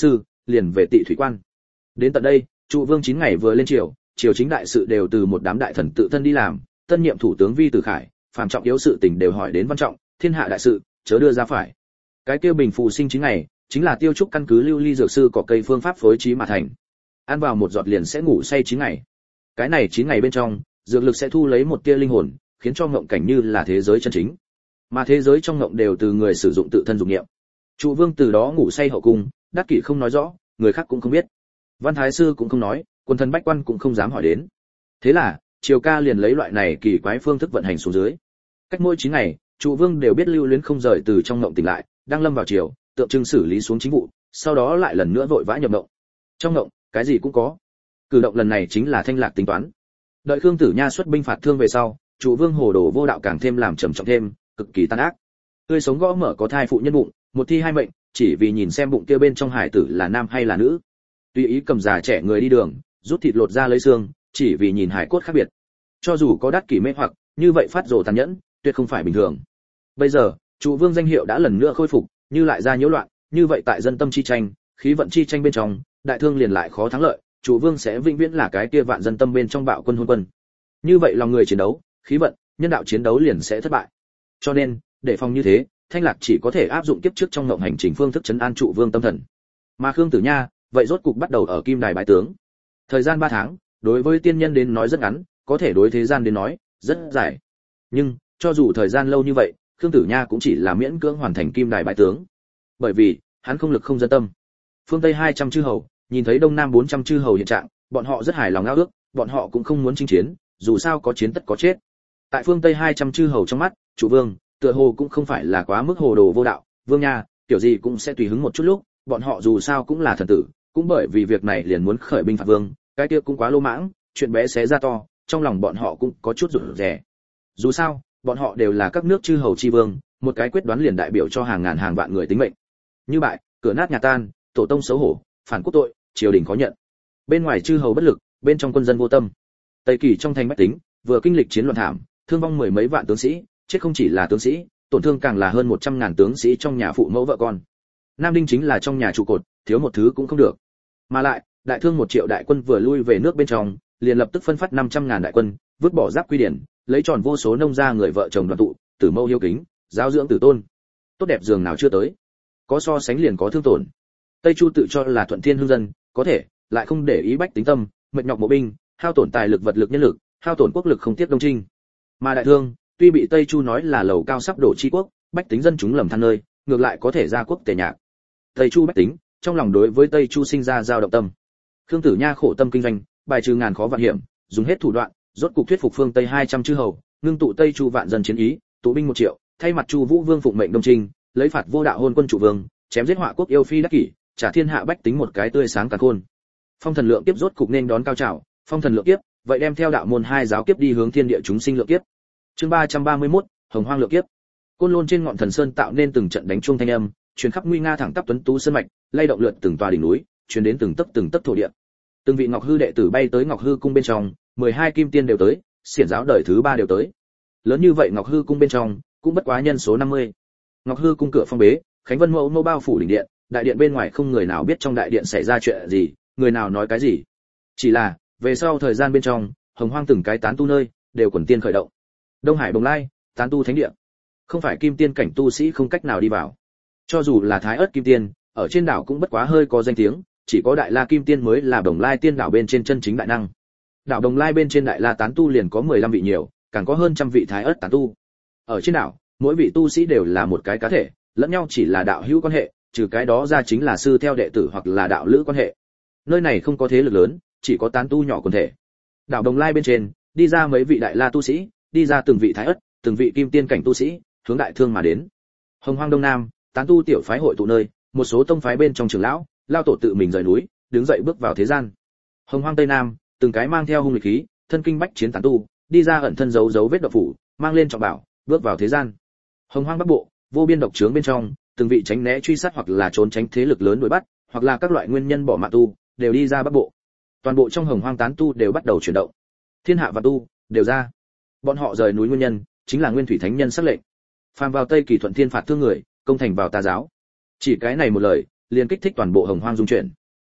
Speaker 1: liền về Tị Thủy Quan. Đến tận đây, trụ vương chín ngày vừa lên triều, triều chính đại sự đều từ một đám đại thần tự thân đi làm, tân nhiệm thủ tướng Vi Tử Khải, phàm trọng yếu sự tình đều hỏi đến Văn Trọng, thiên hạ đại sự, chớ đưa ra phải. Cái kia bình phù sinh chín ngày, chính là tiêu trúc căn cứ lưu ly dược sư có cây phương pháp phối trí mà thành. Ăn vào một giọt liền sẽ ngủ say chín ngày. Cái này chín ngày bên trong, dược lực sẽ thu lấy một tia linh hồn, khiến cho ngộng cảnh như là thế giới chân chính. Mà thế giới trong ngộng đều từ người sử dụng tự thân dụng nghiệm. Trụ vương từ đó ngủ say hậu cung, Đắc Kỷ không nói rõ, người khác cũng không biết. Văn Thái sư cũng không nói, quân thần bách quan cũng không dám hỏi đến. Thế là, triều ca liền lấy loại này kỳ quái phương thức vận hành xuống dưới. Cách mỗi chín ngày, trụ vương đều biết lưu luyến không rời từ trong ngộng tỉnh lại, đang lâm vào triều, tượng trưng xử lý xuống chính vụ, sau đó lại lần nữa vội vã nhập ngộng. Trong ngộng, cái gì cũng có. Cử động lần này chính là thanh lạc tính toán. Đợi Khương Tử Nha xuất binh phạt Thương về sau, trụ vương hồ đồ vô đạo càng thêm làm trầm trọng thêm, cực kỳ tàn ác. Tươi sống gõ mở có thai phụ nhân bụng, một thi hai mệnh, chỉ vì nhìn xem bụng kia bên trong hải tử là nam hay là nữ. Tùy ý cầm già trẻ người đi đường, rút thịt lột ra lấy xương, chỉ vì nhìn hải cốt khác biệt. Cho dù có Đắc Kỷ mê hoặc, như vậy phát rồ tàn nhẫn, tuyệt không phải bình thường. Bây giờ, trụ vương danh hiệu đã lần nữa khôi phục, như lại ra nhiễu loạn, như vậy tại dân tâm chi tranh, khí vận chi tranh bên trong, đại thương liền lại khó thắng lợi, trụ vương sẽ vĩnh viễn là cái kia vạn dân tâm bên trong bạo quân hôn quân. Như vậy lòng người chiến đấu, khí vận, nhân đạo chiến đấu liền sẽ thất bại. Cho nên, để phòng như thế, Thanh Lạc chỉ có thể áp dụng kiếp trước trong ngộng hành trình phương thức trấn an trụ vương tâm thần. Mà Khương Tử Nha, vậy rốt cục bắt đầu ở Kim Đài bái tướng. Thời gian ba tháng, đối với tiên nhân đến nói rất ngắn, có thể đối thế gian đến nói rất dài. Nhưng, cho dù thời gian lâu như vậy, Khương Tử Nha cũng chỉ là miễn cưỡng hoàn thành Kim Đài bái tướng. Bởi vì, hắn không lực không dân tâm. Phương Tây hai trăm chư hầu, nhìn thấy Đông Nam bốn trăm chư hầu hiện trạng, bọn họ rất hài lòng ao ước, bọn họ cũng không muốn chinh chiến, dù sao có chiến tất có chết. Tại phương Tây hai trăm chư hầu trong mắt, trụ vương, tựa hồ cũng không phải là quá mức hồ đồ vô đạo, vương nha, kiểu gì cũng sẽ tùy hứng một chút lúc, bọn họ dù sao cũng là thần tử, cũng bởi vì việc này liền muốn khởi binh phạt vương, cái kia cũng quá lô mãng, chuyện bé xé ra to, trong lòng bọn họ cũng có chút rụt rè. Dù sao, bọn họ đều là các nước chư hầu chi vương, một cái quyết đoán liền đại biểu cho hàng ngàn hàng vạn người tính mệnh. Như bại, cửa nát nhà tan, tổ tông xấu hổ, phản quốc tội, triều đình có nhận. Bên ngoài chư hầu bất lực, bên trong quân dân vô tâm. Tây Kỳ trong thành bách tính, vừa kinh lịch chiến loạn thảm, thương vong mười mấy vạn tướng sĩ, chết không chỉ là tướng sĩ, tổn thương càng là hơn một trăm ngàn tướng sĩ trong nhà phụ mẫu vợ con. Nam Đinh chính là trong nhà trụ cột, thiếu một thứ cũng không được. Mà lại, đại thương một triệu đại quân vừa lui về nước bên trong, liền lập tức phân phát năm trăm ngàn đại quân, vứt bỏ giáp quy điển, lấy tròn vô số nông gia người vợ chồng đoàn tụ, tử mâu hiếu kính, giáo dưỡng tử tôn. Tốt đẹp giường nào chưa tới, có so sánh liền có thương tổn. Tây Chu tự cho là thuận thiên hương dân, có thể lại không để ý bách tính tâm, mệt nhọc mộ binh, hao tổn tài lực vật lực nhân lực, hao tổn quốc lực không tiếc đông trinh. Mà đại thương, tuy bị Tây Chu nói là lầu cao sắp đổ chi quốc, bách tính dân chúng lầm than nơi, ngược lại có thể ra quốc tề nhạc. Tây Chu bách tính, trong lòng đối với Tây Chu sinh ra dao động tâm. Khương Tử Nha khổ tâm kinh doanh, bài trừ ngàn khó vạn hiểm, dùng hết thủ đoạn, rốt cục thuyết phục phương Tây hai trăm chư hầu, ngưng tụ Tây Chu vạn dân chiến ý, tụ binh một triệu, thay mặt Chu Vũ Vương phụng mệnh đông trinh, lấy phạt vô đạo hôn quân trụ vương, chém giết họa quốc yêu phi Đắc Kỷ, trả thiên hạ bách tính một cái tươi sáng cả khôn. Phong thần lượng kiếp rốt cục nên đón cao trào, phong thần lượng kiếp, vậy đem theo đạo môn hai giáo kiếp đi hướng thiên địa chúng sinh lượng kiếp. Chương ba trăm ba mươi mốt, Hồng Hoang lượng kiếp. Côn Lôn trên ngọn thần sơn tạo nên từng trận đánh chuông thanh âm, truyền khắp nguy nga thẳng tắp tuấn tú sơn mạch, lay động lượn từng tòa đỉnh núi, truyền đến từng tấc từng tấc thổ địa. Từng vị Ngọc Hư đệ tử bay tới Ngọc Hư cung bên trong, mười hai kim tiên đều tới, xiển giáo đời thứ ba đều tới. Lớn như vậy Ngọc Hư cung bên trong, cũng bất quá nhân số năm mươi. Ngọc Hư cung cửa phong bế, Khánh Vân mẫu mẫu bao phủ đỉnh điện, đại điện bên ngoài không người nào biết trong đại điện xảy ra chuyện gì, người nào nói cái gì. Chỉ là, về sau thời gian bên trong, Hồng Hoang từng cái tán tu nơi, đều quần tiên khởi động. Đông Hải Bồng Lai, tán tu thánh địa. Không phải kim tiên cảnh tu sĩ không cách nào đi vào. Cho dù là Thái Ức kim tiên, ở trên đảo cũng bất quá hơi có danh tiếng, chỉ có Đại La kim tiên mới là Bồng Lai tiên đảo bên trên chân chính đại năng. Đảo Bồng Lai bên trên Đại La tán tu liền có mười lăm vị nhiều, càng có hơn trăm vị Thái Ức tán tu. Ở trên đảo, mỗi vị tu sĩ đều là một cái cá thể, lẫn nhau chỉ là đạo hữu quan hệ, trừ cái đó ra chính là sư theo đệ tử hoặc là đạo lữ quan hệ. Nơi này không có thế lực lớn, chỉ có tán tu nhỏ quần thể. Đảo Bồng Lai bên trên, đi ra mấy vị Đại La tu sĩ, đi ra từng vị Thái Ức, từng vị kim tiên cảnh tu sĩ, hướng đại thương mà đến. Hồng Hoang Đông Nam, tán tu tiểu phái hội tụ nơi, một số tông phái bên trong trưởng lão, lao tổ tự mình rời núi, đứng dậy bước vào thế gian. Hồng Hoang Tây Nam, từng cái mang theo hung lịch khí, thân kinh bách chiến tán tu, đi ra ẩn thân giấu giấu vết độc phủ, mang lên trọng bảo, bước vào thế gian. Hồng Hoang Bắc Bộ, vô biên độc trướng bên trong, từng vị tránh né truy sát hoặc là trốn tránh thế lực lớn đuổi bắt, hoặc là các loại nguyên nhân bỏ mạng tu, đều đi ra Bắc Bộ. Toàn bộ trong Hồng Hoang tán tu đều bắt đầu chuyển động. Thiên hạ và tu đều ra. Bọn họ rời núi nguyên nhân chính là Nguyên Thủy Thánh Nhân sắc lệnh. Phàm vào Tây Kỳ thuận thiên phạt thương người, công thành vào tà giáo. Chỉ cái này một lời, liền kích thích toàn bộ Hồng Hoang dung chuyển.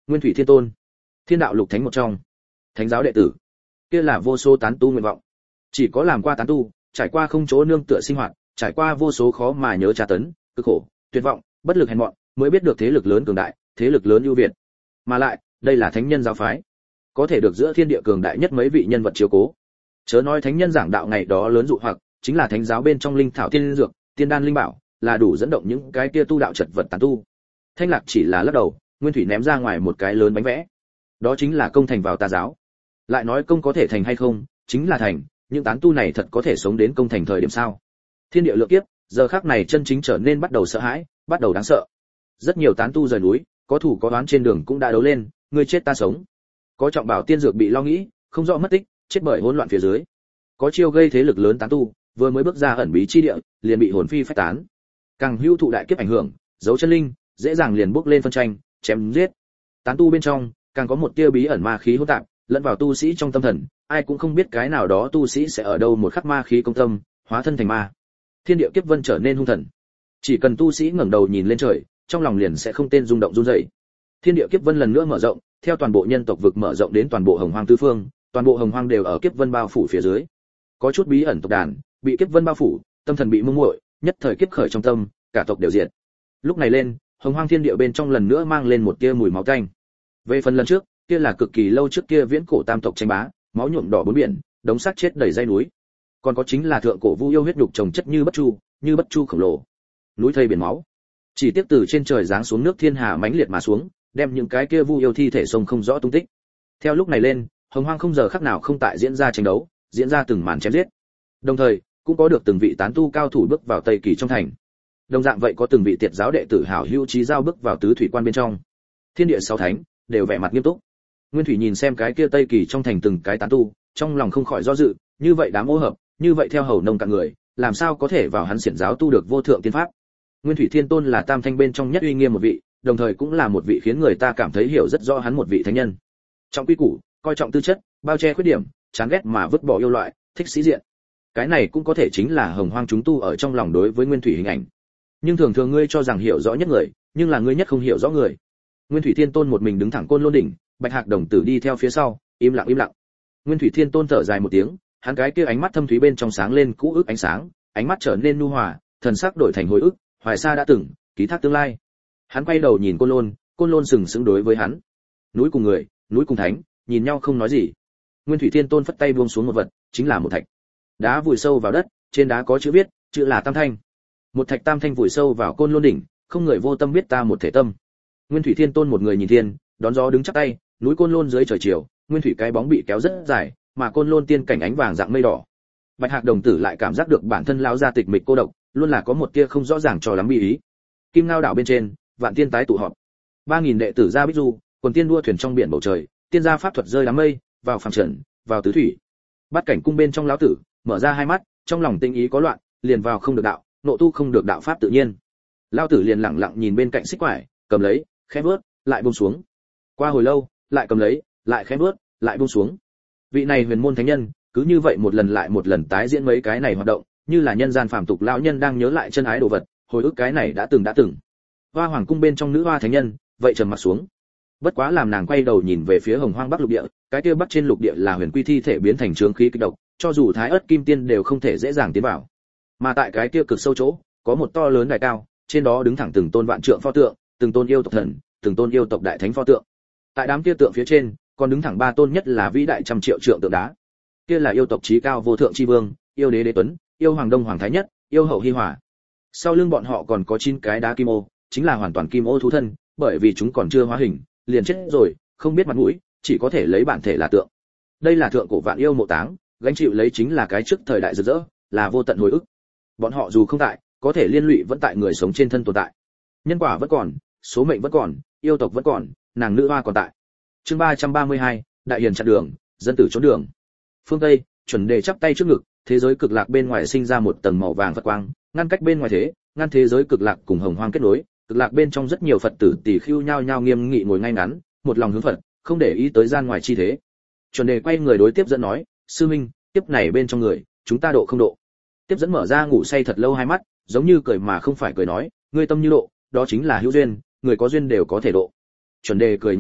Speaker 1: Nguyên Thủy Thiên Tôn, Thiên đạo lục thánh một trong, thánh giáo đệ tử, kia là vô số tán tu nguyện vọng. Chỉ có làm qua tán tu, trải qua không chỗ nương tựa sinh hoạt, trải qua vô số khó mà nhớ tra tấn, cực khổ, tuyệt vọng, bất lực hèn mọn, mới biết được thế lực lớn cường đại, thế lực lớn ưu việt. Mà lại, đây là thánh nhân giáo phái, có thể được giữa thiên địa cường đại nhất mấy vị nhân vật chiếu cố. Chớ nói thánh nhân giảng đạo ngày đó lớn dụ hoặc, chính là thánh giáo bên trong linh thảo tiên dược, tiên đan linh bảo, là đủ dẫn động những cái kia tu đạo chật vật tán tu. Thanh Lạc chỉ là lắc đầu, Nguyên Thủy ném ra ngoài một cái lớn bánh vẽ. Đó chính là công thành vào tà giáo. Lại nói công có thể thành hay không, chính là thành, những tán tu này thật có thể sống đến công thành thời điểm sao? Thiên địa lượng kiếp, giờ khắc này chân chính trở nên bắt đầu sợ hãi, bắt đầu đáng sợ. Rất nhiều tán tu rời núi, có thủ có oán trên đường cũng đã đấu lên, người chết ta sống. Có trọng bảo tiên dược bị lo nghĩ, không rõ mất tích, chết bởi hỗn loạn phía dưới. Có chiêu gây thế lực lớn tán tu, vừa mới bước ra ẩn bí chi địa, liền bị hồn phi phách tán. Càng hữu thụ đại kiếp ảnh hưởng, dấu chân linh, dễ dàng liền bước lên phân tranh, chém giết. Tán tu bên trong, càng có một tia bí ẩn ma khí hỗn tạp, lẫn vào tu sĩ trong tâm thần, ai cũng không biết cái nào đó tu sĩ sẽ ở đâu một khắc ma khí công tâm, hóa thân thành ma. Thiên địa kiếp vân trở nên hung thần. Chỉ cần tu sĩ ngẩng đầu nhìn lên trời, trong lòng liền sẽ không tên rung động run rẩy. Thiên địa kiếp vân lần nữa mở rộng, theo toàn bộ nhân tộc vực mở rộng đến toàn bộ Hồng Hoang tứ phương, toàn bộ Hồng Hoang đều ở kiếp vân bao phủ phía dưới. Có chút bí ẩn tộc đàn, bị kiếp vân bao phủ, tâm thần bị mông muội, nhất thời kiếp khởi trong tâm, cả tộc đều diệt. Lúc này lên, Hồng Hoang thiên địa bên trong lần nữa mang lên một tia mùi máu tanh. Về phần lần trước, kia là cực kỳ lâu trước kia viễn cổ tam tộc tranh bá, máu nhuộm đỏ bốn biển, đống xác chết đầy dãy núi. Còn có chính là thượng cổ vu yêu huyết nhục chồng chất như bất chu, như bất chu khổng lồ. Núi thây biển máu. Chỉ tiếc từ trên trời giáng xuống nước thiên hà mãnh liệt mà xuống, đem những cái kia vu yêu thi thể sông không rõ tung tích. Theo lúc này lên, Hồng Hoang không giờ khắc nào không tại diễn ra tranh đấu, diễn ra từng màn chém giết. Đồng thời, cũng có được từng vị tán tu cao thủ bước vào Tây Kỳ trong thành. Đồng dạng vậy có từng vị tiệt giáo đệ tử hảo hữu chí giao bước vào tứ thủy quan bên trong. Thiên địa sáu thánh đều vẻ mặt nghiêm túc. Nguyên Thủy nhìn xem cái kia Tây Kỳ trong thành từng cái tán tu, trong lòng không khỏi do dự, như vậy đám ô hợp, như vậy theo hầu nông cạn người, làm sao có thể vào hắn xiển giáo tu được vô thượng tiên pháp. Nguyên Thủy Thiên Tôn là tam thanh bên trong nhất uy nghiêm một vị, đồng thời cũng là một vị khiến người ta cảm thấy hiểu rất rõ hắn một vị thánh nhân. Trọng quy củ, coi trọng tư chất, bao che khuyết điểm, chán ghét mà vứt bỏ yêu loại, thích sĩ diện. Cái này cũng có thể chính là Hồng Hoang chúng tu ở trong lòng đối với Nguyên Thủy hình ảnh. Nhưng thường thường ngươi cho rằng hiểu rõ nhất người, nhưng là ngươi nhất không hiểu rõ người. Nguyên Thủy Thiên Tôn một mình đứng thẳng Côn Lôn đỉnh, Bạch Hạc đồng tử đi theo phía sau, im lặng im lặng. Nguyên Thủy Thiên Tôn thở dài một tiếng, hắn cái kia ánh mắt thâm thúy bên trong sáng lên cũ ức ánh sáng, ánh mắt trở nên nhu hòa, thần sắc đổi thành hồi ức, hoài xa đã từng, ký thác tương lai. Hắn quay đầu nhìn Côn Lôn, Côn Lôn sừng sững đối với hắn. Núi cùng người, núi cùng thánh, nhìn nhau không nói gì. Nguyên Thủy Thiên Tôn phất tay buông xuống một vật, chính là một thạch. Đá vùi sâu vào đất, trên đá có chữ viết, chữ là Tam Thanh. Một thạch Tam Thanh vùi sâu vào Côn Lôn đỉnh, không người vô tâm biết ta một thể tâm. Nguyên Thủy Thiên Tôn một người nhìn thiên, đón gió đứng chắp tay, núi Côn Lôn dưới trời chiều, Nguyên Thủy cái bóng bị kéo rất dài, mà Côn Lôn tiên cảnh ánh vàng dạng mây đỏ. Bạch Hạc đồng tử lại cảm giác được bản thân lão gia tịch mịch cô độc, luôn là có một tia không rõ ràng cho lắm bi ý. Kim Ngao đảo bên trên, vạn tiên tái tụ họp. ba nghìn đệ tử ra bích du, quần tiên đua thuyền trong biển bầu trời, tiên gia pháp thuật rơi đám mây, vào phàm trần, vào tứ thủy. Bát cảnh cung bên trong lão tử, mở ra hai mắt, trong lòng tinh ý có loạn, liền vào không được đạo, nộ tu không được đạo pháp tự nhiên. Lão tử liền lặng lặng nhìn bên cạnh xích quải, cầm lấy, khẽ bước, lại buông xuống. Qua hồi lâu, lại cầm lấy, lại khẽ bước, lại buông xuống. Vị này huyền môn thánh nhân, cứ như vậy một lần lại một lần tái diễn mấy cái này hoạt động, như là nhân gian phàm tục lão nhân đang nhớ lại chân ái đồ vật, hồi ức cái này đã từng đã từng. Hoa hoàng cung bên trong nữ hoa thánh nhân, vậy trầm mặt xuống. Bất quá làm nàng quay đầu nhìn về phía Hồng Hoang Bắc lục địa, cái kia bắc trên lục địa là huyền quy thi thể biến thành chướng khí kích độc, cho dù thái ớt kim tiên đều không thể dễ dàng tiến vào. Mà tại cái kia cực sâu chỗ, có một to lớn đài cao, trên đó đứng thẳng từng tôn vạn trượng pho tượng, từng tôn yêu tộc thần, từng tôn yêu tộc đại thánh pho tượng. Tại đám kia tượng phía trên, còn đứng thẳng ba tôn nhất là vĩ đại trăm triệu trượng tượng đá. Kia là yêu tộc chí cao vô thượng chi vương, yêu đế đế tuấn, yêu hoàng đông hoàng thái nhất, yêu hậu hi hòa. Sau lưng bọn họ còn có chín cái đá kim ô, chính là hoàn toàn kim ô thú thân, bởi vì chúng còn chưa hóa hình, liền chết rồi, không biết mặt mũi, chỉ có thể lấy bản thể là tượng. Đây là thượng cổ vạn yêu mộ táng, gánh chịu lấy chính là cái trước thời đại rực rỡ, là vô tận hồi ức. Bọn họ dù không tại, có thể liên lụy vẫn tại người sống trên thân tồn tại. Nhân quả vẫn còn, số mệnh vẫn còn, yêu tộc vẫn còn, nàng nữ hoa còn tại. Chương ba trăm ba mươi hai, đại hiền chặn đường, dân tử trốn đường. Phương Tây, chuẩn đề chắp tay trước ngực, thế giới cực lạc bên ngoài sinh ra một tầng màu vàng Phật quang, ngăn cách bên ngoài thế, ngăn thế giới cực lạc cùng Hồng Hoang kết nối, cực lạc bên trong rất nhiều Phật tử tỷ khưu nhao nhao nghiêm nghị ngồi ngay ngắn, một lòng hướng Phật, không để ý tới gian ngoài chi thế. Chuẩn đề quay người đối tiếp dẫn nói, sư minh, tiếp này bên trong người, chúng ta độ không độ. Tiếp dẫn mở ra ngủ say thật lâu hai mắt, giống như cười mà không phải cười nói, ngươi tâm như độ, đó chính là hữu duyên, người có duyên đều có thể độ. Chuẩn đề cười nhạt nói,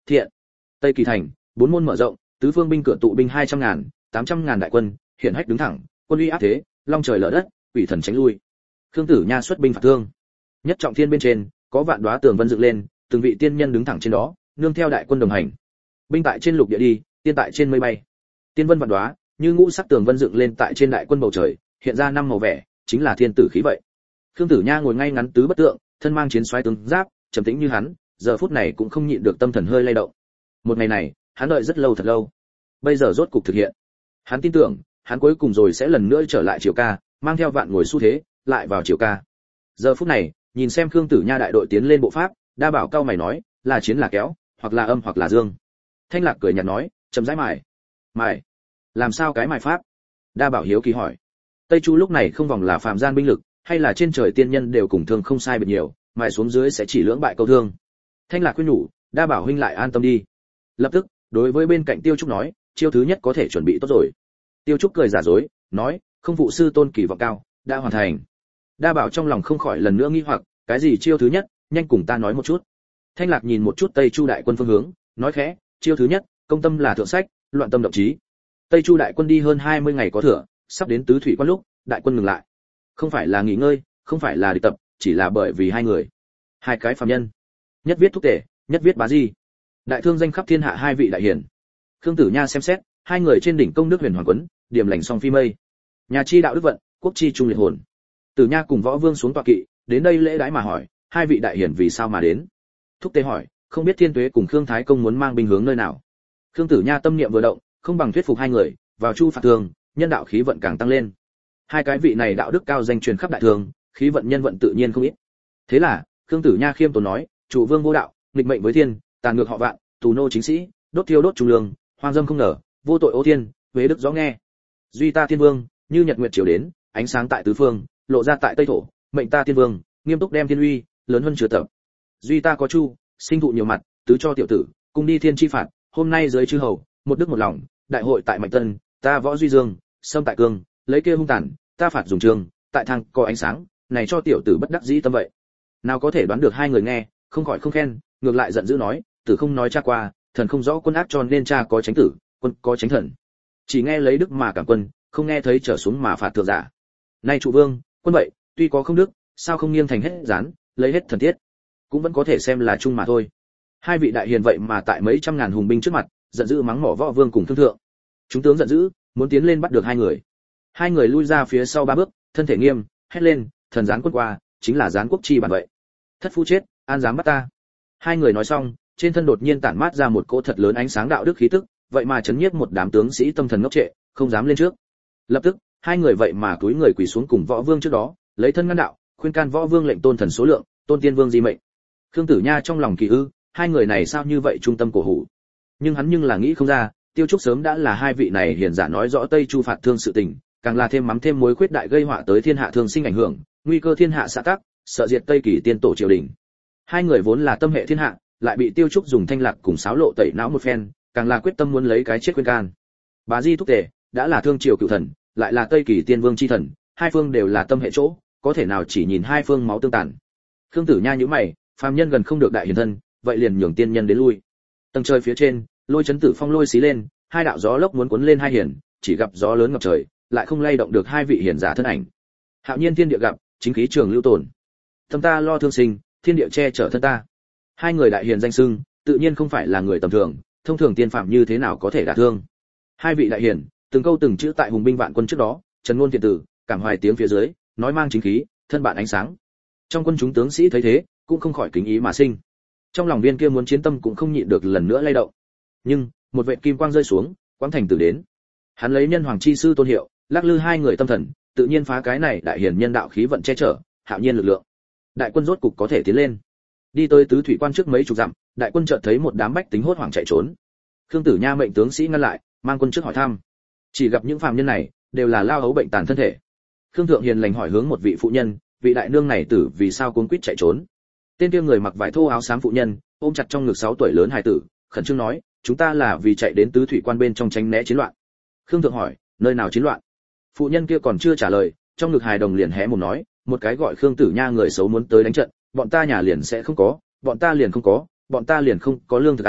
Speaker 1: thiện. Tây Kỳ thành, bốn môn mở rộng, tứ phương binh cửa tụ binh hai trăm ngàn, tám trăm ngàn đại quân, hiện hách đứng thẳng, quân uy áp thế, long trời lở đất, quỷ thần tránh lui. Khương Tử Nha xuất binh phạt thương. Nhất trọng thiên bên trên, có vạn đóa tường vân dựng lên, từng vị tiên nhân đứng thẳng trên đó, nương theo đại quân đồng hành. Binh tại trên lục địa đi, tiên tại trên mây bay. Tiên vân vạn đóa, như ngũ sắc tường vân dựng lên tại trên đại quân bầu trời, hiện ra năm màu vẻ, chính là thiên tử khí vậy. Khương Tử Nha ngồi ngay ngắn tứ bất tượng, thân mang chiến xoáy tướng giáp, trầm tĩnh như hắn, giờ phút này cũng không nhịn được tâm thần hơi lay động. Một ngày này, hắn đợi rất lâu thật lâu. Bây giờ rốt cục thực hiện. Hắn tin tưởng, hắn cuối cùng rồi sẽ lần nữa trở lại Triều Ca, mang theo vạn ngồi xu thế, lại vào Triều Ca. Giờ phút này, nhìn xem Khương Tử Nha đại đội tiến lên bộ pháp, Đa Bảo cao mày nói, là chiến là kéo, hoặc là âm hoặc là dương. Thanh Lạc cười nhạt nói, chậm rãi mài. Mài? Làm sao cái mài pháp? Đa Bảo hiếu kỳ hỏi. Tây Chu lúc này không vòng là phàm gian binh lực, hay là trên trời tiên nhân đều cùng thương không sai biệt nhiều, mài xuống dưới sẽ chỉ lưỡng bại câu thương. Thanh Lạc khuyên nhủ, Đa Bảo huynh lại an tâm đi. Lập tức, đối với bên cạnh Tiêu Trúc nói, chiêu thứ nhất có thể chuẩn bị tốt rồi. Tiêu Trúc cười giả dối, nói, không phụ sư tôn kỳ vọng cao, đã hoàn thành. Đa Bảo trong lòng không khỏi lần nữa nghi hoặc, cái gì chiêu thứ nhất, nhanh cùng ta nói một chút. Thanh Lạc nhìn một chút Tây Chu đại quân phương hướng, nói khẽ, chiêu thứ nhất, công tâm là thượng sách, loạn tâm động trí. Tây Chu đại quân đi hơn hai mươi ngày có thừa, sắp đến tứ thủy quan lúc, đại quân ngừng lại. Không phải là nghỉ ngơi, không phải là địch tập, chỉ là bởi vì hai người, hai cái phàm nhân. Nhất viết thúc tể, nhất viết bá di. Đại thương danh khắp thiên hạ hai vị đại hiển. Khương Tử Nha xem xét, hai người trên đỉnh công đức huyền hoàng quấn, điểm lành song phi mây. Nhà chi đạo đức vận, quốc chi trung liệt hồn. Tử Nha cùng Võ Vương xuống tọa kỵ, đến đây lễ đái mà hỏi, hai vị đại hiển vì sao mà đến? Thúc Tề hỏi, không biết Thiên Tuế cùng Khương Thái Công muốn mang binh hướng nơi nào. Khương Tử Nha tâm niệm vừa động, không bằng thuyết phục hai người, vào chu phạt thương, nhân đạo khí vận càng tăng lên. Hai cái vị này đạo đức cao danh truyền khắp đại thương, khí vận nhân vận tự nhiên không ít. Thế là, Khương Tử Nha khiêm tốn nói, chủ vương vô đạo, nghịch mệnh với thiên, tàn ngược họ vạn, tù nô chính sĩ, đốt thiêu đốt trung lương, hoang dâm không nở, vô tội ô thiên, huế đức rõ nghe. Duy ta thiên vương, như nhật nguyệt chiều đến, ánh sáng tại tứ phương, lộ ra tại tây thổ, mệnh ta thiên vương, nghiêm túc đem thiên uy, lớn hơn chứa tập. Duy ta có chu, sinh thụ nhiều mặt, tứ cho tiểu tử, cùng đi thiên chi phạt, hôm nay dưới chư hầu, một đức một lòng, đại hội tại mạnh tân, ta võ duy dương, xâm tại cương, lấy kia hung tàn, ta phạt dùng trường, tại thang có ánh sáng, này cho tiểu tử bất đắc dĩ tâm vậy. Nào có thể đoán được hai người nghe, không khỏi không khen, ngược lại giận dữ nói, tử không nói cha qua, thần không rõ quân ác cho nên cha có tránh tử, quân có tránh thần. Chỉ nghe lấy đức mà cảm quân, không nghe thấy trở xuống mà phạt thượng giả. Nay trụ vương, quân vậy, tuy có không đức, sao không nghiêng thành hết gián, lấy hết thần thiết, cũng vẫn có thể xem là chung mà thôi. Hai vị đại hiền vậy mà tại mấy trăm ngàn hùng binh trước mặt, giận dữ mắng mỏ Võ Vương cùng thương thượng. Chúng tướng giận dữ, muốn tiến lên bắt được hai người. Hai người lui ra phía sau ba bước, thân thể nghiêm, hét lên, thần gián quân qua, chính là gián quốc chi bản vậy. Thất phu chết, an dám bắt ta. Hai người nói xong, trên thân đột nhiên tản mát ra một cỗ thật lớn ánh sáng đạo đức khí tức, vậy mà chấn nhiếp một đám tướng sĩ tâm thần ngốc trệ, không dám lên trước. Lập tức, hai người vậy mà cúi người quỳ xuống cùng Võ Vương trước đó, lấy thân ngăn đạo, khuyên can Võ Vương lệnh tôn thần số lượng, tôn tiên vương di mệnh. Khương Tử Nha trong lòng kỳ ư, hai người này sao như vậy trung tâm cổ hủ. Nhưng hắn nhưng là nghĩ không ra, Tiêu Trúc sớm đã là hai vị này hiền giả nói rõ Tây Chu phạt thương sự tình, càng là thêm mắm thêm muối khuyết đại gây họa tới thiên hạ thương sinh ảnh hưởng, nguy cơ thiên hạ xã tắc, sợ diệt Tây Kỳ tiên tổ triều đình. Hai người vốn là tâm hệ thiên hạ, lại bị Tiêu Trúc dùng thanh lạc cùng sáo lộ tẩy não một phen, càng là quyết tâm muốn lấy cái chết khuyên can. Bá Di thúc tề, đã là thương triều cựu thần, lại là Tây Kỳ tiên vương chi thần, hai phương đều là tâm hệ chỗ, có thể nào chỉ nhìn hai phương máu tương tàn. Khương Tử Nha nhíu mày, phàm nhân gần không được đại hiền thân, vậy liền nhường tiên nhân đến lui. Tầng trời phía trên, lôi chấn tử phong lôi xí lên, hai đạo gió lốc muốn cuốn lên hai hiền, chỉ gặp gió lớn ngập trời, lại không lay động được hai vị hiền giả thân ảnh. Hạo nhiên thiên địa gặp, chính khí trường lưu tồn. Tâm ta lo thương sinh, thiên địa che chở thân ta. Hai người đại hiền danh xưng, tự nhiên không phải là người tầm thường, thông thường tiên phạm như thế nào có thể đả thương. Hai vị đại hiền, từng câu từng chữ tại hùng binh vạn quân trước đó, trần ngôn thiện tử, cảm hoài tiếng phía dưới, nói mang chính khí, thân bạn ánh sáng. Trong quân chúng tướng sĩ thấy thế, cũng không khỏi kính ý mà sinh. Trong lòng viên kia muốn chiến tâm cũng không nhịn được lần nữa lay động. Nhưng, một vệt kim quang rơi xuống, Quang Thành Tử đến. Hắn lấy nhân hoàng chi sư tôn hiệu, lắc lư hai người tâm thần, tự nhiên phá cái này đại hiền nhân đạo khí vận che chở, hạo nhiên lực lượng. Đại quân rốt cục có thể tiến lên. Đi tới tứ thủy quan trước mấy chục dặm, đại quân chợt thấy một đám bách tính hốt hoảng chạy trốn. Khương Tử Nha mệnh tướng sĩ ngăn lại, mang quân trước hỏi thăm. Chỉ gặp những phàm nhân này đều là lao hấu bệnh tàn thân thể. Khương Thượng hiền lành hỏi hướng một vị phụ nhân, vị đại nương này tử vì sao cuống quýt chạy trốn. Tên kia người mặc vải thô áo xám phụ nhân, ôm chặt trong ngực sáu tuổi lớn hài tử, khẩn trương nói, chúng ta là vì chạy đến tứ thủy quan bên trong tránh né chiến loạn. Khương Thượng hỏi, nơi nào chiến loạn? Phụ nhân kia còn chưa trả lời, trong ngực hài đồng liền hé mồm nói, một cái gọi Khương Tử Nha người xấu muốn tới đánh trận, bọn ta nhà liền sẽ không có, bọn ta liền không có, bọn ta liền không có lương thực ăn,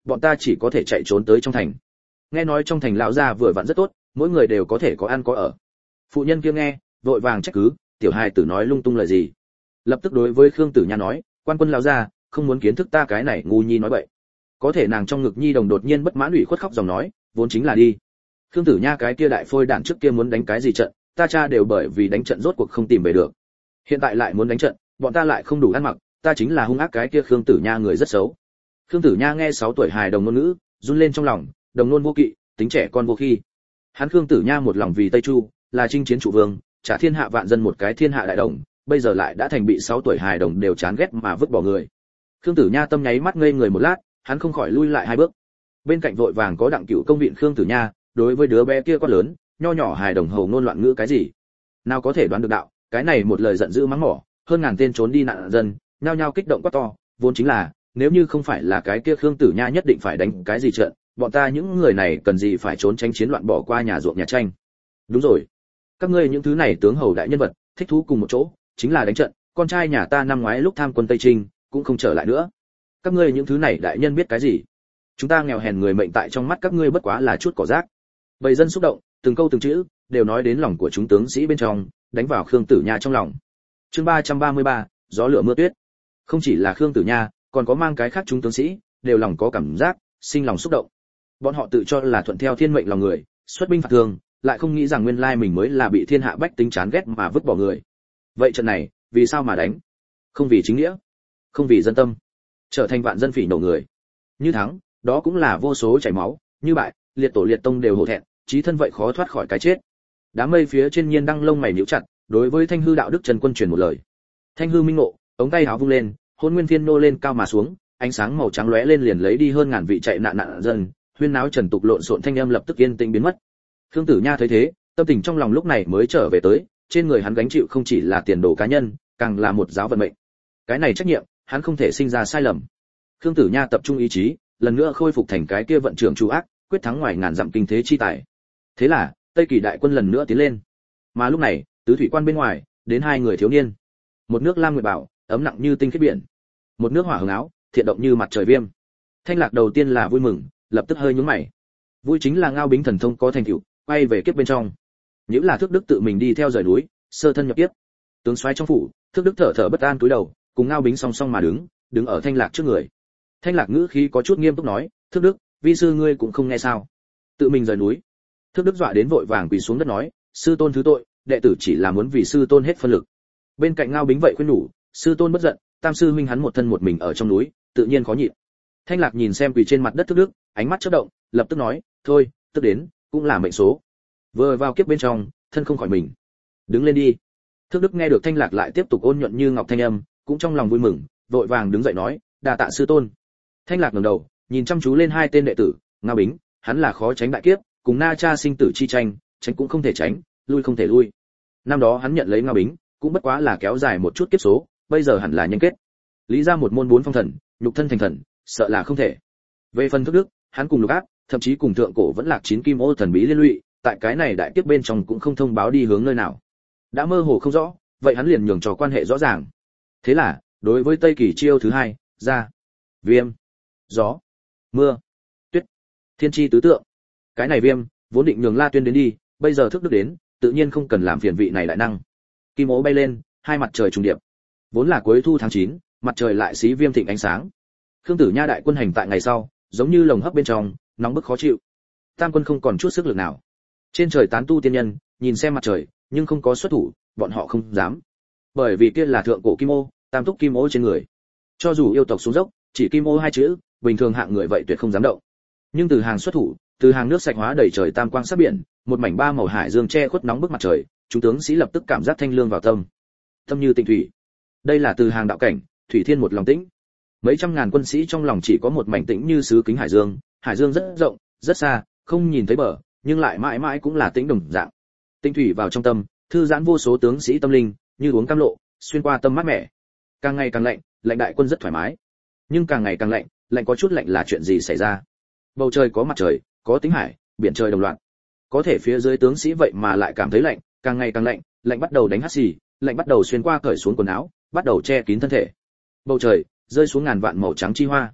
Speaker 1: bọn ta chỉ có thể chạy trốn tới trong thành. Nghe nói trong thành lão gia vừa vặn rất tốt, mỗi người đều có thể có ăn có ở. Phụ nhân kia nghe, vội vàng trách cứ, tiểu hài tử nói lung tung lời gì. Lập tức đối với Khương Tử Nha nói, quan quân lão gia, không muốn kiến thức ta cái này ngu nhi nói bậy. Có thể nàng trong ngực nhi đồng đột nhiên bất mãn ủy khuất khóc dòng nói, vốn chính là đi. Khương Tử Nha cái kia đại phôi đản trước kia muốn đánh cái gì trận, ta cha đều bởi vì đánh trận rốt cuộc không tìm về được. Hiện tại lại muốn đánh trận, bọn ta lại không đủ ăn mặc, ta chính là hung ác cái kia Khương Tử Nha người rất xấu. Khương Tử Nha nghe sáu tuổi hài đồng ngôn ngữ, run lên trong lòng, đồng nôn vô kỵ, tính trẻ con vô khi. Hắn Khương Tử Nha một lòng vì Tây Chu, là chinh chiến trụ vương, trả thiên hạ vạn dân một cái thiên hạ đại đồng, bây giờ lại đã thành bị sáu tuổi hài đồng đều chán ghét mà vứt bỏ người. Khương Tử Nha tâm nháy mắt ngây người một lát, hắn không khỏi lui lại hai bước. Bên cạnh vội vàng có Đặng Cửu công viện Khương Tử Nha, đối với đứa bé kia quát lớn, nho nhỏ hài đồng hầu ngôn loạn ngữ cái gì? Nào có thể đoán được đạo, cái này một lời giận dữ mắng mỏ, hơn ngàn tên trốn đi nạn dân, nhao nhao kích động quát to, vốn chính là, nếu như không phải là cái kia Khương Tử Nha nhất định phải đánh cái gì trận, bọn ta những người này cần gì phải trốn tránh chiến loạn bỏ qua nhà ruộng nhà tranh. Đúng rồi, các ngươi những thứ này tướng hầu đại nhân vật, thích thú cùng một chỗ, chính là đánh trận, con trai nhà ta năm ngoái lúc tham quân Tây Trinh, cũng không trở lại nữa. Các ngươi những thứ này đại nhân biết cái gì? Chúng ta nghèo hèn người mệnh tại trong mắt các ngươi bất quá là chút cỏ rác. Bầy dân xúc động, từng câu từng chữ đều nói đến lòng của chúng tướng sĩ bên trong, đánh vào Khương Tử Nha trong lòng. Chương ba trăm ba mươi ba, gió lửa mưa tuyết. Không chỉ là Khương Tử Nha, còn có mang cái khác chúng tướng sĩ, đều lòng có cảm giác, sinh lòng xúc động. Bọn họ tự cho là thuận theo thiên mệnh lòng người, xuất binh phạt thương, lại không nghĩ rằng nguyên lai mình mới là bị thiên hạ bách tính chán ghét mà vứt bỏ người. Vậy trận này, vì sao mà đánh? Không vì chính nghĩa, không vì dân tâm, trở thành vạn dân phỉ nổ người. Như thắng, đó cũng là vô số chảy máu, như bại, liệt tổ liệt tông đều hổ thẹn, chí thân vậy khó thoát khỏi cái chết. Đám mây phía trên nhiên đăng lông mày nhíu chặt, đối với Thanh Hư đạo đức Trần Quân truyền một lời. Thanh Hư minh ngộ, ống tay áo vung lên, hôn nguyên thiên nô lên cao mà xuống, ánh sáng màu trắng lóe lên liền lấy đi hơn ngàn vị chạy nạn nạn dân, huyên náo trần tục lộn xộn thanh âm lập tức yên tĩnh biến mất. Khương Tử Nha thấy thế, tâm tình trong lòng lúc này mới trở về tới, trên người hắn gánh chịu không chỉ là tiền đồ cá nhân, càng là một giáo vận mệnh. Cái này trách nhiệm, hắn không thể sinh ra sai lầm. Khương Tử Nha tập trung ý chí, lần nữa khôi phục thành cái kia vận trưởng chủ ác, quyết thắng ngoài ngàn dặm kinh thế chi tài. Thế là, Tây Kỳ đại quân lần nữa tiến lên. Mà lúc này, tứ thủy quan bên ngoài, đến hai người thiếu niên. Một nước lam nguyệt bảo, ấm nặng như tinh khiết biển. Một nước hỏa hồng áo, thiện động như mặt trời viêm. Thanh Lạc đầu tiên là vui mừng, lập tức hơi nhướng mày. Vui chính là Ngao Bính thần thông có thành tựu, quay về kiếp bên trong. Nếu là Thước Đức tự mình đi theo rời núi, sơ thân nhập kiếp. Tướng soái trong phủ, Thước Đức thở thở bất an cúi đầu, cùng Ngao Bính song song mà đứng, đứng ở Thanh Lạc trước người. Thanh Lạc ngữ khí có chút nghiêm túc nói, Thước Đức, vi sư ngươi cũng không nghe sao? Tự mình rời núi. Thước Đức dọa đến vội vàng quỳ xuống đất nói, sư tôn thứ tội, đệ tử chỉ là muốn vì sư tôn hết phân lực. Bên cạnh Ngao Bính vậy khuyên nhủ, sư tôn bất giận, tam sư huynh hắn một thân một mình ở trong núi, tự nhiên khó nhịn. Thanh Lạc nhìn xem quỳ trên mặt đất Thước Đức, ánh mắt chớp động, lập tức nói, thôi, tức đến, cũng là mệnh số. Vừa vào kiếp bên trong, thân không khỏi mình. Đứng lên đi. Thước Đức nghe được Thanh Lạc lại tiếp tục ôn nhuận như ngọc thanh âm, cũng trong lòng vui mừng, vội vàng đứng dậy nói, đa tạ sư tôn. Thanh Lạc ngẩng đầu, nhìn chăm chú lên hai tên đệ tử, Ngao Bính, hắn là khó tránh đại kiếp, cùng Na Cha sinh tử chi tranh, tránh cũng không thể tránh, lui không thể lui. Năm đó hắn nhận lấy Ngao Bính, cũng bất quá là kéo dài một chút kiếp số, bây giờ hẳn là nhân kết. Lý ra một môn bốn phong thần, nhục thân thành thần, sợ là không thể. Về phần Thước Đức, hắn cùng Lục Áp, thậm chí cùng thượng cổ vẫn lạc chín kim ô thần bí liên lụy, tại cái này đại kiếp bên trong cũng không thông báo đi hướng nơi nào. Đã mơ hồ không rõ, vậy hắn liền nhường cho quan hệ rõ ràng. Thế là, đối với Tây Kỳ chiêu thứ hai, ra, viêm, gió, mưa, tuyết, thiên chi tứ tượng. Cái này viêm, vốn định nhường La Tuyên đến đi, bây giờ Thước Đức đến, tự nhiên không cần làm phiền vị này đại năng. Kim ố bay lên, hai mặt trời trùng điệp. Vốn là cuối thu tháng chín, mặt trời lại xí viêm thịnh ánh sáng. Khương Tử Nha đại quân hành tại ngày sau, giống như lồng hấp bên trong, nóng bức khó chịu. Tam quân không còn chút sức lực nào. Trên trời tán tu tiên nhân, nhìn xem mặt trời, nhưng không có xuất thủ, bọn họ không dám. Bởi vì kia là thượng cổ kim ô, tam túc kim ô trên người. Cho dù yêu tộc xuống dốc, chỉ kim ô hai chữ, bình thường hạng người vậy tuyệt không dám động. Nhưng từ hàng xuất thủ, từ hàng nước sạch hóa đầy trời tam quang sắc biển, một mảnh ba màu hải dương che khuất nóng bức mặt trời, chúng tướng sĩ lập tức cảm giác thanh lương vào tâm. Tâm như tịnh thủy. Đây là từ hàng đạo cảnh, thủy thiên một lòng tĩnh. Mấy trăm ngàn quân sĩ trong lòng chỉ có một mảnh tĩnh như sứ kính hải dương, hải dương rất rộng, rất xa, không nhìn thấy bờ, nhưng lại mãi mãi cũng là tĩnh đồng dạng. Tĩnh thủy vào trong tâm, thư giãn vô số tướng sĩ tâm linh, như uống cam lộ, xuyên qua tâm mát mẻ. Càng ngày càng lạnh, lạnh đại quân rất thoải mái. Nhưng càng ngày càng lạnh, lạnh có chút lạnh là chuyện gì xảy ra? Bầu trời có mặt trời, có tính hải, biển trời đồng loạt. Có thể phía dưới tướng sĩ vậy mà lại cảm thấy lạnh, càng ngày càng lạnh, lạnh bắt đầu đánh hắt xì, lạnh bắt đầu xuyên qua cởi xuống quần áo, bắt đầu che kín thân thể. Bầu trời rơi xuống ngàn vạn màu trắng chi hoa.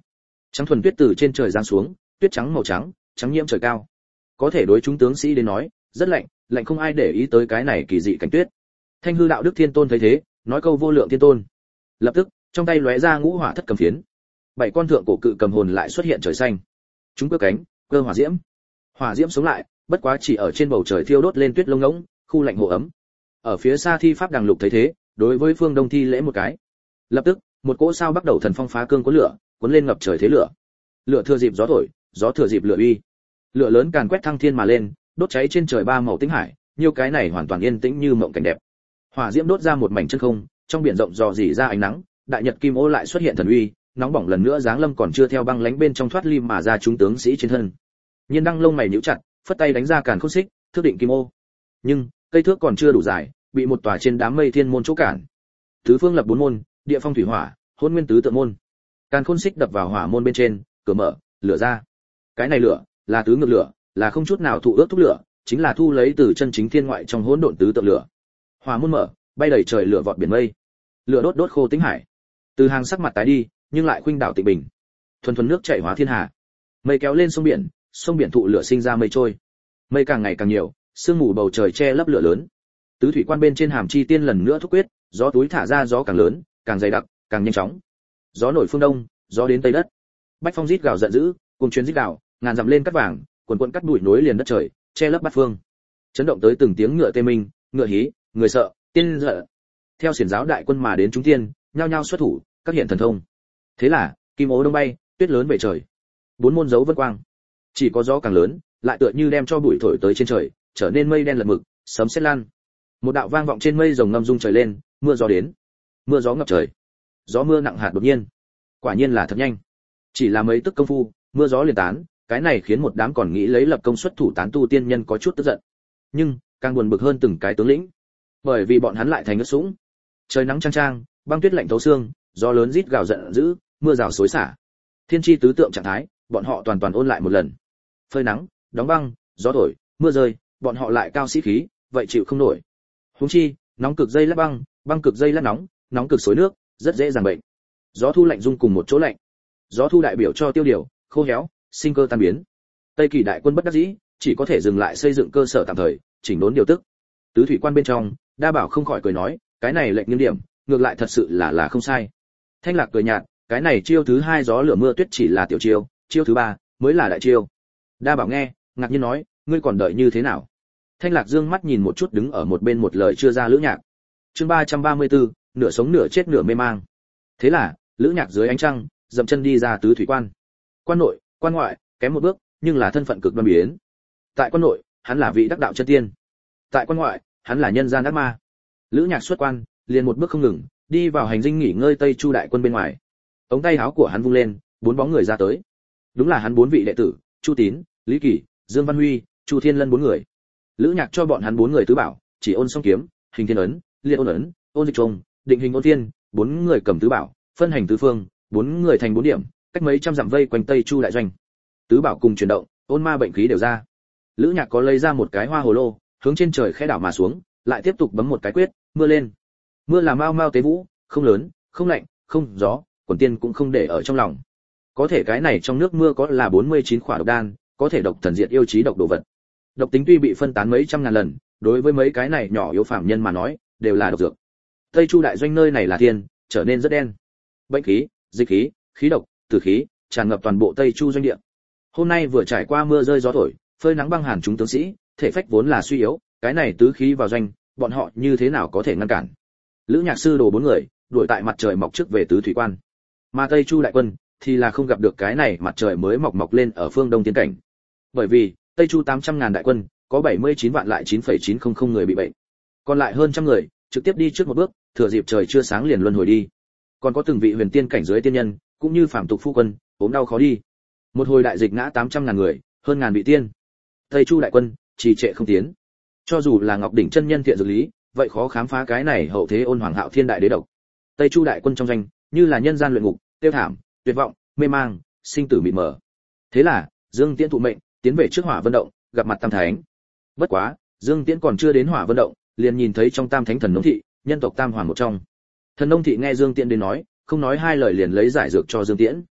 Speaker 1: Trắng thuần tuyết từ trên trời giáng xuống, tuyết trắng màu trắng, trắng nhiễm trời cao. Có thể đối chúng tướng sĩ đến nói, rất lạnh, lạnh không ai để ý tới cái này kỳ dị cảnh tuyết. Thanh hư đạo đức thiên tôn thấy thế, nói câu vô lượng thiên tôn. Lập tức, trong tay lóe ra ngũ hỏa thất cầm phiến. Bảy con thượng cổ cự cầm hồn lại xuất hiện trời xanh. Chúng cơ cánh, cơ hỏa diễm. Hỏa diễm sống lại, bất quá chỉ ở trên bầu trời thiêu đốt lên tuyết lông ngỗng, khu lạnh hộ ấm. Ở phía xa thi pháp đằng lục thấy thế, đối với phương đông thi lễ một cái. Lập tức, một cỗ sao bắt đầu thần phong phá cương cuốn lửa, cuốn lên ngập trời thế lửa. Lửa thừa dịp gió thổi, gió thừa dịp lửa uy. Lửa lớn càn quét thăng thiên mà lên, đốt cháy trên trời ba màu tinh hải, nhiều cái này hoàn toàn yên tĩnh như mộng cảnh đẹp. Hỏa diễm đốt ra một mảnh chân không, trong biển rộng dò dỉ ra ánh nắng, đại nhật kim ô lại xuất hiện thần uy, nóng bỏng lần nữa giáng lâm còn chưa theo băng lánh bên trong thoát lim mà ra chúng tướng sĩ trên thân. Nhiên đăng lông mày nhíu chặt, phất tay đánh ra càn khôn xích, thước định kim ô. Nhưng, cây thước còn chưa đủ dài, bị một tòa trên đám mây thiên môn chỗ cản. Tứ phương lập bốn môn, địa phong thủy hỏa, hôn nguyên tứ tượng môn. Càn khôn xích đập vào hỏa môn bên trên, cửa mở, lửa ra. Cái này lửa, là tứ ngược lửa, là không chút nào thụ ước thúc lửa, chính là thu lấy từ chân chính thiên ngoại trong hỗn độn tứ tượng lửa. Hỏa môn mở, bay đầy trời lửa vọt biển mây. Lửa đốt đốt khô tĩnh hải. Từ hàng sắc mặt tái đi, nhưng lại khuynh đảo tịnh bình. Thuần thuần nước chảy hóa thiên hà. Mây kéo lên sông biển, sông biển thụ lửa sinh ra mây trôi. Mây càng ngày càng nhiều, sương mù bầu trời che lấp lửa lớn. Tứ thủy quan bên trên hàm chi tiên lần nữa thúc quyết, gió túi thả ra gió càng lớn, càng dày đặc, càng nhanh chóng. Gió nổi phương đông, gió đến tây đất. Bách phong rít gào giận dữ, cùng chuyến rít gào, ngàn dặm lên cắt vàng, quần quần cắt bụi nối liền đất trời, che lấp bát phương. Chấn động tới từng tiếng ngựa tê minh, ngựa hí, người sợ, tiên sợ. Theo xiển giáo đại quân mà đến chúng tiên, nhao nhao xuất thủ, các hiện thần thông. Thế là, kim ố đông bay, tuyết lớn về trời. Bốn môn dấu vân quang. Chỉ có gió càng lớn, lại tựa như đem cho bụi thổi tới trên trời, trở nên mây đen lật mực, sấm sét lan. Một đạo vang vọng trên mây rồng ngâm rung trời lên, mưa gió đến. Mưa gió ngập trời. Gió mưa nặng hạt đột nhiên. Quả nhiên là thật nhanh. Chỉ là mấy tức công phu, mưa gió liền tán, cái này khiến một đám còn nghĩ lấy lập công suất thủ tán tu tiên nhân có chút tức giận. Nhưng, càng buồn bực hơn từng cái tướng lĩnh. Bởi vì bọn hắn lại thành ướt sũng. Trời nắng chang chang, băng tuyết lạnh thấu xương, gió lớn rít gào giận dữ, mưa rào xối xả. Thiên chi tứ tượng trạng thái, bọn họ toàn toàn ôn lại một lần. Phơi nắng, đóng băng, gió thổi, mưa rơi, bọn họ lại cao sĩ khí, vậy chịu không nổi. Huống chi, nóng cực dây lát băng, băng cực dây lát nóng, nóng cực xối nước, rất dễ dàng bệnh. Gió thu lạnh dung cùng một chỗ lạnh. Gió thu đại biểu cho tiêu điều, khô héo, sinh cơ tan biến. Tây Kỳ đại quân bất đắc dĩ, chỉ có thể dừng lại xây dựng cơ sở tạm thời, chỉnh đốn điều tức. Tứ thủy quan bên trong, Đa Bảo không khỏi cười nói, cái này lệnh nghiêng điểm, ngược lại thật sự là là không sai. Thanh Lạc cười nhạt, cái này chiêu thứ hai gió lửa mưa tuyết chỉ là tiểu chiêu, chiêu thứ ba mới là đại chiêu. Đa Bảo nghe, ngạc nhiên nói, ngươi còn đợi như thế nào? Thanh Lạc dương mắt nhìn một chút đứng ở một bên một lời chưa ra Lữ Nhạc. Chương ba trăm ba mươi tư, nửa sống nửa chết nửa mê mang. Thế là, Lữ Nhạc dưới ánh trăng, dậm chân đi ra tứ thủy quan. Quan nội, quan ngoại, kém một bước, nhưng là thân phận cực đoan biến. Tại quan nội, hắn là vị đắc đạo chân tiên. Tại quan ngoại, hắn là nhân gian ác ma. Lữ Nhạc xuất quan, liền một bước không ngừng, đi vào hành dinh nghỉ ngơi Tây Chu đại quân bên ngoài. Ống tay áo của hắn vung lên, bốn bóng người ra tới. Đúng là hắn bốn vị đệ tử, Chu Tín, Lý Kỳ, Dương Văn Huy, Chu Thiên Lân bốn người. Lữ Nhạc cho bọn hắn bốn người tứ bảo, chỉ ôn song kiếm, hình thiên ấn, liệt ôn ấn, ôn dịch trùng, định hình ôn thiên, bốn người cầm tứ bảo, phân hành tứ phương, bốn người thành bốn điểm, cách mấy trăm dặm vây quanh Tây Chu đại doanh. Tứ bảo cùng chuyển động, ôn ma bệnh khí đều ra. Lữ Nhạc có lấy ra một cái hoa hồ lô, hướng trên trời khẽ đảo mà xuống, lại tiếp tục bấm một cái quyết, mưa lên. Mưa là mau mau tế vũ, không lớn, không lạnh, không gió, quần tiên cũng không để ở trong lòng. Có thể cái này trong nước mưa có là bốn mươi chín khỏa độc đan, có thể độc thần diệt yêu chí độc đồ vật. Độc tính tuy bị phân tán mấy trăm ngàn lần, đối với mấy cái này nhỏ yếu phàm nhân mà nói, đều là độc dược. Tây Chu đại doanh nơi này là thiên, trở nên rất đen. Bệnh khí, dịch khí, khí độc, tử khí, tràn ngập toàn bộ Tây Chu doanh địa. Hôm nay vừa trải qua mưa rơi gió thổi, phơi nắng băng hàn chúng tướng sĩ, thể phách vốn là suy yếu, cái này tứ khí vào doanh, bọn họ như thế nào có thể ngăn cản? Lữ Nhạc sư đồ bốn người, đuổi tại mặt trời mọc trước về tứ thủy quan. Mà Tây Chu đại quân thì là không gặp được cái này mặt trời mới mọc mọc lên ở phương đông tiến cảnh. Bởi vì, Tây Chu tám trăm ngàn đại quân, có bảy mươi chín vạn lại chín phẩy chín không không người bị bệnh. Còn lại hơn trăm người, trực tiếp đi trước một bước, thừa dịp trời chưa sáng liền luân hồi đi. Còn có từng vị huyền tiên cảnh giới tiên nhân, cũng như phàm tục phu quân, ốm đau khó đi. Một hồi đại dịch ngã tám trăm ngàn người, hơn ngàn vị tiên. Tây Chu đại quân trì trệ không tiến. Cho dù là Ngọc đỉnh chân nhân thiện dược lý, vậy khó khám phá cái này hậu thế ôn hoàng hạo thiên đại đế độc. Tây Chu đại quân trong doanh, như là nhân gian luyện ngục, tiêu thảm, tuyệt vọng, mê mang, sinh tử mịt mờ. Thế là, Dương Tiễn thụ mệnh, tiến về trước Hỏa Vân động, gặp mặt Tam Thánh. Bất quá, Dương Tiễn còn chưa đến Hỏa Vân động, liền nhìn thấy trong Tam Thánh Thần Nông thị, nhân tộc Tam Hoàng một trong. Thần Nông thị nghe Dương Tiễn đến nói, không nói hai lời liền lấy giải dược cho Dương Tiễn.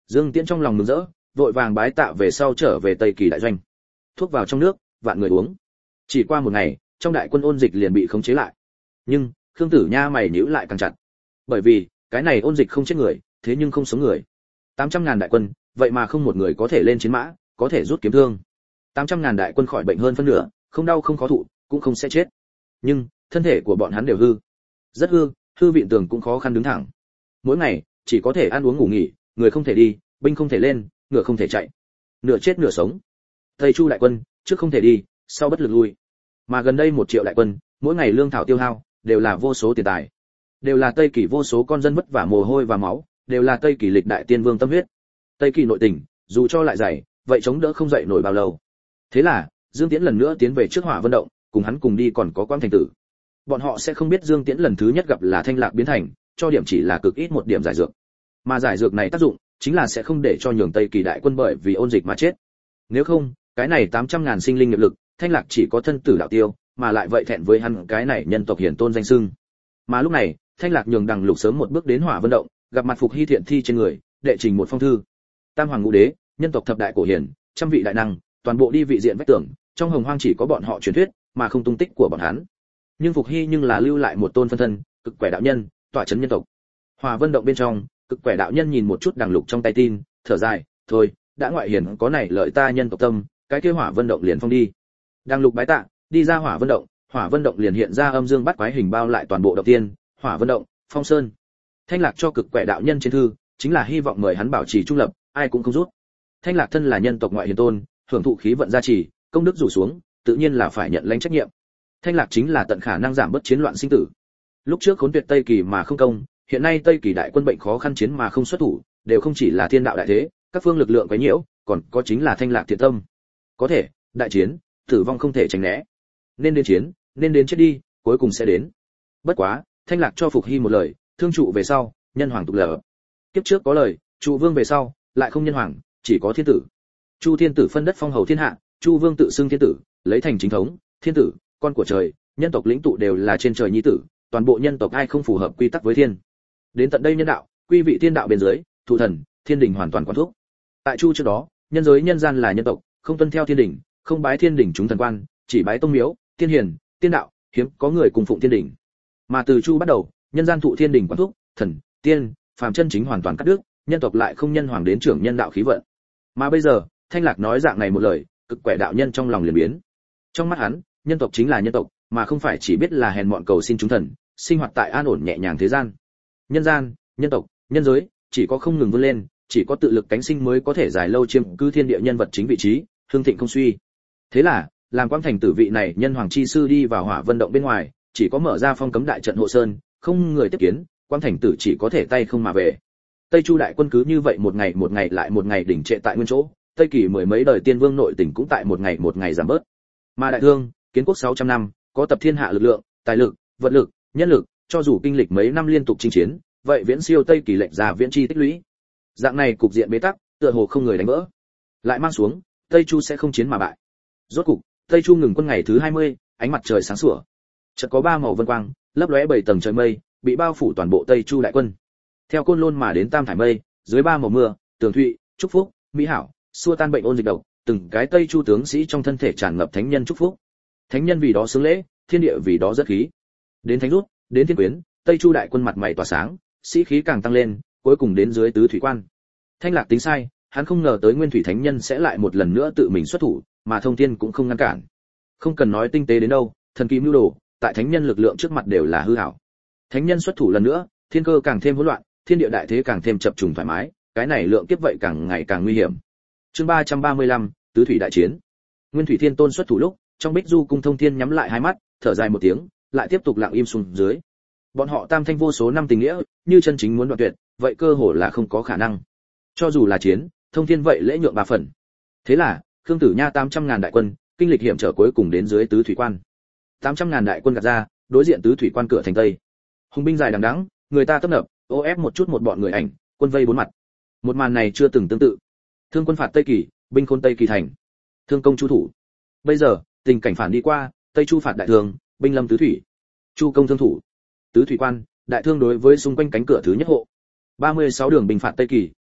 Speaker 1: Dương Tiễn trong lòng mừng rỡ, vội vàng bái tạ về sau trở về Tây Kỳ đại doanh. Thuốc vào trong nước, vạn người uống. Chỉ qua một ngày, trong đại quân ôn dịch liền bị khống chế lại. Nhưng Khương Tử Nha mày nhíu lại càng chặt. Bởi vì cái này ôn dịch không chết người, thế nhưng không sống người. tám trăm ngàn đại quân, vậy mà không một người có thể lên chiến mã, có thể rút kiếm thương. tám trăm ngàn đại quân khỏi bệnh hơn phân nửa, không đau không khó thụ, cũng không sẽ chết. Nhưng thân thể của bọn hắn đều hư, rất hư, hư vịn tường cũng khó khăn đứng thẳng. Mỗi ngày chỉ có thể ăn uống ngủ nghỉ, người không thể đi, binh không thể lên, ngựa không thể chạy, nửa chết nửa sống. Tây Chu đại quân trước không thể đi, sau bất lực lui. Mà gần đây một triệu đại quân, mỗi ngày lương thảo tiêu hao đều là vô số tiền tài, đều là Tây Kỳ vô số con dân vất vả mồ hôi và máu, đều là Tây Kỳ lịch đại tiên vương tâm huyết. Tây Kỳ nội tình, dù cho lại dày, vậy chống đỡ không dậy nổi bao lâu. Thế là Dương Tiễn lần nữa tiến về trước Hỏa Vân động, cùng hắn cùng đi còn có Quang Thành Tử. Bọn họ sẽ không biết Dương Tiễn lần thứ nhất gặp là Thanh Lạc biến thành, cho điểm chỉ là cực ít một điểm giải dược. Mà giải dược này tác dụng chính là sẽ không để cho nhường Tây Kỳ đại quân bởi vì ôn dịch mà chết. Nếu không, cái này tám trăm ngàn sinh linh nghiệp lực, Thanh Lạc chỉ có thân tử đạo tiêu, mà lại vậy thẹn với hắn cái này nhân tộc hiển tôn danh xưng. Mà lúc này, Thanh Lạc nhường Đằng Lục sớm một bước đến Hỏa Vân động, gặp mặt Phục Hy thiện thi trên người, đệ trình một phong thư. Tam hoàng ngũ đế, nhân tộc thập đại cổ hiển, trăm vị đại năng, toàn bộ đi vị diện vách tường, trong hồng hoang chỉ có bọn họ truyền thuyết, mà không tung tích của bọn hắn. Nhưng Phục Hy nhưng là lưu lại một tôn phân thân, cực quẻ đạo nhân, tỏa chấn nhân tộc. Hỏa Vân động bên trong, cực quẻ đạo nhân nhìn một chút Đằng Lục trong tay tin, thở dài, thôi, đã ngoại hiển có này lợi ta nhân tộc tâm, cái kia Hỏa Vân động liền phong đi. Đằng Lục bái tạ, đi ra Hỏa Vân động, Hỏa Vân động liền hiện ra âm dương bát quái hình bao lại toàn bộ động tiên, Hỏa Vân động, Phong Sơn. Thanh Lạc cho cực quẻ đạo nhân trên thư, chính là hy vọng mời hắn bảo trì trung lập, ai cũng không rút. Thanh Lạc thân là nhân tộc ngoại hiền tôn, hưởng thụ khí vận gia trì, công đức rủ xuống, tự nhiên là phải nhận lãnh trách nhiệm. Thanh Lạc chính là tận khả năng giảm bớt chiến loạn sinh tử. Lúc trước khốn tuyệt Tây Kỳ mà không công, hiện nay Tây Kỳ đại quân bệnh khó khăn chiến mà không xuất thủ, đều không chỉ là thiên đạo đại thế, các phương lực lượng quấy nhiễu, còn có chính là Thanh Lạc thiện tâm. Có thể, đại chiến, tử vong không thể tránh né. Nên đến chiến, nên đến chết đi, cuối cùng sẽ đến. Bất quá, Thanh Lạc cho Phục Hy một lời, thương trụ về sau, nhân hoàng tục lở. Kiếp trước có lời, trụ vương về sau, lại không nhân hoàng, chỉ có thiên tử. Chu thiên tử phân đất phong hầu thiên hạ, Chu vương tự xưng thiên tử, lấy thành chính thống, thiên tử, con của trời, nhân tộc lĩnh tụ đều là trên trời nhi tử, toàn bộ nhân tộc ai không phù hợp quy tắc với thiên. Đến tận đây nhân đạo, quy vị thiên đạo bên dưới, thủ thần, thiên đình hoàn toàn quản thúc. Tại Chu trước đó, nhân giới nhân gian là nhân tộc, không tuân theo thiên đình, không bái thiên đình chúng thần quan, chỉ bái tông miếu, tiên hiền, tiên đạo, hiếm có người cùng phụng thiên đình. Mà từ Chu bắt đầu, nhân gian thụ thiên đình quản thúc, thần, tiên, phàm chân chính hoàn toàn cắt đứt, nhân tộc lại không nhân hoàng đến trưởng nhân đạo khí vận. Mà bây giờ, Thanh Lạc nói dạng này một lời, cực quẻ đạo nhân trong lòng liền biến. Trong mắt hắn, nhân tộc chính là nhân tộc, mà không phải chỉ biết là hèn mọn cầu xin chúng thần, sinh hoạt tại an ổn nhẹ nhàng thế gian. Nhân gian, nhân tộc, nhân giới, chỉ có không ngừng vươn lên, chỉ có tự lực cánh sinh mới có thể dài lâu chiếm cứ thiên địa nhân vật chính vị trí, hương thịnh không suy. Thế là, làm Quang Thành tử vị này nhân hoàng chi sư đi vào Hỏa Vân động bên ngoài, chỉ có mở ra phong cấm đại trận hộ sơn, không người tiếp kiến, Quang Thành tử chỉ có thể tay không mà về. Tây Chu đại quân cứ như vậy một ngày một ngày lại một ngày đỉnh trệ tại nguyên chỗ, Tây Kỳ mười mấy đời tiên vương nội tình cũng tại một ngày một ngày giảm bớt. Mà đại thương, kiến quốc sáu trăm năm, có tập thiên hạ lực lượng, tài lực, vật lực, nhân lực, cho dù kinh lịch mấy năm liên tục chinh chiến, vậy viễn siêu Tây Kỳ lệnh ra viễn chi tích lũy. Dạng này cục diện bế tắc, tựa hồ không người đánh vỡ. Lại mang xuống, Tây Chu sẽ không chiến mà bại. Rốt cục, Tây Chu ngừng quân ngày thứ hai mươi, ánh mặt trời sáng sủa. Chợt có ba màu vân quang, lấp lóe bảy tầng trời mây, bị bao phủ toàn bộ Tây Chu đại quân. Theo Côn Lôn mà đến tam thải mây, dưới ba màu mưa, tường thụy, chúc phúc, mỹ hảo, xua tan bệnh ôn dịch độc, từng cái Tây Chu tướng sĩ trong thân thể tràn ngập thánh nhân chúc phúc. Thánh nhân vì đó xướng lễ, thiên địa vì đó rất khí. Đến thánh rút, đến thiên quyến, Tây Chu đại quân mặt mày tỏa sáng, sĩ khí càng tăng lên, cuối cùng đến dưới tứ thủy quan. Thanh Lạc tính sai, hắn không ngờ tới Nguyên Thủy Thánh Nhân sẽ lại một lần nữa tự mình xuất thủ, mà Thông Thiên cũng không ngăn cản. Không cần nói tinh tế đến đâu, thần kỳ mưu đồ, tại thánh nhân lực lượng trước mặt đều là hư ảo. Thánh nhân xuất thủ lần nữa, thiên cơ càng thêm hỗn loạn, thiên địa đại thế càng thêm chập trùng thoải mái, cái này lượng kiếp vậy càng ngày càng nguy hiểm. Chương ba trăm ba mươi lăm, tứ thủy đại chiến. Nguyên Thủy Thiên Tôn xuất thủ lúc, trong Bích Du cung Thông Thiên nhắm lại hai mắt, thở dài một tiếng, lại tiếp tục lặng im xuống dưới. Bọn họ tam thanh vô số năm tình nghĩa, như chân chính muốn đoạn tuyệt, vậy cơ hồ là không có khả năng. Cho dù là chiến, Thông Thiên vậy lễ nhượng ba phần. Thế là, Khương Tử Nha tám trăm ngàn đại quân, kinh lịch hiểm trở cuối cùng đến dưới tứ thủy quan. tám trăm ngàn đại quân gạt ra, đối diện tứ thủy quan cửa thành tây. Hùng binh dài đằng đẵng, người ta tấp nập, ô ép một chút một bọn người ảnh, quân vây bốn mặt. Một màn này chưa từng tương tự. Thương quân phạt Tây Kỳ, binh khôn Tây Kỳ thành. Thương công Chu thủ. Bây giờ, tình cảnh phản đi qua, Tây Chu phạt Đại Thương, binh lâm tứ thủy. Chu công thương thủ. Tứ thủy quan, Đại Thương đối với xung quanh cánh cửa thứ nhất hộ. ba mươi sáu đường binh phạt Tây Kỳ,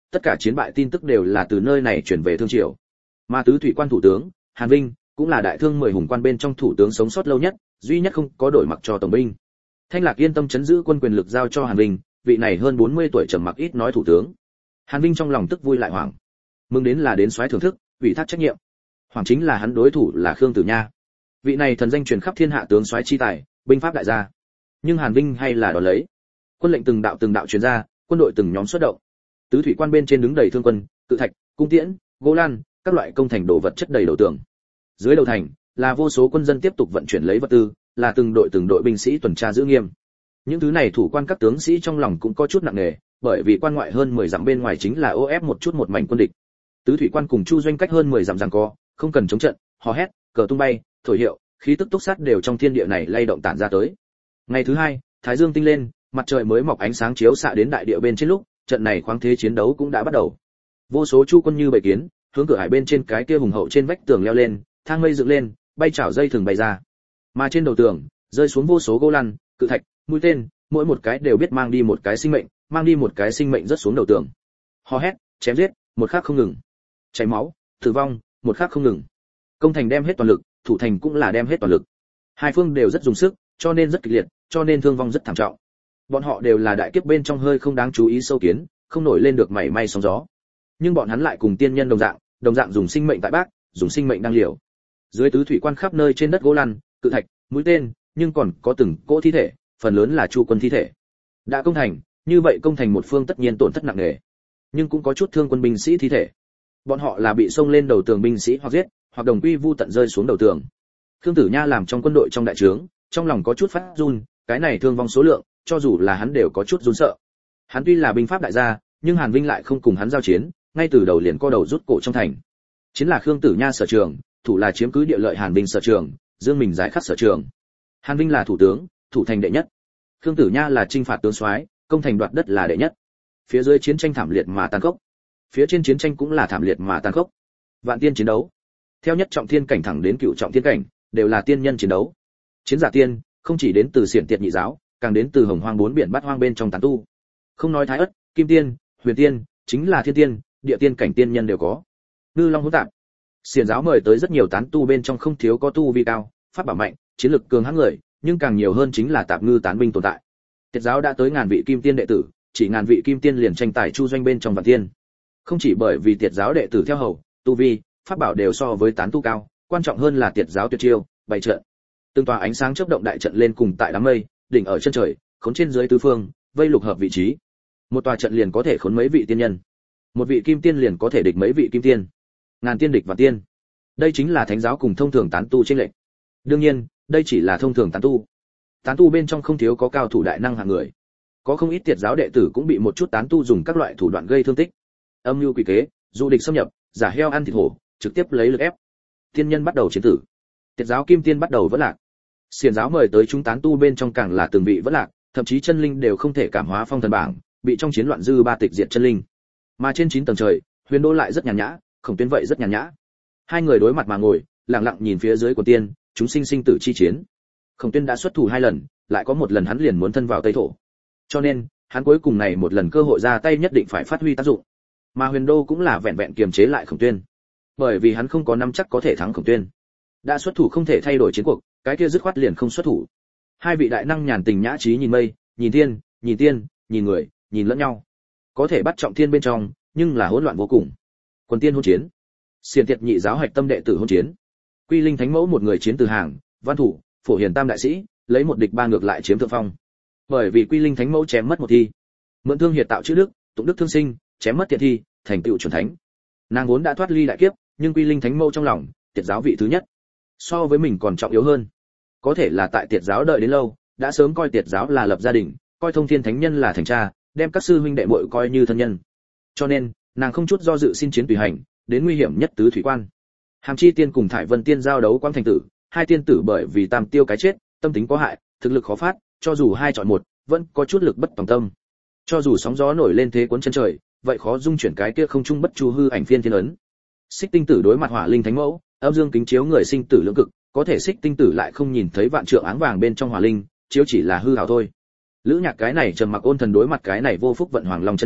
Speaker 1: tất cả chiến bại tin tức đều là từ nơi này chuyển về Thương Triều. Mà tứ thủy quan thủ tướng Hàn Vinh cũng là đại thương mười hùng quan bên trong thủ tướng sống sót lâu nhất, duy nhất không có đổi mặc cho tổng binh. Thanh Lạc yên tâm chấn giữ quân quyền lực giao cho Hàn Vinh, vị này hơn bốn mươi tuổi trầm mặc ít nói thủ tướng. Hàn Vinh trong lòng tức vui lại hoảng. Mừng đến là đến soái thưởng thức, ủy thác trách nhiệm. Hoảng chính là hắn đối thủ là Khương Tử Nha. Vị này thần danh truyền khắp thiên hạ tướng soái chi tài, binh pháp đại gia. Nhưng Hàn Vinh hay là đón lấy. Quân lệnh từng đạo từng đạo truyền ra, quân đội từng nhóm xuất động. Tứ thủy quan bên trên đứng đầy thương quân, cự thạch, cung tiễn, gỗ lan, các loại công thành đồ vật chất đầy đầu tường. Dưới đầu thành là vô số quân dân tiếp tục vận chuyển lấy vật tư, là từng đội từng đội binh sĩ tuần tra giữ nghiêm. Những thứ này thủ quan các tướng sĩ trong lòng cũng có chút nặng nề, bởi vì quan ngoại hơn mười dặm bên ngoài chính là ô ép một chút một mảnh quân địch. Tứ thủy quan cùng Chu Doanh cách hơn mười dặm giằng co, không cần chống trận, hò hét, cờ tung bay, thổi hiệu, khí tức túc sát đều trong thiên địa này lay động tản ra tới. Ngày thứ hai, thái dương tinh lên, mặt trời mới mọc ánh sáng chiếu xạ đến đại địa bên trên lúc, trận này khoáng thế chiến đấu cũng đã bắt đầu. Vô số chu quân như bầy kiến, hướng cửa hải bên trên cái kia hùng hậu trên vách tường leo lên, thang mây dựng lên, bay chảo dây thường bay ra. Mà trên đầu tường, rơi xuống vô số gỗ lăn, cự thạch, mũi tên, mỗi một cái đều biết mang đi một cái sinh mệnh, mang đi một cái sinh mệnh rất xuống đầu tường. Hò hét, chém giết, một khắc không ngừng. Chảy máu, tử vong, một khắc không ngừng. Công thành đem hết toàn lực, thủ thành cũng là đem hết toàn lực. Hai phương đều rất dùng sức, cho nên rất kịch liệt, cho nên thương vong rất thảm trọng. Bọn họ đều là đại kiếp bên trong hơi không đáng chú ý sâu kiến, không nổi lên được mảy may sóng gió. Nhưng bọn hắn lại cùng tiên nhân đồng dạng, đồng dạng dùng sinh mệnh tại bác, dùng sinh mệnh đang liều. Dưới tứ thủy quan khắp nơi trên đất gỗ lăn, cự thạch, mũi tên, nhưng còn có từng cỗ thi thể, phần lớn là chu quân thi thể. Đã công thành, như vậy công thành một phương tất nhiên tổn thất nặng nề. Nhưng cũng có chút thương quân binh sĩ thi thể. Bọn họ là bị xông lên đầu tường binh sĩ hoặc giết, hoặc đồng quy vu tận rơi xuống đầu tường. Khương Tử Nha làm trong quân đội trong đại trướng, trong lòng có chút phát run, cái này thương vong số lượng, cho dù là hắn đều có chút run sợ. Hắn tuy là binh pháp đại gia, nhưng Hàn Vinh lại không cùng hắn giao chiến, ngay từ đầu liền co đầu rút cổ trong thành. Chiến là Khương Tử Nha sở trường, thủ là chiếm cứ địa lợi Hàn Vinh sở trường, dương mình giải khắc sở trường. Hàn Vinh là thủ tướng, thủ thành đệ nhất. Khương Tử Nha là chinh phạt tướng soái, công thành đoạt đất là đệ nhất. Phía dưới chiến tranh thảm liệt mà tàn khốc, phía trên chiến tranh cũng là thảm liệt mà tàn khốc. Vạn tiên chiến đấu, theo nhất trọng thiên cảnh thẳng đến cựu trọng thiên cảnh, đều là tiên nhân chiến đấu. Chiến giả tiên, không chỉ đến từ xiển tiệt nhị giáo, càng đến từ hồng hoang bốn biển bát hoang bên trong tán tu. Không nói thái ất, kim tiên, huyền tiên, chính là thiên tiên, địa tiên cảnh tiên nhân đều có. Ngư long hỗn tạp. Xiển giáo mời tới rất nhiều tán tu bên trong không thiếu có tu vi cao, pháp bảo mạnh, chiến lực cường hãn người, nhưng càng nhiều hơn chính là tạp ngư tán binh tồn tại. Tiệt giáo đã tới ngàn vị kim tiên đệ tử, chỉ ngàn vị kim tiên liền tranh tài chu doanh bên trong vạn tiên. Không chỉ bởi vì tiệt giáo đệ tử theo hầu, tu vi, pháp bảo đều so với tán tu cao, quan trọng hơn là tiệt giáo tuyệt chiêu, bày trận. Từng tòa ánh sáng chớp động đại trận lên cùng tại đám mây, đỉnh ở chân trời, khốn trên dưới tứ phương, vây lục hợp vị trí. Một tòa trận liền có thể khốn mấy vị tiên nhân. Một vị kim tiên liền có thể địch mấy vị kim tiên. Ngàn tiên địch vạn tiên. Đây chính là thánh giáo cùng thông thường tán tu chênh lệch. Đương nhiên, đây chỉ là thông thường tán tu. Tán tu bên trong không thiếu có cao thủ đại năng hạng người. Có không ít tiệt giáo đệ tử cũng bị một chút tán tu dùng các loại thủ đoạn gây thương tích. Âm mưu quỷ kế, du địch xâm nhập, giả heo ăn thịt hổ, trực tiếp lấy lực ép. Tiên nhân bắt đầu chiến tử. Tiệt giáo kim tiên bắt đầu vỡ lạc. Xiển giáo mời tới chúng tán tu bên trong càng là từng vị vỡ lạc, thậm chí chân linh đều không thể cảm hóa phong thần bảng, bị trong chiến loạn dư ba tịch diệt chân linh. Mà trên chín tầng trời, Huyền Đô lại rất nhàn nhã, Khổng Tuyên vậy rất nhàn nhã. Hai người đối mặt mà ngồi, lặng lặng nhìn phía dưới của tiên, chúng sinh sinh tử chi chiến. Khổng Tuyên đã xuất thủ hai lần, lại có một lần hắn liền muốn thân vào Tây thổ. Cho nên, hắn cuối cùng này một lần cơ hội ra tay nhất định phải phát huy tác dụng. Mà Huyền Đô cũng là vẹn vẹn kiềm chế lại Khổng Tuyên, bởi vì hắn không có nắm chắc có thể thắng Khổng Tuyên. Đã xuất thủ không thể thay đổi chiến cuộc, cái kia dứt khoát liền không xuất thủ. Hai vị đại năng nhàn tình nhã trí nhìn mây, nhìn thiên, nhìn tiên, nhìn người, nhìn lẫn nhau. Có thể bắt trọng thiên bên trong, nhưng là hỗn loạn vô cùng. Quần tiên hôn chiến, xiển tiệt nhị giáo hạch tâm đệ tử hôn chiến. Quy Linh Thánh Mẫu một người chiến từ hàng, Văn Thủ, Phổ Hiền tam đại sĩ, lấy một địch ba ngược lại chiếm thượng phong. Bởi vì Quy Linh Thánh Mẫu chém mất một thi, mượn thương hiệt tạo chữ đức, tụng đức thương sinh, chém mất tiệt thi, thành tựu chuẩn thánh. Nàng vốn đã thoát ly đại kiếp, nhưng Quy Linh Thánh Mẫu trong lòng, tiệt giáo vị thứ nhất, so với mình còn trọng yếu hơn. Có thể là tại tiệt giáo đợi đến lâu, đã sớm coi tiệt giáo là lập gia đình, coi thông thiên thánh nhân là thành cha, đem các sư huynh đệ muội coi như thân nhân. Cho nên, nàng không chút do dự xin chiến tùy hành, đến nguy hiểm nhất tứ thủy quan. Hàm Chi Tiên cùng Thải Vân Tiên giao đấu quang thành tử, hai tiên tử bởi vì tam tiêu cái chết, tâm tính có hại, thực lực khó phát, cho dù hai chọn một, vẫn có chút lực bất tòng tâm. Cho dù sóng gió nổi lên thế cuốn chân trời, vậy khó dung chuyển cái kia không trung bất chu hư ảnh phiên thiên ấn. Xích Tinh Tử đối mặt Hỏa Linh Thánh Mẫu, âm dương kính chiếu người sinh tử lưỡng cực, có thể Xích Tinh Tử lại không nhìn thấy vạn trượng áng vàng bên trong Hỏa Linh, chiếu chỉ là hư ảo thôi. Lữ Nhạc cái này trầm mặc ôn thần đối mặt cái này vô phúc vận Hoàng Long chân nhân,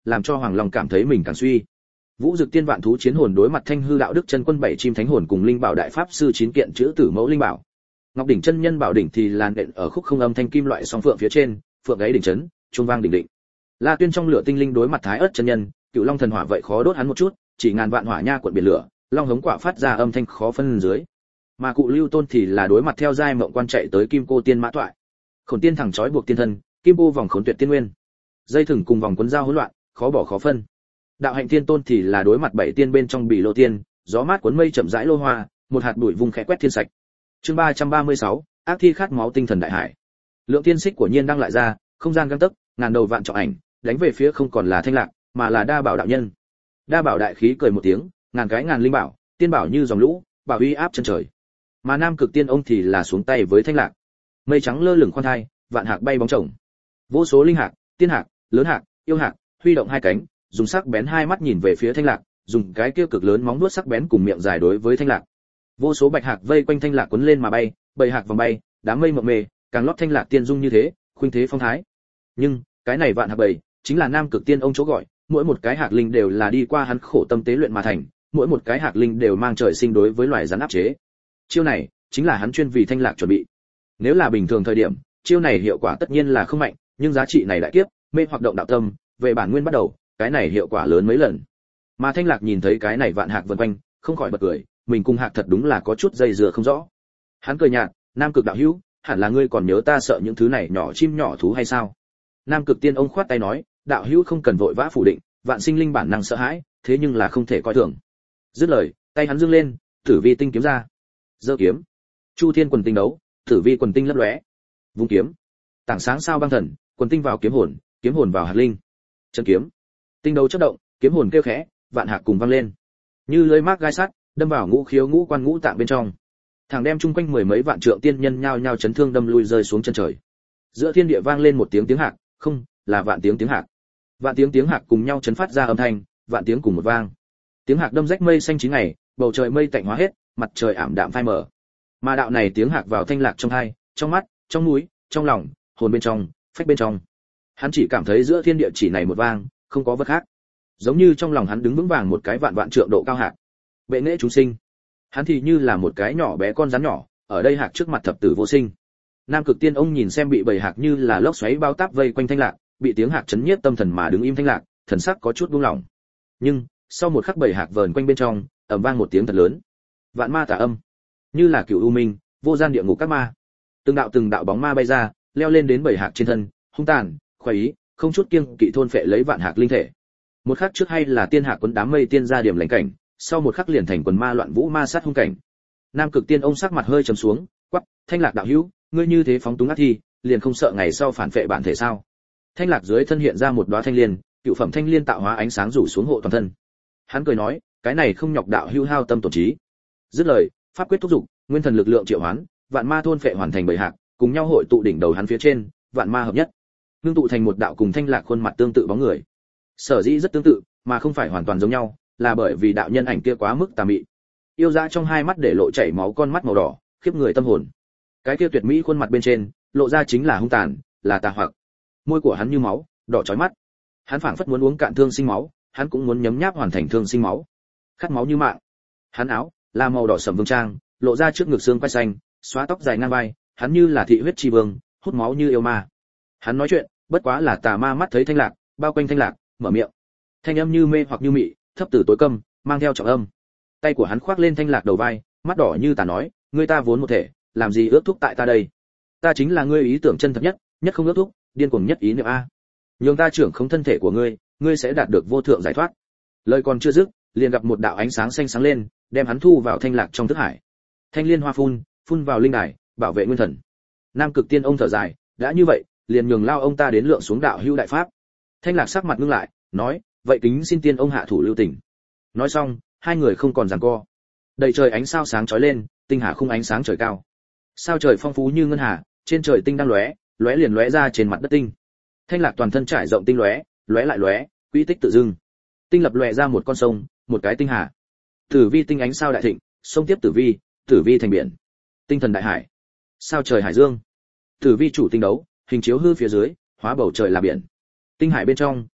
Speaker 1: làm cho Hoàng Long cảm thấy mình càng suy. Vũ Dực Tiên Vạn Thú Chiến Hồn đối mặt Thanh Hư Đạo Đức Chân Quân bảy chim thánh hồn cùng linh bảo đại pháp sư chín kiện chữ tử mẫu linh bảo. Ngọc đỉnh chân nhân bảo đỉnh thì làn đện ở khúc không âm thanh kim loại song phượng phía trên, phượng gáy đỉnh chấn, chuông vang đỉnh định. La Tuyên trong lửa tinh linh đối mặt Thái Ức chân nhân, Cựu Long thần hỏa vậy khó đốt hắn một chút, chỉ ngàn vạn hỏa nha cuộn biển lửa, long hống quả phát ra âm thanh khó phân dưới. Mà Cụ Lưu Tôn thì là đối mặt theo giai mộng quan chạy tới Kim Cô Tiên mã toại. Khổn Tiên thẳng trói buộc tiên thân, Kim Cô vòng khốn tuyệt tiên nguyên. Dây thừng cùng vòng cuốn dao hỗn loạn, khó bỏ khó phân. Đạo Hạnh Tiên Tôn thì là đối mặt bảy tiên bên trong Bỉ Lô Tiên, gió mát cuốn mây chậm rãi lô hoa, một hạt bụi vùng khẽ quét thiên sạch. Chương ba trăm ba mươi sáu, ác thi khát máu tinh thần đại hải. Lượng tiên xích của Nhiên đang lại ra, không gian găng tấc, ngàn đầu vạn trọng ảnh, đánh về phía không còn là Thanh Lạc, mà là Đa Bảo đạo nhân. Đa Bảo đại khí cười một tiếng, ngàn cái ngàn linh bảo, tiên bảo như dòng lũ, bảo uy áp chân trời. Mà Nam Cực Tiên ông thì là xuống tay với Thanh Lạc. Mây trắng lơ lửng khoan thai, vạn hạc bay bóng chồng. Vô số linh hạc, tiên hạc, lớn hạc, yêu hạc, huy động hai cánh, dùng sắc bén hai mắt nhìn về phía Thanh Lạc, dùng cái kia cực lớn móng vuốt sắc bén cùng miệng dài đối với Thanh Lạc. Vô số bạch hạc vây quanh Thanh Lạc cuốn lên mà bay, bầy hạc vòng bay, đám mây mộng mề, càng lót Thanh Lạc tiên dung như thế, khuynh thế phong thái. Nhưng, cái này vạn hạc bầy, chính là Nam Cực Tiên ông chỗ gọi, mỗi một cái hạc linh đều là đi qua hắn khổ tâm tế luyện mà thành, mỗi một cái hạc linh đều mang trời sinh đối với loài rắn áp chế. Chiêu này chính là hắn chuyên vì Thanh Lạc chuẩn bị. Nếu là bình thường thời điểm, chiêu này hiệu quả tất nhiên là không mạnh, nhưng giá trị này đại kiếp, mê hoặc động đạo tâm, về bản nguyên bắt đầu, cái này hiệu quả lớn mấy lần. Mà Thanh Lạc nhìn thấy cái này vạn hạc vần quanh, không khỏi bật cười, mình cùng hạc thật đúng là có chút dây dưa không rõ. Hắn cười nhạt, Nam Cực đạo hữu, hẳn là ngươi còn nhớ ta sợ những thứ này nhỏ chim nhỏ thú hay sao? Nam Cực Tiên ông khoát tay nói, đạo hữu không cần vội vã phủ định, vạn sinh linh bản năng sợ hãi, thế nhưng là không thể coi thường. Dứt lời, tay hắn giương lên, Tử Vi tinh kiếm ra. Giơ kiếm. Chu Thiên quần tinh đấu, Tử Vi quần tinh lấp lóe. Vung kiếm. Tảng sáng sao băng thần, quần tinh vào kiếm hồn, kiếm hồn vào hạt linh. Chân kiếm. Tinh đấu chớp động, kiếm hồn kêu khẽ, vạn hạc cùng vang lên. Như lưỡi mác gai sắt, đâm vào ngũ khiếu ngũ quan ngũ tạng bên trong. Thằng đem chung quanh mười mấy vạn trượng tiên nhân nhao nhao chấn thương đâm lui rơi xuống chân trời. Giữa thiên địa vang lên một tiếng tiếng hạc, không, là vạn tiếng tiếng hạc. Vạn tiếng tiếng hạc cùng nhau chấn phát ra âm thanh, vạn tiếng cùng một vang. Tiếng hạc đâm rách mây xanh chín ngày, bầu trời mây tạnh hóa hết, mặt trời ảm đạm phai mờ. Mà đạo này tiếng hạc vào Thanh Lạc trong tai, trong mắt, trong mũi, trong lòng, hồn bên trong, phách bên trong. Hắn chỉ cảm thấy giữa thiên địa chỉ này một vang, không có vật khác. Giống như trong lòng hắn đứng vững vàng một cái vạn vạn trượng độ cao hạc. Bệ nghệ chúng sinh. Hắn thì như là một cái nhỏ bé con rắn nhỏ, ở đây hạc trước mặt thập tử vô sinh. Nam Cực Tiên ông nhìn xem bị bầy hạc như là lốc xoáy bao táp vây quanh Thanh Lạc, bị tiếng hạc chấn nhiếp tâm thần mà đứng im Thanh Lạc, thần sắc có chút buông lỏng. Nhưng, sau một khắc bầy hạc vờn quanh bên trong, ầm vang một tiếng thật lớn. Vạn ma tà âm, như là cửu u minh, vô gian địa ngục các ma. Từng đạo từng đạo bóng ma bay ra, leo lên đến bầy hạc trên thân, hung tàn, khoái ý, không chút kiêng kỵ thôn phệ lấy vạn hạc linh thể. Một khắc trước hay là tiên hạc quấn đám mây tiên ra điểm lãnh cảnh, sau một khắc liền thành quần ma loạn vũ ma sát hung cảnh. Nam Cực Tiên ông sắc mặt hơi trầm xuống, quắc, Thanh Lạc đạo hữu, ngươi như thế phóng túng ác thi, liền không sợ ngày sau phản phệ bản thể sao? Thanh Lạc dưới thân hiện ra một đóa thanh liên, cựu phẩm thanh liên tạo hóa ánh sáng rủ xuống hộ toàn thân. Hắn cười nói, cái này không nhọc đạo hữu hao tâm tổn trí. Dứt lời, pháp quyết thúc dục, nguyên thần lực lượng triệu hoán, vạn ma thôn phệ hoàn thành bầy hạc, cùng nhau hội tụ đỉnh đầu hắn phía trên, vạn ma hợp nhất, ngưng tụ thành một đạo cùng Thanh Lạc khuôn mặt tương tự bóng người. Sở dĩ rất tương tự, mà không phải hoàn toàn giống nhau, là bởi vì đạo nhân ảnh kia quá mức tà mị. Yêu dã trong hai mắt để lộ chảy máu con mắt màu đỏ, khiếp người tâm hồn. Cái kia tuyệt mỹ khuôn mặt bên trên, lộ ra chính là hung tàn, là tà hoặc. Môi của hắn như máu, đỏ chói mắt. Hắn phảng phất muốn uống cạn thương sinh máu, hắn cũng muốn nhấm nháp hoàn thành thương sinh máu. Khát máu như mạng. Hắn áo là màu đỏ sẫm vương trang, lộ ra trước ngực xương quai xanh, xóa tóc dài ngang vai, hắn như là thị huyết chi vương, hút máu như yêu ma. Hắn nói chuyện, bất quá là tà ma mắt thấy Thanh Lạc, bao quanh Thanh Lạc, mở miệng. Thanh âm như mê hoặc như mị, thấp từ tối câm, mang theo trọng âm. Tay của hắn khoác lên Thanh Lạc đầu vai, mắt đỏ như tà nói, ngươi ta vốn một thể, làm gì ước thúc tại ta đây? Ta chính là ngươi ý tưởng chân thật nhất, nhất không ước thúc, điên cuồng nhất ý niệm a. Nhường ta trưởng không thân thể của ngươi, ngươi sẽ đạt được vô thượng giải thoát. Lời còn chưa dứt, liền gặp một đạo ánh sáng xanh sáng lên, đem hắn thu vào Thanh Lạc trong thức hải. Thanh liên hoa phun, phun vào linh đài, bảo vệ nguyên thần. Nam Cực Tiên ông thở dài, đã như vậy, liền nhường lao ông ta đến lượng xuống đạo hưu đại pháp. Thanh Lạc sắc mặt ngưng lại, nói, vậy kính xin tiên ông hạ thủ lưu tình. Nói xong, hai người không còn giằng co. Đầy trời ánh sao sáng chói lên, tinh hà khung ánh sáng trời cao. Sao trời phong phú như ngân hà, trên trời tinh đang lóe, lóe liền lóe ra trên mặt đất tinh. Thanh Lạc toàn thân trải rộng tinh lóe, lóe lại lóe, quỹ tích tự dưng. Tinh lập lóe ra một con sông, một cái tinh hà. Tử vi tinh ánh sao đại thịnh, sông tiếp tử vi, tử vi thành biển. Tinh thần đại hải. Sao trời hải dương. Tử vi chủ tinh đấu, hình chiếu hư phía dưới, hóa bầu trời là biển. Tinh hải bên trong,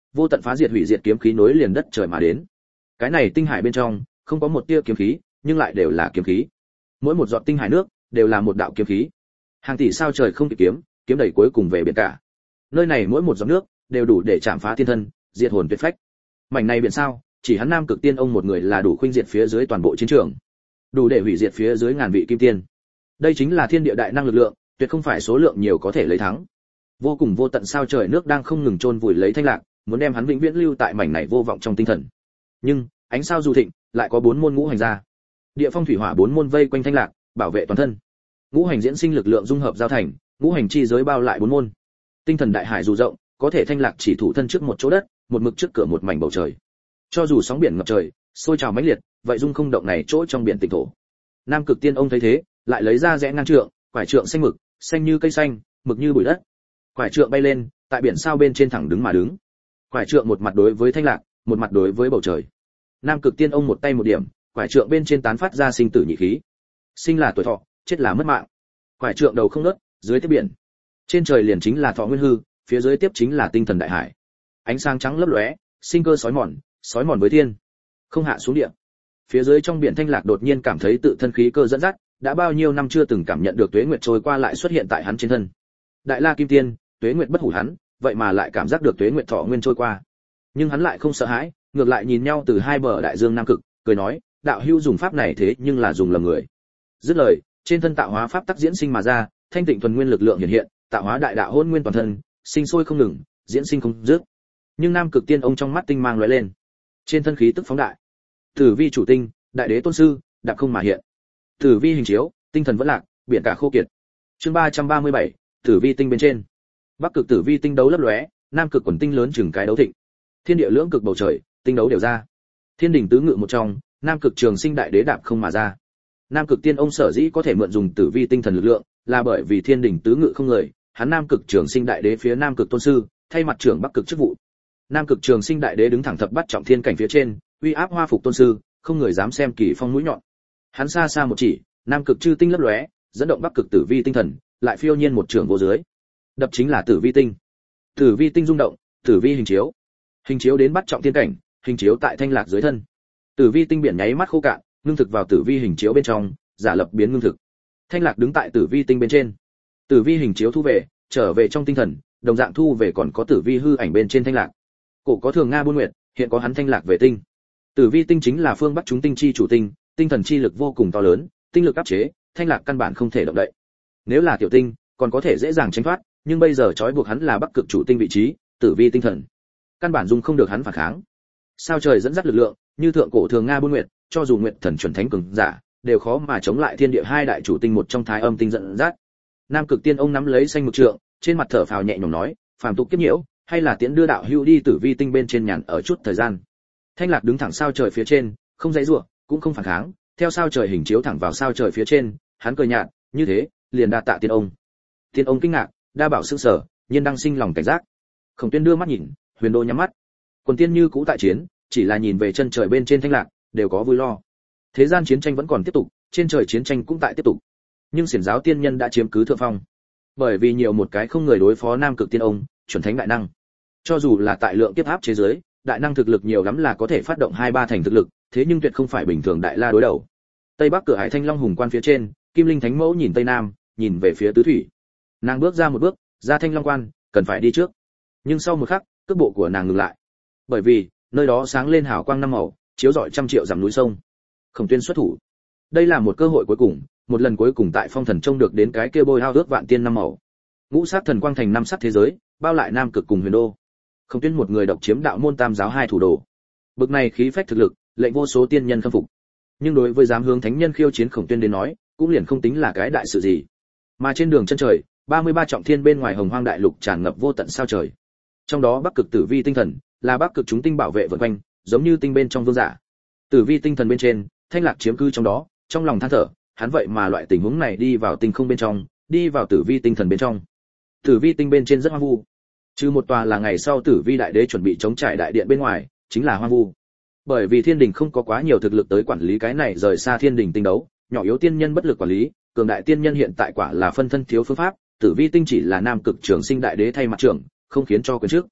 Speaker 1: vô tận phá diệt hủy diệt kiếm khí nối liền đất trời mà đến. Cái này tinh hải bên trong không có một tia kiếm khí, nhưng lại đều là kiếm khí. Mỗi một giọt tinh hải nước đều là một đạo kiếm khí. Hàng tỷ sao trời không kịp kiếm, kiếm đẩy cuối cùng về biển cả. Nơi này mỗi một giọt nước đều đủ để chạm phá thiên thân, diệt hồn tuyệt phách. Mảnh này biển sao, chỉ hắn Nam Cực Tiên ông một người là đủ khuynh diệt phía dưới toàn bộ chiến trường, đủ để hủy diệt phía dưới ngàn vị kim tiên. Đây chính là thiên địa đại năng lực lượng, tuyệt không phải số lượng nhiều có thể lấy thắng. Vô cùng vô tận sao trời nước đang không ngừng chôn vùi lấy Thanh Lạc, muốn đem hắn vĩnh viễn lưu tại mảnh này vô vọng trong tinh thần. Nhưng ánh sao dù thịnh, lại có bốn môn ngũ hành ra. Địa phong thủy hỏa bốn môn vây quanh Thanh Lạc, bảo vệ toàn thân. Ngũ hành diễn sinh lực lượng dung hợp giao thành, ngũ hành chi giới bao lại bốn môn. Tinh thần đại hải dù rộng, có thể Thanh Lạc chỉ thủ thân trước một chỗ đất, một mực trước cửa một mảnh bầu trời. Cho dù sóng biển ngập trời, sôi trào mãnh liệt, vậy dung không động này chỗ trong biển tịnh thổ. Nam Cực Tiên ông thấy thế, lại lấy ra rẽ ngang trượng, quải trượng xanh mực, xanh như cây xanh, mực như bụi đất. Quải trượng bay lên, tại biển sao bên trên thẳng đứng mà đứng. Quải trượng một mặt đối với Thanh Lạc, một mặt đối với bầu trời. Nam Cực Tiên ông một tay một điểm, quải trượng bên trên tán phát ra sinh tử nhị khí. Sinh là tuổi thọ, chết là mất mạng. Quải trượng đầu không ngớt, dưới tiếp biển. Trên trời liền chính là thọ nguyên hư, phía dưới tiếp chính là tinh thần đại hải. Ánh sáng trắng lấp lóe, sinh cơ sói mòn, sói mòn với thiên. Không hạ xuống địa. Phía dưới trong biển Thanh Lạc đột nhiên cảm thấy tự thân khí cơ dẫn dắt, đã bao nhiêu năm chưa từng cảm nhận được tuế nguyệt trôi qua lại xuất hiện tại hắn trên thân. Đại La Kim Tiên, tuế nguyệt bất hủ hắn, vậy mà lại cảm giác được tuế nguyệt thọ nguyên trôi qua. Nhưng hắn lại không sợ hãi, ngược lại nhìn nhau từ hai bờ đại dương nam cực, cười nói, đạo hữu dùng pháp này thế nhưng là dùng lầm người. Dứt lời, trên thân tạo hóa pháp tắc diễn sinh mà ra, thanh tịnh thuần nguyên lực lượng hiện hiện, tạo hóa đại đạo hỗn nguyên toàn thân, sinh sôi không ngừng, diễn sinh không dứt. Nhưng Nam Cực Tiên ông trong mắt tinh mang lóe lên, trên thân khí tức phóng đại. Tử vi chủ tinh, đại đế tôn sư, đạp không mà hiện. Tử vi hình chiếu, tinh thần vẫn lạc, biển cả khô kiệt. Chương ba trăm ba mươi bảy, Tử vi tinh bên trên. Bắc cực Tử vi tinh đấu lấp lóe, Nam cực quần tinh lớn chừng cái đấu thịnh. Thiên địa lưỡng cực bầu trời, tinh đấu đều ra. Thiên đỉnh tứ ngự một trong, Nam cực Trường Sinh đại đế đạp không mà ra. Nam cực Tiên ông sở dĩ có thể mượn dùng Tử vi tinh thần lực lượng, là bởi vì thiên đỉnh tứ ngự không người, hắn Nam cực Trường Sinh đại đế phía Nam cực tôn sư, thay mặt trưởng Bắc cực chức vụ. Nam cực Trường Sinh đại đế đứng thẳng thập bắt trọng thiên cảnh phía trên, uy áp hoa phục tôn sư, không người dám xem kỳ phong mũi nhọn. Hắn xa xa một chỉ, Nam cực chư tinh lấp lóe, dẫn động Bắc cực Tử vi tinh thần, lại phiêu nhiên một trường vô dưới. Đập chính là Tử vi tinh. Tử vi tinh rung động, Tử vi hình chiếu. Hình chiếu đến bắt trọng thiên cảnh, hình chiếu tại Thanh Lạc dưới thân. Tử vi tinh biển nháy mắt khô cạn, ngưng thực vào Tử vi hình chiếu bên trong, giả lập biến ngưng thực. Thanh Lạc đứng tại Tử vi tinh bên trên. Tử vi hình chiếu thu về, trở về trong tinh thần, đồng dạng thu về còn có Tử vi hư ảnh bên trên Thanh Lạc. Cổ có Thường Nga Buôn Nguyệt, hiện có hắn Thanh Lạc về tinh. Tử vi tinh chính là phương Bắc chúng tinh chi chủ tinh, tinh thần chi lực vô cùng to lớn, tinh lực áp chế, Thanh Lạc căn bản không thể động đậy. Nếu là tiểu tinh, còn có thể dễ dàng tránh thoát, nhưng bây giờ trói buộc hắn là Bắc cực chủ tinh vị trí, Tử vi tinh thần, căn bản dung không được hắn phản kháng. Sao trời dẫn dắt lực lượng, như thượng cổ Thường Nga Buôn Nguyệt, cho dù Nguyệt thần chuẩn thánh cường giả, đều khó mà chống lại thiên địa hai đại chủ tinh một trong Thái Âm tinh dẫn dắt. Nam cực Tiên ông nắm lấy xanh mực trượng, trên mặt thở phào nhẹ nhõm nói, phàm tục kiếp nhiễu, hay là tiễn đưa đạo hữu đi Tử vi tinh bên trên nhàn ở chút thời gian. Thanh Lạc đứng thẳng sao trời phía trên, không dãy rủa, cũng không phản kháng, theo sao trời hình chiếu thẳng vào sao trời phía trên, hắn cười nhạt, như thế, liền đa tạ tiên ông. Tiên ông kinh ngạc, đa bảo sững sờ, nhiên đang sinh lòng cảnh giác. Khổng Tuyên đưa mắt nhìn, Huyền Đô nhắm mắt. Quần tiên như cũ tại chiến, chỉ là nhìn về chân trời bên trên Thanh Lạc, đều có vui lo. Thế gian chiến tranh vẫn còn tiếp tục, trên trời chiến tranh cũng tại tiếp tục. Nhưng Xiển giáo tiên nhân đã chiếm cứ thượng phong. Bởi vì nhiều một cái không người đối phó Nam cực Tiên ông, chuẩn thánh đại năng. Cho dù là tại lượng kiếp áp chế giới, đại năng thực lực nhiều lắm là có thể phát động hai ba thành thực lực, thế nhưng tuyệt không phải bình thường đại la đối đầu. Tây Bắc cửa Hải Thanh Long hùng quan phía trên, Kim Linh Thánh Mẫu nhìn tây nam, nhìn về phía tứ thủy. Nàng bước ra một bước, ra Thanh Long quan, cần phải đi trước. Nhưng sau một khắc, cước bộ của nàng ngừng lại. Bởi vì, nơi đó sáng lên hào quang năm màu, chiếu rọi trăm triệu dặm núi sông. Khổng Tuyên xuất thủ. Đây là một cơ hội cuối cùng, một lần cuối cùng tại Phong Thần trông được đến cái kia bôi hao ước vạn tiên năm màu. Ngũ sát thần quang thành năm sắc thế giới, bao lại Nam cực cùng Huyền Đô. Khổng Tuyên một người độc chiếm đạo môn tam giáo hai thủ đồ. Bực này khí phách thực lực, lệnh vô số tiên nhân khâm phục. Nhưng đối với dám hướng thánh nhân khiêu chiến Khổng Tuyên đến nói, cũng liền không tính là cái đại sự gì. Mà trên đường chân trời, ba mươi ba trọng thiên bên ngoài Hồng Hoang đại lục tràn ngập vô tận sao trời. Trong đó Bắc cực Tử vi tinh thần, là Bắc cực chúng tinh bảo vệ vần quanh, giống như tinh bên trong vương giả. Tử vi tinh thần bên trên, Thanh Lạc chiếm cư trong đó, trong lòng than thở, hắn vậy mà loại tình huống này đi vào tinh không bên trong, đi vào Tử vi tinh thần bên trong. Tử vi tinh bên trên rất hoang vu. Trừ một tòa là ngày sau Tử vi đại đế chuẩn bị chống trải đại điện bên ngoài, chính là hoang vu. Bởi vì thiên đình không có quá nhiều thực lực tới quản lý cái này rời xa thiên đình tinh đấu, nhỏ yếu tiên nhân bất lực quản lý, cường đại tiên nhân hiện tại quả là phân thân thiếu phương pháp, Tử vi tinh chỉ là Nam cực Trường Sinh đại đế thay mặt trưởng, không khiến cho quyền trước.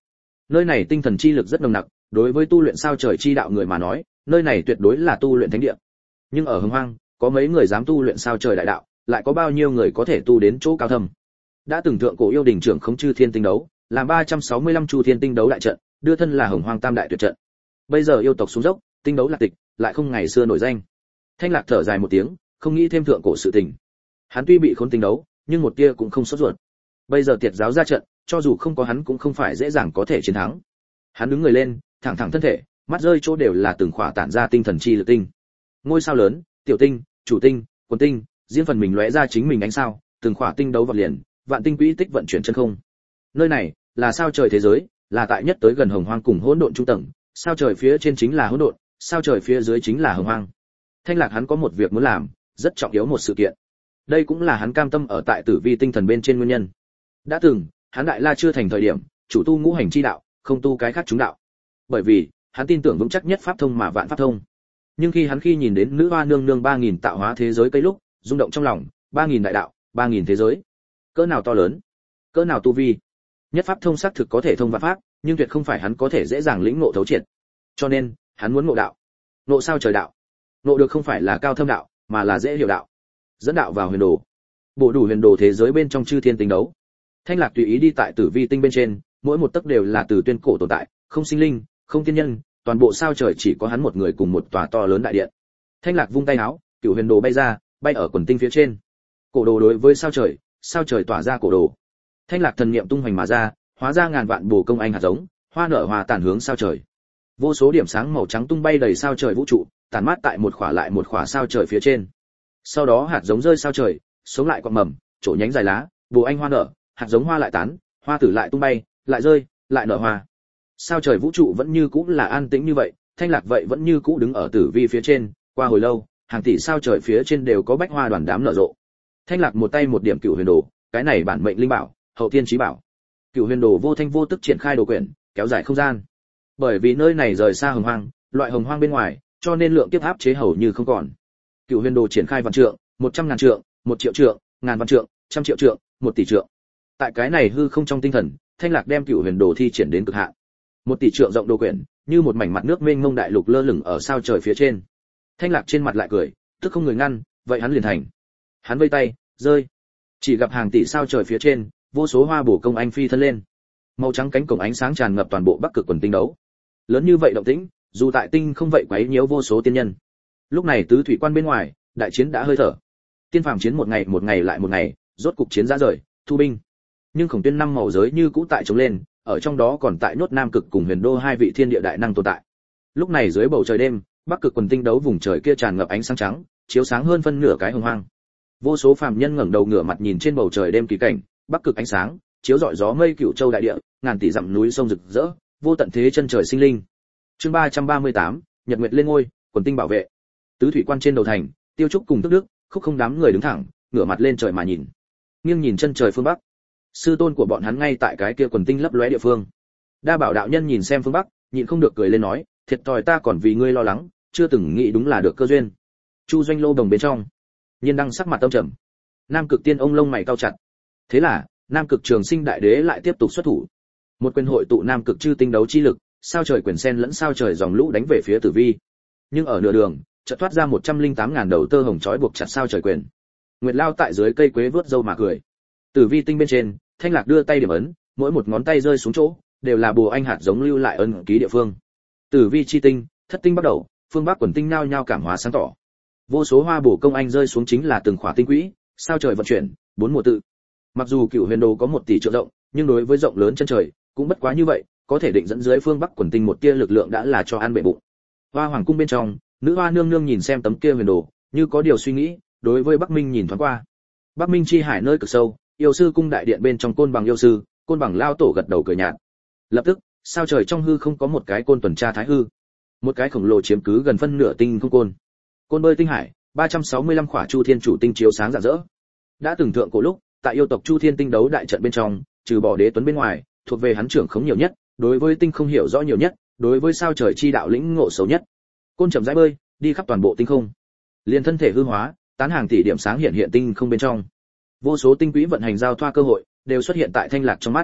Speaker 1: Nơi này tinh thần chi lực rất nồng nặc, đối với tu luyện sao trời chi đạo người mà nói, nơi này tuyệt đối là tu luyện thánh địa. Nhưng ở Hồng Hoang, có mấy người dám tu luyện sao trời đại đạo, lại có bao nhiêu người có thể tu đến chỗ cao thâm. Đã từng thượng cổ yêu đình trưởng khống chư thiên tinh đấu, làm ba trăm sáu mươi lăm chu thiên tinh đấu đại trận, đưa thân là Hồng Hoang tam đại tuyệt trận. Bây giờ yêu tộc xuống dốc, tinh đấu lạc tịch, lại không ngày xưa nổi danh. Thanh Lạc thở dài một tiếng, không nghĩ thêm thượng cổ sự tình. Hắn tuy bị khốn tinh đấu, nhưng một tia cũng không sốt ruột. Bây giờ tiệt giáo ra trận, cho dù không có hắn cũng không phải dễ dàng có thể chiến thắng. Hắn đứng người lên, thẳng thẳng thân thể, mắt rơi chỗ đều là từng khỏa tản ra tinh thần chi lực tinh. Ngôi sao lớn, tiểu tinh, chủ tinh, quần tinh, riêng phần mình lóe ra chính mình ánh sao, từng khỏa tinh đấu vào liền, vạn tinh quỹ tích vận chuyển chân không. Nơi này là sao trời thế giới, là tại nhất tới gần Hồng Hoang cùng hỗn độn trung tầng, sao trời phía trên chính là hỗn độn, sao trời phía dưới chính là Hồng Hoang. Thanh Lạc hắn có một việc muốn làm, rất trọng yếu một sự kiện. Đây cũng là hắn cam tâm ở tại Tử Vi tinh thần bên trên nguyên nhân. Đã từng, hắn đại la chưa thành thời điểm, chủ tu ngũ hành chi đạo, không tu cái khác chúng đạo. Bởi vì, hắn tin tưởng vững chắc nhất pháp thông mà vạn pháp thông. Nhưng khi hắn khi nhìn đến nữ hoa nương nương ba nghìn tạo hóa thế giới cây lúc, rung động trong lòng, ba nghìn đại đạo, ba nghìn thế giới. Cỡ nào to lớn, cỡ nào tu vi. Nhất pháp thông xác thực có thể thông vạn pháp, nhưng tuyệt không phải hắn có thể dễ dàng lĩnh ngộ thấu triệt. Cho nên, hắn muốn ngộ đạo. Ngộ sao trời đạo. Ngộ được không phải là cao thâm đạo, mà là dễ hiểu đạo. Dẫn đạo vào huyền đồ. Bộ đủ huyền đồ thế giới bên trong chư thiên tinh đấu. Thanh Lạc tùy ý đi tại Tử Vi tinh bên trên, mỗi một tấc đều là từ tuyên cổ tồn tại, không sinh linh, không tiên nhân, toàn bộ sao trời chỉ có hắn một người cùng một tòa to lớn đại điện. Thanh Lạc vung tay áo, cửu huyền đồ bay ra, bay ở quần tinh phía trên. Cổ đồ đối với sao trời, sao trời tỏa ra cổ đồ. Thanh Lạc thần niệm tung hoành mà ra, hóa ra ngàn vạn bồ công anh hạt giống, hoa nở hòa tản hướng sao trời. Vô số điểm sáng màu trắng tung bay đầy sao trời vũ trụ, tản mát tại một khỏa lại một khỏa sao trời phía trên. Sau đó hạt giống rơi sao trời, sống lại quặng mầm, trổ nhánh dài lá, bồ anh hoa nở, hạt giống hoa lại tán, hoa tử lại tung bay, lại rơi, lại nở hoa. Sao trời vũ trụ vẫn như cũ là an tĩnh như vậy, Thanh Lạc vậy vẫn như cũ đứng ở Tử Vi phía trên, qua hồi lâu, hàng tỷ sao trời phía trên đều có bách hoa đoàn đám nở rộ. Thanh Lạc một tay một điểm cửu huyền đồ, cái này bản mệnh linh bảo, hậu thiên chí bảo. Cửu huyền đồ vô thanh vô tức triển khai đồ quyển, kéo dài không gian. Bởi vì nơi này rời xa Hồng Hoang, loại Hồng Hoang bên ngoài, cho nên lượng kiếp áp chế hầu như không còn. Cửu huyền đồ triển khai vạn trượng, một trăm ngàn trượng, một triệu trượng, ngàn vạn trượng, trăm triệu trượng, một tỷ trượng. Tại cái này hư không trong tinh thần, Thanh Lạc đem cửu huyền đồ thi triển đến cực hạn. Một tỷ trượng rộng đồ quyển, như một mảnh mặt nước mênh mông đại lục lơ lửng ở sao trời phía trên. Thanh Lạc trên mặt lại cười, tức không người ngăn, vậy hắn liền thành. Hắn vây tay, rơi. Chỉ gặp hàng tỷ sao trời phía trên, vô số hoa bổ công anh phi thân lên. Màu trắng cánh cổng ánh sáng tràn ngập toàn bộ Bắc Cực quần tinh đấu. Lớn như vậy động tĩnh, dù tại tinh không vậy quấy nhiễu vô số tiên nhân. Lúc này tứ thủy quan bên ngoài, đại chiến đã hơi thở. Tiên phàm chiến một ngày một ngày lại một ngày, rốt cục chiến ra rời, thu binh. Nhưng Khổng Tuyên năm màu giới như cũ tại chống lên, ở trong đó còn tại nhốt Nam Cực cùng Huyền Đô hai vị thiên địa đại năng tồn tại. Lúc này dưới bầu trời đêm, Bắc Cực quần tinh đấu vùng trời kia tràn ngập ánh sáng trắng, chiếu sáng hơn phân nửa cái Hồng Hoang. Vô số phàm nhân ngẩng đầu ngửa mặt nhìn trên bầu trời đêm kỳ cảnh, Bắc Cực ánh sáng chiếu rọi gió mây Cửu Châu đại địa, ngàn tỷ dặm núi sông rực rỡ, vô tận thế chân trời sinh linh. Chương ba trăm ba mươi tám, Nhật Nguyệt lên ngôi, quần tinh bảo vệ. Tứ thủy quan trên đầu thành, Tiêu Trúc cùng Tức Đức, Khúc Không đám người đứng thẳng, ngửa mặt lên trời mà nhìn. Nghiêng nhìn chân trời phương bắc. Sư tôn của bọn hắn ngay tại cái kia quần tinh lấp lóe địa phương. Đa Bảo đạo nhân nhìn xem phương bắc, nhịn không được cười lên nói, thiệt thòi ta còn vì ngươi lo lắng, chưa từng nghĩ đúng là được cơ duyên. Chu Doanh lô đồng bên trong, Nhiên Đăng sắc mặt tâm trầm. Nam Cực Tiên ông lông mày cau chặt. Thế là, Nam Cực Trường Sinh Đại Đế lại tiếp tục xuất thủ. Một quyền hội tụ Nam Cực chư tinh đấu chi lực, sao trời quyền sen lẫn sao trời dòng lũ đánh về phía Tử Vi. Nhưng ở nửa đường, chợt thoát ra một trăm linh tám ngàn đầu tơ hồng trói buộc chặt sao trời quyền. Nguyệt Lao tại dưới cây quế vớt râu mà cười. Tử Vi tinh bên trên, Thanh Lạc đưa tay điểm ấn, mỗi một ngón tay rơi xuống chỗ, đều là bồ anh hạt giống lưu lại ân ký địa phương. Tử Vi chi tinh, thất tinh bắt đầu, phương bắc quần tinh nhao nhao cảm hóa sáng tỏ. Vô số hoa bổ công anh rơi xuống chính là từng khỏa tinh quỹ, sao trời vận chuyển, bốn mùa tự. Mặc dù Cửu Huyền Đồ có một tỷ trượng rộng, nhưng đối với rộng lớn chân trời, cũng bất quá như vậy, có thể định dẫn dưới phương bắc quần tinh một tia lực lượng đã là cho ăn bệ bụng. Hoa hoàng cung bên trong, nữ hoa nương nương nhìn xem tấm kia huyền đồ, như có điều suy nghĩ, đối với Bắc Minh nhìn thoáng qua. Bắc Minh chi hải nơi cực sâu, yêu sư cung đại điện bên trong Côn Bằng yêu sư, Côn Bằng lao tổ gật đầu cười nhạt. Lập tức, sao trời trong hư không có một cái côn tuần tra thái hư, một cái khổng lồ chiếm cứ gần phân nửa tinh không côn. Côn bơi tinh hải, ba trăm sáu mươi lăm khỏa chu thiên chủ tinh chiếu sáng rạng rỡ. Đã từng thượng cổ lúc, tại yêu tộc chu thiên tinh đấu đại trận bên trong, trừ bỏ đế tuấn bên ngoài, thuộc về hắn trưởng khống nhiều nhất, đối với tinh không hiểu rõ nhiều nhất, đối với sao trời chi đạo lĩnh ngộ xấu nhất. Côn chậm rãi bơi, đi khắp toàn bộ tinh không. Liên thân thể hư hóa, tán hàng tỷ điểm sáng hiện hiện tinh không bên trong. Vô số tinh quỹ vận hành giao thoa cơ hội, đều xuất hiện tại Thanh Lạc trong mắt.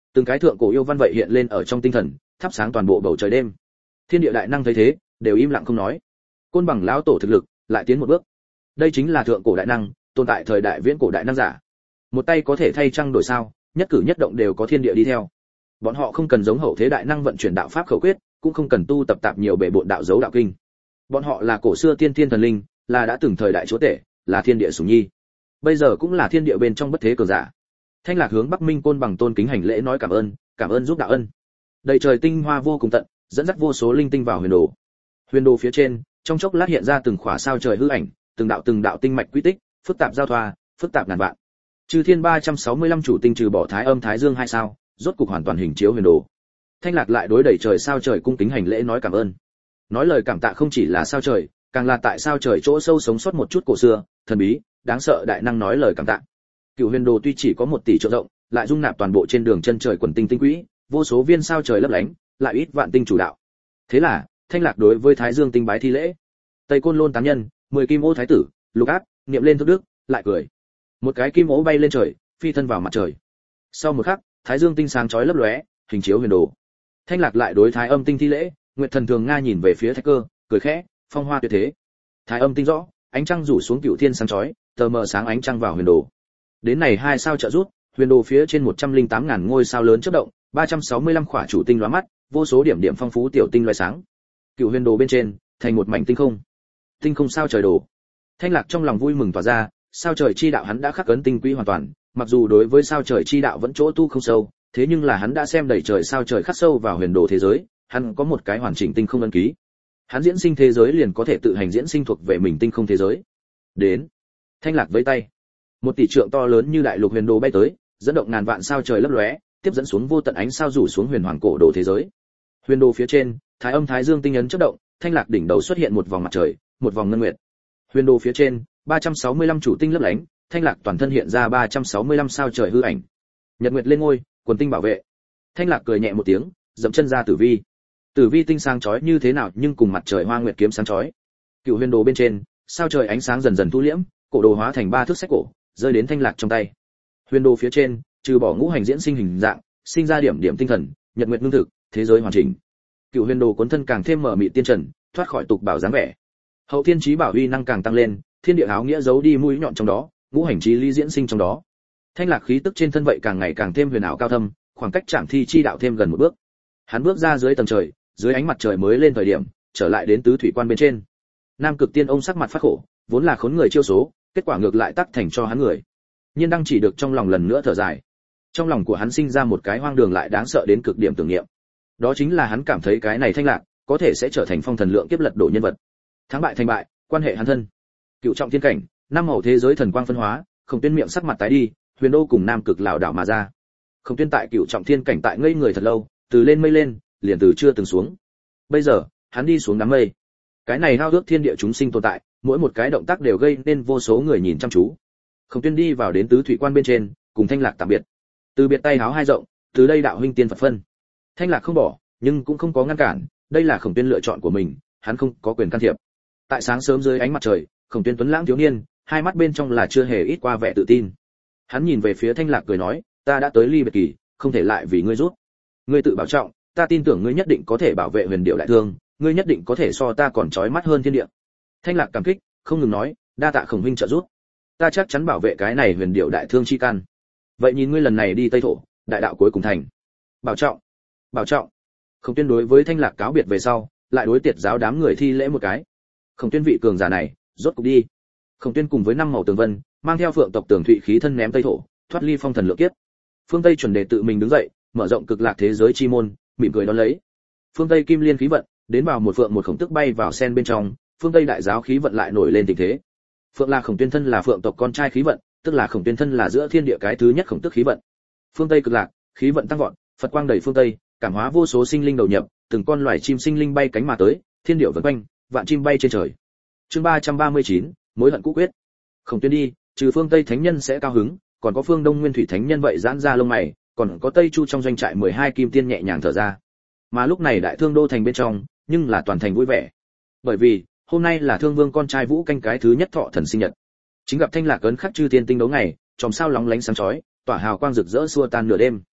Speaker 1: từng cái thượng cổ yêu văn vậy hiện lên ở trong tinh thần, thắp sáng toàn bộ bầu trời đêm. Thiên địa đại năng thấy thế, đều im lặng không nói. Côn Bằng lão tổ thực lực lại tiến một bước. Đây chính là thượng cổ đại năng, tồn tại thời đại viễn cổ đại năng giả. Một tay có thể thay trăng đổi sao, nhất cử nhất động đều có thiên địa đi theo. Bọn họ không cần giống hậu thế đại năng vận chuyển đạo pháp khẩu quyết, cũng không cần tu tập tạp nhiều bệ bộn đạo dấu đạo kinh. Bọn họ là cổ xưa tiên tiên thần linh, là đã từng thời đại chúa tể, là thiên địa sủng nhi. Bây giờ cũng là thiên địa bên trong bất thế cường giả. Thanh Lạc hướng Bắc Minh Côn Bằng tôn kính hành lễ nói cảm ơn, cảm ơn giúp đạo ân. Đầy trời tinh hoa vô cùng tận, dẫn dắt vô số linh tinh vào huyền đồ. Huyền đồ phía trên, trong chốc lát hiện ra từng khỏa sao trời hư ảnh, từng đạo từng đạo tinh mạch quy tích, phức tạp giao thoa, phức tạp ngàn vạn. Chư thiên ba trăm sáu mươi lăm chủ tinh trừ bỏ Thái Âm Thái Dương hai sao, rốt cục hoàn toàn hình chiếu huyền đồ. Thanh Lạc lại đối đẩy trời sao trời cung kính hành lễ nói cảm ơn. Nói lời cảm tạ không chỉ là sao trời, càng là tại sao trời chỗ sâu sống sót một chút cổ xưa, thần bí, đáng sợ đại năng nói lời cảm tạ. Cửu huyền đồ tuy chỉ có một tỷ trượng rộng, lại dung nạp toàn bộ trên đường chân trời quần tinh tinh quỹ, vô số viên sao trời lấp lánh, lại ít vạn tinh chủ đạo. Thế là, Thanh Lạc đối với Thái Dương tinh bái thi lễ. Tây Côn Lôn tán nhân, mười kim ô thái tử, Lục Áp, niệm lên thức đức, lại cười. Một cái kim ô bay lên trời, phi thân vào mặt trời. Sau một khắc, Thái Dương tinh sáng chói lấp lóe, hình chiếu huyền đồ. Thanh Lạc lại đối Thái Âm tinh thi lễ, Nguyệt Thần Thường Nga nhìn về phía Thạch Cơ, cười khẽ, phong hoa tuyệt thế. Thái Âm tinh rõ, ánh trăng rủ xuống cửu thiên sáng chói, tờ mờ sáng ánh trăng vào huyền đồ. Đến này hai sao trợ rút, huyền đồ phía trên một trăm lẻ tám ngàn ngôi sao lớn chớp động, ba trăm sáu mươi lăm khỏa chủ tinh lóa mắt, vô số điểm điểm phong phú tiểu tinh loé sáng. Cửu huyền đồ bên trên, thành một mảnh tinh không. Tinh không sao trời đồ. Thanh Lạc trong lòng vui mừng tỏa ra, sao trời chi đạo hắn đã khắc ấn tinh quý hoàn toàn, mặc dù đối với sao trời chi đạo vẫn chỗ tu không sâu, thế nhưng là hắn đã xem đầy trời sao trời khắc sâu vào huyền đồ thế giới, hắn có một cái hoàn chỉnh tinh không ấn ký. Hắn diễn sinh thế giới liền có thể tự hành diễn sinh thuộc về mình tinh không thế giới. Đến. Thanh Lạc với tay, một tỷ trượng to lớn như đại lục huyền đồ bay tới, dẫn động ngàn vạn sao trời lấp lóe, tiếp dẫn xuống vô tận ánh sao rủ xuống huyền hoàng cổ đồ thế giới. Huyền đồ phía trên, Thái Âm Thái Dương tinh ấn chớp động, Thanh Lạc đỉnh đầu xuất hiện một vòng mặt trời, một vòng ngân nguyệt. Huyền đồ phía trên, ba trăm sáu mươi lăm chủ tinh lấp lánh, Thanh Lạc toàn thân hiện ra ba trăm sáu mươi lăm sao trời hư ảnh. Nhật nguyệt lên ngôi, quần tinh bảo vệ. Thanh Lạc cười nhẹ một tiếng, dậm chân ra tử vi. Tử vi tinh sáng chói như thế nào nhưng cùng mặt trời hoa nguyệt kiếm sáng chói. Cựu huyền đồ bên trên, sao trời ánh sáng dần dần thu liễm, cổ đồ hóa thành ba thước sách cổ, rơi đến Thanh Lạc trong tay. Huyền đồ phía trên, trừ bỏ ngũ hành diễn sinh hình dạng, sinh ra điểm điểm tinh thần, nhật nguyệt ngưng thực, thế giới hoàn chỉnh. Cựu huyền đồ cuốn thân càng thêm mở mịt tiên trần, thoát khỏi tục bảo dáng vẻ. Hậu thiên chí bảo uy năng càng tăng lên, thiên địa áo nghĩa giấu đi mũi nhọn trong đó, ngũ hành chí lý diễn sinh trong đó. Thanh Lạc khí tức trên thân vậy càng ngày càng thêm huyền ảo cao thâm, khoảng cách Trảm Thi chi đạo thêm gần một bước. Hắn bước ra dưới tầng trời, dưới ánh mặt trời mới lên thời điểm, trở lại đến tứ thủy quan bên trên. Nam Cực Tiên ông sắc mặt phát khổ, vốn là khốn người chiêu số, kết quả ngược lại tắc thành cho hắn người. Nhưng đang chỉ được trong lòng lần nữa thở dài. Trong lòng của hắn sinh ra một cái hoang đường lại đáng sợ đến cực điểm tưởng niệm. Đó chính là hắn cảm thấy cái này Thanh Lạc có thể sẽ trở thành phong thần lượng kiếp lật đổ nhân vật. Thắng bại thành bại, quan hệ hắn thân. Cựu trọng thiên cảnh, năm màu thế giới thần quang phân hóa, Khổng Tuyên miệng sắc mặt tái đi, Huyền Đô cùng Nam Cực lảo đảo mà ra. Khổng Tuyên tại cựu trọng thiên cảnh tại ngây người thật lâu, từ lên mây lên, liền từ chưa từng xuống. Bây giờ, hắn đi xuống đám mây. Cái này hao ước thiên địa chúng sinh tồn tại, mỗi một cái động tác đều gây nên vô số người nhìn chăm chú. Khổng Tuyên đi vào đến tứ thủy quan bên trên, cùng Thanh Lạc tạm biệt. Từ biệt tay háo hai rộng, từ đây đạo huynh tiên Phật phân. Thanh Lạc không bỏ, nhưng cũng không có ngăn cản, đây là Khổng Tuyên lựa chọn của mình, hắn không có quyền can thiệp. Tại sáng sớm dưới ánh mặt trời, Khổng Tuyên tuấn lãng thiếu niên, hai mắt bên trong là chưa hề ít qua vẻ tự tin. Hắn nhìn về phía Thanh Lạc cười nói, ta đã tới ly biệt kỳ, không thể lại vì ngươi rút. Ngươi tự bảo trọng, ta tin tưởng ngươi nhất định có thể bảo vệ Huyền Điệu đại thương, ngươi nhất định có thể so ta còn chói mắt hơn thiên địa. Thanh Lạc cảm kích, không ngừng nói, đa tạ Khổng huynh trợ giúp, ta chắc chắn bảo vệ cái này Huyền Điệu đại thương chi căn. Vậy nhìn ngươi lần này đi Tây thổ, đại đạo cuối cùng thành. Bảo trọng, bảo trọng. Khổng Tuyên đối với Thanh Lạc cáo biệt về sau, lại đối Tiệt giáo đám người thi lễ một cái. Khổng Tuyên vị cường giả này, rốt cục đi. Khổng Tuyên cùng với năm màu tường vân, mang theo phượng tộc Tường Thụy khí thân ném Tây thổ, thoát ly phong thần lượng kiếp. Phương Tây chuẩn đề tự mình đứng dậy, mở rộng cực lạc thế giới chi môn, mỉm cười đón lấy. Phương Tây kim liên khí vận, đến vào một phượng một khổng tức bay vào sen bên trong, Phương Tây đại giáo khí vận lại nổi lên tình thế. Phượng là Khổng Tuyên thân là phượng tộc con trai khí vận, tức là Khổng Tuyên thân là giữa thiên địa cái thứ nhất khổng tức khí vận. Phương Tây cực lạc, khí vận tăng vọt, Phật quang đầy phương Tây, cảm hóa vô số sinh linh đầu nhập, từng con loài chim sinh linh bay cánh mà tới, thiên điệu vần quanh, vạn chim bay trên trời. Chương ba trăm ba mươi chín, mối hận cũ quyết. Khổng Tuyên đi, trừ phương Tây thánh nhân sẽ cao hứng, còn có phương Đông Nguyên Thủy thánh nhân vậy giãn ra lông mày, còn có Tây Chu trong doanh trại mười hai kim tiên nhẹ nhàng thở ra. Mà lúc này đại thương đô thành bên trong, nhưng là toàn thành vui vẻ. Bởi vì, hôm nay là Thương Vương con trai Vũ Canh cái thứ nhất thọ thần sinh nhật. Chính gặp Thanh Lạc ấn khắc chư tiên tinh đấu ngày, chòm sao lóng lánh sáng chói, tỏa hào quang rực rỡ xua tan nửa đêm.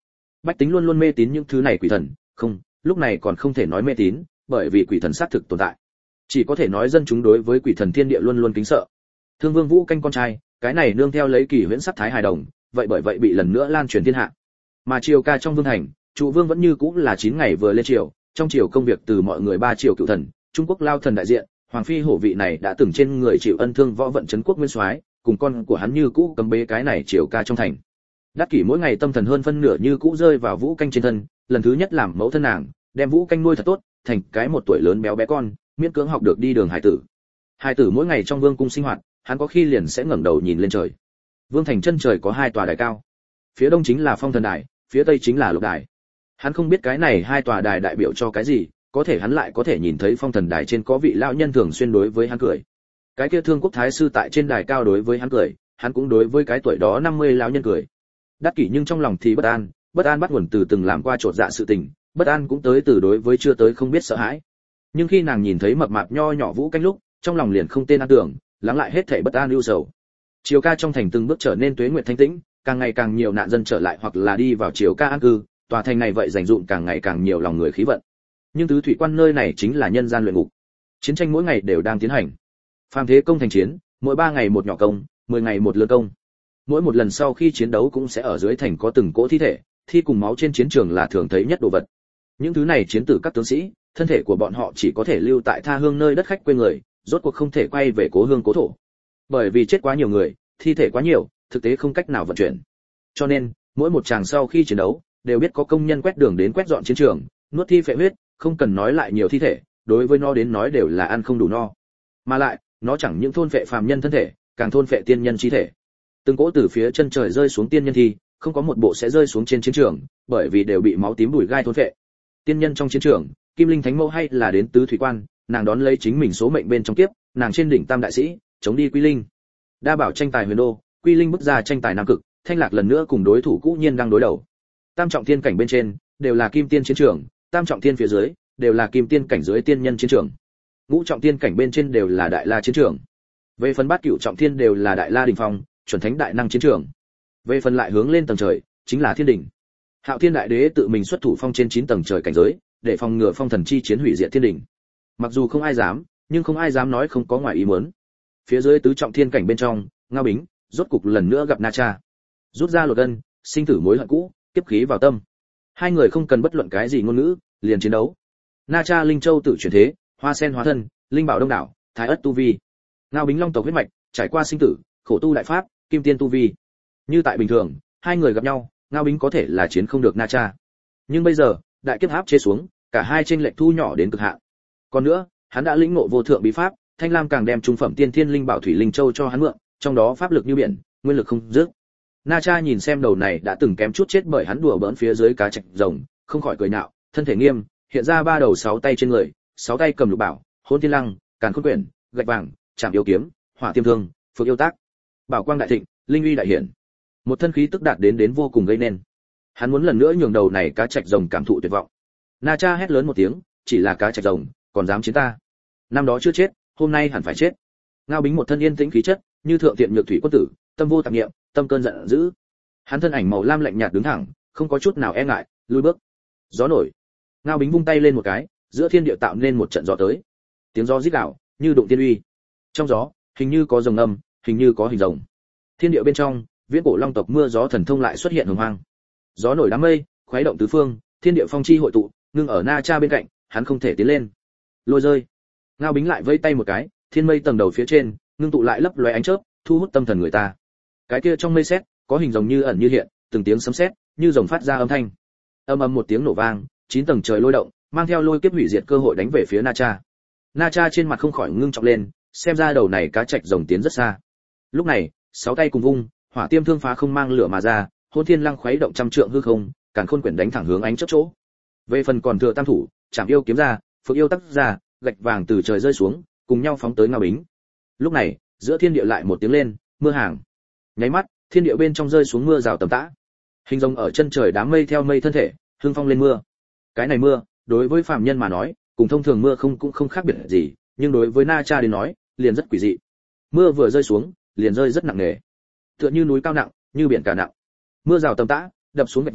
Speaker 1: Bách tính luôn luôn mê tín những thứ này quỷ thần, không, lúc này còn không thể nói mê tín, bởi vì quỷ thần xác thực tồn tại. Chỉ có thể nói dân chúng đối với quỷ thần thiên địa luôn luôn kính sợ. Thương Vương Vũ Canh con trai, cái này nương theo lấy kỳ huyễn sắc thái hài đồng, vậy bởi vậy bị lần nữa lan truyền thiên hạ. Mà triều ca trong vương thành, trụ vương vẫn như cũng là chín ngày vừa lên triều, trong triều công việc từ mọi người ba triều cựu thần, Trung Quốc lao thần đại diện, hoàng phi hổ vị này đã từng trên người chịu ân thương võ vận trấn quốc nguyên soái, cùng con của hắn như cũ cầm bế cái này triều ca trong thành. Đắc Kỷ mỗi ngày tâm thần hơn phân nửa như cũ rơi vào Vũ Canh trên thân, lần thứ nhất làm mẫu thân nàng, đem Vũ Canh nuôi thật tốt, thành cái một tuổi lớn béo bé con, miễn cưỡng học được đi đường hải tử. Hải tử mỗi ngày trong vương cung sinh hoạt, hắn có khi liền sẽ ngẩng đầu nhìn lên trời. Vương thành chân trời có hai tòa đài cao, phía đông chính là Phong Thần Đài, phía tây chính là Lục Đài. Hắn không biết cái này hai tòa đài đại biểu cho cái gì, có thể hắn lại có thể nhìn thấy Phong Thần Đài trên có vị lão nhân thường xuyên đối với hắn cười. Cái kia Thương Quốc thái sư tại trên đài cao đối với hắn cười, hắn cũng đối với cái tuổi đó năm mươi lão nhân cười. Đắc Kỷ nhưng trong lòng thì bất an, bất an bắt nguồn từ từng làm qua trột dạ sự tình, bất an cũng tới từ đối với chưa tới không biết sợ hãi. Nhưng khi nàng nhìn thấy mập mạp nho nhỏ Vũ Canh lúc, trong lòng liền không tên an tưởng, lắng lại hết thảy bất an ưu sầu. Triều ca trong thành từng bước trở nên tuế nguyệt thanh tĩnh, càng ngày càng nhiều nạn dân trở lại hoặc là đi vào triều ca an cư, tòa thành này vậy dành dụm càng ngày càng nhiều lòng người khí vận. Nhưng tứ thủy quan nơi này chính là nhân gian luyện ngục. Chiến tranh mỗi ngày đều đang tiến hành. Phàm thế công thành chiến, mỗi ba ngày một nhỏ công, mười ngày một lớn công. Mỗi một lần sau khi chiến đấu cũng sẽ ở dưới thành có từng cỗ thi thể, thi cùng máu trên chiến trường là thường thấy nhất đồ vật. Những thứ này chiến tử các tướng sĩ, thân thể của bọn họ chỉ có thể lưu tại tha hương nơi đất khách quê người, rốt cuộc không thể quay về cố hương cố thổ. Bởi vì chết quá nhiều người, thi thể quá nhiều, thực tế không cách nào vận chuyển. Cho nên, mỗi một chàng sau khi chiến đấu, đều biết có công nhân quét đường đến quét dọn chiến trường, nuốt thi phệ huyết, không cần nói lại nhiều thi thể, đối với nó đến nói đều là ăn không đủ no. Mà lại, nó chẳng những thôn phệ phàm nhân thân thể, càng thôn phệ tiên nhân chi thể. Từng cỗ từ phía chân trời rơi xuống tiên nhân thi, không có một bộ sẽ rơi xuống trên chiến trường, bởi vì đều bị máu tím bùi gai thôn phệ. Tiên nhân trong chiến trường, Kim Linh Thánh Mẫu hay là đến tứ thủy quan, nàng đón lấy chính mình số mệnh bên trong kiếp, nàng trên đỉnh tam đại sĩ, chống đi Quy Linh. Đa bảo tranh tài huyền đô, Quy Linh bước ra tranh tài nam cực, Thanh Lạc lần nữa cùng đối thủ cũ nhiên đang đối đầu. Tam trọng thiên cảnh bên trên đều là kim tiên chiến trường, tam trọng thiên phía dưới đều là kim tiên cảnh dưới tiên nhân chiến trường. Ngũ trọng thiên cảnh bên trên đều là đại la chiến trường. Về phần bát cửu trọng thiên đều là đại la đỉnh phong, chuẩn thánh đại năng chiến trường. Về phần lại hướng lên tầng trời, chính là thiên đỉnh. Hạo Thiên Đại Đế tự mình xuất thủ phong trên chín tầng trời cảnh giới, để phòng ngừa phong thần chi chiến hủy diệt thiên đỉnh. Mặc dù không ai dám, nhưng không ai dám nói không có ngoài ý muốn. Phía dưới tứ trọng thiên cảnh bên trong, Ngao Bính rốt cục lần nữa gặp Na Cha. Rút ra lột gân, sinh tử mối hận cũ, kiếp khí vào tâm. Hai người không cần bất luận cái gì ngôn ngữ, liền chiến đấu. Na Cha Linh Châu tự chuyển thế, Hoa Sen hóa thân, linh bảo đông đảo, thái ất tu vi. Ngao Bính long tộc huyết mạch, trải qua sinh tử, khổ tu đại pháp, kim tiên tu vi. Như tại bình thường, hai người gặp nhau, Ngao Bính có thể là chiến không được Na Cha. Nhưng bây giờ, đại kiếp áp chế xuống, cả hai chênh lệch thu nhỏ đến cực hạn. Còn nữa, hắn đã lĩnh ngộ vô thượng bí pháp, Thanh Lam càng đem trung phẩm tiên thiên linh bảo thủy linh châu cho hắn mượn, trong đó pháp lực như biển, nguyên lực không dứt. Na Cha nhìn xem đầu này đã từng kém chút chết bởi hắn đùa bỡn phía dưới cá trạch rồng, không khỏi cười nhạo, thân thể nghiêm, hiện ra ba đầu sáu tay trên người, sáu tay cầm lục bảo, hôn thiên lăng, càn khôn quyển, gạch vàng, chạm yêu kiếm, hỏa tiêm thương, phượng yêu tác, bảo quang đại thịnh, linh uy đại hiển. Một thân khí tức đạt đến đến vô cùng gây nên. Hắn muốn lần nữa nhường đầu này cá trạch rồng cảm thụ tuyệt vọng. Na Cha hét lớn một tiếng, chỉ là cá trạch rồng, còn dám chiến ta? Năm đó chưa chết, hôm nay hẳn phải chết. Ngao Bính một thân yên tĩnh khí chất, như thượng tiện nhược thủy quân tử, tâm vô tạp niệm, tâm cơn giận dữ. Hắn thân ảnh màu lam lạnh nhạt đứng thẳng, không có chút nào e ngại, lùi bước. Gió nổi. Ngao Bính vung tay lên một cái, giữa thiên địa tạo nên một trận gió tới. Tiếng gió rít gào, như đụng tiên uy. Trong gió, hình như có rồng âm, hình như có hình rồng. Thiên địa bên trong, viễn cổ long tộc mưa gió thần thông lại xuất hiện hùng hoang. Gió nổi đám mây, khuấy động tứ phương, thiên địa phong chi hội tụ, ngưng ở Na Cha bên cạnh, hắn không thể tiến lên. Lôi rơi. Ngao Bính lại vẫy tay một cái, thiên mây tầng đầu phía trên, ngưng tụ lại lấp lóe ánh chớp, thu hút tâm thần người ta. Cái kia trong mây sét, có hình rồng như ẩn như hiện, từng tiếng sấm sét, như rồng phát ra âm thanh. Âm ầm một tiếng nổ vang, chín tầng trời lôi động, mang theo lôi kiếp hủy diệt cơ hội đánh về phía Na Cha. Na Cha trên mặt không khỏi ngưng trọng lên, xem ra đầu này cá trạch rồng tiến rất xa. Lúc này, sáu tay cùng vung, hỏa tiêm thương phá không mang lửa mà ra, hôn thiên lăng khuấy động trăm trượng hư không, càn khôn quyển đánh thẳng hướng ánh chớp chỗ. Về phần còn thừa tam thủ, chạm yêu kiếm ra, phượng yêu tắc ra, gạch vàng từ trời rơi xuống, cùng nhau phóng tới Ngao Bính. Lúc này, giữa thiên địa lại một tiếng lên, mưa hàng. Nháy mắt, thiên địa bên trong rơi xuống mưa rào tầm tã. Hình rồng ở chân trời đám mây theo mây thân thể, hương phong lên mưa. Cái này mưa, đối với phàm nhân mà nói, cùng thông thường mưa không cũng không khác biệt gì, nhưng đối với Na Cha đến nói, liền rất quỷ dị. Mưa vừa rơi xuống, liền rơi rất nặng nề. Tựa như núi cao nặng, như biển cả nặng. Mưa rào tầm tã, đập xuống gạch vàng,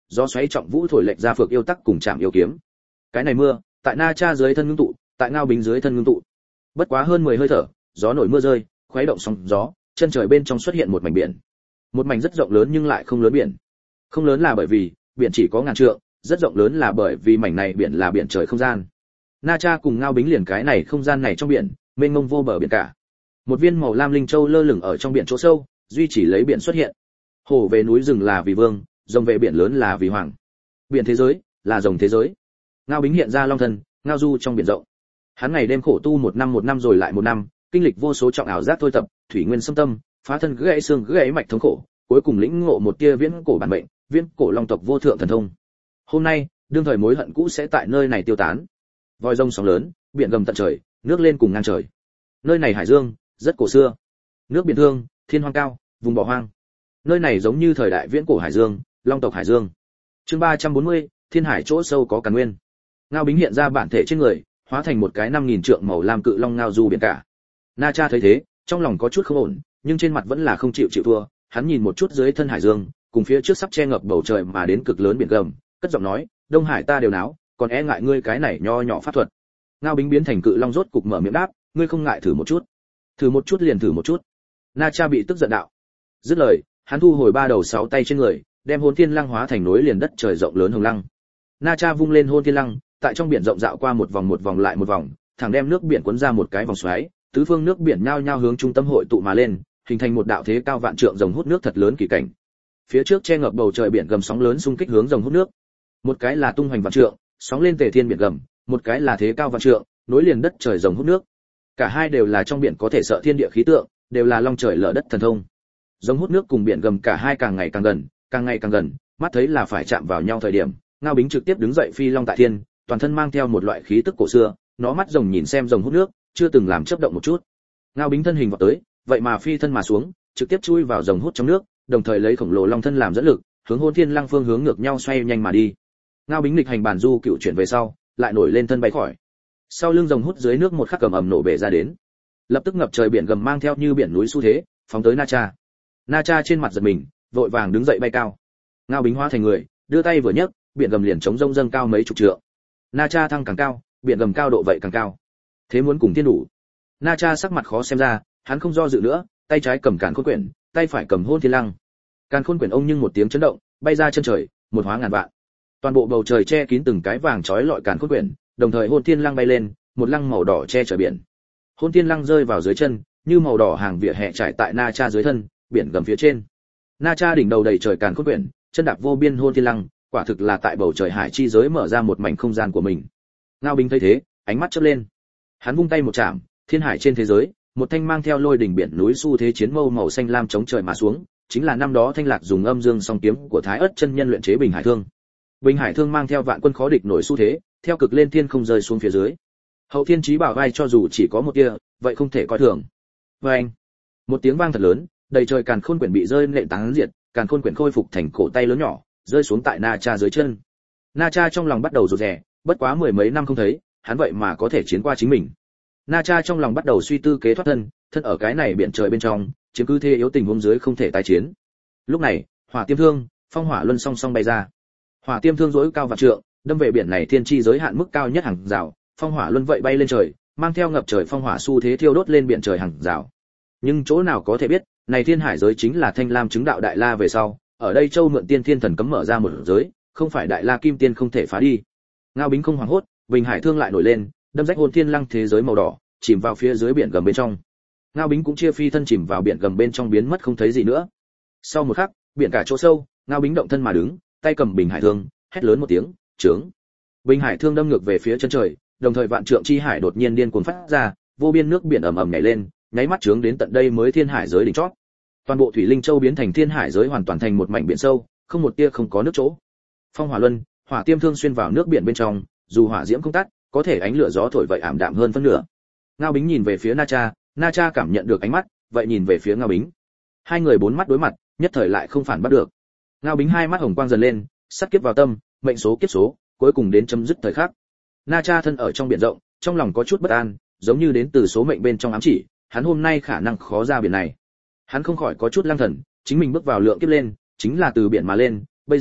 Speaker 1: gió xoáy trọng vũ thổi lệch ra phược yêu tắc cùng chạm yêu kiếm. Cái này mưa, tại Na Cha dưới thân ngưng tụ, tại Ngao Bính dưới thân ngưng tụ. Bất quá hơn mười hơi thở, gió nổi mưa rơi, khuấy động sóng gió, chân trời bên trong xuất hiện một mảnh biển. Một mảnh rất rộng lớn nhưng lại không lớn biển. Không lớn là bởi vì biển chỉ có ngàn trượng, rất rộng lớn là bởi vì mảnh này biển là biển trời không gian. Na Cha cùng Ngao Bính liền cái này không gian này trong biển, mênh mông vô bờ biển cả. Một viên màu lam linh châu lơ lửng ở trong biển chỗ sâu, duy chỉ lấy biển xuất hiện. Hổ về núi rừng là vì vương, rồng về biển lớn là vì hoàng. Biển thế giới là rồng thế giới. Ngao Bính hiện ra long thân, ngao du trong biển rộng. Hắn ngày đêm khổ tu một năm một năm rồi lại một năm, kinh lịch vô số trọng ảo giác thôi tập, thủy nguyên xâm tâm, phá thân gãy xương gãy mạch thống khổ, cuối cùng lĩnh ngộ một tia viễn cổ bản mệnh, viễn cổ long tộc vô thượng thần thông. Hôm nay, đương thời mối hận cũ sẽ tại nơi này tiêu tán. Voi rông sóng lớn, biển gầm tận trời, nước lên cùng ngang trời. Nơi này hải dương, rất cổ xưa. Nước biển thương, thiên hoang cao, vùng bỏ hoang. Nơi này giống như thời đại viễn cổ hải dương, long tộc hải dương. Chương ba trăm bốn mươi, thiên hải chỗ sâu có càn nguyên. Ngao Bính hiện ra bản thể trên người, hóa thành một cái năm nghìn trượng màu lam cự long ngao du biển cả. Na Cha thấy thế, trong lòng có chút không ổn, nhưng trên mặt vẫn là không chịu chịu thua. Hắn nhìn một chút dưới thân hải dương, cùng phía trước sắp che ngập bầu trời mà đến cực lớn biển gầm, cất giọng nói, Đông Hải ta đều náo, còn e ngại ngươi cái này nho nhỏ pháp thuật. Ngao Bính biến thành cự long rốt cục mở miệng đáp, ngươi không ngại thử một chút? Thử một chút liền thử một chút. Na Cha bị tức giận đạo. Dứt lời, hắn thu hồi ba đầu sáu tay trên người, đem Hôn Thiên Lăng hóa thành núi liền đất trời rộng lớn hồng lăng. Na Cha vung lên Hôn Thiên Lăng, tại trong biển rộng dạo qua một vòng một vòng lại một vòng, thẳng đem nước biển cuốn ra một cái vòng xoáy, tứ phương nước biển nhao nhao hướng trung tâm hội tụ mà lên, hình thành một đạo thế cao vạn trượng rồng hút nước thật lớn kỳ cảnh. Phía trước che ngập bầu trời biển gầm sóng lớn xung kích hướng rồng hút nước. Một cái là tung hoành vạn trượng, sóng lên tề thiên biển gầm, một cái là thế cao vạn trượng, nối liền đất trời rồng hút nước. Cả hai đều là trong biển có thể sợ thiên địa khí tượng, đều là long trời lở đất thần thông. Rồng hút nước cùng biển gầm cả hai càng ngày càng gần, càng ngày càng gần, mắt thấy là phải chạm vào nhau thời điểm, Ngao Bính trực tiếp đứng dậy phi long tại thiên, toàn thân mang theo một loại khí tức cổ xưa, nó mắt rồng nhìn xem rồng hút nước, chưa từng làm chớp động một chút. Ngao Bính thân hình vọt tới, vậy mà phi thân mà xuống, trực tiếp chui vào rồng hút trong nước, đồng thời lấy khổng lồ long thân làm dẫn lực, hướng Hôn Thiên Lăng phương hướng ngược nhau xoay nhanh mà đi. Ngao Bính lịch hành bản du cựu chuyển về sau, lại nổi lên thân bay khỏi. Sau lưng rồng hút dưới nước một khắc cầm ầm nổ bể ra đến. Lập tức ngập trời biển gầm mang theo như biển núi xu thế, phóng tới Na Cha. Na Cha trên mặt giật mình, vội vàng đứng dậy bay cao. Ngao Bính hóa thành người, đưa tay vừa nhấc, biển gầm liền chống rông dâng cao mấy chục trượng. Na Cha thăng càng cao, biển gầm cao độ vậy càng cao. Thế muốn cùng tiên đủ. Na Cha sắc mặt khó xem ra, hắn không do dự nữa, tay trái cầm càn khôn quyển, tay phải cầm Hôn Thiên Lăng. Càn khôn quyển ông nhưng một tiếng chấn động, bay ra chân trời, một hóa ngàn vạn. Toàn bộ bầu trời che kín từng cái vàng chói lọi càn khôn quyển, đồng thời Hôn Thiên Lăng bay lên, một lăng màu đỏ che trời biển. Hôn Thiên Lăng rơi vào dưới chân, như màu đỏ hàng vỉa hè trải tại Na Cha dưới thân, biển gầm phía trên. Na Cha đỉnh đầu đầy trời càn khôn quyển, chân đạp vô biên Hôn Thiên Lăng, quả thực là tại bầu trời hải chi giới mở ra một mảnh không gian của mình. Ngao Bính thấy thế, ánh mắt chớp lên. Hắn vung tay một chạm, thiên hải trên thế giới, một thanh mang theo lôi đỉnh biển núi xu thế chiến mâu màu xanh lam chống trời mà xuống, chính là năm đó Thanh Lạc dùng âm dương song kiếm của Thái Ức chân nhân luyện chế Bình Hải Thương. Bình Hải Thương mang theo vạn quân khó địch nổi xu thế, theo cực lên thiên không rơi xuống phía dưới. Hậu thiên chí bảo vai cho dù chỉ có một tia, vậy không thể coi thường. Oeng! Một tiếng vang thật lớn, đầy trời càn khôn quyển bị rơi nện tán diệt, càn khôn quyển khôi phục thành cổ tay lớn nhỏ, rơi xuống tại Na Cha dưới chân. Na Cha trong lòng bắt đầu rụt rè, bất quá mười mấy năm không thấy, hắn vậy mà có thể chiến qua chính mình. Na Cha trong lòng bắt đầu suy tư kế thoát thân, thân ở cái này biển trời bên trong, chiếm cứ thế yếu tình huống dưới không thể tái chiến. Lúc này, Hỏa Tiêm Thương, Phong Hỏa Luân song song bay ra. Hỏa Tiêm Thương rỗi cao vạn trượng, đâm về biển này thiên chi giới hạn mức cao nhất hàng rào, Phong Hỏa Luân vậy bay lên trời, mang theo ngập trời phong hỏa xu thế thiêu đốt lên biển trời hàng rào. Nhưng chỗ nào có thể biết, này thiên hải giới chính là Thanh Lam chứng đạo đại la về sau, ở đây Châu mượn tiên thiên thần cấm mở ra một giới, không phải đại la kim tiên không thể phá đi. Ngao Bính không hoảng hốt, Bình Hải Thương lại nổi lên, đâm rách Hôn Thiên Lăng thế giới màu đỏ, chìm vào phía dưới biển gầm bên trong. Ngao Bính cũng chia phi thân chìm vào biển gầm bên trong biến mất không thấy gì nữa. Sau một khắc, biển cả chỗ sâu, Ngao Bính động thân mà đứng, tay cầm Bình Hải Thương, hét lớn một tiếng, "Trướng!" Bình Hải Thương đâm ngược về phía chân trời, đồng thời vạn trượng chi hải đột nhiên điên cuồng phát ra, vô biên nước biển ầm ầm nhảy lên, nháy mắt trướng đến tận đây mới thiên hải giới đỉnh chót. Toàn bộ thủy linh châu biến thành thiên hải giới hoàn toàn thành một mảnh biển sâu, không một tia không có nước chỗ. Phong Hỏa Luân, Hỏa Tiêm Thương xuyên vào nước biển bên trong, dù hỏa diễm không tắt, có thể ánh lửa gió thổi vậy ảm đạm hơn phân nửa. Ngao Bính nhìn về phía Na Cha, Na Cha cảm nhận được ánh mắt, vậy nhìn về phía Ngao Bính. Hai người bốn mắt đối mặt, nhất thời lại không phản bắt được. Ngao Bính hai mắt hồng quang dần lên, sát kiếp vào tâm, mệnh số kiếp số, cuối cùng đến chấm dứt thời khắc. Na Cha thân ở trong biển rộng, trong lòng có chút bất an, giống như đến từ số mệnh bên trong ám chỉ, hắn hôm nay khả năng khó ra biển này. Hắn không khỏi có chút lang thần, chính mình bước vào lượng kiếp lên, chính là từ biển mà lên, bây giờ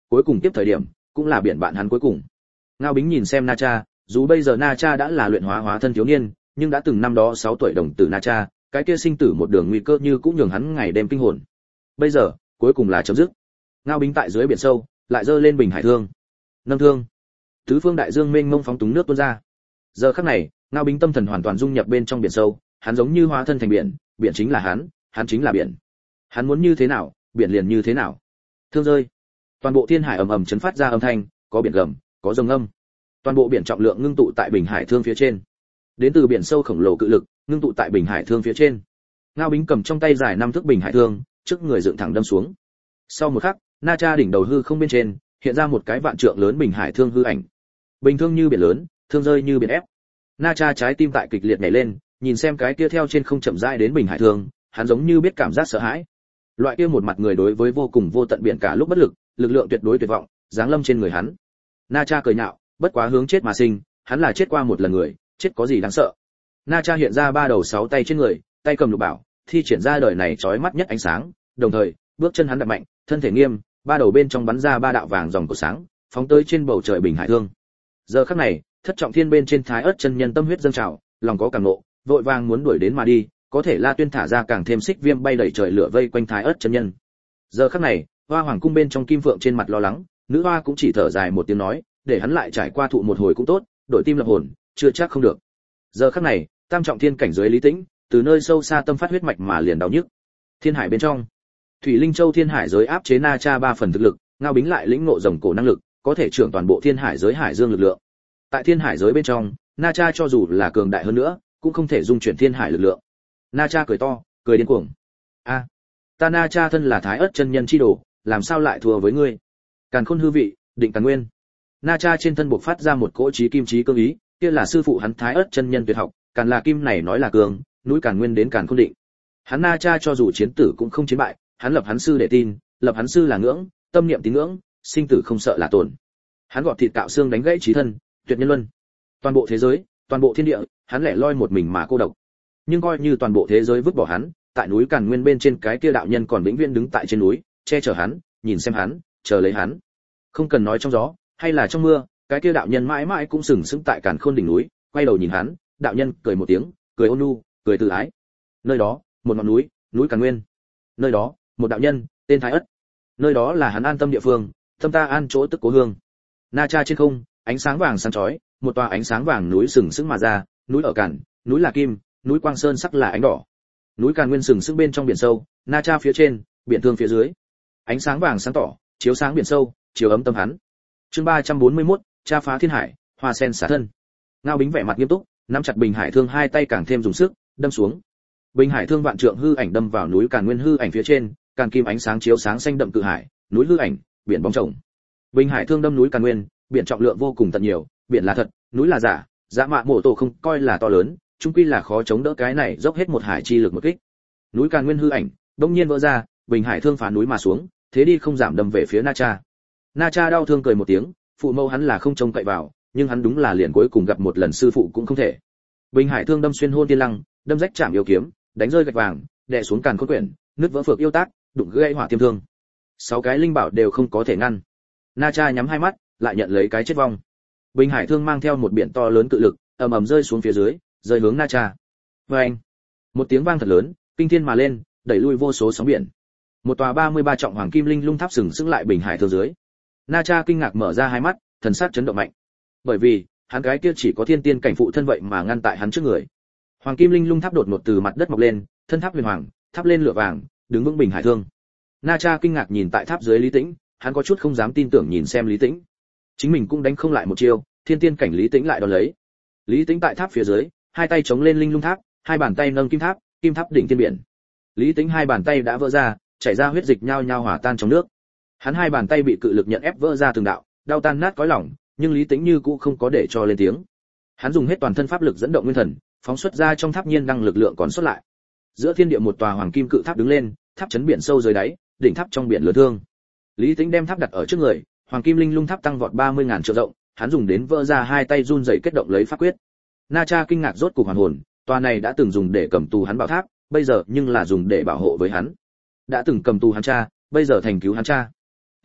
Speaker 1: cuối cùng tiếp thời điểm cũng là biển bạn hắn cuối cùng. Ngao Bính nhìn xem Na Cha, dù bây giờ Na Cha đã là luyện hóa hóa thân thiếu niên, nhưng đã từng năm đó sáu tuổi đồng tử Na Cha, cái kia sinh tử một đường nguy cơ như cũng nhường hắn ngày đêm kinh hồn. Bây giờ, cuối cùng là chấm dứt. Ngao Bính tại dưới biển sâu, lại giơ lên bình hải thương. Nâng thương, tứ phương đại dương mênh mông phóng túng nước tuôn ra. Giờ khắc này, Ngao Bính tâm thần hoàn toàn dung nhập bên trong biển sâu, hắn giống như hóa thân thành biển, biển chính là hắn, hắn chính là biển. Hắn muốn như thế nào, biển liền như thế nào. Thương rơi, toàn bộ thiên hải ầm ầm chấn phát ra âm thanh, có biển gầm, có rồng âm. Toàn bộ biển trọng lượng ngưng tụ tại bình hải thương phía trên. Đến từ biển sâu khổng lồ cự lực, ngưng tụ tại bình hải thương phía trên. Ngao Bính cầm trong tay dài năm thước bình hải thương, trước người dựng thẳng đâm xuống. Sau một khắc, Na Cha đỉnh đầu hư không bên trên, hiện ra một cái vạn trượng lớn bình hải thương hư ảnh. Bình thương như biển lớn, thương rơi như biển ép. Na Cha trái tim tại kịch liệt nhảy lên, nhìn xem cái kia theo trên không chậm rãi đến bình hải thương, hắn giống như biết cảm giác sợ hãi. Loại kia một mặt người đối với vô cùng vô tận biển cả lúc bất lực, lực lượng tuyệt đối tuyệt vọng, giáng lâm trên người hắn. Na Cha cười nhạo, bất quá hướng chết mà sinh, hắn là chết qua một lần người, chết có gì đáng sợ. Na Cha hiện ra ba đầu sáu tay trên người, tay cầm lục bảo, thi triển ra đời này chói mắt nhất ánh sáng, đồng thời, bước chân hắn đạp mạnh, thân thể nghiêm, ba đầu bên trong bắn ra ba đạo vàng dòng của sáng, phóng tới trên bầu trời bình hải thương. Giờ khắc này, thất trọng thiên bên trên Thái Ức chân nhân tâm huyết dâng trào, lòng có cảm nộ, vội vàng muốn đuổi đến mà đi, có thể La Tuyên thả ra càng thêm xích viêm bay đẩy trời lửa vây quanh Thái Ức chân nhân. Giờ khắc này, Hoa Hoàng cung bên trong Kim Phượng trên mặt lo lắng, nữ hoa cũng chỉ thở dài một tiếng nói, để hắn lại trải qua thụ một hồi cũng tốt, đổi tim lập hồn, chưa chắc không được. Giờ khắc này, tam trọng thiên cảnh giới Lý Tĩnh, từ nơi sâu xa tâm phát huyết mạch mà liền đau nhức. Thiên hải bên trong, Thủy Linh Châu thiên hải giới áp chế Na Cha ba phần thực lực, Ngao Bính lại lĩnh ngộ rồng cổ năng lực, có thể trưởng toàn bộ thiên hải giới hải dương lực lượng. Tại thiên hải giới bên trong, Na Cha cho dù là cường đại hơn nữa, cũng không thể dung chuyển thiên hải lực lượng. Na Cha cười to, cười điên cuồng. A, ta Na Cha thân là Thái Ức chân nhân chi đồ, làm sao lại thua với ngươi? Càn Khôn hư vị, định Càn Nguyên. Na Cha trên thân bộc phát ra một cỗ chí kim chí cương ý, kia là sư phụ hắn Thái Ức chân nhân tuyệt học, Càn là kim này nói là cường, núi Càn Nguyên đến Càn Khôn định. Hắn Na Cha cho dù chiến tử cũng không chiến bại, hắn lập hắn sư để tin, lập hắn sư là ngưỡng, tâm niệm tín ngưỡng, sinh tử không sợ là tổn. Hắn gọt thịt cạo xương đánh gãy chí thân, tuyệt nhân luân. Toàn bộ thế giới, toàn bộ thiên địa, hắn lẻ loi một mình mà cô độc. Nhưng coi như toàn bộ thế giới vứt bỏ hắn, tại núi Càn Nguyên bên trên cái kia đạo nhân còn vĩnh viễn đứng tại trên núi, che chở hắn, nhìn xem hắn, chờ lấy hắn. Không cần nói trong gió, hay là trong mưa, cái kia đạo nhân mãi mãi cũng sừng sững tại Càn Khôn đỉnh núi, quay đầu nhìn hắn, đạo nhân cười một tiếng, cười ôn nhu, cười từ ái. Nơi đó, một ngọn núi, núi Càn Nguyên. Nơi đó, một đạo nhân, tên Thái Ức. Nơi đó là hắn an tâm địa phương, tâm ta an chỗ tức cố hương. Na Cha trên không, ánh sáng vàng sáng chói, một tòa ánh sáng vàng núi sừng sững mà ra, núi ở Càn, núi là kim, núi Quang Sơn sắc là ánh đỏ. Núi Càn Nguyên sừng sững bên trong biển sâu, Na Cha phía trên, biển thương phía dưới. Ánh sáng vàng sáng tỏ, chiếu sáng biển sâu, chiếu ấm tâm hắn. Chương ba trăm bốn mươi mốt, Cha phá thiên hải, hoa sen xả thân. Ngao Bính vẻ mặt nghiêm túc, nắm chặt bình hải thương hai tay càng thêm dùng sức, đâm xuống. Bình hải thương vạn trượng hư ảnh đâm vào núi Càn Nguyên hư ảnh phía trên, càn kim ánh sáng chiếu sáng xanh đậm cự hải, núi hư ảnh, biển bóng chồng. Bình hải thương đâm núi Càn Nguyên, biển trọng lượng vô cùng tận nhiều, biển là thật, núi là giả, Dạ Mạ Mộ Tổ không coi là to lớn, chung quy là khó chống đỡ cái này dốc hết một hải chi lực một kích. Núi Càn Nguyên hư ảnh, đột nhiên vỡ ra, bình hải thương phá núi mà xuống, thế đi không giảm đâm về phía Na Cha. Na Cha đau thương cười một tiếng, phụ mẫu hắn là không trông cậy vào, nhưng hắn đúng là liền cuối cùng gặp một lần sư phụ cũng không thể. Bình hải thương đâm xuyên hôn tiên lăng, đâm rách chạm yêu kiếm, đánh rơi gạch vàng, đè xuống Càn Khôn quyển, nứt vỡ phược yêu tác, đụng gãy hỏa tiêm thương. Sáu cái linh bảo đều không có thể ngăn. Na Cha nhắm hai mắt, lại nhận lấy cái chết vong. Bình hải thương mang theo một biển to lớn cự lực, ầm ầm rơi xuống phía dưới, rơi hướng Na Cha. Oeng! Một tiếng vang thật lớn, kinh thiên mà lên, đẩy lui vô số sóng biển. Một tòa ba mươi ba trọng hoàng kim linh lung tháp sừng sững lại bình hải thương dưới. Na Cha kinh ngạc mở ra hai mắt, thần sắc chấn động mạnh. Bởi vì, hắn cái kia chỉ có thiên tiên cảnh phụ thân vậy mà ngăn tại hắn trước người. Hoàng kim linh lung tháp đột ngột từ mặt đất mọc lên, thân tháp huyền hoàng, tháp lên lửa vàng, đứng vững bình hải thương. Na Cha kinh ngạc nhìn tại tháp dưới Lý Tĩnh, hắn có chút không dám tin tưởng nhìn xem Lý Tĩnh. Chính mình cũng đánh không lại một chiêu, thiên tiên cảnh Lý Tĩnh lại đón lấy. Lý Tĩnh tại tháp phía dưới, hai tay chống lên linh lung tháp, hai bàn tay nâng kim tháp, kim tháp đỉnh thiên biển. Lý Tĩnh hai bàn tay đã vỡ ra, chảy ra huyết dịch nhao nhao hòa tan trong nước. Hắn hai bàn tay bị cự lực nhận ép vỡ ra từng đạo, đau tan nát cõi lòng, nhưng Lý Tĩnh như cũ không có để cho lên tiếng. Hắn dùng hết toàn thân pháp lực dẫn động nguyên thần, phóng xuất ra trong tháp nhiên năng lực lượng còn sót lại. Giữa thiên địa một tòa hoàng kim cự tháp đứng lên, tháp chấn biển sâu dưới đáy, đỉnh tháp trong biển lớn thương. Lý Tĩnh đem tháp đặt ở trước người, hoàng kim linh lung tháp tăng vọt ba mươi ngàn trượng rộng, hắn dùng đến vỡ ra hai tay run rẩy kết động lấy pháp quyết. Na Cha kinh ngạc rốt cục hoàn hồn, tòa này đã từng dùng để cầm tù hắn bảo tháp, bây giờ nhưng là dùng để bảo hộ với hắn. Đã từng cầm tù hắn cha, bây giờ thành cứu hắn cha.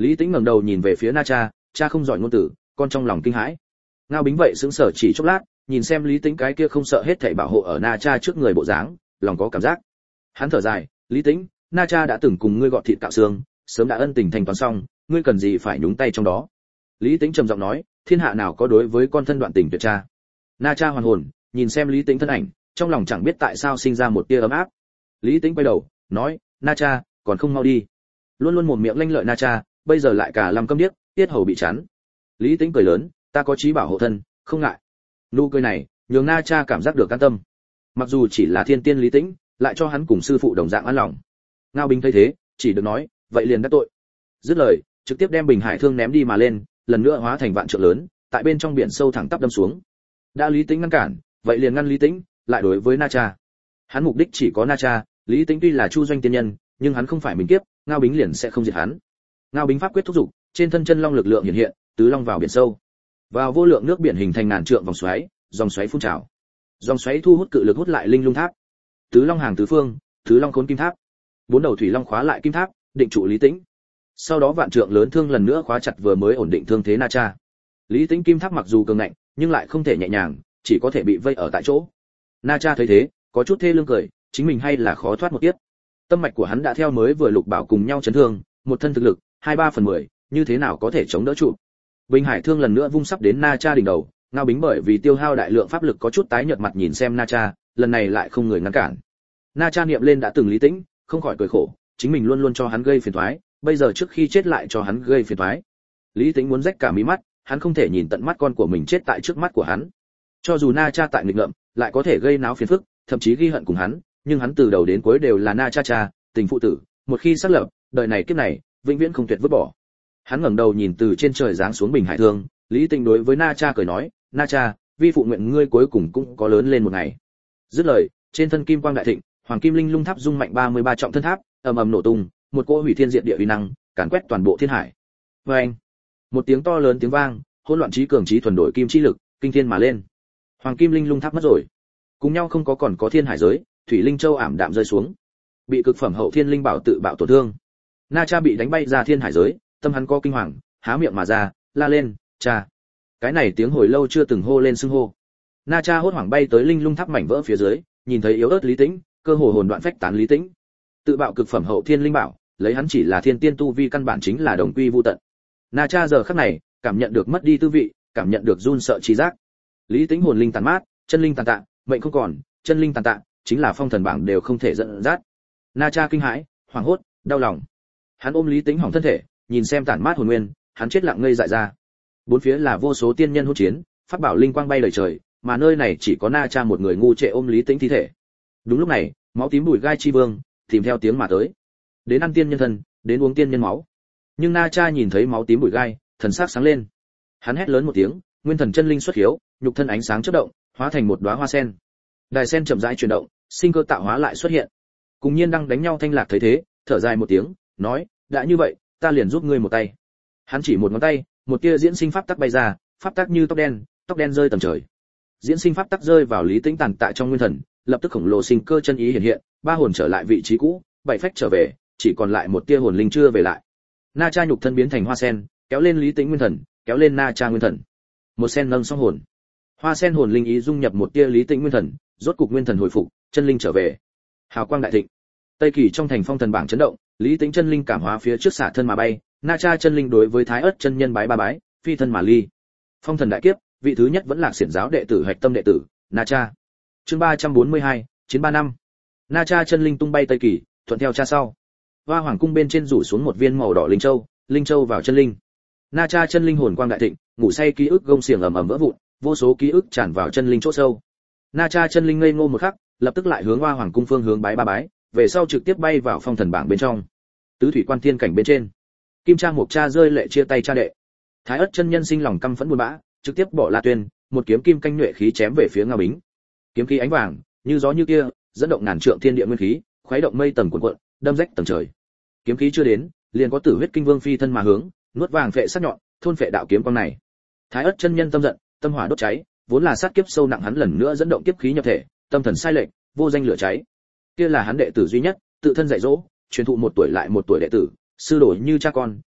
Speaker 1: Lý Tĩnh ngẩng đầu nhìn về phía Na Cha, cha không giỏi ngôn từ, con trong lòng kinh hãi. Ngao Bính vậy sững sờ chỉ chốc lát, nhìn xem Lý Tĩnh cái kia không sợ hết thảy bảo hộ ở Na Cha trước người bộ dáng, lòng có cảm giác. Hắn thở dài, Lý Tĩnh, Na Cha đã từng cùng ngươi gọt thịt cạo xương, sớm đã ân tình thành toán xong, ngươi cần gì phải nhúng tay trong đó. Lý Tĩnh trầm giọng nói, thiên hạ nào có đối với con thân đoạn tình tuyệt cha. Na Cha hoàn hồn, nhìn xem Lý Tĩnh thân ảnh, trong lòng chẳng biết tại sao sinh ra một tia ấm áp. Lý Tĩnh quay đầu, nói, Na Cha, còn không mau đi. Luôn luôn mồm miệng lanh lợi Na Cha, bây giờ lại cả làm câm điếc, tiết hầu bị chắn. Lý Tĩnh cười lớn, ta có chí bảo hộ thân, không ngại. Nụ cười này, nhường Na Cha cảm giác được an tâm. Mặc dù chỉ là thiên tiên Lý Tĩnh, lại cho hắn cùng sư phụ đồng dạng an lòng. Ngao Bính thấy thế, chỉ được nói, vậy liền đắc tội. Dứt lời, trực tiếp đem bình hải thương ném đi mà lên, lần nữa hóa thành vạn trượng lớn, tại bên trong biển sâu thẳng tắp đâm xuống. Đã Lý Tĩnh ngăn cản, vậy liền ngăn Lý Tĩnh, lại đối với Na Cha. Hắn mục đích chỉ có Na Cha, Lý Tĩnh tuy là chu doanh tiên nhân, nhưng hắn không phải mình kiếp, Ngao Bính liền sẽ không diệt hắn. Ngao Bính pháp quyết thúc dục, trên thân chân long lực lượng hiện hiện, tứ long vào biển sâu. Vào vô lượng nước biển hình thành ngàn trượng vòng xoáy, dòng xoáy phun trào. Dòng xoáy thu hút cự lực hút lại linh lung tháp. Tứ long hàng tứ phương, tứ long khốn kim tháp. Bốn đầu thủy long khóa lại kim tháp, định trụ Lý Tĩnh. Sau đó vạn trượng lớn thương lần nữa khóa chặt vừa mới ổn định thương thế Na Cha. Lý Tĩnh kim tháp mặc dù cường ngạnh, nhưng lại không thể nhẹ nhàng, chỉ có thể bị vây ở tại chỗ. Na Cha thấy thế, có chút thê lương cười, chính mình hay là khó thoát một kiếp. Tâm mạch của hắn đã theo mới vừa lục bảo cùng nhau chấn thương, một thân thực lực, hai ba phần mười, như thế nào có thể chống đỡ trụ. Bình hải thương lần nữa vung sắp đến Na Cha đỉnh đầu, Ngao Bính bởi vì tiêu hao đại lượng pháp lực có chút tái nhợt mặt nhìn xem Na Cha, lần này lại không người ngăn cản. Na Cha niệm lên đã từng Lý Tĩnh, không khỏi cười khổ, chính mình luôn luôn cho hắn gây phiền toái, bây giờ trước khi chết lại cho hắn gây phiền toái. Lý Tĩnh muốn rách cả mí mắt, hắn không thể nhìn tận mắt con của mình chết tại trước mắt của hắn. Cho dù Na Cha tại nghịch ngợm, lại có thể gây náo phiền phức, thậm chí ghi hận cùng hắn, nhưng hắn từ đầu đến cuối đều là Na Cha cha, tình phụ tử, một khi xác lập, đời này kiếp này, vĩnh viễn không tuyệt vứt bỏ. Hắn ngẩng đầu nhìn từ trên trời giáng xuống bình hải thương, Lý Tĩnh đối với Na Cha cười nói, Na Cha, vi phụ nguyện ngươi cuối cùng cũng có lớn lên một ngày. Dứt lời, trên thân kim quang đại thịnh, hoàng kim linh lung tháp rung mạnh ba mươi ba trọng thân tháp, ầm ầm nổ tung, một cỗ hủy thiên diệt địa uy năng, càn quét toàn bộ thiên hải. Oeng! Một tiếng to lớn tiếng vang, hỗn loạn trí cường trí thuần đổi kim chi lực, kinh thiên mà lên. Hoàng kim linh lung tháp mất rồi. Cùng nhau không có còn có thiên hải giới, thủy linh châu ảm đạm rơi xuống. Bị cực phẩm hậu thiên linh bảo tự bạo tổn thương. Na Cha bị đánh bay ra thiên hải giới, tâm hắn có kinh hoàng, há miệng mà ra, la lên, "Cha!" Cái này tiếng hồi lâu chưa từng hô lên xưng hô. Na Cha hốt hoảng bay tới linh lung tháp mảnh vỡ phía dưới, nhìn thấy yếu ớt Lý Tĩnh, cơ hồ hồn đoạn phách tán Lý Tĩnh. Tự bạo cực phẩm hậu thiên linh bảo, lấy hắn chỉ là thiên tiên tu vi căn bản chính là đồng quy vu tận. Na Cha giờ khắc này, cảm nhận được mất đi tư vị, cảm nhận được run sợ trí giác. Lý Tĩnh hồn linh tàn mát, chân linh tàn tạ, mệnh không còn, chân linh tàn tạ, chính là phong thần bảng đều không thể dẫn dắt. Na Cha kinh hãi, hoảng hốt, đau lòng. Hắn ôm Lý Tĩnh hỏng thân thể, nhìn xem tàn mát hồn nguyên, hắn chết lặng ngây dại ra. Bốn phía là vô số tiên nhân hỗn chiến, pháp bảo linh quang bay lời trời, mà nơi này chỉ có Na Cha một người ngu trệ ôm Lý Tĩnh thi thể. Đúng lúc này, máu tím bùi gai chi vương tìm theo tiếng mà tới. Đến ăn tiên nhân thân, đến uống tiên nhân máu. Nhưng Na Cha nhìn thấy máu tím bùi gai, thần sắc sáng lên. Hắn hét lớn một tiếng, nguyên thần chân linh xuất hiếu, nhục thân ánh sáng chớp động, hóa thành một đóa hoa sen. Đài sen chậm rãi chuyển động, sinh cơ tạo hóa lại xuất hiện. Cùng Nhiên đang đánh nhau Thanh Lạc thấy thế, thở dài một tiếng, nói, đã như vậy, ta liền giúp ngươi một tay. Hắn chỉ một ngón tay, một tia diễn sinh pháp tắc bay ra, pháp tắc như tóc đen, tóc đen rơi tầm trời. Diễn sinh pháp tắc rơi vào Lý Tĩnh tàn tại trong nguyên thần, lập tức khổng lồ sinh cơ chân ý hiện hiện, ba hồn trở lại vị trí cũ, bảy phách trở về, chỉ còn lại một tia hồn linh chưa về lại. Na Cha nhục thân biến thành hoa sen, kéo lên Lý Tĩnh nguyên thần, kéo lên Na Cha nguyên thần. Một sen nâng xong hồn. Hoa sen hồn linh ý dung nhập một tia Lý Tĩnh nguyên thần, rốt cục nguyên thần hồi phục, chân linh trở về. Hào quang đại thịnh. Tây Kỳ trong thành phong thần bảng chấn động, Lý Tĩnh chân linh cảm hóa phía trước xả thân mà bay, Na Cha chân linh đối với Thái Ức chân nhân bái ba bái, phi thân mà ly. Phong thần đại kiếp, vị thứ nhất vẫn là xiển giáo đệ tử hạch tâm đệ tử, Na Cha. Chương ba trăm bốn mươi hai, chiến ba năm. Na Cha chân linh tung bay Tây Kỳ, thuận theo cha sau. Hoa hoàng cung bên trên rủ xuống một viên màu đỏ linh châu, linh châu vào chân linh. Na Cha chân linh hồn quang đại thịnh, ngủ say ký ức gông xiềng ầm ầm vỡ vụn, vô số ký ức tràn vào chân linh chỗ sâu. Na Cha chân linh ngây ngô một khắc, lập tức lại hướng Hoa hoàng cung phương hướng bái ba bái, về sau trực tiếp bay vào phong thần bảng bên trong. Tứ thủy quan thiên cảnh bên trên, Kim Trang Mộc Cha rơi lệ chia tay cha đệ. Thái Ức chân nhân sinh lòng căm phẫn buồn bã, trực tiếp bỏ La Tuyên, một kiếm kim canh nhuệ khí chém về phía Ngao Bính. Kiếm khí ánh vàng, như gió như kia, dẫn động ngàn trượng thiên địa nguyên khí, khuấy động mây tầng cuộn cuộn, đâm rách tầng trời. Kiếm khí chưa đến, liền có Tử Huyết Kinh Vương phi thân mà hướng, nuốt vàng phệ sắc nhọn, thôn phệ đạo kiếm quang này. Thái Ức chân nhân tâm giận, tâm hỏa đốt cháy, vốn là sát kiếp sâu nặng hắn lần nữa dẫn động kiếp khí nhập thể, tâm thần sai lệch, vô danh lửa cháy. Kia là hắn đệ tử duy nhất, tự thân dạy dỗ, truyền thụ một tuổi lại một tuổi đệ tử, sư đồ như cha con,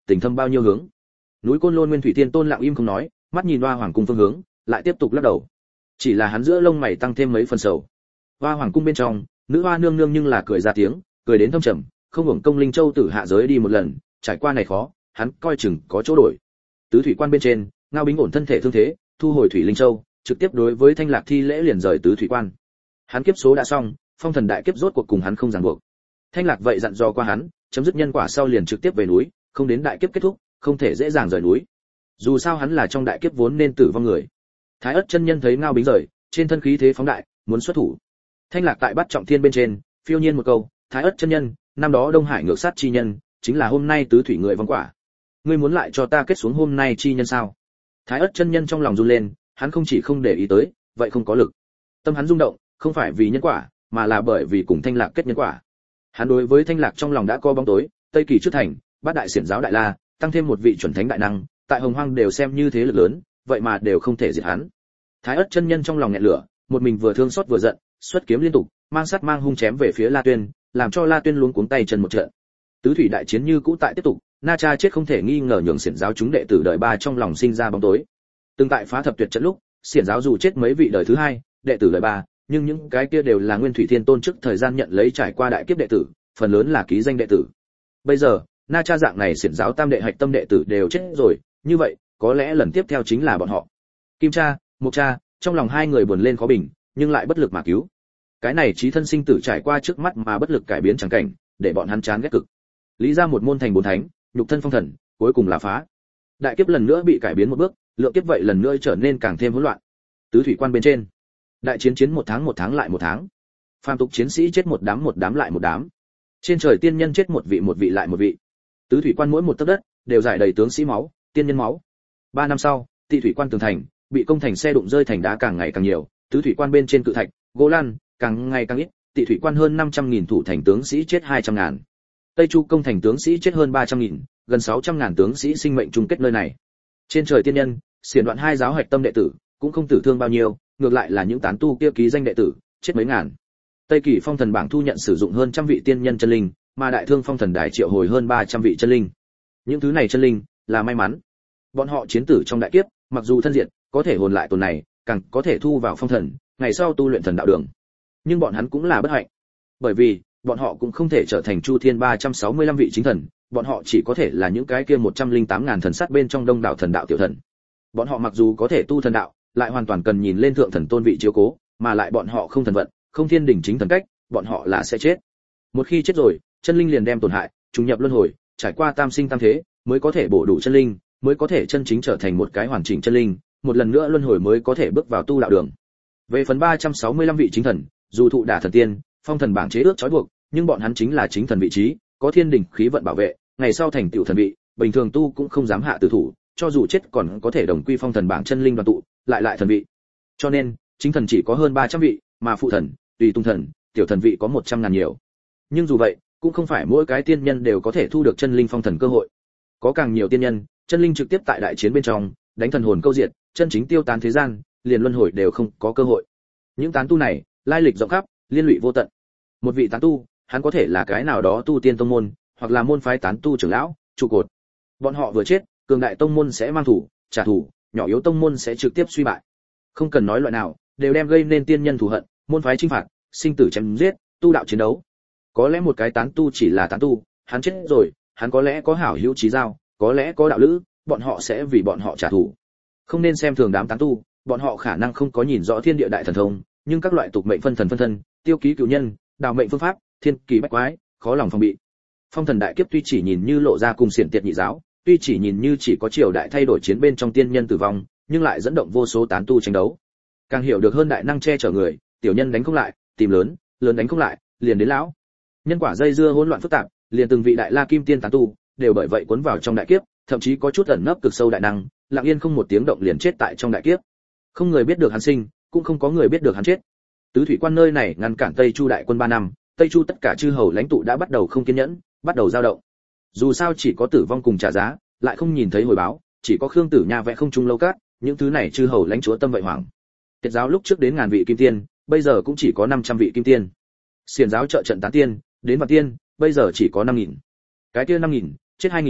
Speaker 1: tình thâm bao nhiêu hướng. Núi Côn Lôn Nguyên Thủy Tiên Tôn lặng im không nói, mắt nhìn Hoa Hoàng cung phương hướng, lại tiếp tục lắc đầu. Chỉ là hắn giữa lông mày tăng thêm mấy phần sầu. Hoa Hoàng cung bên trong, nữ hoa nương nương nhưng là cười ra tiếng, cười đến thâm trầm, không hưởng công Linh Châu tử hạ giới đi một lần, trải qua này khó, hắn coi chừng có chỗ đổi. Tứ thủy quan bên trên, Ngao Bính ổn thân thể thương thế, thu hồi Thủy Linh Châu, trực tiếp đối với Thanh Lạc thi lễ liền rời Tứ thủy quan. Hắn kiếp số đã xong, phong thần đại kiếp rốt cuộc cùng hắn không ràng buộc. Thanh Lạc vậy dặn dò qua hắn, chấm dứt nhân quả sau liền trực tiếp về núi, không đến đại kiếp kết thúc, không thể dễ dàng rời núi. Dù sao hắn là trong đại kiếp vốn nên tử vong người. Thái Ức chân nhân thấy Ngao Bính rời, trên thân khí thế phóng đại, muốn xuất thủ. Thanh Lạc tại Bát Trọng Thiên bên trên, phiêu nhiên một câu, Thái Ức chân nhân, năm đó Đông Hải ngược sát chi nhân, chính là hôm nay tứ thủy người vong quả. Ngươi muốn lại cho ta kết xuống hôm nay chi nhân sao? Thái Ức chân nhân trong lòng run lên, hắn không chỉ không để ý tới, vậy không có lực. Tâm hắn rung động, không phải vì nhân quả, mà là bởi vì cùng Thanh Lạc kết nhân quả. Hắn đối với Thanh Lạc trong lòng đã có bóng tối, Tây Kỳ trước thành, Bát đại xiển giáo đại la, tăng thêm một vị chuẩn thánh đại năng, tại Hồng Hoang đều xem như thế lực lớn, vậy mà đều không thể diệt hắn. Thái Ức chân nhân trong lòng nghẹn lửa, một mình vừa thương xót vừa giận, xuất kiếm liên tục, mang sắt mang hung chém về phía La Tuyên, làm cho La Tuyên luống cuống tay chân một trận. Tứ thủy đại chiến như cũ tại tiếp tục, Na Cha chết không thể nghi ngờ nhường xiển giáo chúng đệ tử đời ba trong lòng sinh ra bóng tối. Từng tại phá thập tuyệt trận lúc, xiển giáo dù chết mấy vị đời thứ hai, đệ tử đời ba, nhưng những cái kia đều là Nguyên Thủy Thiên Tôn trước thời gian nhận lấy trải qua đại kiếp đệ tử, phần lớn là ký danh đệ tử. Bây giờ, Na Cha dạng này xiển giáo tam đệ hạch tâm đệ tử đều chết rồi, như vậy, có lẽ lần tiếp theo chính là bọn họ. Kim Cha, Mộc Cha, trong lòng hai người buồn lên khó bình, nhưng lại bất lực mà cứu. Cái này chí thân sinh tử trải qua trước mắt mà bất lực cải biến chẳng cảnh, để bọn hắn chán ghét cực. Lý ra một môn thành bốn thánh, nhục thân phong thần, cuối cùng là phá. Đại kiếp lần nữa bị cải biến một bước, lượng kiếp vậy lần nữa trở nên càng thêm hỗn loạn. Tứ thủy quan bên trên, đại chiến chiến một tháng một tháng lại một tháng. Phàm tục chiến sĩ chết một đám một đám lại một đám. Trên trời tiên nhân chết một vị một vị lại một vị. Tứ thủy quan mỗi một tấc đất đều rải đầy tướng sĩ máu, tiên nhân máu. Ba năm sau, Tị thủy quan tường thành bị công thành xe đụng rơi thành đá càng ngày càng nhiều, tứ thủy quan bên trên cự thạch, gỗ lan càng ngày càng ít, Tị thủy quan hơn năm trăm nghìn thủ thành tướng sĩ chết hai trăm ngàn. Tây Chu công thành tướng sĩ chết hơn ba trăm nghìn, gần sáu trăm ngàn tướng sĩ sinh mệnh chung kết nơi này. Trên trời tiên nhân, xiển đoạn hai giáo hạch tâm đệ tử, cũng không tử thương bao nhiêu, ngược lại là những tán tu kia ký danh đệ tử, chết mấy ngàn. Tây Kỳ phong thần bảng thu nhận sử dụng hơn trăm vị tiên nhân chân linh, mà đại thương phong thần đài triệu hồi hơn ba trăm vị chân linh. Những thứ này chân linh là may mắn. Bọn họ chiến tử trong đại kiếp, mặc dù thân diệt, có thể hồn lại tồn này, càng có thể thu vào phong thần, ngày sau tu luyện thần đạo đường. Nhưng bọn hắn cũng là bất hạnh. Bởi vì, bọn họ cũng không thể trở thành Chu Thiên ba trăm sáu mươi lăm vị chính thần, bọn họ chỉ có thể là những cái kia một trăm lẻ tám ngàn thần sát bên trong đông đảo thần đạo tiểu thần. Bọn họ mặc dù có thể tu thần đạo, lại hoàn toàn cần nhìn lên thượng thần tôn vị chiếu cố, mà lại bọn họ không thần vận, không thiên đỉnh chính thần cách, bọn họ là sẽ chết. Một khi chết rồi, chân linh liền đem tổn hại, trùng nhập luân hồi, trải qua tam sinh tam thế, mới có thể bổ đủ chân linh, mới có thể chân chính trở thành một cái hoàn chỉnh chân linh, một lần nữa luân hồi mới có thể bước vào tu đạo đường. Về phần ba trăm sáu mươi lăm vị chính thần, dù thụ đả thần tiên, phong thần bảng chế ước trói buộc, nhưng bọn hắn chính là chính thần vị trí, có thiên đỉnh khí vận bảo vệ, ngày sau thành tựu thần vị, bình thường tu cũng không dám hạ tử thủ, cho dù chết còn có thể đồng quy phong thần bảng chân linh đoàn tụ, lại lại thần vị. Cho nên, chính thần chỉ có hơn ba trăm vị, mà phụ thần, tùy tung thần, tiểu thần vị có một trăm ngàn nhiều. Nhưng dù vậy, cũng không phải mỗi cái tiên nhân đều có thể thu được chân linh phong thần cơ hội. Có càng nhiều tiên nhân, chân linh trực tiếp tại đại chiến bên trong, đánh thần hồn câu diệt, chân chính tiêu tán thế gian, liền luân hồi đều không có cơ hội. Những tán tu này, lai lịch rộng khắp, liên lụy vô tận. Một vị tán tu, hắn có thể là cái nào đó tu tiên tông môn, hoặc là môn phái tán tu trưởng lão, trụ cột. Bọn họ vừa chết, cường đại tông môn sẽ mang thủ, trả thù, nhỏ yếu tông môn sẽ trực tiếp suy bại. Không cần nói loại nào, đều đem gây nên tiên nhân thù hận, môn phái chinh phạt, sinh tử chém giết, tu đạo chiến đấu. Có lẽ một cái tán tu chỉ là tán tu, hắn chết rồi, hắn có lẽ có hảo hữu chí giao, có lẽ có đạo lữ, bọn họ sẽ vì bọn họ trả thù. Không nên xem thường đám tán tu, bọn họ khả năng không có nhìn rõ thiên địa đại thần thông, nhưng các loại tục mệnh phân thần phân thân, tiêu ký cửu nhân, đào mệnh phương pháp, thiên kỳ bách quái, khó lòng phòng bị. Phong thần đại kiếp tuy chỉ nhìn như lộ ra cùng xiển tiệt nhị giáo, tuy chỉ nhìn như chỉ có triều đại thay đổi chiến bên trong tiên nhân tử vong, nhưng lại dẫn động vô số tán tu tranh đấu. Càng hiểu được hơn đại năng che chở người, tiểu nhân đánh không lại, tìm lớn, lớn đánh không lại, liền đến lão. Nhân quả dây dưa hỗn loạn phức tạp, liền từng vị đại la kim tiên tán tu đều bởi vậy cuốn vào trong đại kiếp, thậm chí có chút ẩn nấp cực sâu đại năng, lặng yên không một tiếng động liền chết tại trong đại kiếp. Không người biết được hắn sinh, cũng không có người biết được hắn chết. Tứ thủy quan nơi này ngăn cản Tây Chu đại quân ba năm, Tây Chu tất cả chư hầu lãnh tụ đã bắt đầu không kiên nhẫn, bắt đầu dao động. Dù sao chỉ có tử vong cùng trả giá, lại không nhìn thấy hồi báo, chỉ có Khương Tử Nha vẽ không trung lâu cát, những thứ này chư hầu lãnh chúa tâm vậy hoảng. Tiệt giáo lúc trước đến ngàn vị kim tiên, bây giờ cũng chỉ có năm trăm vị kim tiên. Xiển giáo trợ trận tán tiên, đến vạn tiên, bây giờ chỉ có năm nghìn. Cái kia năm nghìn, chết hai nghìn,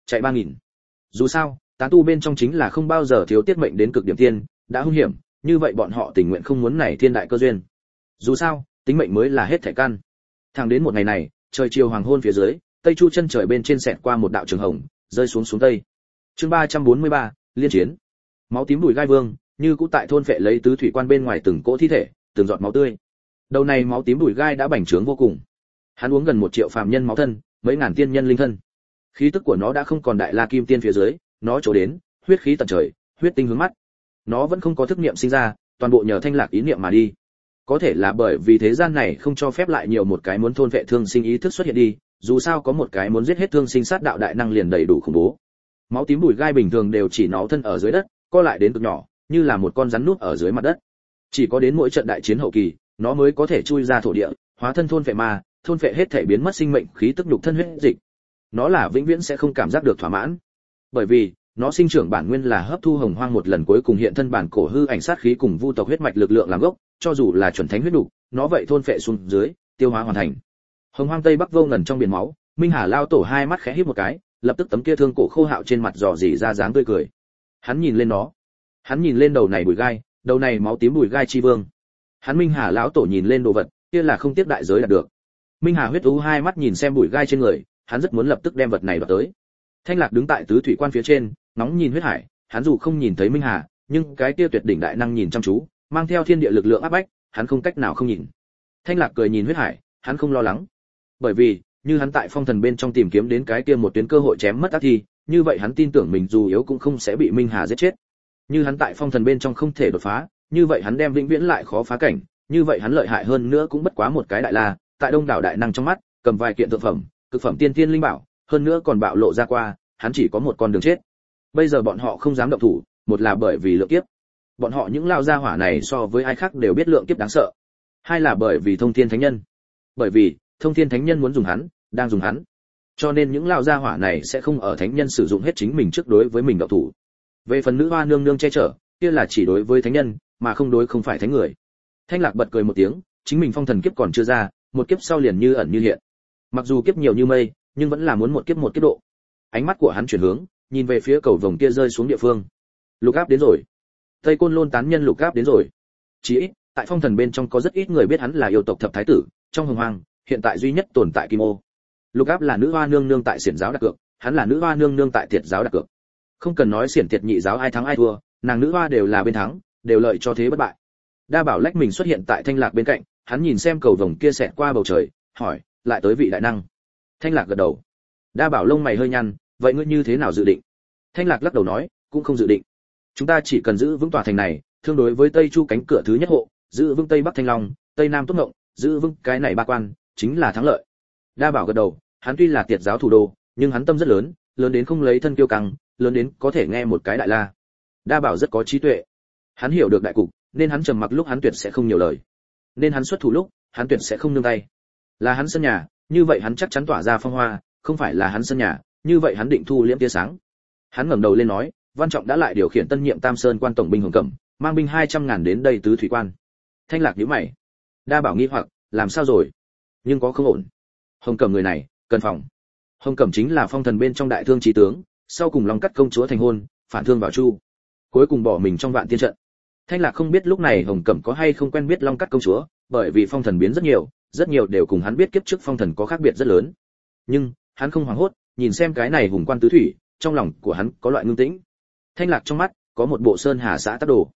Speaker 1: chạy ba nghìn. Dù sao, tán tu bên trong chính là không bao giờ thiếu tiết mệnh đến cực điểm tiên, đã hung hiểm, như vậy bọn họ tình nguyện không muốn này thiên đại cơ duyên. Dù sao, tính mệnh mới là hết thảy căn. Thẳng đến một ngày này, trời chiều hoàng hôn phía dưới, tây chu chân trời bên trên xẹt qua một đạo trường hồng, rơi xuống xuống tây. Chương ba trăm bốn mươi ba, liên chiến. Máu tím đùi gai vương, như cũ tại thôn phệ lấy tứ thủy quan bên ngoài từng cỗ thi thể, từng giọt máu tươi. Đầu này máu tím đùi gai đã bành trướng vô cùng. Hắn uống gần một triệu phàm nhân máu thân, mấy ngàn tiên nhân linh thân. Khí tức của nó đã không còn đại la kim tiên phía dưới, nó chỗ đến, huyết khí tận trời, huyết tinh hướng mắt. Nó vẫn không có thức niệm sinh ra, toàn bộ nhờ thanh lạc ý niệm mà đi. Có thể là bởi vì thế gian này không cho phép lại nhiều một cái muốn thôn vệ thương sinh ý thức xuất hiện đi, dù sao có một cái muốn giết hết thương sinh sát đạo đại năng liền đầy đủ khủng bố. Máu tím đùi gai bình thường đều chỉ nó thân ở dưới đất, co lại đến cực nhỏ, như là một con rắn núp ở dưới mặt đất. Chỉ có đến mỗi trận đại chiến hậu kỳ, nó mới có thể chui ra thổ địa, hóa thân thôn vệ ma, thôn vệ hết thể biến mất sinh mệnh khí tức nhục thân huyết dịch. Nó là vĩnh viễn sẽ không cảm giác được thỏa mãn, bởi vì nó sinh trưởng bản nguyên là hấp thu hồng hoang một lần cuối cùng hiện thân bản cổ hư ảnh sát khí cùng vu tộc huyết mạch lực lượng làm gốc, cho dù là chuẩn thánh huyết đủ, nó vậy thôn phệ xuống dưới, tiêu hóa hoàn thành. Hồng hoang tây bắc vô ngần trong biển máu, Minh Hà lao tổ hai mắt khẽ híp một cái, lập tức tấm kia thương cổ khô hạo trên mặt dò dỉ ra dáng tươi cười. Hắn nhìn lên nó, hắn nhìn lên đầu này bùi gai, đầu này máu tím bùi gai chi vương. Hắn Minh Hà lão tổ nhìn lên đồ vật, kia là không tiếc đại giới đạt được. Minh Hà huyết u hai mắt nhìn xem bùi gai trên người, hắn rất muốn lập tức đem vật này đoạt tới. Thanh Lạc đứng tại tứ thủy quan phía trên, nóng nhìn huyết hải, hắn dù không nhìn thấy Minh Hà, nhưng cái kia tuyệt đỉnh đại năng nhìn chăm chú, mang theo thiên địa lực lượng áp bách, hắn không cách nào không nhìn. Thanh Lạc cười nhìn huyết hải, hắn không lo lắng, bởi vì như hắn tại phong thần bên trong tìm kiếm đến cái kia một tuyến cơ hội chém mất ác thi, như vậy hắn tin tưởng mình dù yếu cũng không sẽ bị Minh Hà giết chết. Như hắn tại phong thần bên trong không thể đột phá, như vậy hắn đem vĩnh viễn lại khó phá cảnh, như vậy hắn lợi hại hơn nữa cũng bất quá một cái đại la, tại đông đảo đại năng trong mắt, cầm vài kiện thượng phẩm, cực phẩm tiên tiên linh bảo, hơn nữa còn bạo lộ ra qua, hắn chỉ có một con đường chết. Bây giờ bọn họ không dám động thủ, một là bởi vì lượng kiếp. Bọn họ những lao gia hỏa này so với ai khác đều biết lượng kiếp đáng sợ. Hai là bởi vì thông thiên thánh nhân. Bởi vì thông thiên thánh nhân muốn dùng hắn, đang dùng hắn. Cho nên những lao gia hỏa này sẽ không ở thánh nhân sử dụng hết chính mình trước đối với mình động thủ. Về phần nữ hoa nương nương che chở, kia là chỉ đối với thánh nhân, mà không đối không phải thánh người. Thanh Lạc bật cười một tiếng, chính mình phong thần kiếp còn chưa ra, một kiếp sau liền như ẩn như hiện. Mặc dù kiếp nhiều như mây, nhưng vẫn là muốn một kiếp một kiếp độ. Ánh mắt của hắn chuyển hướng, nhìn về phía cầu vồng kia rơi xuống địa phương. Lục Áp đến rồi. Tây Côn Lôn tán nhân Lục Áp đến rồi. Chỉ ít, tại phong thần bên trong có rất ít người biết hắn là yêu tộc thập thái tử, trong hồng hoang, hiện tại duy nhất tồn tại Kim Ô. Lục Áp là nữ hoa nương nương tại xiển giáo đặt cược, hắn là nữ hoa nương nương tại tiệt giáo đặt cược. Không cần nói xiển tiệt nhị giáo ai thắng ai thua, nàng nữ hoa đều là bên thắng, đều lợi cho thế bất bại. Đa Bảo lách mình xuất hiện tại Thanh Lạc bên cạnh, hắn nhìn xem cầu vồng kia xẹt qua bầu trời, hỏi, lại tới vị đại năng. Thanh Lạc gật đầu. Đa Bảo lông mày hơi nhăn, vậy ngươi như thế nào dự định? Thanh Lạc lắc đầu nói, cũng không dự định. Chúng ta chỉ cần giữ vững tòa thành này, thương đối với Tây Chu cánh cửa thứ nhất hộ, giữ vững Tây Bắc Thanh Long, Tây Nam Tốt Ngộng, giữ vững cái này ba quan, chính là thắng lợi. Đa Bảo gật đầu, hắn tuy là tiệt giáo thủ đô, nhưng hắn tâm rất lớn, lớn đến không lấy thân kiêu căng, lớn đến có thể nghe một cái đại la. Đa Bảo rất có trí tuệ. Hắn hiểu được đại cục, nên hắn trầm mặc lúc hắn tuyệt sẽ không nhiều lời. Nên hắn xuất thủ lúc, hắn tuyệt sẽ không nương tay. Là hắn sân nhà, như vậy hắn chắc chắn tỏa ra phong hoa, không phải là hắn sân nhà, như vậy hắn định thu liễm tia sáng. Hắn ngẩng đầu lên nói, Văn Trọng đã lại điều khiển tân nhiệm Tam Sơn quan tổng binh Hồng Cẩm, mang binh hai trăm ngàn đến đây tứ thủy quan. Thanh Lạc nhíu mày. Đa Bảo nghi hoặc, làm sao rồi? Nhưng có không ổn. Hồng Cẩm người này, cần phòng. Hồng Cẩm chính là phong thần bên trong đại thương chí tướng, sau cùng Long Cắt công chúa thành hôn, phản thương vào Chu, cuối cùng bỏ mình trong vạn tiên trận. Thanh Lạc không biết lúc này Hồng Cẩm có hay không quen biết Long Cắt công chúa, bởi vì phong thần biến rất nhiều, rất nhiều đều cùng hắn biết kiếp trước phong thần có khác biệt rất lớn. Nhưng hắn không hoảng hốt, nhìn xem cái này hùng quan tứ thủy, trong lòng của hắn có loại ngưng tĩnh. Thanh Lạc trong mắt có một bộ sơn hà xã tác đồ.